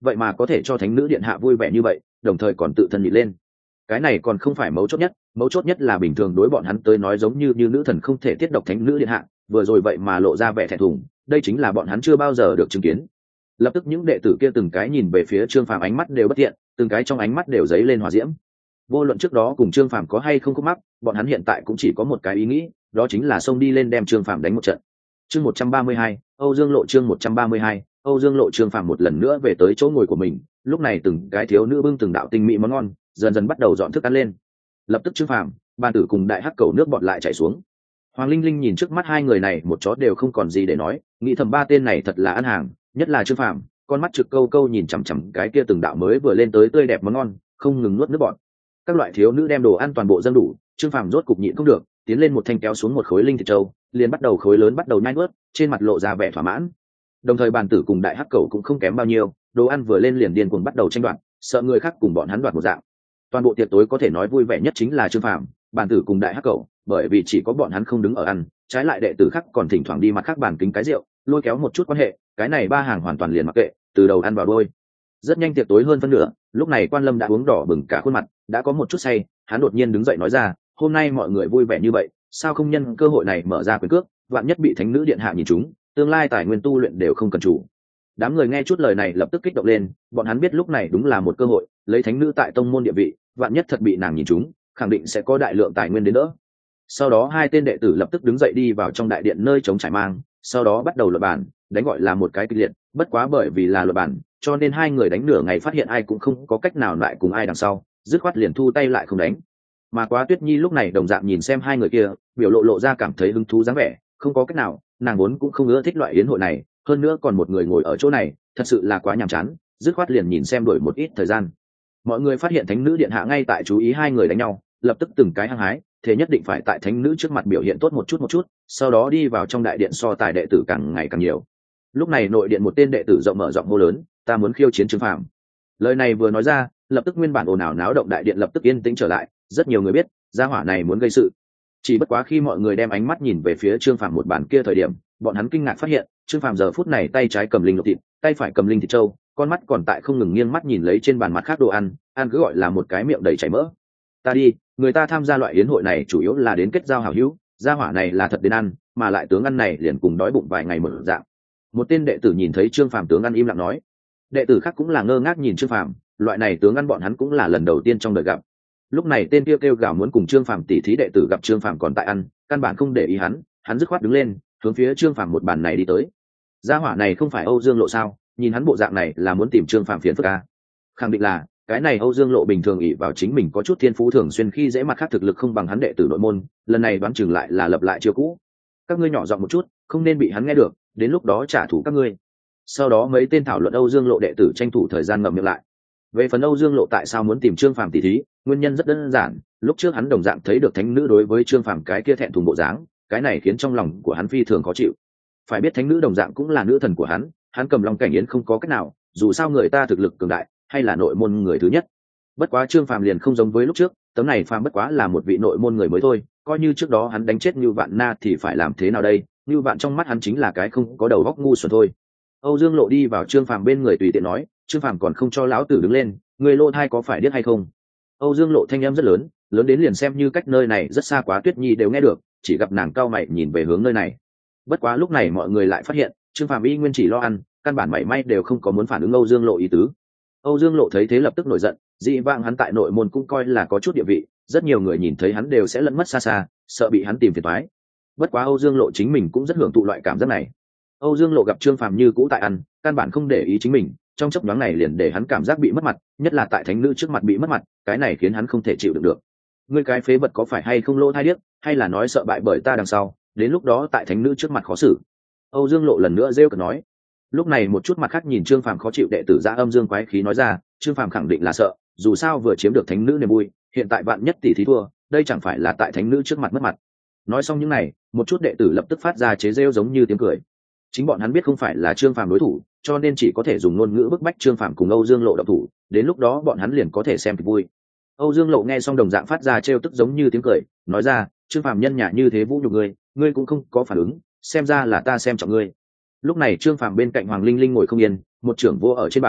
vậy mà có thể cho thánh nữ điện hạ vui vẻ như vậy, đồng thời còn tự thân nhịn lên. Cái này còn không phải mấu chốt nhất là bình thường đối bọn hắn tới nói giống như nữ thần không thể tiết độc thánh nữ điện hạ, vừa rồi vậy mà lộ ra vẻ thẹn thùng, đây chính là bọn hắn chưa bao giờ được chứng kiến. Lập tức những đệ tử kia từng cái nhìn về phía Trương Phàm, ánh mắt đều bất thiện, từng cái trong ánh mắt đều dấy lên hỏa diễm. Vô luận trước đó cùng Trương Phàm có hay không khúc mắc, bọn hắn hiện tại cũng chỉ có một cái ý nghĩ, đó chính là xông đi lên đem Trương Phàm đánh một trận. Chương 132, Âu Dương Lộ. Chương 132, Âu Dương Lộ. Trương Phàm một lần nữa về tới chỗ ngồi của mình, lúc này từng cái thiếu nữ bưng từng đạo tinh mỹ món ngon, dần dần bắt đầu dọn thức ăn lên. Lập tức Trương Phàm, Bàn Tử cùng Đại Hắc Cẩu nước bọt lại chảy xuống. Hoàng Linh Linh nhìn trước mắt hai người này một chó đều không còn gì để nói, nghĩ thầm ba tên này thật là ăn hàng, nhất là Trương Phàm, con mắt trực câu câu nhìn chằm chằm cái kia từng đạo mới vừa lên tới tươi đẹp món ngon, không ngừng nuốt nước bọt. Các loại thiếu nữ đem đồ ăn toàn bộ dâng đủ, Trương Phàm rốt cục nhịn không được, tiến lên một thanh kéo xuống một khối linh thịt trâu, liền bắt đầu khối lớn bắt đầu nhai nuốt, trên mặt lộ ra vẻ thỏa mãn. Đồng thời Bàn Tử cùng Đại Hắc Cẩu cũng không kém bao nhiêu, đồ ăn vừa lên liền điên cuồng bắt đầu tranh đoạt, sợ người khác cùng bọn hắn đoạt một dạng. Toàn bộ tiệc tối có thể nói vui vẻ nhất chính là Trương Phàm, Bàn Tử cùng Đại Hắc Cẩu, bởi vì chỉ có bọn hắn không đứng ở ăn, trái lại đệ tử khác còn thỉnh thoảng đi mặt khác bàn kính cái rượu, lôi kéo một chút quan hệ, cái này ba hàng hoàn toàn liền mặc kệ, từ đầu ăn vào đôi. Rất nhanh tiệc tối hơn phân nửa, lúc này Quan Lâm đã uống đỏ bừng cả khuôn mặt, đã có một chút say, hắn đột nhiên đứng dậy nói ra, hôm nay mọi người vui vẻ như vậy, sao không nhân cơ hội này mở ra quyền cước, vạn nhất bị thánh nữ điện hạ nhìn chúng, tương lai tài nguyên tu luyện đều không cần chủ. Đám người nghe chút lời này lập tức kích động lên, bọn hắn biết lúc này đúng là một cơ hội, lấy thánh nữ tại tông môn địa vị, vạn nhất thật bị nàng nhìn chúng, khẳng định sẽ có đại lượng tài nguyên đến đỡ. Sau đó hai tên đệ tử lập tức đứng dậy đi vào trong đại điện nơi trống trải mang, sau đó bắt đầu luận bàn, đánh gọi là một cái kịch liệt, bất quá bởi vì là luận bàn, cho nên hai người đánh nửa ngày phát hiện ai cũng không có cách nào lại cùng ai đằng sau, dứt khoát liền thu tay lại không đánh. Mà Quá Tuyết Nhi lúc này đồng dạng nhìn xem hai người kia, biểu lộ ra cảm thấy hứng thú dáng vẻ, không có cách nào, nàng vốn cũng không ưa thích loại yến hội này, hơn nữa còn một người ngồi ở chỗ này, thật sự là quá nhàm chán, dứt khoát liền nhìn xem đổi một ít thời gian. Mọi người phát hiện thánh nữ điện hạ ngay tại chú ý hai người đánh nhau, lập tức từng cái hăng hái, thế nhất định phải tại thánh nữ trước mặt biểu hiện tốt một chút, sau đó đi vào trong đại điện so tài đệ tử càng ngày càng nhiều. Lúc này nội điện một tên đệ tử rộng mở giọng hô lớn, ta muốn khiêu chiến Trương Phàm. Lời này vừa nói ra, lập tức nguyên bản ồn ào náo động đại điện lập tức yên tĩnh trở lại, rất nhiều người biết gia hỏa này muốn gây sự. Chỉ bất quá khi mọi người đem ánh mắt nhìn về phía Trương Phàm một bàn kia thời điểm, bọn hắn kinh ngạc phát hiện Trương Phàm giờ phút này tay trái cầm linh lục thịt, tay phải cầm linh thịt trâu, con mắt còn tại không ngừng nghiêng mắt nhìn lấy trên bàn mặt khác đồ ăn cứ gọi là một cái miệng đầy chảy mỡ. Ta đi, người ta tham gia loại yến hội này chủ yếu là đến kết giao hảo hữu, gia hỏa này là thật đến ăn, mà lại tướng ăn này liền cùng đói bụng vài ngày một dạng. Một tên đệ tử nhìn thấy Trương Phàm tướng ăn im lặng nói. Đệ tử khác cũng là ngơ ngác nhìn Trương Phàm, loại này tướng ăn bọn hắn cũng là lần đầu tiên trong đời gặp. Lúc này tên kia kêu gào muốn cùng Trương Phàm tỉ thí đệ tử gặp Trương Phàm còn tại ăn, căn bản không để ý hắn dứt khoát đứng lên, hướng phía Trương Phàm một bàn này đi tới. Gia hỏa này không phải Âu Dương Lộ sao? Nhìn hắn bộ dạng này là muốn tìm Trương Phàm phiền phức à? Khẳng định là cái này Âu Dương Lộ bình thường ỷ vào chính mình có chút thiên phú, thường xuyên khi dễ mặt khác thực lực không bằng hắn đệ tử nội môn, lần này đoán chừng lại là lập lại chiêu cũ. Các ngươi nhỏ giọng một chút, không nên bị hắn nghe được, đến lúc đó trả thù các ngươi. Sau đó mấy tên thảo luận Âu Dương Lộ đệ tử tranh thủ thời gian ngậm miệng lại. Về phần Âu Dương Lộ tại sao muốn tìm Trương Phàm tỉ thí, nguyên nhân rất đơn giản, lúc trước hắn đồng dạng thấy được thánh nữ đối với Trương Phàm cái kia thẹn thùng bộ dáng, cái này khiến trong lòng của hắn phi thường khó chịu. Phải biết thánh nữ đồng dạng cũng là nữ thần của hắn cầm Long Cảnh Yến không có cách nào, dù sao người ta thực lực cường đại, hay là nội môn người thứ nhất. Bất quá Trương Phàm liền không giống với lúc trước, tấm này Phàm bất quá là một vị nội môn người mới thôi, coi như trước đó hắn đánh chết Như Vạn Na thì phải làm thế nào đây? Như Vạn trong mắt hắn chính là cái không có đầu óc ngu xuẩn thôi. Âu Dương Lộ đi vào Trương Phàm bên người tùy tiện nói, Trương Phàm còn không cho lão tử đứng lên, người lô thai có phải điếc hay không? Âu Dương Lộ thanh âm rất lớn, lớn đến liền xem như cách nơi này rất xa Quá Tuyết Nhi đều nghe được, chỉ gặp nàng cau mày nhìn về hướng nơi này. Bất quá lúc này mọi người lại phát hiện Trương Phàm y nguyên chỉ lo ăn, căn bản mảy may đều không có muốn phản ứng Âu Dương Lộ ý tứ. Âu Dương Lộ thấy thế lập tức nổi giận, dị vãng hắn tại nội môn cũng coi là có chút địa vị, rất nhiều người nhìn thấy hắn đều sẽ lẫn mất xa xa, sợ bị hắn tìm phiền toái. Bất quá Âu Dương Lộ chính mình cũng rất hưởng thụ loại cảm giác này. Âu Dương Lộ gặp Trương Phàm như cũ tại ăn, căn bản không để ý chính mình, trong chốc nhoáng này liền để hắn cảm giác bị mất mặt, nhất là tại thánh nữ trước mặt bị mất mặt, cái này khiến hắn không thể chịu đựng được. Ngươi cái phế vật có phải hay không lỗ thai điếc, hay là nói sợ bại bởi ta đằng sau, đến lúc đó tại thánh nữ trước mặt khó xử. Âu Dương Lộ lần nữa rêu cợt nói. Lúc này một chút mặt khác nhìn Trương Phàm khó chịu đệ tử Dã Âm Dương quái khí nói ra, Trương Phàm khẳng định là sợ, dù sao vừa chiếm được thánh nữ niềm vui, hiện tại vạn nhất tỷ thí thua, đây chẳng phải là tại thánh nữ trước mặt mất mặt. Nói xong những này, một chút đệ tử lập tức phát ra chế rêu giống như tiếng cười. Chính bọn hắn biết không phải là Trương Phàm đối thủ, cho nên chỉ có thể dùng ngôn ngữ bức bách Trương Phàm cùng Âu Dương Lộ động thủ, đến lúc đó bọn hắn liền có thể xem kịch vui. Âu Dương Lộ nghe xong đồng dạng phát ra trêu tức giống như tiếng cười, nói ra, Trương Phàm nhân nhà như thế vũ nhục ngươi cũng không có phản ứng, xem ra là ta xem trọng ngươi. Lúc này Trương Phàm bên cạnh Hoàng Linh Linh ngồi không yên, một trưởng vô ở trên bàn,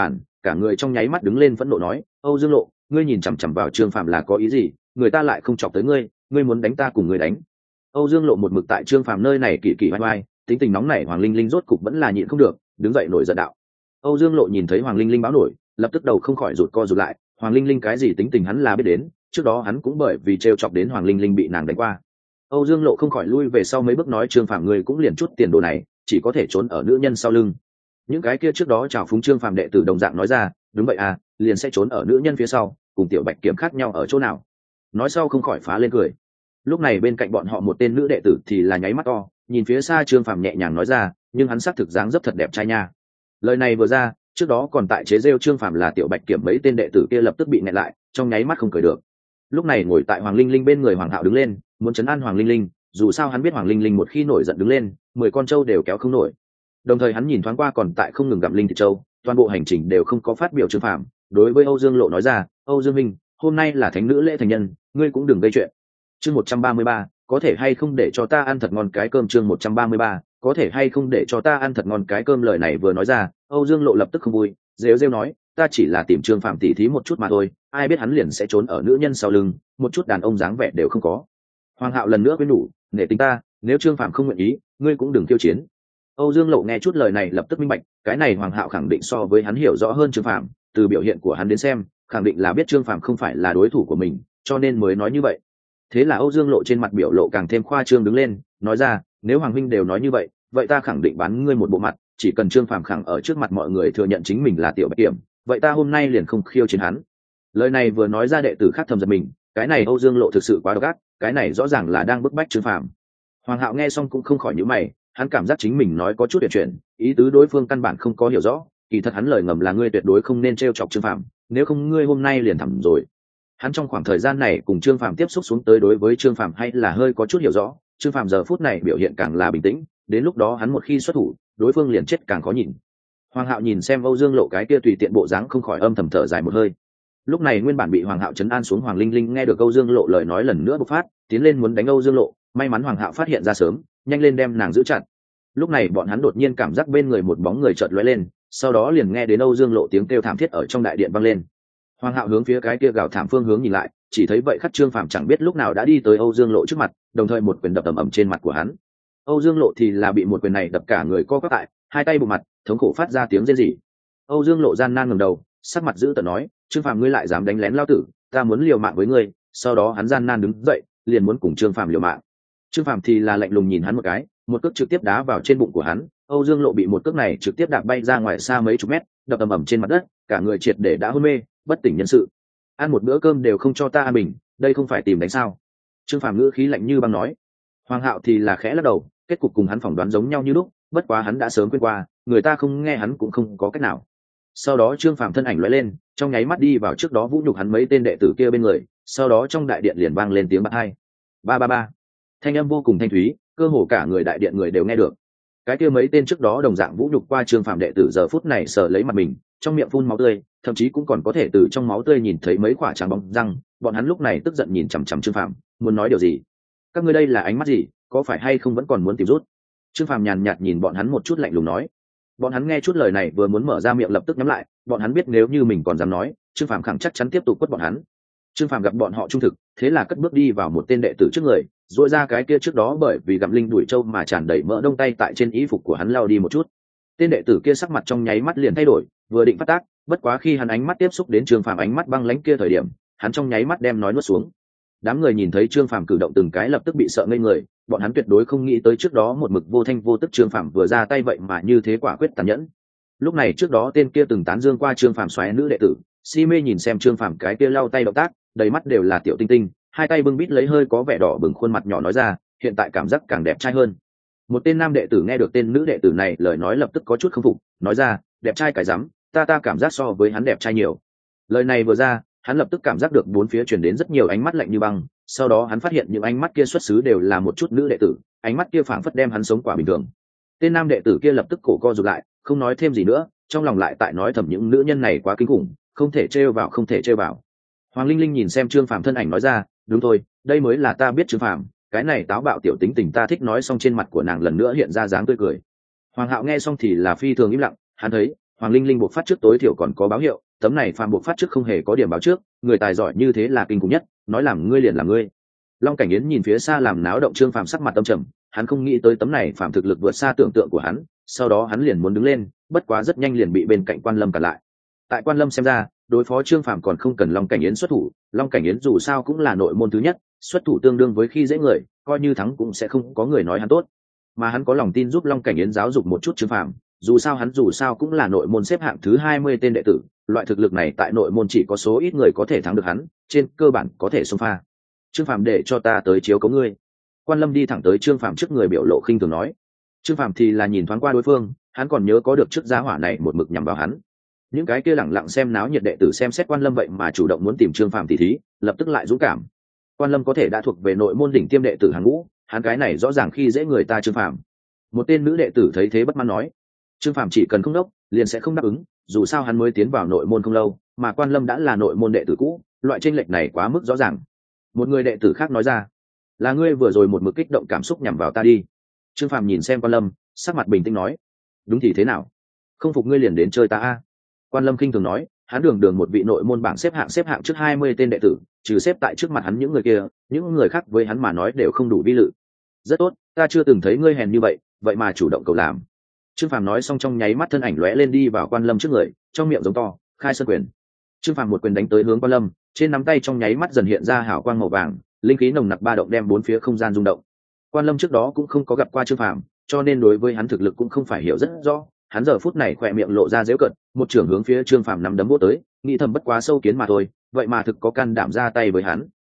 cả người trong nháy mắt đứng lên phẫn nộ nói: Âu Dương Lộ, ngươi nhìn chằm chằm vào Trương Phàm là có ý gì? Người ta lại không chọc tới ngươi, ngươi muốn đánh ta cùng ngươi đánh. Âu Dương Lộ một mực tại Trương Phàm nơi này kỳ kỳ vai vai, tính tình nóng nảy Hoàng Linh Linh rốt cục vẫn là nhịn không được, đứng dậy nổi giận đạo. Âu Dương Lộ nhìn thấy Hoàng Linh Linh báo nổi, lập tức đầu không khỏi rụt co rụt lại. Hoàng Linh Linh cái gì tính tình hắn là biết đến, trước đó hắn cũng bởi vì trêu chọc đến Hoàng Linh Linh bị nàng đánh qua. Âu Dương Lộ không khỏi lui về sau mấy bước nói: Trương Phàm ngươi cũng liền chút tiền đồ này, chỉ có thể trốn ở nữ nhân sau lưng. Những cái kia trước đó chào phúng Trương Phàm đệ tử đồng dạng nói ra: đúng vậy à, liền sẽ trốn ở nữ nhân phía sau, cùng tiểu Bạch Kiểm khác nhau ở chỗ nào? Nói sau không khỏi phá lên cười. Lúc này bên cạnh bọn họ một tên nữ đệ tử thì là nháy mắt to, nhìn phía xa Trương Phàm nhẹ nhàng nói ra: nhưng hắn xác thực dáng dấp thật đẹp trai nha. Lời này vừa ra, trước đó còn tại chế rêu Trương Phàm là tiểu Bạch Kiểm mấy tên đệ tử kia lập tức bị nghẹn lại, trong nháy mắt không cười được. Lúc này ngồi tại Hoàng Linh Linh bên người Hoàng Hạo đứng lên, muốn trấn an Hoàng Linh Linh, dù sao hắn biết Hoàng Linh Linh một khi nổi giận đứng lên, 10 con trâu đều kéo không nổi. Đồng thời hắn nhìn thoáng qua còn tại không ngừng gặm linh thịt trâu, toàn bộ hành trình đều không có phát biểu Trương Phàm, đối với Âu Dương Lộ nói ra: Âu Dương Minh, hôm nay là thánh nữ lễ thành nhân, ngươi cũng đừng gây chuyện. Chương 133, có thể hay không để cho ta ăn thật ngon cái cơm. Chương 133, có thể hay không để cho ta ăn thật ngon cái cơm. Lời này vừa nói ra, Âu Dương Lộ lập tức không vui, rêu rêu nói: ta chỉ là tìm Trương Phàm tỉ thí một chút mà thôi, ai biết hắn liền sẽ trốn ở nữ nhân sau lưng, một chút đàn ông dáng vẻ đều không có. Hoàng Hạo lần nữa khuyên nhủ: nể tình ta, nếu Trương Phàm không nguyện ý, ngươi cũng đừng tiêu chiến. Âu Dương Lộ nghe chút lời này lập tức minh bạch, cái này Hoàng Hạo khẳng định so với hắn hiểu rõ hơn Trương Phàm, từ biểu hiện của hắn đến xem, khẳng định là biết Trương Phàm không phải là đối thủ của mình, cho nên mới nói như vậy. Thế là Âu Dương Lộ trên mặt biểu lộ càng thêm khoa trương đứng lên, nói ra: nếu Hoàng huynh đều nói như vậy, vậy ta khẳng định bán ngươi một bộ mặt, chỉ cần Trương Phàm khẳng ở trước mặt mọi người thừa nhận chính mình là tiểu Bạch Kiểm, vậy ta hôm nay liền không khiêu chiến hắn. Lời này vừa nói ra đệ tử khác thầm giật mình, cái này Âu Dương Lộ thực sự quá độc ác, cái này rõ ràng là đang bức bách Trương Phàm. Hoàng Hạo nghe xong cũng không khỏi nhíu mày, hắn cảm giác chính mình nói có chút chuyện, ý tứ đối phương căn bản không có hiểu rõ, kỳ thật hắn lời ngầm là ngươi tuyệt đối không nên trêu chọc Trương Phàm, nếu không ngươi hôm nay liền thẳm rồi. Hắn trong khoảng thời gian này cùng Trương Phàm tiếp xúc xuống tới, đối với Trương Phàm hay là hơi có chút hiểu rõ, Trương Phàm giờ phút này biểu hiện càng là bình tĩnh, đến lúc đó hắn một khi xuất thủ, đối phương liền chết càng khó nhìn. Hoàng Hạo nhìn xem Âu Dương Lộ cái kia tùy tiện bộ dáng không khỏi âm thầm thở dài một hơi. Lúc này nguyên bản bị Hoàng Hạo trấn an xuống Hoàng Linh Linh nghe được Âu Dương Lộ lời nói lần nữa bộc phát, tiến lên muốn đánh Âu Dương Lộ, may mắn Hoàng Hạo phát hiện ra sớm, nhanh lên đem nàng giữ chặt. Lúc này bọn hắn đột nhiên cảm giác bên người một bóng người chợt lóe lên, sau đó liền nghe đến Âu Dương Lộ tiếng kêu thảm thiết ở trong đại điện vang lên. Hoàng Hạo hướng phía cái kia gào thảm phương hướng nhìn lại, chỉ thấy vậy khắc Trương Phàm chẳng biết lúc nào đã đi tới Âu Dương Lộ trước mặt, đồng thời một quyền đập ầm ầm trên mặt của hắn. Âu Dương Lộ thì là bị một quyền này đập cả người co quắp lại, hai tay bụng mặt, thống khổ phát ra tiếng rên rỉ. Âu Dương Lộ gian nan ngẩng đầu, sắc mặt dữ tợn nói: Trương Phàm ngươi lại dám đánh lén lao tử, ta muốn liều mạng với ngươi. Sau đó hắn gian nan đứng dậy, liền muốn cùng Trương Phàm liều mạng. Trương Phàm thì là lạnh lùng nhìn hắn một cái, một cước trực tiếp đá vào trên bụng của hắn. Âu Dương Lộ bị một cước này trực tiếp đạp bay ra ngoài xa mấy chục mét, đập ầm ầm trên mặt đất, cả người triệt để đã hôn mê, bất tỉnh nhân sự. Ăn một bữa cơm đều không cho ta ăn bình, đây không phải tìm đánh sao? Trương Phàm ngữ khí lạnh như băng nói. Hoàng Hạo thì là khẽ lắc đầu, kết cục cùng hắn phỏng đoán giống nhau như lúc, bất quá hắn đã sớm quên qua, người ta không nghe hắn cũng không có cách nào. Sau đó Trương Phàm thân ảnh lóe lên, trong nháy mắt đi vào trước đó vũ nhục hắn mấy tên đệ tử kia bên người, sau đó trong đại điện liền vang lên tiếng bạc hai. Ba ba ba. Thanh âm vô cùng thanh thúy, cơ hồ cả người đại điện người đều nghe được. Cái kia mấy tên trước đó đồng dạng vũ nhục qua Trương Phàm đệ tử giờ phút này sờ lấy mặt mình, trong miệng phun máu tươi, thậm chí cũng còn có thể từ trong máu tươi nhìn thấy mấy quả trắng bóng răng, bọn hắn lúc này tức giận nhìn chằm chằm Trương Phàm, muốn nói điều gì? Các ngươi đây là ánh mắt gì, có phải hay không vẫn còn muốn tìm rút? Trương Phàm nhàn nhạt nhìn bọn hắn một chút lạnh lùng nói. Bọn hắn nghe chút lời này vừa muốn mở ra miệng lập tức nhắm lại, bọn hắn biết nếu như mình còn dám nói, Trương Phàm khẳng chắc chắn tiếp tục quất bọn hắn. Trương Phàm gặp bọn họ trung thực, thế là cất bước đi vào một tên đệ tử trước người, duỗi ra cái kia trước đó bởi vì gặm linh đuổi trâu mà tràn đầy mỡ đông tay tại trên y phục của hắn lao đi một chút. Tên đệ tử kia sắc mặt trong nháy mắt liền thay đổi, vừa định phát tác, bất quá khi hắn ánh mắt tiếp xúc đến Trương Phàm ánh mắt băng lãnh kia thời điểm, hắn trong nháy mắt đem nói nuốt xuống. Đám người nhìn thấy Trương Phàm cử động từng cái lập tức bị sợ ngây người, bọn hắn tuyệt đối không nghĩ tới trước đó một mực vô thanh vô tức Trương Phàm vừa ra tay vậy mà như thế quả quyết tàn nhẫn. Lúc này trước đó tên kia từng tán dương qua Trương Phàm xoáy nữ đệ tử, si mê nhìn xem Trương Phàm cái kia lau tay động tác, đầy mắt đều là tiểu tinh tinh, hai tay bưng bít lấy hơi có vẻ đỏ bừng khuôn mặt nhỏ nói ra, hiện tại cảm giác càng đẹp trai hơn. Một tên nam đệ tử nghe được tên nữ đệ tử này lời nói lập tức có chút không phục, nói ra, đẹp trai cái rắm, ta cảm giác so với hắn đẹp trai nhiều. Lời này vừa ra, hắn lập tức cảm giác được bốn phía truyền đến rất nhiều ánh mắt lạnh như băng, sau đó hắn phát hiện những ánh mắt kia xuất xứ đều là một chút nữ đệ tử, ánh mắt kia phảng phất đem hắn sống quả bình thường. Tên nam đệ tử kia lập tức cổ co rụt lại, không nói thêm gì nữa, trong lòng lại tại nói thầm những nữ nhân này quá kinh khủng, không thể trêu vào, không thể trêu vào. Hoàng Linh Linh nhìn xem Trương Phàm thân ảnh nói ra, đúng thôi, đây mới là ta biết Trương Phàm, cái này táo bạo tiểu tính tình ta thích. Nói xong trên mặt của nàng lần nữa hiện ra dáng tươi cười. Hoàng Hạo nghe xong thì là phi thường im lặng, hắn thấy Hoàng Linh Linh buộc phát trước tối thiểu còn có báo hiệu, tấm này phàm buộc phát trước không hề có điểm báo trước, người tài giỏi như thế là kinh khủng nhất, nói làm ngươi liền làm ngươi. Long Cảnh Yến nhìn phía xa làm náo động Trương Phàm sắc mặt âm trầm, hắn không nghĩ tới tấm này phàm thực lực vượt xa tưởng tượng của hắn, sau đó hắn liền muốn đứng lên, bất quá rất nhanh liền bị bên cạnh Quan Lâm cản lại. Tại Quan Lâm xem ra, đối phó Trương Phàm còn không cần Long Cảnh Yến xuất thủ, Long Cảnh Yến dù sao cũng là nội môn thứ nhất, xuất thủ tương đương với khi dễ người, coi như thắng cũng sẽ không có người nói hắn tốt. Mà hắn có lòng tin giúp Long Cảnh Yến giáo dục một chút Trương Phàm, dù sao cũng là nội môn xếp hạng thứ 20 tên đệ tử, loại thực lực này tại nội môn chỉ có số ít người có thể thắng được hắn, trên cơ bản có thể xông pha. Trương Phàm để cho ta tới chiếu cố ngươi. Quan Lâm đi thẳng tới Trương Phàm trước người biểu lộ khinh thường nói. Trương Phàm thì là nhìn thoáng qua đối phương, hắn còn nhớ có được trước giá hỏa này một mực nhằm vào hắn. Những cái kia lẳng lặng xem náo nhiệt đệ tử xem xét Quan Lâm vậy mà chủ động muốn tìm Trương Phàm tỉ thí, lập tức lại dũng cảm. Quan Lâm có thể đã thuộc về nội môn đỉnh tiêm đệ tử hàng ngũ, hắn cái này rõ ràng khi dễ người ta Trương Phàm. Một tên nữ đệ tử thấy thế bất mãn nói, Trương Phàm chỉ cần không đốc, liền sẽ không đáp ứng, dù sao hắn mới tiến vào nội môn không lâu, mà Quan Lâm đã là nội môn đệ tử cũ, loại chênh lệch này quá mức rõ ràng. Một người đệ tử khác nói ra, là ngươi vừa rồi một mực kích động cảm xúc nhằm vào ta đi. Trương Phàm nhìn xem Quan Lâm, sắc mặt bình tĩnh nói, đúng thì thế nào, không phục ngươi liền đến chơi ta a. Quan Lâm khinh thường nói, hắn đường đường một vị nội môn bảng xếp hạng trước 20 tên đệ tử, trừ xếp tại trước mặt hắn những người kia, những người khác với hắn mà nói đều không đủ vi lự. Rất tốt, ta chưa từng thấy ngươi hèn như vậy, vậy mà chủ động cầu làm. Trương Phàm nói xong trong nháy mắt thân ảnh lóe lên đi vào Quan Lâm trước người, trong miệng giống to, khai sơn quyền. Trương Phàm một quyền đánh tới hướng Quan Lâm, trên nắm tay trong nháy mắt dần hiện ra hào quang màu vàng, linh khí nồng nặc ba động đem bốn phía không gian rung động. Quan Lâm trước đó cũng không có gặp qua Trương Phàm, cho nên đối với hắn thực lực cũng không phải hiểu rất rõ. Hắn giờ phút này khỏe miệng lộ ra giễu cợt, một trường hướng phía Trương Phàm nắm đấm vỗ tới, nghĩ thầm bất quá sâu kiến mà thôi, vậy mà thực có can đảm ra tay với hắn.